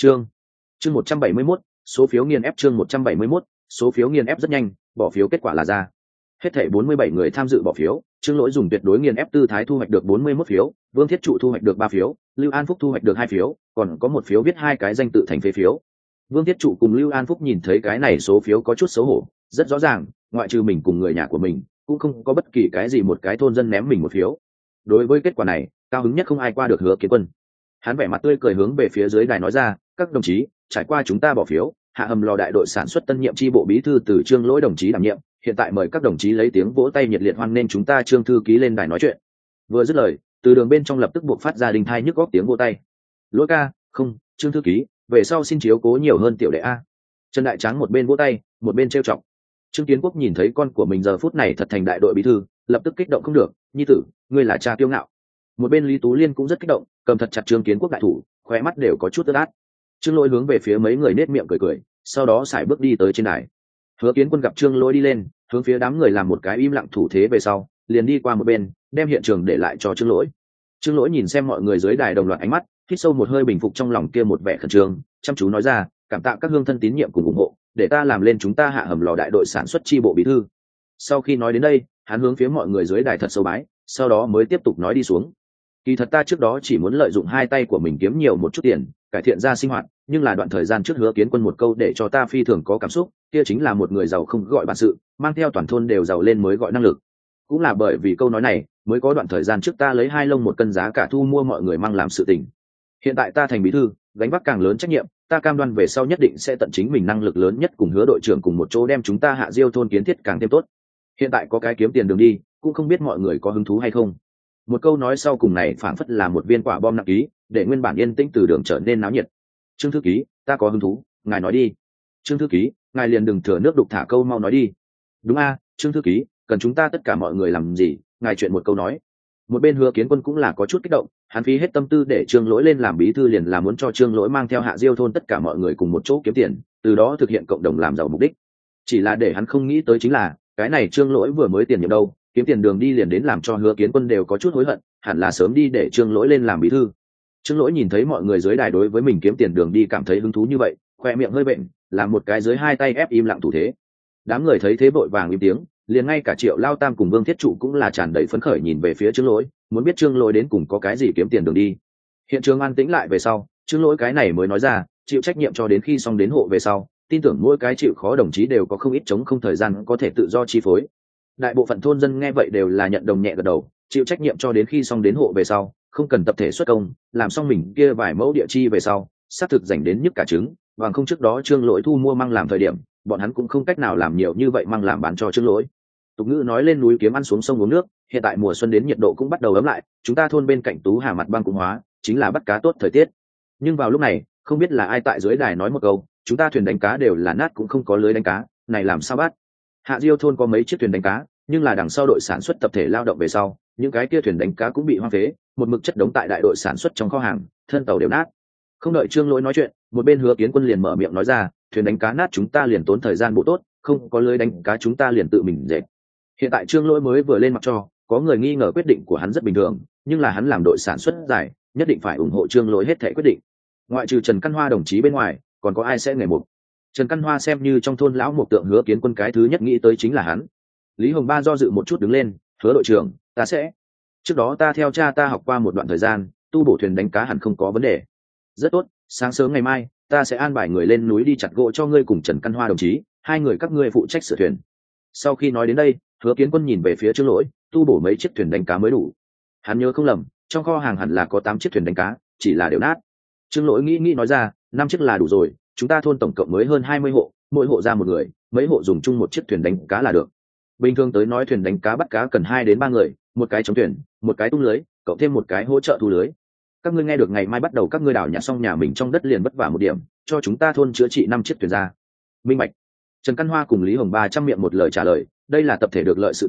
Chương 171, số phiếu nghiền ép chương 171, số phiếu nghiền ép rất nhanh, bỏ phiếu kết quả là ra. Hết thảy 47 người tham dự bỏ phiếu, Trương Lỗi dùng tuyệt đối nghiền ép tư thái thu hoạch được 41 phiếu, Vương Thiết Trụ thu hoạch được 3 phiếu, Lưu An Phúc thu hoạch được 2 phiếu, còn có một phiếu viết hai cái danh tự thành phế phiếu. Vương Thiết Trụ cùng Lưu An Phúc nhìn thấy cái này số phiếu có chút xấu hổ, rất rõ ràng, ngoại trừ mình cùng người nhà của mình, cũng không có bất kỳ cái gì một cái thôn dân ném mình một phiếu. Đối với kết quả này, cao hứng nhất không ai qua được Hứa Kiến Quân. Hắn vẻ mặt tươi cười hướng về phía dưới đài nói ra, các đồng chí, trải qua chúng ta bỏ phiếu, hạ hầm lò đại đội sản xuất tân nhiệm chi bộ bí thư từ Trương Lỗi đồng chí đảm nhiệm, hiện tại mời các đồng chí lấy tiếng vỗ tay nhiệt liệt hoan nghênh chúng ta Trương thư ký lên đài nói chuyện. Vừa dứt lời, từ đường bên trong lập tức buộc phát ra đình thai nhức góc tiếng vỗ tay. Lỗi ca, không, Trương thư ký, về sau xin chiếu cố nhiều hơn tiểu đệ a. Trần Đại Tráng một bên vỗ tay, một bên trêu chọc. Trương Kiến Quốc nhìn thấy con của mình giờ phút này thật thành đại đội bí thư, lập tức kích động không được, nhi tử, ngươi là cha kiêu ngạo. Một bên Lý Tú Liên cũng rất kích động, cầm thật chặt Trương Kiến Quốc đại thủ, khóe mắt đều có chút ướt át. Trương Lỗi hướng về phía mấy người nết miệng cười cười, sau đó sải bước đi tới trên đài. Hứa Kiến Quân gặp Trương Lỗi đi lên, hướng phía đám người làm một cái im lặng thủ thế về sau, liền đi qua một bên, đem hiện trường để lại cho Trương Lỗi. Trương Lỗi nhìn xem mọi người dưới đài đồng loạt ánh mắt, hít sâu một hơi bình phục trong lòng kia một vẻ khẩn trương, chăm chú nói ra, cảm tạ các hương thân tín nhiệm cùng ủng hộ, để ta làm lên chúng ta hạ hầm lò đại đội sản xuất chi bộ bí thư. Sau khi nói đến đây, hắn hướng phía mọi người dưới đài thật sâu bái, sau đó mới tiếp tục nói đi xuống. Kỳ thật ta trước đó chỉ muốn lợi dụng hai tay của mình kiếm nhiều một chút tiền, cải thiện ra sinh hoạt, nhưng là đoạn thời gian trước Hứa Kiến Quân một câu để cho ta phi thường có cảm xúc, kia chính là một người giàu không gọi bản sự, mang theo toàn thôn đều giàu lên mới gọi năng lực. Cũng là bởi vì câu nói này, mới có đoạn thời gian trước ta lấy 2 lông một cân giá cả thu mua mọi người mang làm sự tình. Hiện tại ta thành bí thư, gánh vác càng lớn trách nhiệm, ta cam đoan về sau nhất định sẽ tận chính mình năng lực lớn nhất cùng Hứa đội trưởng cùng một chỗ đem chúng ta Hạ Diêu thôn kiến thiết càng thêm tốt. Hiện tại có cái kiếm tiền đường đi, cũng không biết mọi người có hứng thú hay không. Một câu nói sau cùng này phảng phất là một viên quả bom nặng ký, để nguyên bản yên tĩnh từ đường trở nên náo nhiệt. Trương thư ký, ta có hứng thú, ngài nói đi. Trương thư ký, ngài liền đừng thừa nước đục thả câu, mau nói đi. Đúng a, Trương thư ký, cần chúng ta tất cả mọi người làm gì, ngài chuyện một câu nói. Một bên Hứa Kiến Quân cũng là có chút kích động, hắn phí hết tâm tư để Trương Lỗi lên làm bí thư liền là muốn cho Trương Lỗi mang theo Hạ Diêu thôn tất cả mọi người cùng một chỗ kiếm tiền, từ đó thực hiện cộng đồng làm giàu mục đích. Chỉ là để hắn không nghĩ tới chính là, cái này Trương Lỗi vừa mới tiền nhiệm đâu, kiếm tiền đường đi liền đến làm cho Hứa Kiến Quân đều có chút hối hận, hẳn là sớm đi để Trương Lỗi lên làm bí thư. Trương Lỗi nhìn thấy mọi người dưới đài đối với mình kiếm tiền đường đi cảm thấy hứng thú như vậy, khoe miệng hơi bệnh, làm một cái dưới hai tay ép im lặng thủ thế. Đám người thấy thế vội vàng im tiếng, liền ngay cả Triệu Lao Tam cùng Vương Thiết Trụ cũng là tràn đầy phấn khởi nhìn về phía Trương Lỗi, muốn biết Trương Lỗi đến cùng có cái gì kiếm tiền đường đi. Hiện trường an tĩnh lại về sau, Trương Lỗi cái này mới nói ra, chịu trách nhiệm cho đến khi xong đến hộ về sau, tin tưởng mỗi cái chịu khó đồng chí đều có không ít trống không thời gian có thể tự do chi phối. Đại bộ phận thôn dân nghe vậy đều là nhận đồng nhẹ gật đầu, chịu trách nhiệm cho đến khi xong đến hộ về sau, không cần tập thể xuất công, làm xong mình kia vài mẫu địa chi về sau, xác thực dành đến nhức cả trứng, bằng không trước đó Trương Lỗi thu mua măng làm thời điểm, bọn hắn cũng không cách nào làm nhiều như vậy măng làm bán cho Trương Lỗi. Tục ngữ nói lên núi kiếm ăn xuống sông uống nước, hiện tại mùa xuân đến nhiệt độ cũng bắt đầu ấm lại, chúng ta thôn bên cạnh Tú Hà mặt băng cũng hóa, chính là bắt cá tốt thời tiết. Nhưng vào lúc này, không biết là ai tại dưới đài nói một câu, chúng ta thuyền đánh cá đều là nát cũng không có lưới đánh cá, này làm sao bắt? Hạ Diêu thôn có mấy chiếc thuyền đánh cá, nhưng là đằng sau đội sản xuất tập thể lao động về sau, những cái kia thuyền đánh cá cũng bị hoang phế, một mực chất đống tại đại đội sản xuất trong kho hàng, thân tàu đều nát. Không đợi Trương Lỗi nói chuyện, một bên Hứa Kiến Quân liền mở miệng nói ra, thuyền đánh cá nát chúng ta liền tốn thời gian bộ tốt, không có lưới đánh cá chúng ta liền tự mình dệt. Hiện tại Trương Lỗi mới vừa lên mặt cho, có người nghi ngờ quyết định của hắn rất bình thường, nhưng là hắn làm đội sản xuất giải, nhất định phải ủng hộ Trương Lỗi hết thảy quyết định. Ngoại trừ Trần Căn Hoa đồng chí bên ngoài, còn có ai sẽ nghề mục? Trần Căn Hoa xem như trong thôn lão một tượng Hứa Kiến Quân cái thứ nhất nghĩ tới chính là hắn. Lý Hồng Ba do dự một chút đứng lên, Hứa đội trưởng, ta sẽ. Trước đó ta theo cha ta học qua một đoạn thời gian, tu bổ thuyền đánh cá hẳn không có vấn đề. Rất tốt, sáng sớm ngày mai, ta sẽ an bài người lên núi đi chặt gỗ cho ngươi cùng Trần Căn Hoa đồng chí, hai người các ngươi phụ trách sửa thuyền. Sau khi nói đến đây, Hứa Kiến Quân nhìn về phía Trương Lỗi, tu bổ mấy chiếc thuyền đánh cá mới đủ. Hắn nhớ không lầm, trong kho hàng hẳn là có 8 chiếc thuyền đánh cá, chỉ là đều nát. Trương Lỗi nghĩ nói ra, 5 chiếc là đủ rồi, chúng ta thôn tổng cộng mới hơn 20 hộ, mỗi hộ ra một người, mấy hộ dùng chung một chiếc thuyền đánh cá là được. Bình thường tới nói thuyền đánh cá bắt cá cần 2 đến 3 người, một cái chống thuyền, một cái tung lưới, cộng thêm một cái hỗ trợ thu lưới. Các ngươi nghe được ngày mai bắt đầu các ngươi đào nhặt xong nhà mình trong đất liền vất vả một điểm, cho chúng ta thôn chữa trị 5 chiếc thuyền ra. Minh bạch. Trần Căn Hoa cùng Lý Hồng Ba trăm miệng một lời trả lời, đây là tập thể được lợi sự tình,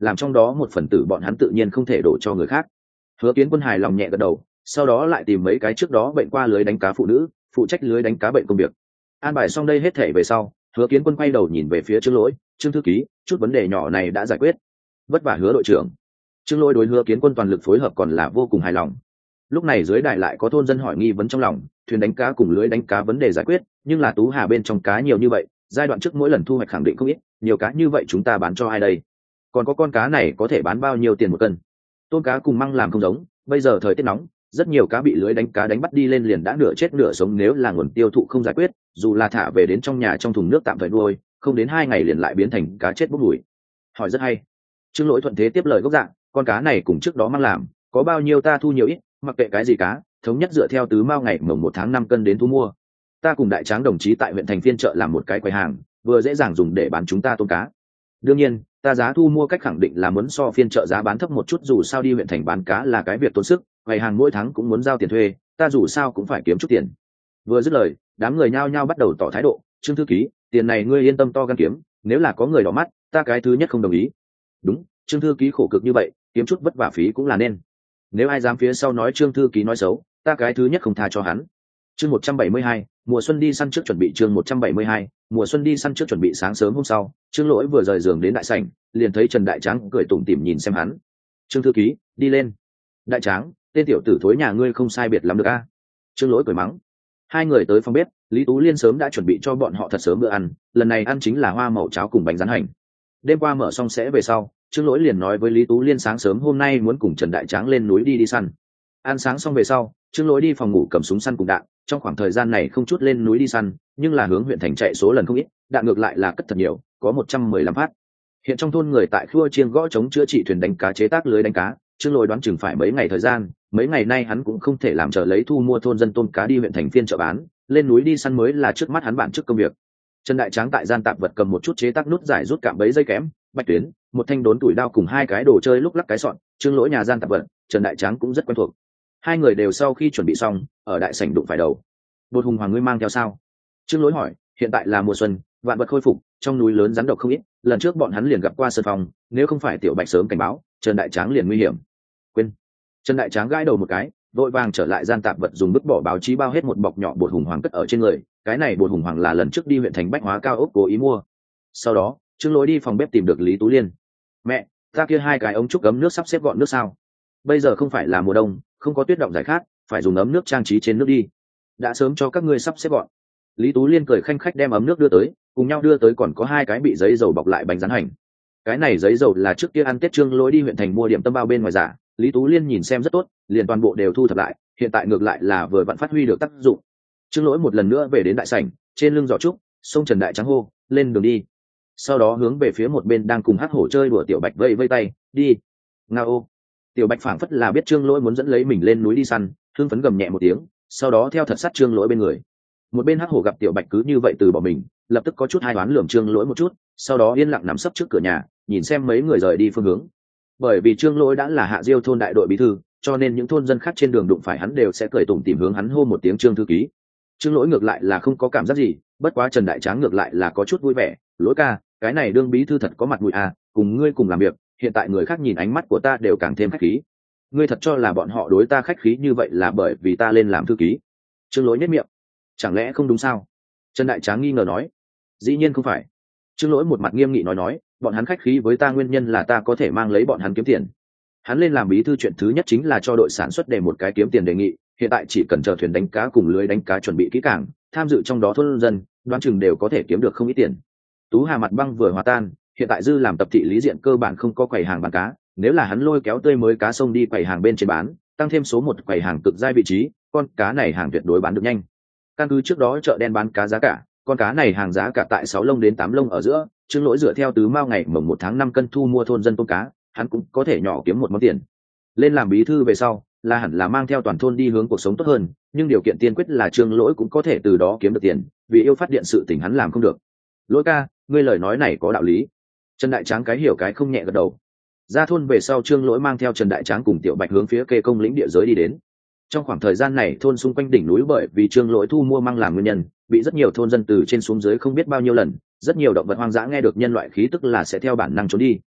làm trong đó một phần tử bọn hắn tự nhiên không thể đổ cho người khác. Hứa Kiến Quân hài lòng nhẹ gật đầu, sau đó lại tìm mấy cái trước đó bệnh qua lưới đánh cá phụ nữ, phụ trách lưới đánh cá bệnh công việc. An bài xong đây hết thể về sau, Hứa Kiến Quân quay đầu nhìn về phía Trương Lỗi, Trương thư ký, chút vấn đề nhỏ này đã giải quyết. Vất vả Hứa đội trưởng. Trương Lỗi đối Hứa Kiến Quân toàn lực phối hợp còn là vô cùng hài lòng. Lúc này dưới đài lại có thôn dân hỏi nghi vấn trong lòng, thuyền đánh cá cùng lưới đánh cá vấn đề giải quyết, nhưng là Tú Hà bên trong cá nhiều như vậy, giai đoạn trước mỗi lần thu hoạch khẳng định không ít, nhiều cá như vậy chúng ta bán cho ai đây? Còn có con cá này có thể bán bao nhiêu tiền một cân? Tôm cá cùng măng làm không giống, bây giờ thời tiết nóng, rất nhiều cá bị lưới đánh cá đánh bắt đi lên liền đã nửa chết nửa sống, nếu là nguồn tiêu thụ không giải quyết, dù là thả về đến trong nhà trong thùng nước tạm thời nuôi, không đến 2 ngày liền lại biến thành cá chết bốc mùi. Hỏi rất hay. Trương Lỗi thuận thế tiếp lời gốc dạng, con cá này cùng trước đó mang làm, có bao nhiêu ta thu nhiều ít, mặc kệ cái gì cá, thống nhất dựa theo tứ mao ngày mồng 1 tháng 5 cân đến thu mua. Ta cùng đại tráng đồng chí tại huyện thành phiên chợ làm một cái quầy hàng, vừa dễ dàng dùng để bán chúng ta tôm cá. Đương nhiên, ta giá thu mua cách khẳng định là muốn so phiên chợ giá bán thấp một chút, dù sao đi huyện thành bán cá là cái việc tốn sức, quầy hàng mỗi tháng cũng muốn giao tiền thuê, ta dù sao cũng phải kiếm chút tiền. Vừa dứt lời, đám người nhao nhao bắt đầu tỏ thái độ, Trương thư ký, tiền này ngươi yên tâm to gan kiếm, nếu là có người đỏ mắt, ta cái thứ nhất không đồng ý. Đúng, Trương thư ký khổ cực như vậy, kiếm chút vất vả phí cũng là nên. Nếu ai dám phía sau nói Trương thư ký nói xấu, ta cái thứ nhất không tha cho hắn. Chương 172, mùa xuân đi săn trước chuẩn bị. Chương 172, mùa xuân đi săn trước chuẩn bị. Sáng sớm hôm sau, Trương Lỗi vừa rời giường đến đại sảnh, liền thấy Trần Đại Tráng cười tủm tỉm nhìn xem hắn. Trương thư ký, đi lên. Đại Tráng, tên tiểu tử thối nhà ngươi không sai biệt lắm được a. Trương Lỗi cười mắng. Hai người tới phòng bếp, Lý Tú Liên sớm đã chuẩn bị cho bọn họ thật sớm bữa ăn, lần này ăn chính là hoa màu cháo cùng bánh rán hành. Đêm qua mở xong sẽ về sau, Trương Lỗi liền nói với Lý Tú Liên sáng sớm hôm nay muốn cùng Trần Đại Tráng lên núi đi săn. Ăn sáng xong về sau, Trương Lỗi đi phòng ngủ cầm súng săn cùng đạn, trong khoảng thời gian này không chút lên núi đi săn, nhưng là hướng huyện thành chạy số lần không ít, đạn ngược lại là cất thật nhiều, có 115 phát. Hiện trong thôn người tại khua chiêng gõ chống chữa trị thuyền đánh cá chế tác lưới đánh cá, Trương Lỗi đoán chừng phải mấy ngày thời gian, mấy ngày nay hắn cũng không thể làm chờ lấy thu mua thôn dân tôm cá đi huyện thành phiên chợ bán, lên núi đi săn mới là trước mắt hắn bản chức công việc. Trần Đại Tráng tại gian tạp vật cầm một chút chế tác nút giải rút cạm bẫy dây kẽm, bạch tuyến, một thanh đốn tuổi đao cùng 2 cái đồ chơi lúc lắc cái sọn, Trương Lỗi nhà gian tạp vật, Trần Đại Tráng cũng rất quen thuộc. Hai người đều sau khi chuẩn bị xong, ở đại sảnh đụng phải đầu. Bột hùng hoàng ngươi mang theo sao? Trương Lỗi hỏi, hiện tại là mùa xuân, vạn vật khôi phục, trong núi lớn rắn độc không ít, lần trước bọn hắn liền gặp qua sơn phong, nếu không phải tiểu bạch sớm cảnh báo, Trần Đại Tráng liền nguy hiểm. Quên. Trần Đại Tráng gãi đầu một cái, vội vàng trở lại gian tạp vật dùng bứt bỏ báo chí bao hết một bọc nhỏ bột hùng hoàng cất ở trên người, cái này bột hùng hoàng là lần trước đi huyện thành Bách Hóa cao ốc cố ý mua. Sau đó, Trương Lỗi đi phòng bếp tìm được Lý Tú Liên. Mẹ, ta kia 2 cái ống trúc ấm nước sắp xếp gọn nước sao? Bây giờ không phải là mùa đông, không có tuyết động giải khát, phải dùng ấm nước trang trí trên nước đi. Đã sớm cho các ngươi sắp xếp gọn. Lý Tú Liên cười khanh khách đem ấm nước đưa tới, cùng nhau đưa tới còn có 2 cái bị giấy dầu bọc lại bánh rán hành. Cái này giấy dầu là trước kia ăn Tết Trương Lỗi đi huyện thành mua điểm tâm bao bên ngoài giả, Lý Tú Liên nhìn xem rất tốt, liền toàn bộ đều thu thập lại, hiện tại ngược lại là vừa vặn phát huy được tác dụng. Trương Lỗi một lần nữa về đến đại sảnh, trên lưng giỏ trúc, xông Trần Đại Tráng hô, lên đường đi. Sau đó hướng về phía một bên đang cùng hắc hổ chơi đùa tiểu bạch vây vây tay, đi. Ngao. Tiểu bạch phảng phất là biết Trương Lỗi muốn dẫn lấy mình lên núi đi săn, hưng phấn gầm nhẹ một tiếng, sau đó theo thật sát Trương Lỗi bên người. Một bên hắc hổ gặp tiểu bạch cứ như vậy từ bỏ mình, lập tức có chút hai đoán lườm Trương Lỗi một chút, sau đó yên lặng nằm sấp trước cửa nhà, nhìn xem mấy người rời đi phương hướng. Bởi vì Trương Lỗi đã là Hạ Diêu thôn đại đội bí thư, cho nên những thôn dân khác trên đường đụng phải hắn đều sẽ cười tủm tỉm hướng hắn hô một tiếng Trương thư ký. Trương Lỗi ngược lại là không có cảm giác gì, bất quá Trần Đại Tráng ngược lại là có chút vui vẻ, Lỗi ca, cái này đương bí thư thật có mặt mũi à, cùng ngươi cùng làm việc, hiện tại người khác nhìn ánh mắt của ta đều càng thêm khách khí. Ngươi thật cho là bọn họ đối ta khách khí như vậy là bởi vì ta lên làm thư ký? Trương Lỗi nhếch miệng. Chẳng lẽ không đúng sao? Trần Đại Tráng nghi ngờ nói. Dĩ nhiên không phải. Trương Lỗi một mặt nghiêm nghị nói, bọn hắn khách khí với ta nguyên nhân là ta có thể mang lấy bọn hắn kiếm tiền. Hắn lên làm bí thư chuyện thứ nhất chính là cho đội sản xuất đề một cái kiếm tiền đề nghị, hiện tại chỉ cần chờ thuyền đánh cá cùng lưới đánh cá chuẩn bị kỹ càng, tham dự trong đó thôn dân, đoán chừng đều có thể kiếm được không ít tiền. Tú Hà mặt băng vừa hòa tan, hiện tại dư làm tập thị lý diện cơ bản không có quầy hàng bán cá, nếu là hắn lôi kéo tươi mới cá sông đi quầy hàng bên trên bán, tăng thêm số 1 quầy hàng cực giai vị trí, con cá này hàng tuyệt đối bán được nhanh. Căn cứ trước đó chợ đen bán cá giá cả, con cá này hàng giá cả tại 6 lông đến 8 lông ở giữa, Trương Lỗi dựa theo tứ mao ngày mồng 1 tháng 5 cân thu mua thôn dân tôm cá, hắn cũng có thể nhỏ kiếm một món tiền. Lên làm bí thư về sau, là hẳn là mang theo toàn thôn đi hướng cuộc sống tốt hơn, nhưng điều kiện tiên quyết là Trương Lỗi cũng có thể từ đó kiếm được tiền, vì yêu phát điện sự tình hắn làm không được. Lỗi ca, ngươi lời nói này có đạo lý. Trần Đại Tráng cái hiểu cái không nhẹ gật đầu. Ra thôn về sau Trương Lỗi mang theo Trần Đại Tráng cùng Tiểu Bạch hướng phía Kê Công lĩnh địa giới đi đến. Trong khoảng thời gian này thôn xung quanh đỉnh núi bởi vì Trương Lỗi thu mua măng làm nguyên nhân, bị rất nhiều thôn dân từ trên xuống dưới không biết bao nhiêu lần, rất nhiều động vật hoang dã nghe được nhân loại khí tức là sẽ theo bản năng trốn đi.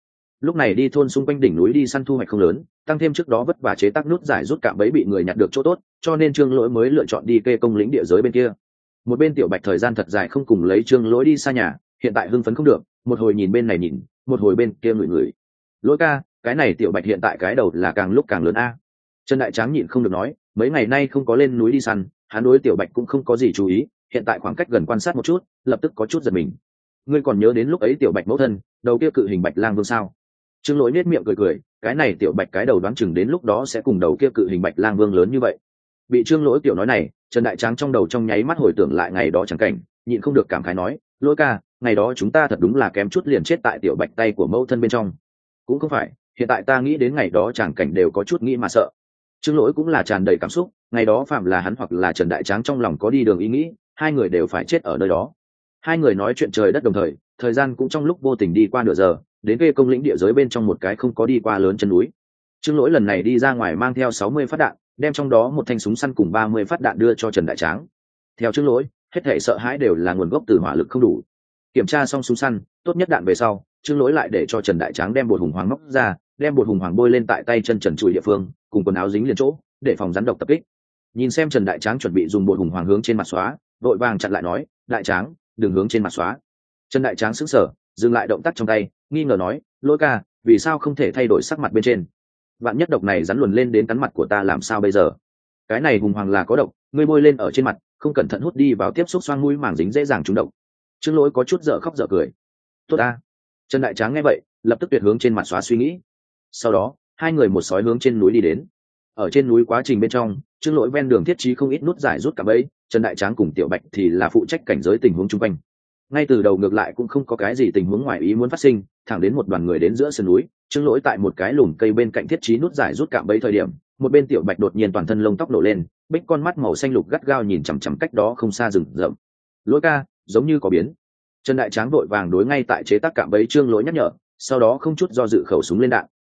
lúc này đi thôn xung quanh đỉnh núi đi săn thu hoạch không lớn, tăng thêm trước đó vất vả chế tác nút giải rút cạm bẫy bị người nhặt được chỗ tốt, cho nên Trương Lỗi mới lựa chọn đi kê công lĩnh địa giới bên kia. Một bên Tiểu Bạch thời gian thật dài không cùng lấy Trương Lỗi đi xa nhà, hiện tại hưng phấn không được, một hồi nhìn bên này nhìn, một hồi bên kia ngửi ngửi. Lỗi ca, cái này Tiểu Bạch hiện tại cái đầu là càng lúc càng lớn a. Trần Đại Tráng nhịn không được nói, mấy ngày nay không có lên núi đi săn, hắn đối Tiểu Bạch cũng không có gì chú ý, hiện tại khoảng cách gần quan sát một chút, lập tức có chút giật mình. Ngươi còn nhớ đến lúc ấy Tiểu Bạch mẫu thân, đầu kia cự hình Bạch Lang Vương sao? Trương Lỗi nết miệng cười cười, cái này Tiểu Bạch cái đầu đoán chừng đến lúc đó sẽ cùng đầu kia cự hình Bạch Lang Vương lớn như vậy. Bị Trương Lỗi tiểu nói này, Trần Đại Tráng trong đầu trong nháy mắt hồi tưởng lại ngày đó chẳng cảnh, nhịn không được cảm khái nói, Lỗi ca, ngày đó chúng ta thật đúng là kém chút liền chết tại Tiểu Bạch tay của mẫu thân bên trong. Cũng không phải, hiện tại ta nghĩ đến ngày đó chẳng cảnh đều có chút nghĩ mà sợ. Trương Lỗi cũng là tràn đầy cảm xúc, ngày đó phạm là hắn hoặc là Trần Đại Tráng trong lòng có đi đường ý nghĩ, hai người đều phải chết ở nơi đó. Hai người nói chuyện trời đất đồng thời gian cũng trong lúc vô tình đi qua nửa giờ, đến kê công lĩnh địa giới bên trong một cái không có đi qua lớn chân núi. Trương Lỗi lần này đi ra ngoài mang theo 60 phát đạn, đem trong đó một thanh súng săn cùng 30 phát đạn đưa cho Trần Đại Tráng. Theo Trương Lỗi, hết thảy sợ hãi đều là nguồn gốc từ hỏa lực không đủ. Kiểm tra xong súng săn, tốt nhất đạn về sau, Trương Lỗi lại để cho Trần Đại Tráng đem bột hùng hoàng móc ra, đem bột hùng hoàng bôi lên tại tay chân trần trụi địa phương, cùng quần áo dính liền chỗ, để phòng rắn độc tập kích. Nhìn xem Trần Đại Tráng chuẩn bị dùng bột hùng hoàng hướng trên mặt xóa, vội vàng chặn lại nói, Đại Tráng, đừng hướng trên mặt xóa. Trần Đại Tráng sững sờ, dừng lại động tác trong tay, nghi ngờ nói, Lỗi ca, vì sao không thể thay đổi sắc mặt bên trên? Vạn nhất độc này rắn luồn lên đến cắn mặt của ta làm sao bây giờ? Cái này hùng hoàng là có độc, ngươi bôi lên ở trên mặt, không cẩn thận hút đi vào tiếp xúc xoang mũi màng dính dễ dàng trúng độc. Trương Lỗi có chút dở khóc dở cười. Tốt ta. Trần Đại Tráng nghe vậy, lập tức tuyệt hướng trên mặt xóa suy nghĩ. Sau đó, hai người một sói hướng trên núi đi đến. Ở trên núi quá trình bên trong, Trương Lỗi ven đường thiết trí không ít nút giải rút cả bẫy, Trần Đại Tráng cùng Tiểu Bạch thì là phụ trách cảnh giới tình huống chung quanh. Ngay từ đầu ngược lại cũng không có cái gì tình huống ngoài ý muốn phát sinh, thẳng đến một đoàn người đến giữa sườn núi, Trương Lỗi tại một cái lùm cây bên cạnh thiết trí nút giải rút cạm bẫy thời điểm, một bên Tiểu Bạch đột nhiên toàn thân lông tóc nổ lên, bích con mắt màu xanh lục gắt gao nhìn chằm chằm cách đó không xa rừng rậm. Lỗi ca, giống như có biến. Trần Đại Tráng vội vàng đối ngay tại chế tác cạm bẫy Trương Lỗi nhắc nhở, sau đó không chút do dự khẩu súng lên đạn,